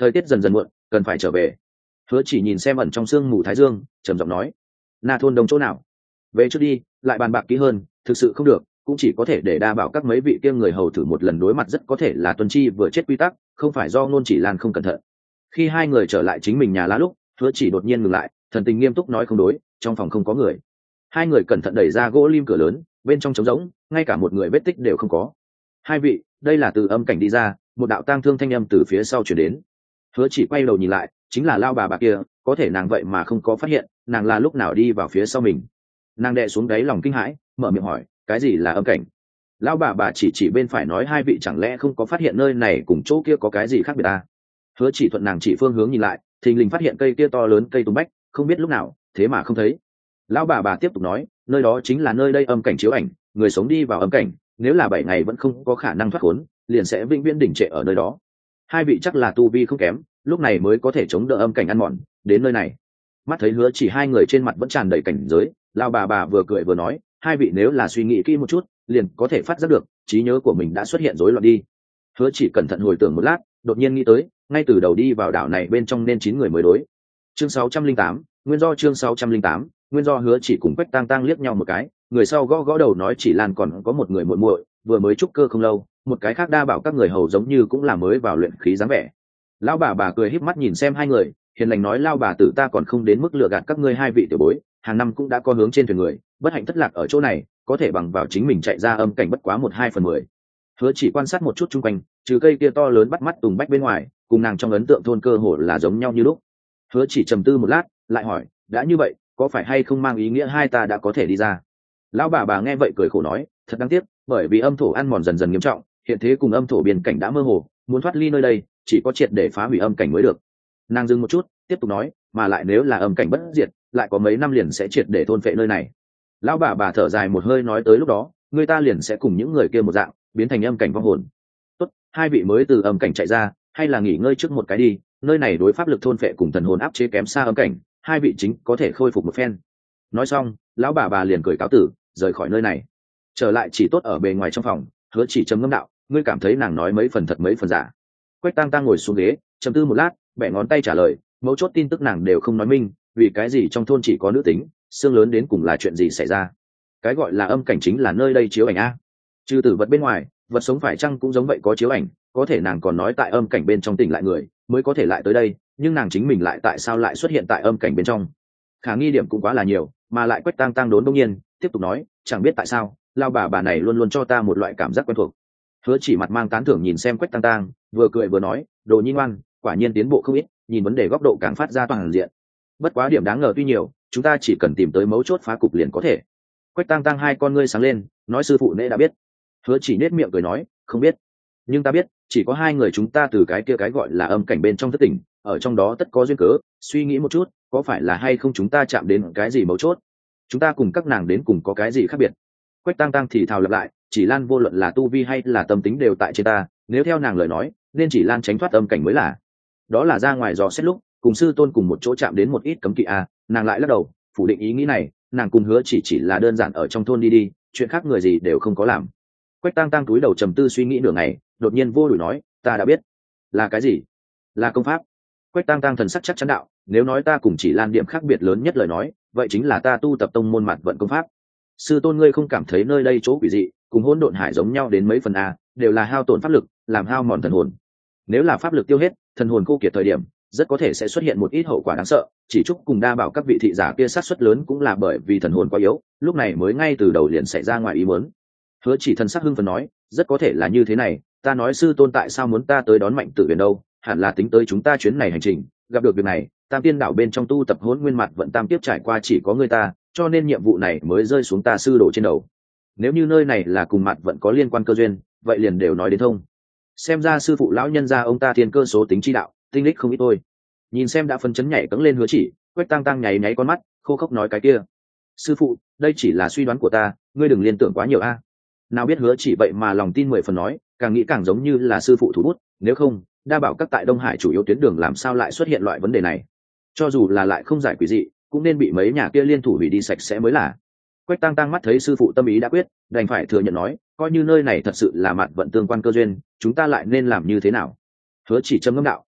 thời tiết dần dần muộn, cần phải trở về. Hứa Chỉ nhìn xem ẩn trong sương mù thái dương, trầm giọng nói: Na thôn đông chỗ nào? Về trước đi, lại bàn bạc kỹ hơn, thực sự không được cũng chỉ có thể để đa bảo các mấy vị kia người hầu thử một lần, đối mặt rất có thể là Tuân Chi vừa chết quy tắc, không phải do Nôn Chỉ Lan không cẩn thận. Khi hai người trở lại chính mình nhà lá lúc, Hứa Chỉ đột nhiên ngừng lại, thần tình nghiêm túc nói: không đối, trong phòng không có người. Hai người cẩn thận đẩy ra gỗ lim cửa lớn, bên trong trống rỗng, ngay cả một người vết tích đều không có. Hai vị, đây là từ âm cảnh đi ra. Một đạo tang thương thanh âm từ phía sau chuyển đến. Hứa Chỉ quay đầu nhìn lại, chính là lao bà bà kia, có thể nàng vậy mà không có phát hiện nàng là lúc nào đi vào phía sau mình. Nàng đè xuống đáy lòng kinh hãi, mở miệng hỏi: cái gì là âm cảnh? Lão bà bà chỉ chỉ bên phải nói: hai vị chẳng lẽ không có phát hiện nơi này cùng chỗ kia có cái gì khác biệt à? Hứa Chỉ thuận nàng chỉ phương hướng nhìn lại, thình lình phát hiện cây kia to lớn cây tùng bách, không biết lúc nào thế mà không thấy. Lão bà bà tiếp tục nói: nơi đó chính là nơi đây âm cảnh chiếu ảnh, người sống đi vào âm cảnh, nếu là bảy ngày vẫn không có khả năng thoát khốn, liền sẽ vĩnh viễn đỉnh trệ ở nơi đó. Hai vị chắc là tu vi không kém, lúc này mới có thể chống đỡ âm cảnh ăn mòn đến nơi này. Mắt thấy Hứa Chỉ hai người trên mặt vẫn tràn đầy cảnh giới, lão bà bà vừa cười vừa nói: hai vị nếu là suy nghĩ kỹ một chút, liền có thể phát giác được trí nhớ của mình đã xuất hiện rối loạn đi. Hứa Chỉ cẩn thận hồi tưởng một lát, đột nhiên nghĩ tới, ngay từ đầu đi vào đảo này bên trong nên chín người mới đối. Chương sáu trăm linh tám, nguyên do chương sáu trăm linh tám, nguyên do. Hứa Chỉ cùng Quách Tang Tang liếc nhau một cái, người sau gõ gõ đầu nói: Chỉ Lan còn có một người muội muội, vừa mới trúc cơ không lâu, một cái khác đa bảo các người hầu giống như cũng là mới vào luyện khí dáng vẻ. Lão bà bà cười híp mắt nhìn xem hai người, hiền lành nói: lao bà tử ta còn không đến mức lừa gạt các ngươi hai vị tiểu bối, hàng năm cũng đã có hướng trên thuyền người, bất hạnh thất lạc ở chỗ này, có thể bằng vào chính mình chạy ra âm cảnh bất quá một hai phần mười. Hứa Chỉ quan sát một chút chung quanh, trừ cây kia to lớn bắt mắt tùng bách bên ngoài, cùng nàng trong ấn tượng thôn cơ hồ là giống nhau như lúc. Hứa Chỉ trầm tư một lát, lại hỏi: đã như vậy, có phải hay không mang ý nghĩa hai ta đã có thể đi ra? Lão bà bà nghe vậy cười khổ nói: thật đáng tiếc, bởi vì âm thổ ăn mòn dần dần nghiêm trọng, hiện thế cùng âm thổ biên cảnh đã mơ hồ, muốn thoát ly nơi đây chỉ có triệt để phá hủy âm cảnh mới được. Nàng dừng một chút, tiếp tục nói: mà lại nếu là âm cảnh bất diệt, lại có mấy năm liền sẽ triệt để thôn phệ nơi này. Lão bà bà thở dài một hơi nói: tới lúc đó người ta liền sẽ cùng những người kia một dạng, biến thành âm cảnh vong hồn. Tốt, hai vị mới từ âm cảnh chạy ra, hay là nghỉ ngơi trước một cái đi, nơi này đối pháp lực thôn phệ cùng thần hồn áp chế kém xa âm cảnh, hai vị chính có thể khôi phục một phen. Nói xong, lão bà bà liền cười cáo tử, rời khỏi nơi này. Trở lại chỉ tốt ở bề ngoài trong phòng, Hứa Chỉ trầm ngâm đạo: ngươi cảm thấy nàng nói mấy phần thật mấy phần giả? Quách Tang Tang ngồi xuống ghế, trầm tư một lát, bẻ ngón tay trả lời: mấu chốt tin tức nàng đều không nói minh, vì cái gì trong thôn chỉ có nữ tính, xương lớn đến cùng là chuyện gì xảy ra? Cái gọi là âm cảnh chính là nơi đây chiếu ảnh a. Trừ tử vật bên ngoài, vật sống phải chăng cũng giống vậy có chiếu ảnh? Có thể nàng còn nói tại âm cảnh bên trong tỉnh lại người mới có thể lại tới đây, nhưng nàng chính mình lại tại sao lại xuất hiện tại âm cảnh bên trong? Khả nghi điểm cũng quá là nhiều, mà lại Quách Tang Tang đốn đông nhiên tiếp tục nói: chẳng biết tại sao, lao bà bà này luôn luôn cho ta một loại cảm giác quen thuộc. Hứa Chỉ mặt mang tán thưởng nhìn xem Quách Tang Tang, vừa cười vừa nói: đồ nhi ngoan, quả nhiên tiến bộ không ít, nhìn vấn đề góc độ càng phát ra toàn diện. Bất quá điểm đáng ngờ tuy nhiều, chúng ta chỉ cần tìm tới mấu chốt phá cục liền có thể. Quách Tang Tang hai con ngươi sáng lên, nói: sư phụ nễ đã biết. Hứa Chỉ nết miệng cười nói: không biết, nhưng ta biết, chỉ có hai người chúng ta từ cái kia cái gọi là âm cảnh bên trong thất tỉnh, ở trong đó tất có duyên cớ. Suy nghĩ một chút, có phải là hay không chúng ta chạm đến cái gì mấu chốt? Chúng ta cùng các nàng đến cùng có cái gì khác biệt? Quách Tang Tang thì thào lặp lại: Chỉ Lan vô luận là tu vi hay là tâm tính đều tại trên ta, nếu theo nàng lời nói, nên Chỉ Lan tránh thoát âm cảnh mới là. Đó là ra ngoài dò xét lúc cùng sư tôn cùng một chỗ chạm đến một ít cấm kỵ a. Nàng lại lắc đầu phủ định ý nghĩ này, nàng cùng Hứa Chỉ chỉ là đơn giản ở trong thôn đi đi, chuyện khác người gì đều không có làm. Quách Tang Tang túi đầu trầm tư suy nghĩ nửa ngày, đột nhiên vô đuổi nói: ta đã biết. Là cái gì? Là công pháp. Quách Tang Tang thần sắc chắc chắn đạo: nếu nói ta cùng Chỉ Lan điểm khác biệt lớn nhất lời nói, vậy chính là ta tu tập tông môn mạt vận công pháp. Sư tôn ngươi không cảm thấy nơi đây chỗ quỷ dị cùng hỗn độn hải giống nhau đến mấy phần a, đều là hao tổn pháp lực, làm hao mòn thần hồn. Nếu là pháp lực tiêu hết, thần hồn khô kiệt thời điểm, rất có thể sẽ xuất hiện một ít hậu quả đáng sợ. Chỉ chúc cùng đa bảo các vị thị giả kia sát suất lớn cũng là bởi vì thần hồn quá yếu, lúc này mới ngay từ đầu liền xảy ra ngoài ý muốn. Hứa Chỉ thần sắc hưng phấn nói: rất có thể là như thế này, ta nói sư tôn tại sao muốn ta tới đón Mạnh Tử Huyền đâu, hẳn là tính tới chúng ta chuyến này hành trình, gặp được việc này, Tam Tiên đảo bên trong tu tập Hỗn Nguyên Mạt Vận tam tiếp trải qua chỉ có người ta, cho nên nhiệm vụ này mới rơi xuống ta sư đồ trên đầu. Nếu như nơi này là cùng Mạt Vận có liên quan cơ duyên, vậy liền đều nói đến thông. Xem ra sư phụ lão nhân gia ông ta thiên cơ số tính chi đạo, tinh lịch không ít thôi. Nhìn xem đã phân chấn nhảy cẫng lên Hứa Chỉ, Quách Tang Tang nháy nháy con mắt, khô khốc nói: cái kia, sư phụ, đây chỉ là suy đoán của ta, ngươi đừng liên tưởng quá nhiều a. Nào biết Hứa Chỉ vậy mà lòng tin mười phần nói, càng nghĩ càng giống như là sư phụ thủ bút, nếu không, đa bảo các tại Đông Hải chủ yếu tuyến đường làm sao lại xuất hiện loại vấn đề này? Cho dù là lại không giải quỷ dị, cũng nên bị mấy nhà kia liên thủ hủy đi sạch sẽ mới là. Quách Tang Tang mắt thấy sư phụ tâm ý đã quyết, đành phải thừa nhận nói: coi như nơi này thật sự là mạt vận tương quan cơ duyên, chúng ta lại nên làm như thế nào? Hứa Chỉ trầm ngâm đạo: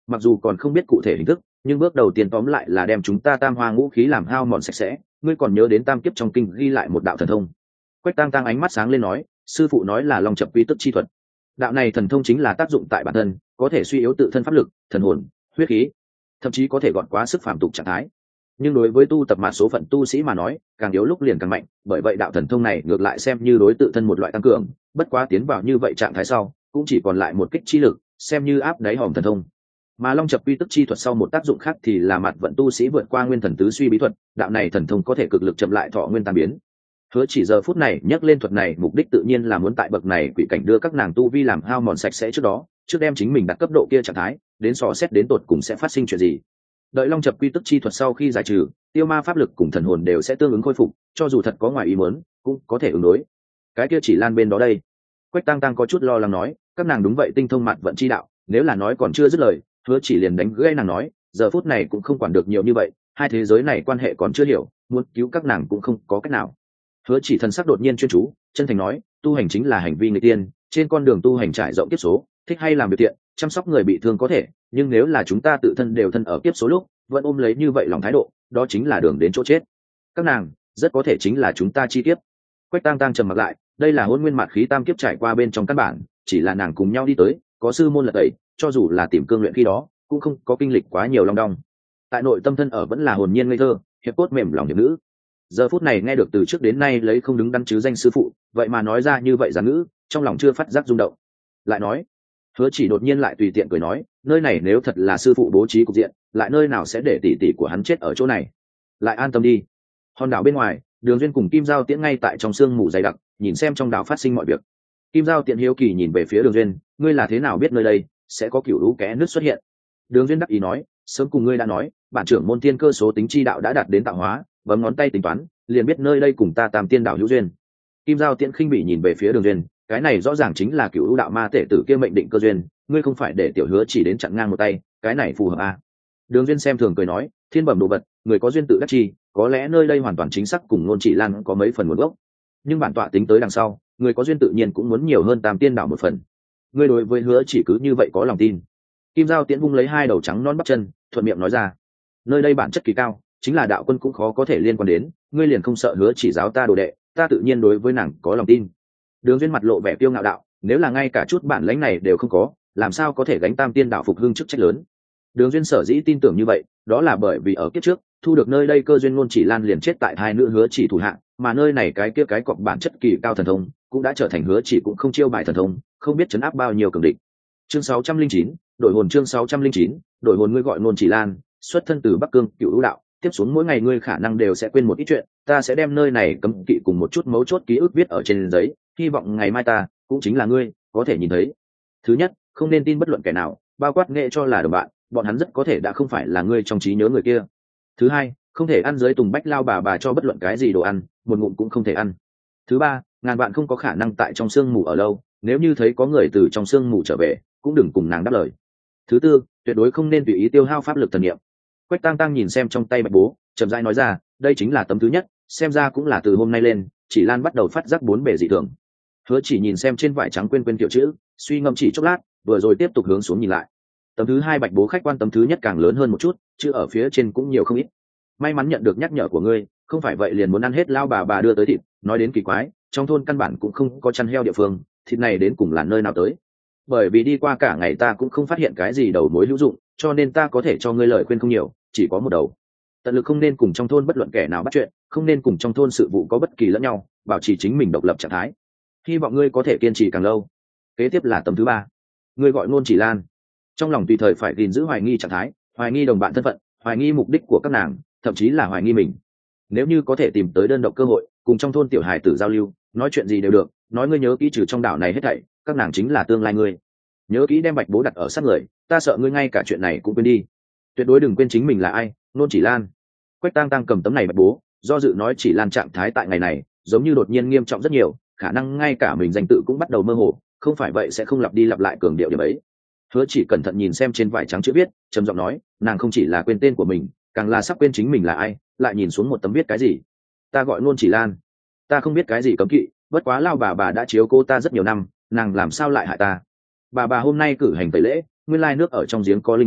mặc dù còn không biết cụ thể hình thức, nhưng bước đầu tiên tóm lại là đem chúng ta tam hoa ngũ khí làm hao mòn sạch sẽ. Ngươi còn nhớ đến tam kiếp trong kinh ghi lại một đạo thần thông? Quách Tăng Tăng ánh mắt sáng lên nói, sư phụ nói là long chập quy tức chi thuật. Đạo này thần thông chính là tác dụng tại bản thân, có thể suy yếu tự thân pháp lực, thần hồn, huyết khí, thậm chí có thể gọn quá sức phàm tục trạng thái. Nhưng đối với tu tập mà số phận tu sĩ mà nói, càng yếu lúc liền càng mạnh, bởi vậy đạo thần thông này ngược lại xem như đối tự thân một loại tăng cường, bất quá tiến vào như vậy trạng thái sau, cũng chỉ còn lại một kích chi lực, xem như áp đáy hòm thần thông. Mà long chập quy tức chi thuật sau một tác dụng khác thì là mặt vận tu sĩ vượt qua nguyên thần tứ suy bí thuật, đạo này thần thông có thể cực lực chậm lại thọ nguyên tan biến. Hứa Chỉ giờ phút này nhắc lên thuật này, mục đích tự nhiên là muốn tại bậc này quỷ cảnh đưa các nàng tu vi làm hao mòn sạch sẽ trước đó, trước đem chính mình đặt cấp độ kia trạng thái, đến dò xét đến tột cùng sẽ phát sinh chuyện gì. Đợi long chập quy tức chi thuật sau khi giải trừ, tiêu ma pháp lực cùng thần hồn đều sẽ tương ứng khôi phục, cho dù thật có ngoài ý muốn, cũng có thể ứng đối. Cái kia chỉ lan bên đó đây. Quách Tăng Tăng có chút lo lắng nói, các nàng đúng vậy tinh thông mặt vận chi đạo, nếu là nói còn chưa dứt lời, Hứa Chỉ liền đánh gãy nàng nói, giờ phút này cũng không quản được nhiều như vậy, hai thế giới này quan hệ còn chưa hiểu, muốn cứu các nàng cũng không có cách nào. Hứa Chỉ thần sắc đột nhiên chuyên chú, chân thành nói, tu hành chính là hành vi người tiên, trên con đường tu hành trải rộng kiếp số, thích hay làm việc thiện, chăm sóc người bị thương có thể, nhưng nếu là chúng ta tự thân đều thân ở kiếp số lúc, vẫn ôm lấy như vậy lòng thái độ, đó chính là đường đến chỗ chết. Các nàng, rất có thể chính là chúng ta chi kiếp. Quách Tăng Tăng trầm mặc lại, đây là hôn nguyên mạt khí tam kiếp trải qua bên trong căn bản, chỉ là nàng cùng nhau đi tới, có sư môn lật tẩy, cho dù là tìm cương luyện khi đó, cũng không có kinh lịch quá nhiều long đong. Tại nội tâm thân ở vẫn là hồn nhiên ngây thơ, hiệp cốt mềm lòng hiệp nữ. Giờ phút này nghe được từ trước đến nay lấy không đứng đắn chứ danh sư phụ, vậy mà nói ra như vậy giản ngữ, trong lòng chưa phát giác rung động. Lại nói, Hứa Chỉ đột nhiên lại tùy tiện cười nói, nơi này nếu thật là sư phụ bố trí cục diện, lại nơi nào sẽ để tỷ tỷ của hắn chết ở chỗ này. Lại an tâm đi. Hòn đảo bên ngoài, Đường Duyên cùng Kim Giao Tiễn ngay tại trong sương mù dày đặc, nhìn xem trong đảo phát sinh mọi việc. Kim Giao Tiễn hiếu kỳ nhìn về phía Đường Duyên, ngươi là thế nào biết nơi đây sẽ có cựu lũ kẽ nước xuất hiện? Đường Duyên đắc ý nói, sớm cùng ngươi đã nói, bản trưởng môn tiên cơ số tính chi đạo đã đạt đến tạo hóa, bấm ngón tay tính toán, liền biết nơi đây cùng ta Tam Tiên đạo hữu duyên. Kim Giao Tiễn khinh bỉ nhìn về phía Đường Duyên, cái này rõ ràng chính là cựu lũ đạo ma tể tử kia mệnh định cơ duyên, ngươi không phải để tiểu Hứa chỉ đến chặn ngang một tay, cái này phù hợp à? Đường Duyên xem thường cười nói, thiên bẩm đồ vật, người có duyên tự đắc chi, có lẽ nơi đây hoàn toàn chính xác cùng Nôn Chỉ Lan có mấy phần nguồn gốc, nhưng bản tọa tính tới đằng sau, người có duyên tự nhiên cũng muốn nhiều hơn Tam Tiên đạo một phần. Ngươi đối với Hứa chỉ cứ như vậy có lòng tin? Kim Giao Tiễn vung lấy hai đầu trắng non bắp chân, thuận miệng nói ra, nơi đây bản chất kỳ cao, chính là đạo quân cũng khó có thể liên quan đến, ngươi liền không sợ Hứa chỉ giáo ta đồ đệ, ta tự nhiên đối với nàng có lòng tin. Đường Duyên mặt lộ vẻ kiêu ngạo đạo, nếu là ngay cả chút bản lãnh này đều không có, làm sao có thể gánh Tam Tiên đạo phục hưng chức trách lớn. Đường Duyên sở dĩ tin tưởng như vậy, đó là bởi vì ở kiếp trước, thu được nơi đây cơ duyên Nôn Chỉ Lan liền chết tại hai nữ Hứa chỉ thủ hạ, mà nơi này cái kia cái cọc bản chất kỳ cao thần thông, cũng đã trở thành Hứa chỉ cũng không chiêu bài thần thông, không biết chấn áp bao nhiêu cường địch. Chương sáu trăm linh chín, đổi hồn chương sáu trăm linh chín, đổi hồn ngươi gọi Nôn Chỉ Lan, xuất thân từ Bắc Cương, Cựu Lũ đạo, tiếp xuống mỗi ngày ngươi khả năng đều sẽ quên một ít chuyện, ta sẽ đem nơi này cấm kỵ cùng một chút mấu chốt ký ức viết ở trên giấy, hy vọng ngày mai ta, cũng chính là ngươi, có thể nhìn thấy. Thứ nhất, không nên tin bất luận kẻ nào, bao quát nghệ cho là đồng bạn, bọn hắn rất có thể đã không phải là ngươi trong trí nhớ người kia. Thứ hai, không thể ăn dưới tùng bách lao bà bà cho bất luận cái gì đồ ăn, một ngụm cũng không thể ăn. Thứ ba, ngàn bạn không có khả năng tại trong sương mù ở lâu, nếu như thấy có người từ trong sương mù trở về, cũng đừng cùng nàng đáp lời. Thứ tư, tuyệt đối không nên tùy ý tiêu hao pháp lực thần niệm. Quách Tăng Tăng nhìn xem trong tay bạch bố, chậm rãi nói ra, đây chính là tấm thứ nhất, xem ra cũng là từ hôm nay lên, Chỉ Lan bắt đầu phát giác bốn bề dị thường. Hứa chỉ nhìn xem trên vải trắng quên quên kiểu chữ, suy ngẫm chỉ chốc lát, vừa rồi tiếp tục hướng xuống nhìn lại. Tấm thứ hai bạch bố khách quan tấm thứ nhất càng lớn hơn một chút, chữ ở phía trên cũng nhiều không ít. May mắn nhận được nhắc nhở của ngươi, không phải vậy liền muốn ăn hết lao bà bà đưa tới thịt. Nói đến kỳ quái, trong thôn căn bản cũng không có chăn heo địa phương, thịt này đến cùng là nơi nào tới? Bởi vì đi qua cả ngày ta cũng không phát hiện cái gì đầu mối hữu dụng, cho nên ta có thể cho ngươi lời khuyên không nhiều, chỉ có một đầu. Tận lực không nên cùng trong thôn bất luận kẻ nào bắt chuyện, không nên cùng trong thôn sự vụ có bất kỳ lẫn nhau, bảo trì chính mình độc lập trạng thái. Hy vọng ngươi có thể kiên trì càng lâu. Kế tiếp là tấm thứ ba, ngươi gọi Nôn Chỉ Lan, trong lòng tùy thời phải gìn giữ hoài nghi trạng thái, hoài nghi đồng bạn thân phận, hoài nghi mục đích của các nàng, thậm chí là hoài nghi mình. Nếu như có thể tìm tới đơn độc cơ hội, cùng trong thôn tiểu hài tử giao lưu, nói chuyện gì đều được, nói ngươi nhớ kỹ trừ trong đảo này hết thảy, các nàng chính là tương lai ngươi. Nhớ kỹ đem bạch bố đặt ở sát người, ta sợ ngươi ngay cả chuyện này cũng quên đi. Tuyệt đối đừng quên chính mình là ai, Nôn Chỉ Lan. Quách Tăng Tăng cầm tấm này bạch bố, do dự nói Chỉ Lan trạng thái tại ngày này, giống như đột nhiên nghiêm trọng rất nhiều, khả năng ngay cả mình danh tự cũng bắt đầu mơ hồ, không phải vậy sẽ không lặp đi lặp lại cường điệu điểm ấy. Hứa chỉ cẩn thận nhìn xem trên vải trắng chữ viết, trầm giọng nói, nàng không chỉ là quên tên của mình, càng là sắp quên chính mình là ai. Lại nhìn xuống một tấm viết cái gì, ta gọi Nôn Chỉ Lan, ta không biết cái gì cấm kỵ, bất quá lao bà bà đã chiếu cô ta rất nhiều năm, nàng làm sao lại hại ta? Bà bà hôm nay cử hành tẩy lễ, nguyên lai nước ở trong giếng có linh tính,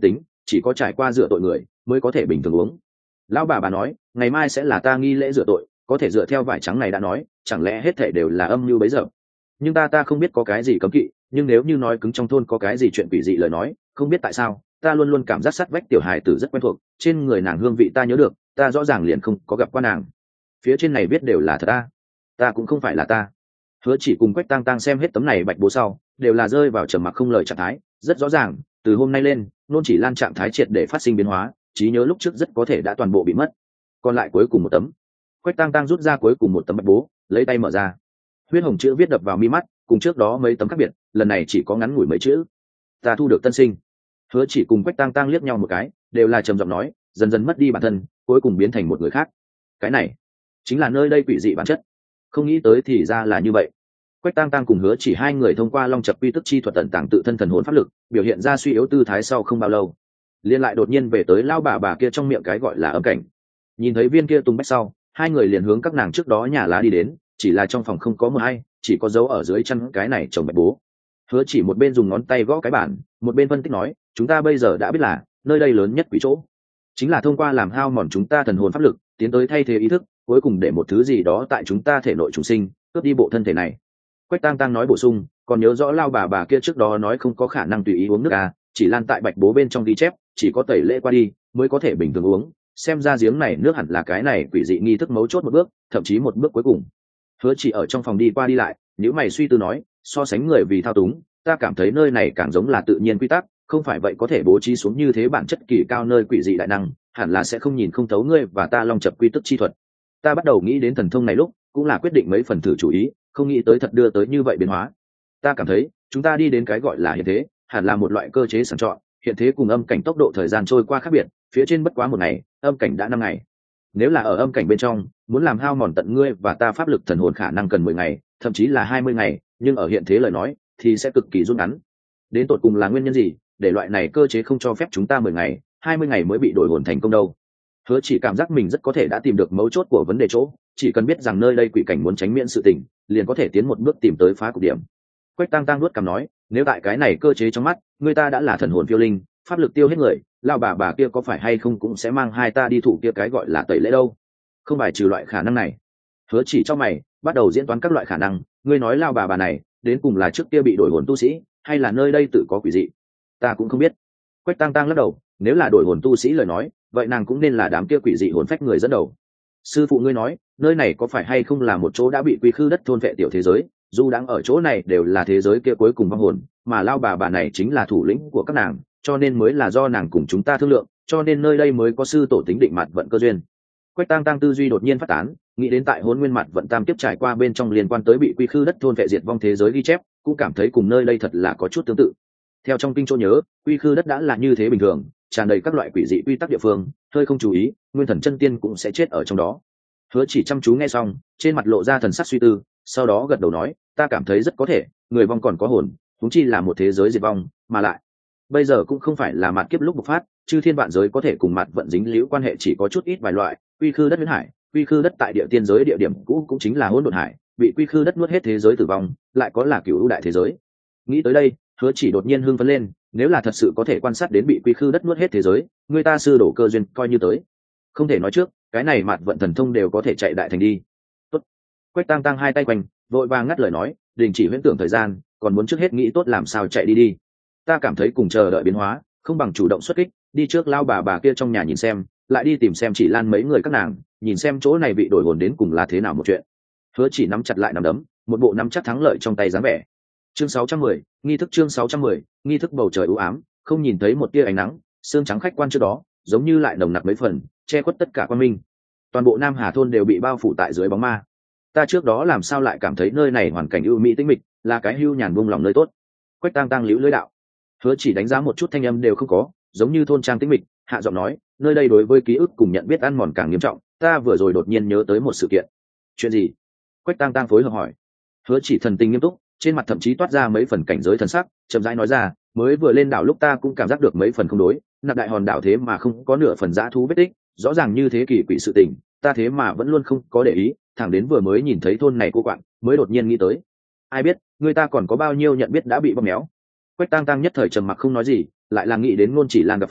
chỉ có trải qua rửa tội người mới có thể bình thường uống. Lão bà bà nói ngày mai sẽ là ta nghi lễ rửa tội, có thể dựa theo vải trắng này đã nói, chẳng lẽ hết thể đều là âm mưu bấy giờ. Nhưng ta ta không biết có cái gì cấm kỵ, nhưng nếu như nói cứng trong thôn có cái gì chuyện quỷ dị lời nói, không biết tại sao ta luôn luôn cảm giác sát vách tiểu hài tử rất quen thuộc, trên người nàng hương vị ta nhớ được, ta rõ ràng liền không có gặp qua nàng. Phía trên này viết đều là thật ta, ta cũng không phải là ta. Hứa Chỉ cùng Quách Tang Tang xem hết tấm này bạch bố sau, đều là rơi vào trầm mặc không lời trạng thái. Rất rõ ràng, từ hôm nay lên, Nôn Chỉ Lan trạng thái triệt để phát sinh biến hóa, trí nhớ lúc trước rất có thể đã toàn bộ bị mất. Còn lại cuối cùng một tấm. Quách Tang Tang rút ra cuối cùng một tấm bạch bố, lấy tay mở ra. Huyết hồng chữ viết đập vào mi mắt, cùng trước đó mấy tấm khác biệt, lần này chỉ có ngắn ngủi mấy chữ. Ta thu được tân sinh. Hứa Chỉ cùng Quách Tang Tang liếc nhau một cái, đều là trầm giọng nói, dần dần mất đi bản thân, cuối cùng biến thành một người khác. Cái này chính là nơi đây quỷ dị bản chất. Không nghĩ tới thì ra là như vậy. Quách Tang Tang cùng Hứa Chỉ hai người thông qua long chập quy tức chi thuật tận tàng tự thân thần hồn pháp lực, biểu hiện ra suy yếu tư thái sau không bao lâu, liên lại đột nhiên về tới lao bà bà kia trong miệng cái gọi là âm cảnh. Nhìn thấy viên kia tung bách sau, hai người liền hướng các nàng trước đó nhà lá đi đến, chỉ là trong phòng không có mờ hay, chỉ có dấu ở dưới chân cái này chồng bạch bố. Hứa Chỉ một bên dùng ngón tay gõ cái bản, một bên phân tích nói, chúng ta bây giờ đã biết là nơi đây lớn nhất quỷ chỗ, chính là thông qua làm hao mòn chúng ta thần hồn pháp lực, tiến tới thay thế ý thức, cuối cùng để một thứ gì đó tại chúng ta thể nội trùng sinh, cướp đi bộ thân thể này. Quách Tang Tang nói bổ sung, còn nhớ rõ lao bà bà kia trước đó nói không có khả năng tùy ý uống nước à, chỉ lan tại bạch bố bên trong ghi chép, chỉ có tẩy lễ qua đi mới có thể bình thường uống, xem ra giếng này nước hẳn là cái này quỷ dị nghi thức mấu chốt một bước, thậm chí một bước cuối cùng. Hứa Chỉ ở trong phòng đi qua đi lại, nếu mày suy tư nói, so sánh người vì thao túng, ta cảm thấy nơi này càng giống là tự nhiên quy tắc, không phải vậy có thể bố trí xuống như thế bản chất kỳ cao nơi quỷ dị đại năng, hẳn là sẽ không nhìn không thấu ngươi và ta long chập quy tức chi thuật. Ta bắt đầu nghĩ đến thần thông này lúc, cũng là quyết định mấy phần thử chủ ý, không nghĩ tới thật đưa tới như vậy biến hóa. Ta cảm thấy chúng ta đi đến cái gọi là hiện thế, hẳn là một loại cơ chế sẵn chọn, hiện thế cùng âm cảnh tốc độ thời gian trôi qua khác biệt, phía trên bất quá một ngày, âm cảnh đã năm ngày. Nếu là ở âm cảnh bên trong, muốn làm hao mòn tận ngươi và ta pháp lực thần hồn khả năng cần mười ngày, thậm chí là hai mươi ngày, nhưng ở hiện thế lời nói thì sẽ cực kỳ rút ngắn. Đến tột cùng là nguyên nhân gì để loại này cơ chế không cho phép chúng ta mười ngày, hai mươi ngày mới bị đổi hồn thành công đâu? Hứa Chỉ cảm giác mình rất có thể đã tìm được mấu chốt của vấn đề chỗ, chỉ cần biết rằng nơi đây quỷ cảnh muốn tránh miễn sự tình, liền có thể tiến một bước tìm tới phá cục điểm. Quách Tang Tang nuốt cằm nói, nếu tại cái này cơ chế trong mắt, người ta đã là thần hồn phiêu linh, pháp lực tiêu hết người, lao bà bà kia có phải hay không cũng sẽ mang hai ta đi thủ kia cái gọi là tẩy lễ đâu? Không bài trừ loại khả năng này. Hứa Chỉ cho mày, bắt đầu diễn toán các loại khả năng, ngươi nói lao bà bà này, đến cùng là trước kia bị đổi hồn tu sĩ, hay là nơi đây tự có quỷ dị? Ta cũng không biết. Quách Tang Tang lắc đầu, nếu là đổi hồn tu sĩ lời nói, vậy nàng cũng nên là đám kia quỷ dị hồn phách người dẫn đầu. Sư phụ ngươi nói, nơi này có phải hay không là một chỗ đã bị quy khư đất thôn vệ tiểu thế giới, dù đang ở chỗ này đều là thế giới kia cuối cùng vong hồn, mà lao bà bà này chính là thủ lĩnh của các nàng, cho nên mới là do nàng cùng chúng ta thương lượng, cho nên nơi đây mới có sư tổ tính định mặt vận cơ duyên. Quách Tang Tang tư duy đột nhiên phát tán, nghĩ đến tại Hỗn Nguyên mặt vận tam kiếp trải qua bên trong liên quan tới bị quy khư đất thôn vệ diệt vong thế giới ghi chép, cũng cảm thấy cùng nơi đây thật là có chút tương tự. Theo trong kinh chỗ nhớ, quy khư đất đã là như thế bình thường, tràn đầy các loại quỷ dị quy tắc địa phương, hơi không chú ý, nguyên thần chân tiên cũng sẽ chết ở trong đó. Hứa Chỉ chăm chú nghe xong, trên mặt lộ ra thần sắc suy tư, sau đó gật đầu nói, ta cảm thấy rất có thể, người vong còn có hồn, huống chi là một thế giới diệt vong, mà lại bây giờ cũng không phải là mạt kiếp lúc bộc phát, chư thiên vạn giới có thể cùng mạt vận dính liễu quan hệ chỉ có chút ít vài loại, quy khư đất huyễn hải, quy khư đất tại địa tiên giới địa điểm cũ cũng chính là hỗn độn hải, bị quy khư đất nuốt hết thế giới tử vong, lại có là cửu đại thế giới. Nghĩ tới đây, Hứa Chỉ đột nhiên hưng phấn lên, nếu là thật sự có thể quan sát đến bị quy khư đất nuốt hết thế giới, người ta sư đổ cơ duyên coi như tới. Không thể nói trước, cái này mạt vận thần thông đều có thể chạy đại thành đi. Tốt. Quách Tang Tang hai tay quanh, vội vàng ngắt lời nói, đình chỉ huyễn tưởng thời gian, còn muốn trước hết nghĩ tốt làm sao chạy đi đi. Ta cảm thấy cùng chờ đợi biến hóa, không bằng chủ động xuất kích, đi trước lao bà bà kia trong nhà nhìn xem, lại đi tìm xem Chỉ Lan mấy người các nàng, nhìn xem chỗ này bị đổi hồn đến cùng là thế nào một chuyện. Hứa Chỉ nắm chặt lại nắm đấm, một bộ nắm chắc thắng lợi trong tay dáng vẻ. Chương sáu trăm mười, nghi thức chương sáu trăm mười, nghi thức bầu trời u ám, không nhìn thấy một tia ánh nắng, sương trắng khách quan trước đó, giống như lại nồng nặc mấy phần, che khuất tất cả quan minh. Toàn bộ Nam Hà thôn đều bị bao phủ tại dưới bóng ma. Ta trước đó làm sao lại cảm thấy nơi này hoàn cảnh ưu mỹ tĩnh mịch, là cái hưu nhàn buông lòng nơi tốt. Quách Tang Tang liễu lưỡi đạo. Hứa Chỉ đánh giá một chút thanh âm đều không có, giống như thôn trang tĩnh mịch, hạ giọng nói, nơi đây đối với ký ức cùng nhận biết ăn mòn càng nghiêm trọng, ta vừa rồi đột nhiên nhớ tới một sự kiện. Chuyện gì? Quách Tang Tang phối hợp hỏi. Hứa Chỉ thần tình nghiêm túc, trên mặt thậm chí toát ra mấy phần cảnh giới thần sắc, chậm rãi nói ra, mới vừa lên đảo lúc ta cũng cảm giác được mấy phần không đối, nạp đại hòn đảo thế mà không có nửa phần dã thú vết tích, rõ ràng như thế kỳ quỷ sự tình, ta thế mà vẫn luôn không có để ý, thẳng đến vừa mới nhìn thấy thôn này cô quạng, mới đột nhiên nghĩ tới. Ai biết, người ta còn có bao nhiêu nhận biết đã bị bóp méo. Quách Tang Tang nhất thời trầm mặc không nói gì, lại là nghĩ đến Nôn Chỉ Lan gặp phải,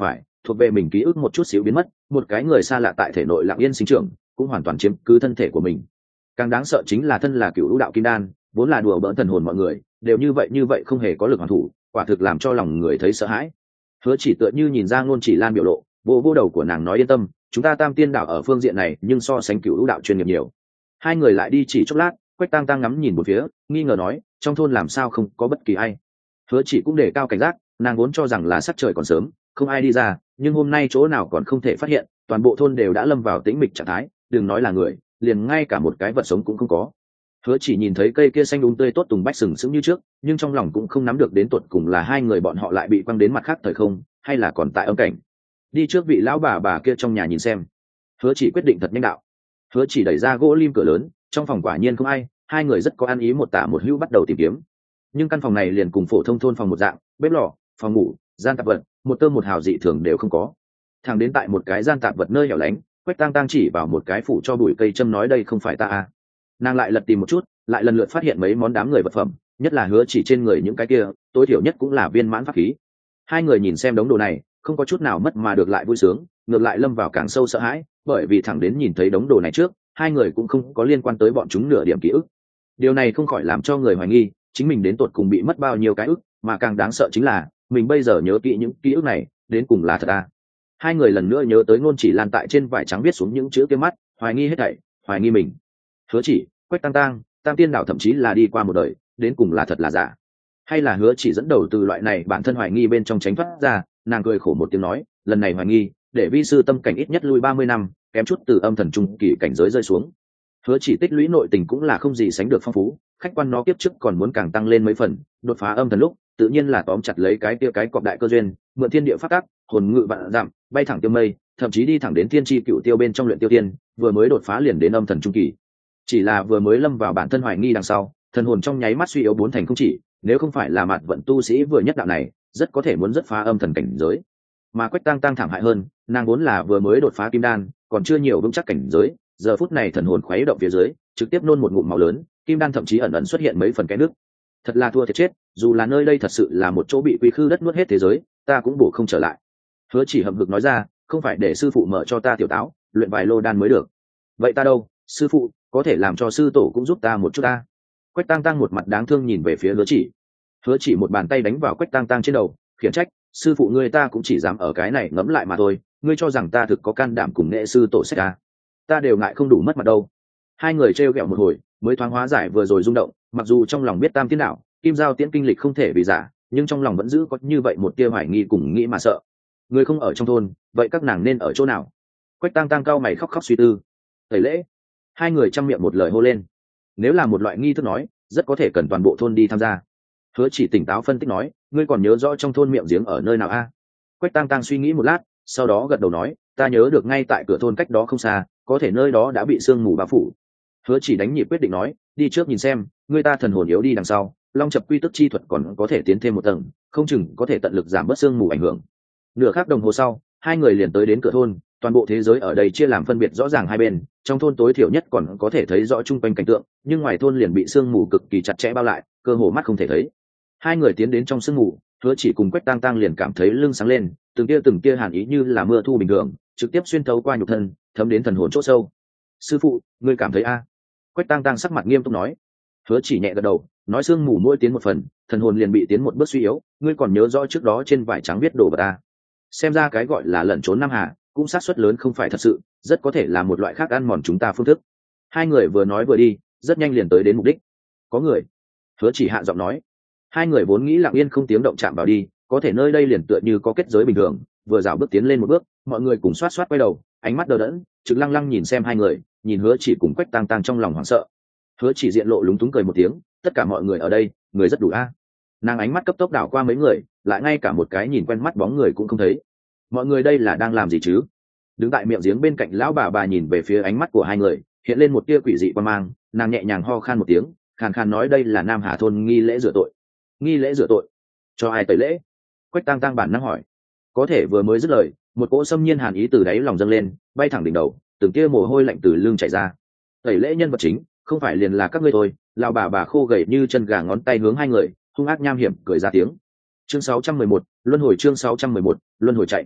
thuộc về mình ký ức một chút xíu biến mất, một cái người xa lạ tại thể nội lặng yên sinh trưởng, cũng hoàn toàn chiếm cứ thân thể của mình. Càng đáng sợ chính là thân là cựu lũ đạo kim đan, vốn là đùa bỡn thần hồn mọi người, đều như vậy như vậy không hề có lực hoàn thủ, quả thực làm cho lòng người thấy sợ hãi. Hứa Chỉ tựa như nhìn ra Ngôn Chỉ Lan biểu lộ, vô vô đầu của nàng nói yên tâm, chúng ta Tam Tiên đạo ở phương diện này nhưng so sánh cựu lũ đạo chuyên nghiệp nhiều. Hai người lại đi chỉ chốc lát, Quách Tang Tang ngắm nhìn một phía, nghi ngờ nói, trong thôn làm sao không có bất kỳ ai. Hứa Chỉ cũng đề cao cảnh giác, nàng vốn cho rằng là sắc trời còn sớm, không ai đi ra, nhưng hôm nay chỗ nào còn không thể phát hiện, toàn bộ thôn đều đã lâm vào tĩnh mịch trạng thái, đừng nói là người, liền ngay cả một cái vật sống cũng không có. Hứa Chỉ nhìn thấy cây kia xanh um tươi tốt tùng bách sừng sững như trước, nhưng trong lòng cũng không nắm được đến tuột cùng là hai người bọn họ lại bị quăng đến mặt khác thời không, hay là còn tại âm cảnh. Đi trước vị lão bà bà kia trong nhà nhìn xem. Hứa Chỉ quyết định thật nhanh đạo. Hứa Chỉ đẩy ra gỗ lim cửa lớn, trong phòng quả nhiên không ai, hai người rất có ăn ý một tả một hữu bắt đầu tìm kiếm. Nhưng căn phòng này liền cùng phổ thông thôn phòng một dạng, bếp lò, phòng ngủ, gian tạp vật, một tơ một hào dị thường đều không có. Thẳng đến tại một cái gian tạp vật nơi hẻo lánh, Quách Tang Tang chỉ vào một cái phủ cho bụi cây châm nói đây không phải ta à. Nàng lại lật tìm một chút, lại lần lượt phát hiện mấy món đám người vật phẩm, nhất là Hứa Chỉ trên người những cái kia, tối thiểu nhất cũng là viên mãn pháp khí. Hai người nhìn xem đống đồ này, không có chút nào mất mà được lại vui sướng, ngược lại lâm vào càng sâu sợ hãi, bởi vì thẳng đến nhìn thấy đống đồ này trước, hai người cũng không có liên quan tới bọn chúng nửa điểm ký ức. Điều này không khỏi làm cho người hoài nghi, chính mình đến tột cùng bị mất bao nhiêu cái ức, mà càng đáng sợ chính là, mình bây giờ nhớ kỹ những ký ức này, đến cùng là thật à. Hai người lần nữa nhớ tới Ngôn Chỉ Lan tại trên vải trắng viết xuống những chữ kia mắt, hoài nghi hết thảy, hoài nghi mình. Hứa Chỉ, Quách Tang Tang, Tam Tiên đạo thậm chí là đi qua một đời, đến cùng là thật là giả. Hay là Hứa Chỉ dẫn đầu từ loại này bản thân hoài nghi bên trong tránh thoát ra, nàng cười khổ một tiếng nói, lần này hoài nghi, để vi sư tâm cảnh ít nhất lui ba mươi năm, kém chút từ âm thần trung kỳ cảnh giới rơi xuống. Hứa Chỉ tích lũy nội tình cũng là không gì sánh được phong phú, khách quan nó kiếp trước còn muốn càng tăng lên mấy phần, đột phá âm thần lúc, tự nhiên là tóm chặt lấy cái kia cái cọp đại cơ duyên, mượn thiên địa pháp tắc, hồn ngự vạn giảm, bay thẳng tiêu mây, thậm chí đi thẳng đến thiên chi cựu tiêu bên trong luyện tiêu tiên, vừa mới đột phá liền đến âm thần trung kỳ. Chỉ là vừa mới lâm vào bản thân hoài nghi đằng sau, thần hồn trong nháy mắt suy yếu bốn thành không chỉ, nếu không phải là mặt vận tu sĩ vừa nhất đạo này, rất có thể muốn rất phá âm thần cảnh giới. Mà Quách Tang Tang thảm hại hơn, nàng vốn là vừa mới đột phá kim đan, còn chưa nhiều vững chắc cảnh giới, giờ phút này thần hồn khuấy động phía dưới, trực tiếp nôn một ngụm máu lớn, kim đan thậm chí ẩn ẩn xuất hiện mấy phần cái nước. Thật là thua thiệt chết, dù là nơi đây thật sự là một chỗ bị quy khư đất nuốt hết thế giới, ta cũng bổ không trở lại. Hứa Chỉ hậm hực nói ra, không phải để sư phụ mở cho ta tiểu táo, luyện vài lô đan mới được. Vậy ta đâu, sư phụ, có thể làm cho sư tổ cũng giúp ta một chút ta. Quách Tang Tang một mặt đáng thương nhìn về phía Hứa Chỉ. Hứa Chỉ một bàn tay đánh vào Quách Tang Tang trên đầu, khiển trách, sư phụ ngươi ta cũng chỉ dám ở cái này ngẫm lại mà thôi, ngươi cho rằng ta thực có can đảm cùng nghệ sư tổ sách ta, ta đều ngại không đủ mất mặt đâu. Hai người trêu ghẹo một hồi, mới thoáng hóa giải vừa rồi rung động, mặc dù trong lòng biết Tam Tiên đạo, Kim Giao Tiễn kinh lịch không thể vì giả, nhưng trong lòng vẫn giữ có như vậy một tia hoài nghi cùng nghĩ mà sợ. Người không ở trong thôn, vậy các nàng nên ở chỗ nào? Quách Tang Tang cao mày khóc khóc suy tư. Tẩy lễ. Hai người chăm miệng một lời hô lên. Nếu là một loại nghi thức nói, rất có thể cần toàn bộ thôn đi tham gia. Hứa Chỉ tỉnh táo phân tích nói, ngươi còn nhớ rõ trong thôn miệng giếng ở nơi nào a? Quách Tang Tang suy nghĩ một lát, sau đó gật đầu nói, ta nhớ được ngay tại cửa thôn cách đó không xa, có thể nơi đó đã bị sương mù bao phủ. Hứa Chỉ đánh nhịp quyết định nói, đi trước nhìn xem, người ta thần hồn yếu đi đằng sau, long chập quy tức chi thuật còn có thể tiến thêm một tầng, không chừng có thể tận lực giảm bớt sương mù ảnh hưởng. Nửa khắc đồng hồ sau, hai người liền tới đến cửa thôn, toàn bộ thế giới ở đây chia làm phân biệt rõ ràng hai bên, trong thôn tối thiểu nhất còn có thể thấy rõ chung quanh cảnh tượng, nhưng ngoài thôn liền bị sương mù cực kỳ chặt chẽ bao lại, cơ hồ mắt không thể thấy. Hai người tiến đến trong sương mù, Hứa Chỉ cùng Quách Tang Tang liền cảm thấy lưng sáng lên, từng tia từng tia hàn ý như là mưa thu bình thường, trực tiếp xuyên thấu qua nhục thân, thấm đến thần hồn chỗ sâu. Sư phụ, ngươi cảm thấy a? Quách Tang Tang sắc mặt nghiêm túc nói. Hứa Chỉ nhẹ gật đầu, nói sương mù mỗi tiến một phần, thần hồn liền bị tiến một bước suy yếu, ngươi còn nhớ rõ trước đó trên vải trắng viết đồ vật ta? Xem ra cái gọi là lẩn trốn Nam Hà, cũng xác suất lớn không phải thật sự, rất có thể là một loại khác ăn mòn chúng ta phương thức. Hai người vừa nói vừa đi, rất nhanh liền tới đến mục đích. Có người. Hứa Chỉ hạ giọng nói. Hai người vốn nghĩ lặng yên không tiếng động chạm vào đi, có thể nơi đây liền tựa như có kết giới bình thường, vừa dạo bước tiến lên một bước, mọi người cùng xoát xoát quay đầu, ánh mắt đờ đẫn, trực lăng lăng nhìn xem hai người, nhìn Hứa Chỉ cùng Quách Tang Tang trong lòng hoảng sợ. Hứa Chỉ diện lộ lúng túng cười một tiếng, tất cả mọi người ở đây, người rất đủ a. Nàng ánh mắt cấp tốc đảo qua mấy người, lại ngay cả một cái nhìn quen mắt bóng người cũng không thấy. Mọi người đây là đang làm gì chứ? Đứng tại miệng giếng bên cạnh lão bà bà nhìn về phía ánh mắt của hai người, hiện lên một tia quỷ dị quan mang, nàng nhẹ nhàng ho khan một tiếng, khàn khàn nói đây là Nam Hà thôn nghi lễ rửa tội. Nghi lễ rửa tội? Cho ai tẩy lễ? Quách Tang Tang bản năng hỏi. Có thể vừa mới dứt lời, một cỗ xâm nhiên hàn ý từ đáy lòng dâng lên, bay thẳng đỉnh đầu, từng tia mồ hôi lạnh từ lưng chảy ra. Tẩy lễ nhân vật chính, không phải liền là các ngươi thôi? Lão bà bà khô gầy như chân gà ngón tay hướng hai người, hung ác nham hiểm cười ra tiếng. Chương sáu trăm mười một, luân hồi chương sáu trăm mười một, luân hồi chạy.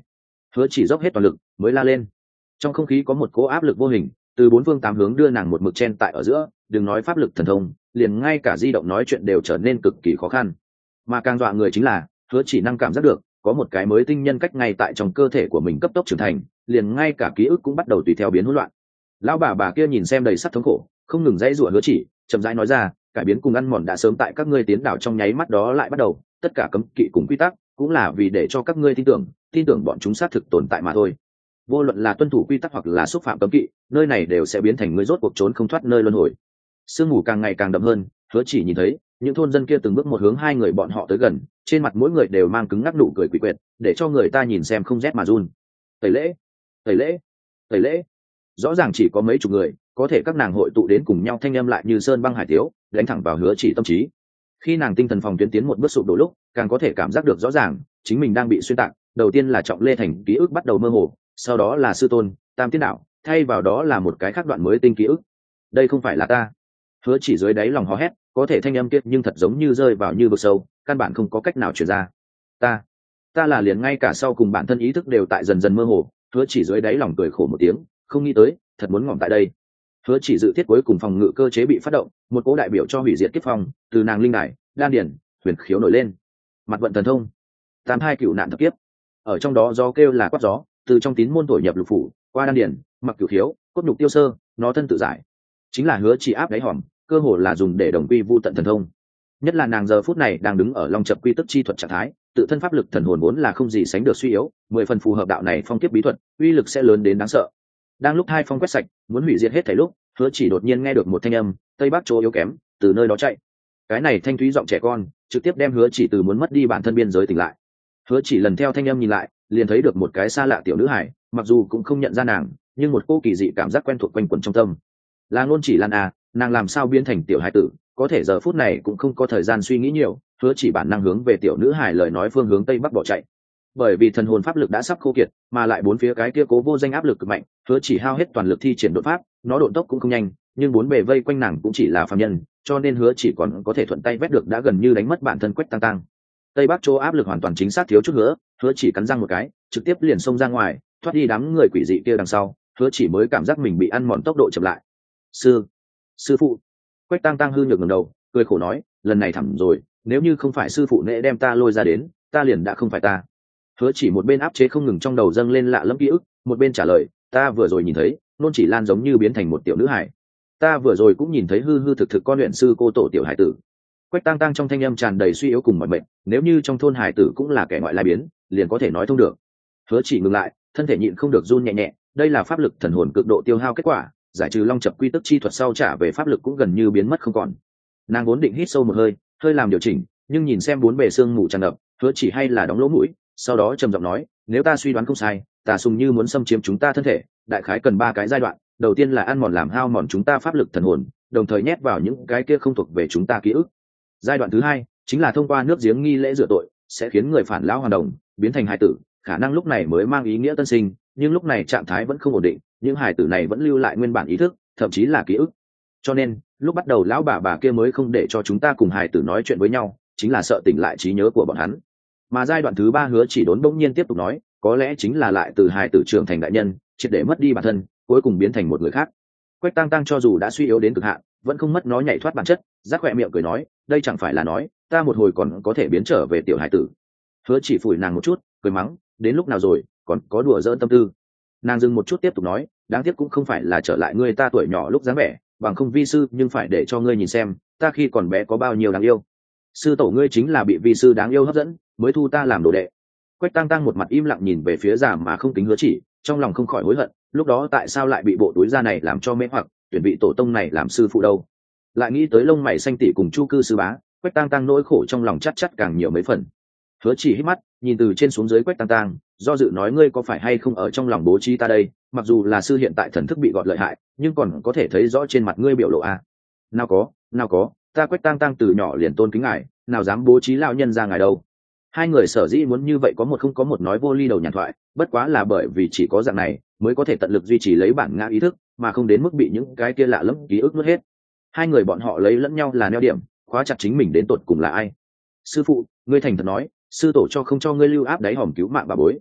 Hứa Chỉ dốc hết toàn lực mới la lên. Trong không khí có một cỗ áp lực vô hình từ bốn phương tám hướng đưa nàng một mực chen tại ở giữa, đừng nói pháp lực thần thông, liền ngay cả di động nói chuyện đều trở nên cực kỳ khó khăn. Mà càng dọa người chính là Hứa Chỉ năng cảm giác được có một cái mới tinh nhân cách ngay tại trong cơ thể của mình cấp tốc trưởng thành, liền ngay cả ký ức cũng bắt đầu tùy theo biến hỗn loạn. Lão bà bà kia nhìn xem đầy sắc thống khổ, không ngừng dãy rủa Hứa Chỉ, chậm rãi nói ra, cải biến cùng ăn mòn đã sớm tại các ngươi tiến đảo trong nháy mắt đó lại bắt đầu, tất cả cấm kỵ cùng quy tắc cũng là vì để cho các ngươi tin tưởng, tin tưởng bọn chúng xác thực tồn tại mà thôi. Vô luận là tuân thủ quy tắc hoặc là xúc phạm cấm kỵ, nơi này đều sẽ biến thành ngươi rốt cuộc trốn không thoát nơi luân hồi. Sương mù càng ngày càng đậm hơn, Hứa Chỉ nhìn thấy những thôn dân kia từng bước một hướng hai người bọn họ tới gần, trên mặt mỗi người đều mang cứng ngắc nụ cười quỷ quyệt, để cho người ta nhìn xem không rét mà run. Tẩy lễ, tẩy lễ, tẩy lễ. Rõ ràng chỉ có mấy chục người, có thể các nàng hội tụ đến cùng nhau, thanh âm lại như sơn băng hải tiếu, đánh thẳng vào Hứa Chỉ tâm trí. Khi nàng tinh thần phòng tuyến tiến một bước sụp đổ lúc, càng có thể cảm giác được rõ ràng chính mình đang bị xuyên tạc. Đầu tiên là Trọng Lê Thành ký ức bắt đầu mơ hồ, sau đó là Sư Tôn, Tam Tiên Đạo, thay vào đó là một cái khác đoạn mới tinh ký ức. Đây không phải là ta. Hứa Chỉ dưới đáy lòng hò hét, có thể thanh âm kia nhưng thật giống như rơi vào như vực sâu, căn bản không có cách nào truyền ra. Ta, ta là liền ngay cả sau cùng bản thân ý thức đều tại dần dần mơ hồ. Hứa Chỉ dưới đáy lòng cười khổ một tiếng, không nghĩ tới, thật muốn ngỏm tại đây. Hứa Chỉ dự thiết cuối cùng phòng ngự cơ chế bị phát động, một cố đại biểu cho hủy diệt kiếp phong từ nàng linh đài, đan điển, huyền khiếu nổi lên. Mặt vận thần thông, tám hai cựu nạn thập kiếp. Ở trong đó gió kêu là quát gió, từ trong tín môn thổi nhập lục phủ, qua đan điển, mặc cửu khiếu, cốt nhục tiêu sơ, nó thân tự giải. Chính là Hứa Chỉ áp đáy hòm, cơ hồ là dùng để đồng quy vu tận thần thông. Nhất là nàng giờ phút này đang đứng ở long chập quy tức chi thuật trạng thái, tự thân pháp lực thần hồn vốn là không gì sánh được suy yếu, mười phần phù hợp đạo này phong kiếp bí thuật, uy lực sẽ lớn đến đáng sợ. Đang lúc hai phong quét sạch, muốn hủy diệt hết thảy lúc, Hứa Chỉ đột nhiên nghe được một thanh âm, tây bắc chỗ yếu kém, từ nơi đó chạy. Cái này thanh thúy giọng trẻ con, trực tiếp đem Hứa Chỉ từ muốn mất đi bản thân biên giới tỉnh lại. Hứa Chỉ lần theo thanh âm nhìn lại, liền thấy được một cái xa lạ tiểu nữ hải, mặc dù cũng không nhận ra nàng, nhưng một cô kỳ dị cảm giác quen thuộc quanh quẩn trong tâm. Là Ngôn Chỉ Lan à, nàng làm sao biến thành tiểu hải tử? Có thể giờ phút này cũng không có thời gian suy nghĩ nhiều, Hứa Chỉ bản năng hướng về tiểu nữ hải lời nói phương hướng tây bắc bỏ chạy. Bởi vì thần hồn pháp lực đã sắp khô kiệt, mà lại bốn phía cái kia cố vô danh áp lực cực mạnh, Hứa Chỉ hao hết toàn lực thi triển đột pháp, nó độn tốc cũng không nhanh, nhưng bốn bề vây quanh nàng cũng chỉ là phàm nhân, cho nên Hứa Chỉ còn có thể thuận tay vét được đã gần như đánh mất bản thân Quách Tăng Tăng. Tây bắc chỗ áp lực hoàn toàn chính xác thiếu chút nữa, Hứa Chỉ cắn răng một cái, trực tiếp liền xông ra ngoài, thoát đi đám người quỷ dị kia đằng sau, Hứa Chỉ mới cảm giác mình bị ăn mòn tốc độ chậm lại. Sư, sư phụ. Quách Tăng Tăng hư nhược ngẩng đầu, cười khổ nói, lần này thẳm rồi, nếu như không phải sư phụ nệ đem ta lôi ra đến, ta liền đã không phải ta. Hứa Chỉ một bên áp chế không ngừng trong đầu dâng lên lạ lẫm ký ức, một bên trả lời, ta vừa rồi nhìn thấy Nôn Chỉ Lan giống như biến thành một tiểu nữ hải, ta vừa rồi cũng nhìn thấy hư hư thực thực con luyện sư cô tổ tiểu hải tử. Quách Tăng Tăng trong thanh âm tràn đầy suy yếu cùng mọi mệnh, nếu như trong thôn hải tử cũng là kẻ ngoại lai biến, liền có thể nói thông được. Hứa Chỉ ngừng lại, thân thể nhịn không được run nhẹ nhẹ, đây là pháp lực thần hồn cực độ tiêu hao kết quả, giải trừ long chập quy tức chi thuật sau trả về pháp lực cũng gần như biến mất không còn. Nàng vốn định hít sâu một hơi, hơi làm điều chỉnh, nhưng nhìn xem bốn bề xương mù tràn ngập, Hứa Chỉ hay là đóng lỗ mũi, sau đó trầm giọng nói, nếu ta suy đoán không sai, Tà Sùng như muốn xâm chiếm chúng ta thân thể, đại khái cần ba cái giai đoạn, đầu tiên là ăn mòn làm hao mòn chúng ta pháp lực thần hồn, đồng thời nhét vào những cái kia không thuộc về chúng ta ký ức. Giai đoạn thứ hai chính là thông qua nước giếng nghi lễ rửa tội, sẽ khiến người phản lão hoàn đồng, biến thành hài tử, khả năng lúc này mới mang ý nghĩa tân sinh, nhưng lúc này trạng thái vẫn không ổn định, những hài tử này vẫn lưu lại nguyên bản ý thức, thậm chí là ký ức. Cho nên, lúc bắt đầu lão bà bà kia mới không để cho chúng ta cùng hài tử nói chuyện với nhau, chính là sợ tỉnh lại trí nhớ của bọn hắn. Mà giai đoạn thứ ba Hứa Chỉ đốn bỗng nhiên tiếp tục nói, có lẽ chính là lại từ hài tử trưởng thành đại nhân, triệt để mất đi bản thân, cuối cùng biến thành một người khác. Quách Tăng Tăng cho dù đã suy yếu đến cực hạn, vẫn không mất nó nhảy thoát bản chất, rác khỏe miệng cười nói, đây chẳng phải là nói ta một hồi còn có thể biến trở về tiểu hải tử. Hứa Chỉ phủi nàng một chút, cười mắng, đến lúc nào rồi còn có đùa giỡn tâm tư. Nàng dừng một chút tiếp tục nói, đáng tiếc cũng không phải là trở lại ngươi ta tuổi nhỏ lúc dáng vẻ, bằng không vi sư nhưng phải để cho ngươi nhìn xem ta khi còn bé có bao nhiêu đáng yêu. Sư tổ ngươi chính là bị vi sư đáng yêu hấp dẫn mới thu ta làm đồ đệ. Quách Tăng Tăng một mặt im lặng nhìn về phía già mà không kính Hứa Chỉ, trong lòng không khỏi hối hận, lúc đó tại sao lại bị bộ túi da này làm cho mê hoặc, tuyển vị tổ tông này làm sư phụ đâu. Lại nghĩ tới lông mày xanh tỉ cùng Chu cư sư bá, Quách Tăng Tăng nỗi khổ trong lòng chắc chắc càng nhiều mấy phần. Hứa Chỉ hít mắt nhìn từ trên xuống dưới Quách Tăng Tăng, do dự nói, ngươi có phải hay không ở trong lòng bố trí ta đây, mặc dù là sư hiện tại thần thức bị gọt lợi hại, nhưng còn có thể thấy rõ trên mặt ngươi biểu lộ à. Nào có, nào có, ta Quách Tăng Tăng từ nhỏ liền tôn kính ngài, nào dám bố trí lão nhân ra ngài đâu. Hai người sở dĩ muốn như vậy có một không có một nói vô ly đầu nhàn thoại, bất quá là bởi vì chỉ có dạng này mới có thể tận lực duy trì lấy bản ngã ý thức, mà không đến mức bị những cái kia lạ lẫm ký ức nuốt hết. Hai người bọn họ lấy lẫn nhau là neo điểm, khóa chặt chính mình đến tột cùng là ai. Sư phụ, ngươi thành thật nói, sư tổ cho không cho ngươi lưu áp đáy hòm cứu mạng bà bối.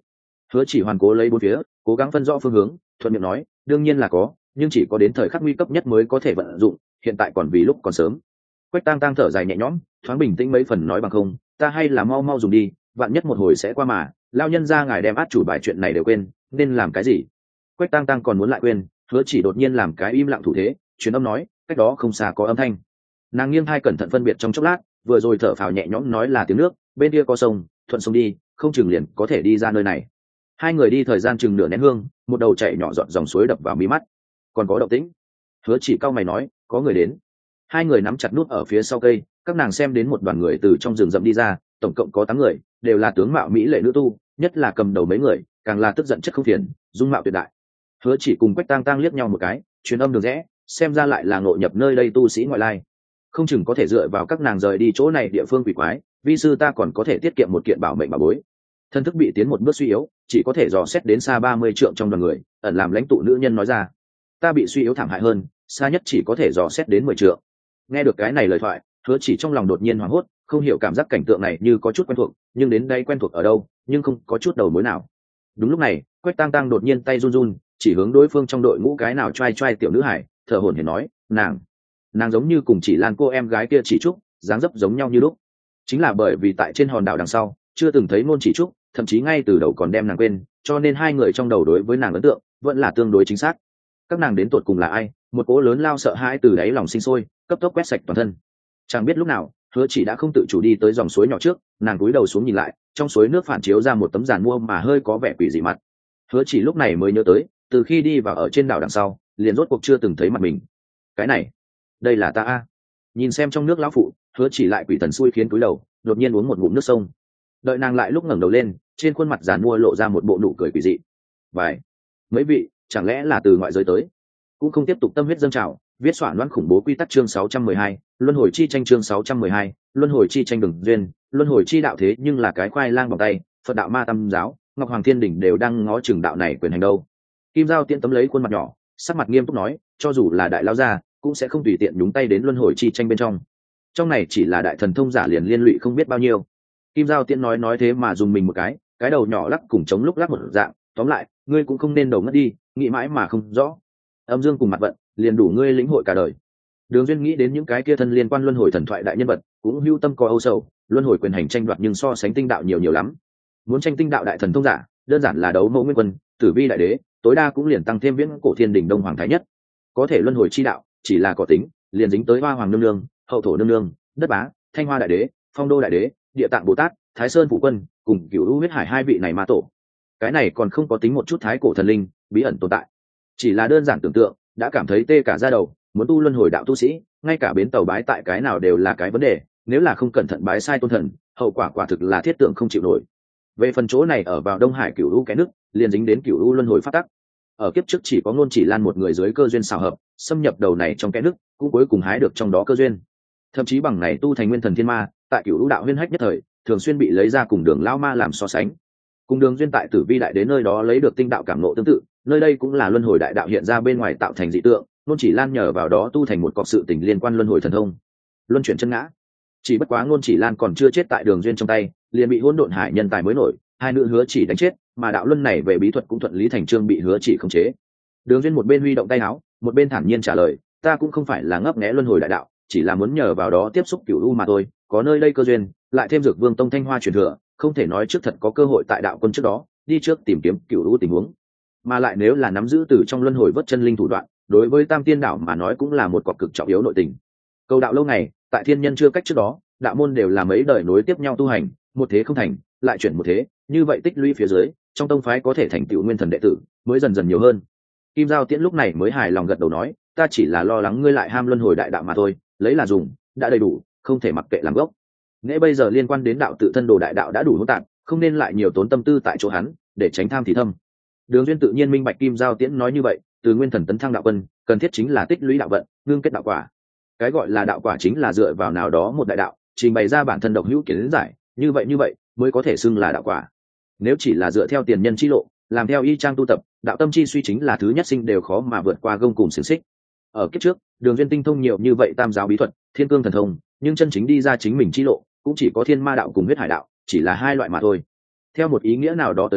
Hứa Chỉ hoàn cố lấy bốn phía, cố gắng phân rõ phương hướng, thuận miệng nói, đương nhiên là có, nhưng chỉ có đến thời khắc nguy cấp nhất mới có thể vận dụng, hiện tại còn vì lúc còn sớm. Quách Tang Tang thở dài nhẹ nhõm, thoáng bình tĩnh mấy phần nói bằng không, ta hay là mau mau dùng đi, vạn nhất một hồi sẽ qua mà, lao nhân ra ngài đem át chủ bài chuyện này đều quên, nên làm cái gì? Quách Tang Tang còn muốn lại quên, Hứa Chỉ đột nhiên làm cái im lặng thủ thế, truyền âm nói, cách đó không xa có âm thanh. Nàng nghiêng hai cẩn thận phân biệt trong chốc lát, vừa rồi thở phào nhẹ nhõm nói là tiếng nước, bên kia có sông, thuận sông đi, không chừng liền có thể đi ra nơi này. Hai người đi thời gian chừng nửa nén hương, một đầu chảy nhỏ giọt dòng suối đập vào mí mắt. Còn có động tĩnh. Hứa Chỉ cau mày nói, có người đến. Hai người nắm chặt nút ở phía sau cây, các nàng xem đến một đoàn người từ trong rừng rậm đi ra, tổng cộng có tám người, đều là tướng mạo mỹ lệ nữ tu, nhất là cầm đầu mấy người, càng là tức giận chất không phiền, dung mạo tuyệt đại. Hứa Chỉ cùng Quách Tang Tang liếc nhau một cái, truyền âm được rẽ, xem ra lại là ngộ nhập nơi đây tu sĩ ngoại lai, không chừng có thể dựa vào các nàng rời đi chỗ này địa phương quỷ quái, vi sư ta còn có thể tiết kiệm một kiện bảo mệnh bảo bối. Thân thức bị tiến một bước suy yếu, chỉ có thể dò xét đến xa ba mươi trượng trong đoàn người, ẩn làm lãnh tụ nữ nhân nói ra, ta bị suy yếu thảm hại hơn, xa nhất chỉ có thể dò xét đến mười trượng. Nghe được cái này lời thoại, Hứa Chỉ trong lòng đột nhiên hoảng hốt, không hiểu cảm giác cảnh tượng này như có chút quen thuộc, nhưng đến đây quen thuộc ở đâu, nhưng không có chút đầu mối nào. Đúng lúc này, Quách Tang Tang đột nhiên tay run run, chỉ hướng đối phương trong đội ngũ cái nào trai trai tiểu nữ hải, thở hổn hển nói, nàng, nàng giống như cùng Chỉ Lan cô em gái kia Chỉ Trúc, dáng dấp giống nhau như lúc. Chính là bởi vì tại trên hòn đảo đằng sau, chưa từng thấy Nôn Chỉ Trúc, thậm chí ngay từ đầu còn đem nàng quên, cho nên hai người trong đầu đối với nàng ấn tượng vẫn là tương đối chính xác. Các nàng đến tột cùng là ai? Một cỗ lớn lao sợ hãi từ đáy lòng sinh sôi, cấp tốc quét sạch toàn thân. Chẳng biết lúc nào, Hứa Chỉ đã không tự chủ đi tới dòng suối nhỏ trước, nàng cúi đầu xuống nhìn lại, trong suối nước phản chiếu ra một tấm giàn mua mà hơi có vẻ quỷ dị mặt. Hứa Chỉ lúc này mới nhớ tới, từ khi đi vào ở trên đảo đằng sau, liền rốt cuộc chưa từng thấy mặt mình. Cái này, đây là ta a. Nhìn xem trong nước lão phụ, Hứa Chỉ lại quỷ thần xui khiến cúi đầu, đột nhiên uống một ngụm nước sông. Đợi nàng lại lúc ngẩng đầu lên, trên khuôn mặt giàn mua lộ ra một bộ nụ cười quỷ dị. Vài, mấy vị, chẳng lẽ là từ ngoại giới tới? Cũng không tiếp tục tâm huyết dâng trào, viết soạn loan khủng bố quy tắc chương sáu trăm mười hai, luân hồi chi tranh chương sáu trăm mười hai, luân hồi chi tranh đừng duyên, luân hồi chi đạo thế nhưng là cái khoai lang bằng tay, Phật đạo ma tâm giáo, Ngọc Hoàng Thiên đỉnh đều đang ngó chừng đạo này quyền hành đâu. Kim Giao tiện tấm lấy khuôn mặt nhỏ, sắc mặt nghiêm túc nói, cho dù là đại lão gia, cũng sẽ không tùy tiện nhúng tay đến luân hồi chi tranh bên trong. Trong này chỉ là đại thần thông giả liền liên lụy không biết bao nhiêu. Kim Giao tiện nói nói thế mà dùng mình một cái, cái đầu nhỏ lắc cùng chống lúc lắc một dạng, tóm lại, ngươi cũng không nên đầu ngất đi, nghĩ mãi mà không rõ. Âm dương cùng mặt vận, liền đủ ngươi lĩnh hội cả đời. Đường Duyên nghĩ đến những cái kia thân liên quan luân hồi thần thoại đại nhân vật, cũng hưu tâm có âu sầu, luân hồi quyền hành tranh đoạt nhưng so sánh tinh đạo nhiều nhiều lắm. Muốn tranh tinh đạo đại thần thông giả, đơn giản là đấu mẫu nguyên quân, tử vi đại đế, tối đa cũng liền tăng thêm viễn cổ thiên đỉnh đông hoàng thái nhất. Có thể luân hồi chi đạo, chỉ là cỏ tính, liền dính tới hoa hoàng nương nương, hậu thổ nương nương, đất bá, thanh hoa đại đế, phong đô đại đế, địa tạng bồ tát, thái sơn phụ quân, cùng cửu u huyết hải hai vị này ma tổ. Cái này còn không có tính một chút thái cổ thần linh bí ẩn tồn tại, chỉ là đơn giản tưởng tượng đã cảm thấy tê cả da đầu. Muốn tu luân hồi đạo tu sĩ, ngay cả bến tàu bái tại cái nào đều là cái vấn đề, nếu là không cẩn thận bái sai tôn thần, hậu quả quả thực là thiết tượng không chịu nổi. Về phần chỗ này ở vào Đông Hải cửu u cái nước, liền dính đến cửu u luân hồi phát tắc. Ở kiếp trước chỉ có Ngôn Chỉ Lan một người dưới cơ duyên xào hợp, xâm nhập đầu này trong cái nước, cũng cuối cùng hái được trong đó cơ duyên. Thậm chí bằng này tu thành nguyên thần thiên ma, tại cửu u đạo huyên hách nhất thời, thường xuyên bị lấy ra cùng Đường lão ma làm so sánh. Cùng Đường Duyên tại Tử Vi đại đến nơi đó lấy được tinh đạo cảm ngộ tương tự, nơi đây cũng là luân hồi đại đạo hiện ra bên ngoài tạo thành dị tượng. Ngôn Chỉ Lan nhờ vào đó tu thành một cọc sự tình liên quan luân hồi thần thông, luân chuyển chân ngã. Chỉ bất quá Ngôn Chỉ Lan còn chưa chết tại Đường Duyên trong tay, liền bị hỗn độn hải nhân tài mới nổi, hai nữ Hứa Chỉ đánh chết, mà đạo luân này về bí thuật cũng thuận lý thành chương bị Hứa Chỉ khống chế. Đường Duyên một bên huy động tay áo, một bên thản nhiên trả lời, ta cũng không phải là ngấp nghé luân hồi đại đạo, chỉ là muốn nhờ vào đó tiếp xúc cửu u mà thôi, có nơi đây cơ duyên, lại thêm Dược Vương tông thanh hoa truyền thừa, không thể nói trước thật có cơ hội tại đạo quân trước đó, đi trước tìm kiếm cửu u tình huống. Mà lại nếu là nắm giữ từ trong luân hồi vớt chân linh thủ đoạn, đối với Tam Tiên đạo mà nói cũng là một cọc cực trọng yếu nội tình. Cầu đạo lâu ngày, tại thiên nhân chưa cách trước đó, đạo môn đều là mấy đời nối tiếp nhau tu hành, một thế không thành, lại chuyển một thế, như vậy tích lũy phía dưới, trong tông phái có thể thành tựu nguyên thần đệ tử, mới dần dần nhiều hơn. Kim Giao Tiễn lúc này mới hài lòng gật đầu nói, ta chỉ là lo lắng ngươi lại ham luân hồi đại đạo mà thôi, lấy là dùng, đã đầy đủ, không thể mặc kệ làm gốc. Nghĩa bây giờ liên quan đến đạo tự thân đồ đại đạo đã đủ hỗn tạp, không nên lại nhiều tốn tâm tư tại chỗ hắn, để tránh tham thì thâm. Đường Duyên tự nhiên minh bạch Kim Giao Tiễn nói như vậy, từ nguyên thần tấn thăng đạo quân, cần thiết chính là tích lũy đạo vận, ngưng kết đạo quả. Cái gọi là đạo quả chính là dựa vào nào đó một đại đạo, trình bày ra bản thân độc hữu kiến giải, như vậy như vậy mới có thể xưng là đạo quả. Nếu chỉ là dựa theo tiền nhân chi lộ, làm theo y trang tu tập, đạo tâm chi suy chính là thứ nhất sinh đều khó mà vượt qua gông cùm xiềng xích. Ở kiếp trước, Đường Duyên tinh thông nhiều như vậy tam giáo bí thuật, thiên cương thần thông, nhưng chân chính đi ra chính mình chi lộ, cũng chỉ có thiên ma đạo cùng huyết hải đạo, chỉ là hai loại mà thôi. Theo một ý nghĩa nào đó tới nói,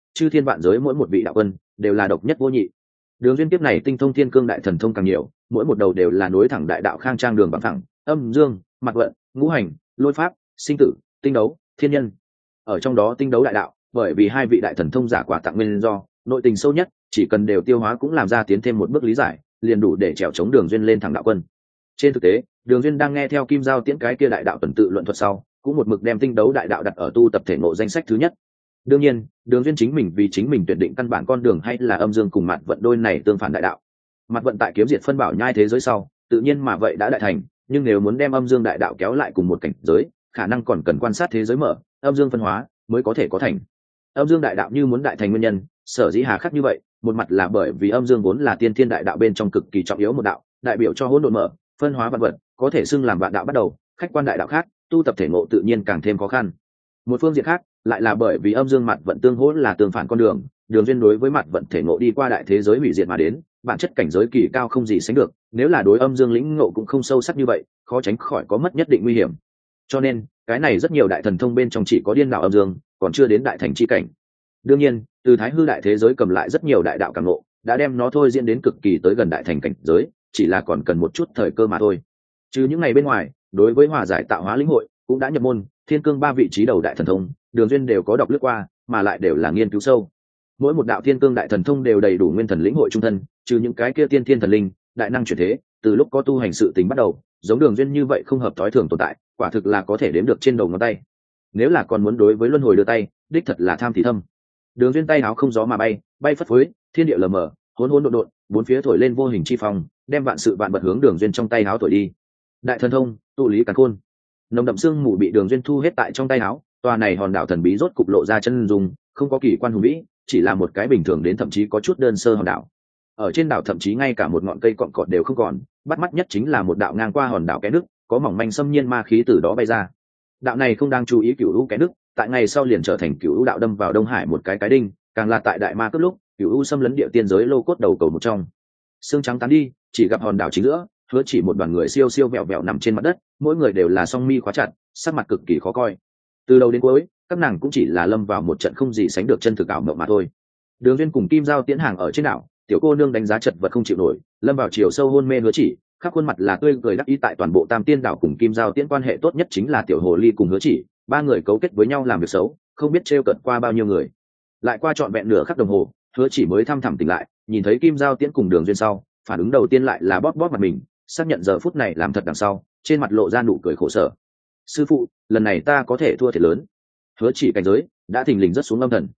chư thiên vạn giới mỗi một vị đạo quân đều là độc nhất vô nhị. Đường duyên kiếp này tinh thông thiên cương đại thần thông càng nhiều, mỗi một đầu đều là nối thẳng đại đạo khang trang đường bằng thẳng, âm dương, mặt vận, ngũ hành, lôi pháp, sinh tử, tinh đấu, thiên nhân. Ở trong đó tinh đấu đại đạo, bởi vì hai vị đại thần thông giả quả tặng nguyên do, nội tình sâu nhất, chỉ cần đều tiêu hóa cũng làm ra tiến thêm một bước lý giải, liền đủ để trèo chống đường duyên lên thẳng đạo quân. Trên thực tế, đường duyên đang nghe theo Kim Giao Tiễn cái kia đại đạo tuần tự luận thuật sau, cũng một mực đem tinh đấu đại đạo đặt ở tu tập thể ngộ danh sách thứ nhất. Đương nhiên, đường duyên chính mình vì chính mình tuyển định căn bản con đường hay là âm dương cùng mặt vận đôi này tương phản đại đạo. Mặt vận tại kiếm diệt phân bảo nhai thế giới sau, tự nhiên mà vậy đã đại thành, nhưng nếu muốn đem âm dương đại đạo kéo lại cùng một cảnh giới, khả năng còn cần quan sát thế giới mở, âm dương phân hóa mới có thể có thành. Âm dương đại đạo như muốn đại thành nguyên nhân, sở dĩ hà khắc như vậy, một mặt là bởi vì âm dương vốn là tiên thiên đại đạo bên trong cực kỳ trọng yếu một đạo, đại biểu cho hỗn độn mở, phân hóa vạn vật, có thể xưng làm vạn đạo bắt đầu, khách quan đại đạo khác, tu tập thể ngộ tự nhiên càng thêm khó khăn. Một phương diện khác, lại là bởi vì âm dương mặt vận tương hỗ là tương phản con đường, đường duyên đối với mặt vận thể ngộ đi qua đại thế giới hủy diệt mà đến, bản chất cảnh giới kỳ cao không gì sánh được, nếu là đối âm dương lĩnh ngộ cũng không sâu sắc như vậy, khó tránh khỏi có mất nhất định nguy hiểm. Cho nên, cái này rất nhiều đại thần thông bên trong chỉ có điên đạo âm dương, còn chưa đến đại thành chi cảnh. Đương nhiên, từ thái hư đại thế giới cầm lại rất nhiều đại đạo cảm ngộ, đã đem nó thôi diễn đến cực kỳ tới gần đại thành cảnh giới, chỉ là còn cần một chút thời cơ mà thôi. Trừ những ngày bên ngoài, đối với hòa giải tạo hóa lĩnh hội, cũng đã nhập môn, thiên cương ba vị trí đầu đại thần thông, đường duyên đều có đọc lướt qua, mà lại đều là nghiên cứu sâu. Mỗi một đạo thiên cương đại thần thông đều đầy đủ nguyên thần lĩnh hội trung thân, trừ những cái kia tiên thiên thần linh, đại năng chuyển thế, từ lúc có tu hành sự tính bắt đầu, giống đường duyên như vậy không hợp tối thường tồn tại, quả thực là có thể đếm được trên đầu ngón tay. Nếu là còn muốn đối với luân hồi đưa tay, đích thật là tham thì thâm. Đường duyên tay áo không gió mà bay, bay phất phới, thiên địa lờ mờ, hỗn hỗn độn độn, bốn phía thổi lên vô hình chi phong, đem vạn sự vạn vật hướng đường duyên trong tay áo thổi đi. Đại thần thông, tụ lý càn khôn. Nồng đậm xương mù bị đường duyên thu hết tại trong tay áo, tòa này hòn đảo thần bí rốt cục lộ ra chân dung, không có kỳ quan hùng vĩ, chỉ là một cái bình thường đến thậm chí có chút đơn sơ hòn đảo. Ở trên đảo thậm chí ngay cả một ngọn cây cọn cọt đều không còn, bắt mắt nhất chính là một đạo ngang qua hòn đảo cái nước, có mỏng manh xâm nhiên ma khí từ đó bay ra. Đạo này không đang chú ý cửu u cái nước, tại ngày sau liền trở thành cửu u đạo đâm vào Đông Hải một cái cái đinh, càng là tại đại ma cướp lúc, cửu u xâm lấn địa tiên giới lô cốt đầu cầu một trong. Sương trắng tán đi, chỉ gặp hòn đảo chính giữa, hứa chỉ một đoàn người siêu siêu vẹo vẹo nằm trên mặt đất, mỗi người đều là song mi khóa chặt, sắc mặt cực kỳ khó coi. Từ đầu đến cuối, các nàng cũng chỉ là lâm vào một trận không gì sánh được chân thực ảo mộng mà thôi. Đường duyên cùng Kim Giao Tiễn hàng ở trên đảo, tiểu cô nương đánh giá chật vật không chịu nổi, lâm vào chiều sâu hôn mê hứa chỉ, khắp khuôn mặt là tươi cười đắc ý. Tại toàn bộ Tam Tiên đảo cùng Kim Giao Tiễn quan hệ tốt nhất chính là tiểu hồ ly cùng hứa chỉ, ba người cấu kết với nhau làm việc xấu, không biết trêu cợt qua bao nhiêu người. Lại qua trọn vẹn nửa khắc đồng hồ, hứa chỉ mới thăm thẳm tỉnh lại, nhìn thấy Kim Giao Tiễn cùng Đường duyên sau, phản ứng đầu tiên lại là bóp bóp mặt mình, xác nhận giờ phút này làm thật đằng sau, trên mặt lộ ra nụ cười khổ sở. Sư phụ, lần này ta có thể thua thiệt lớn. Hứa chỉ cảnh giới đã thình lình rất xuống âm thần.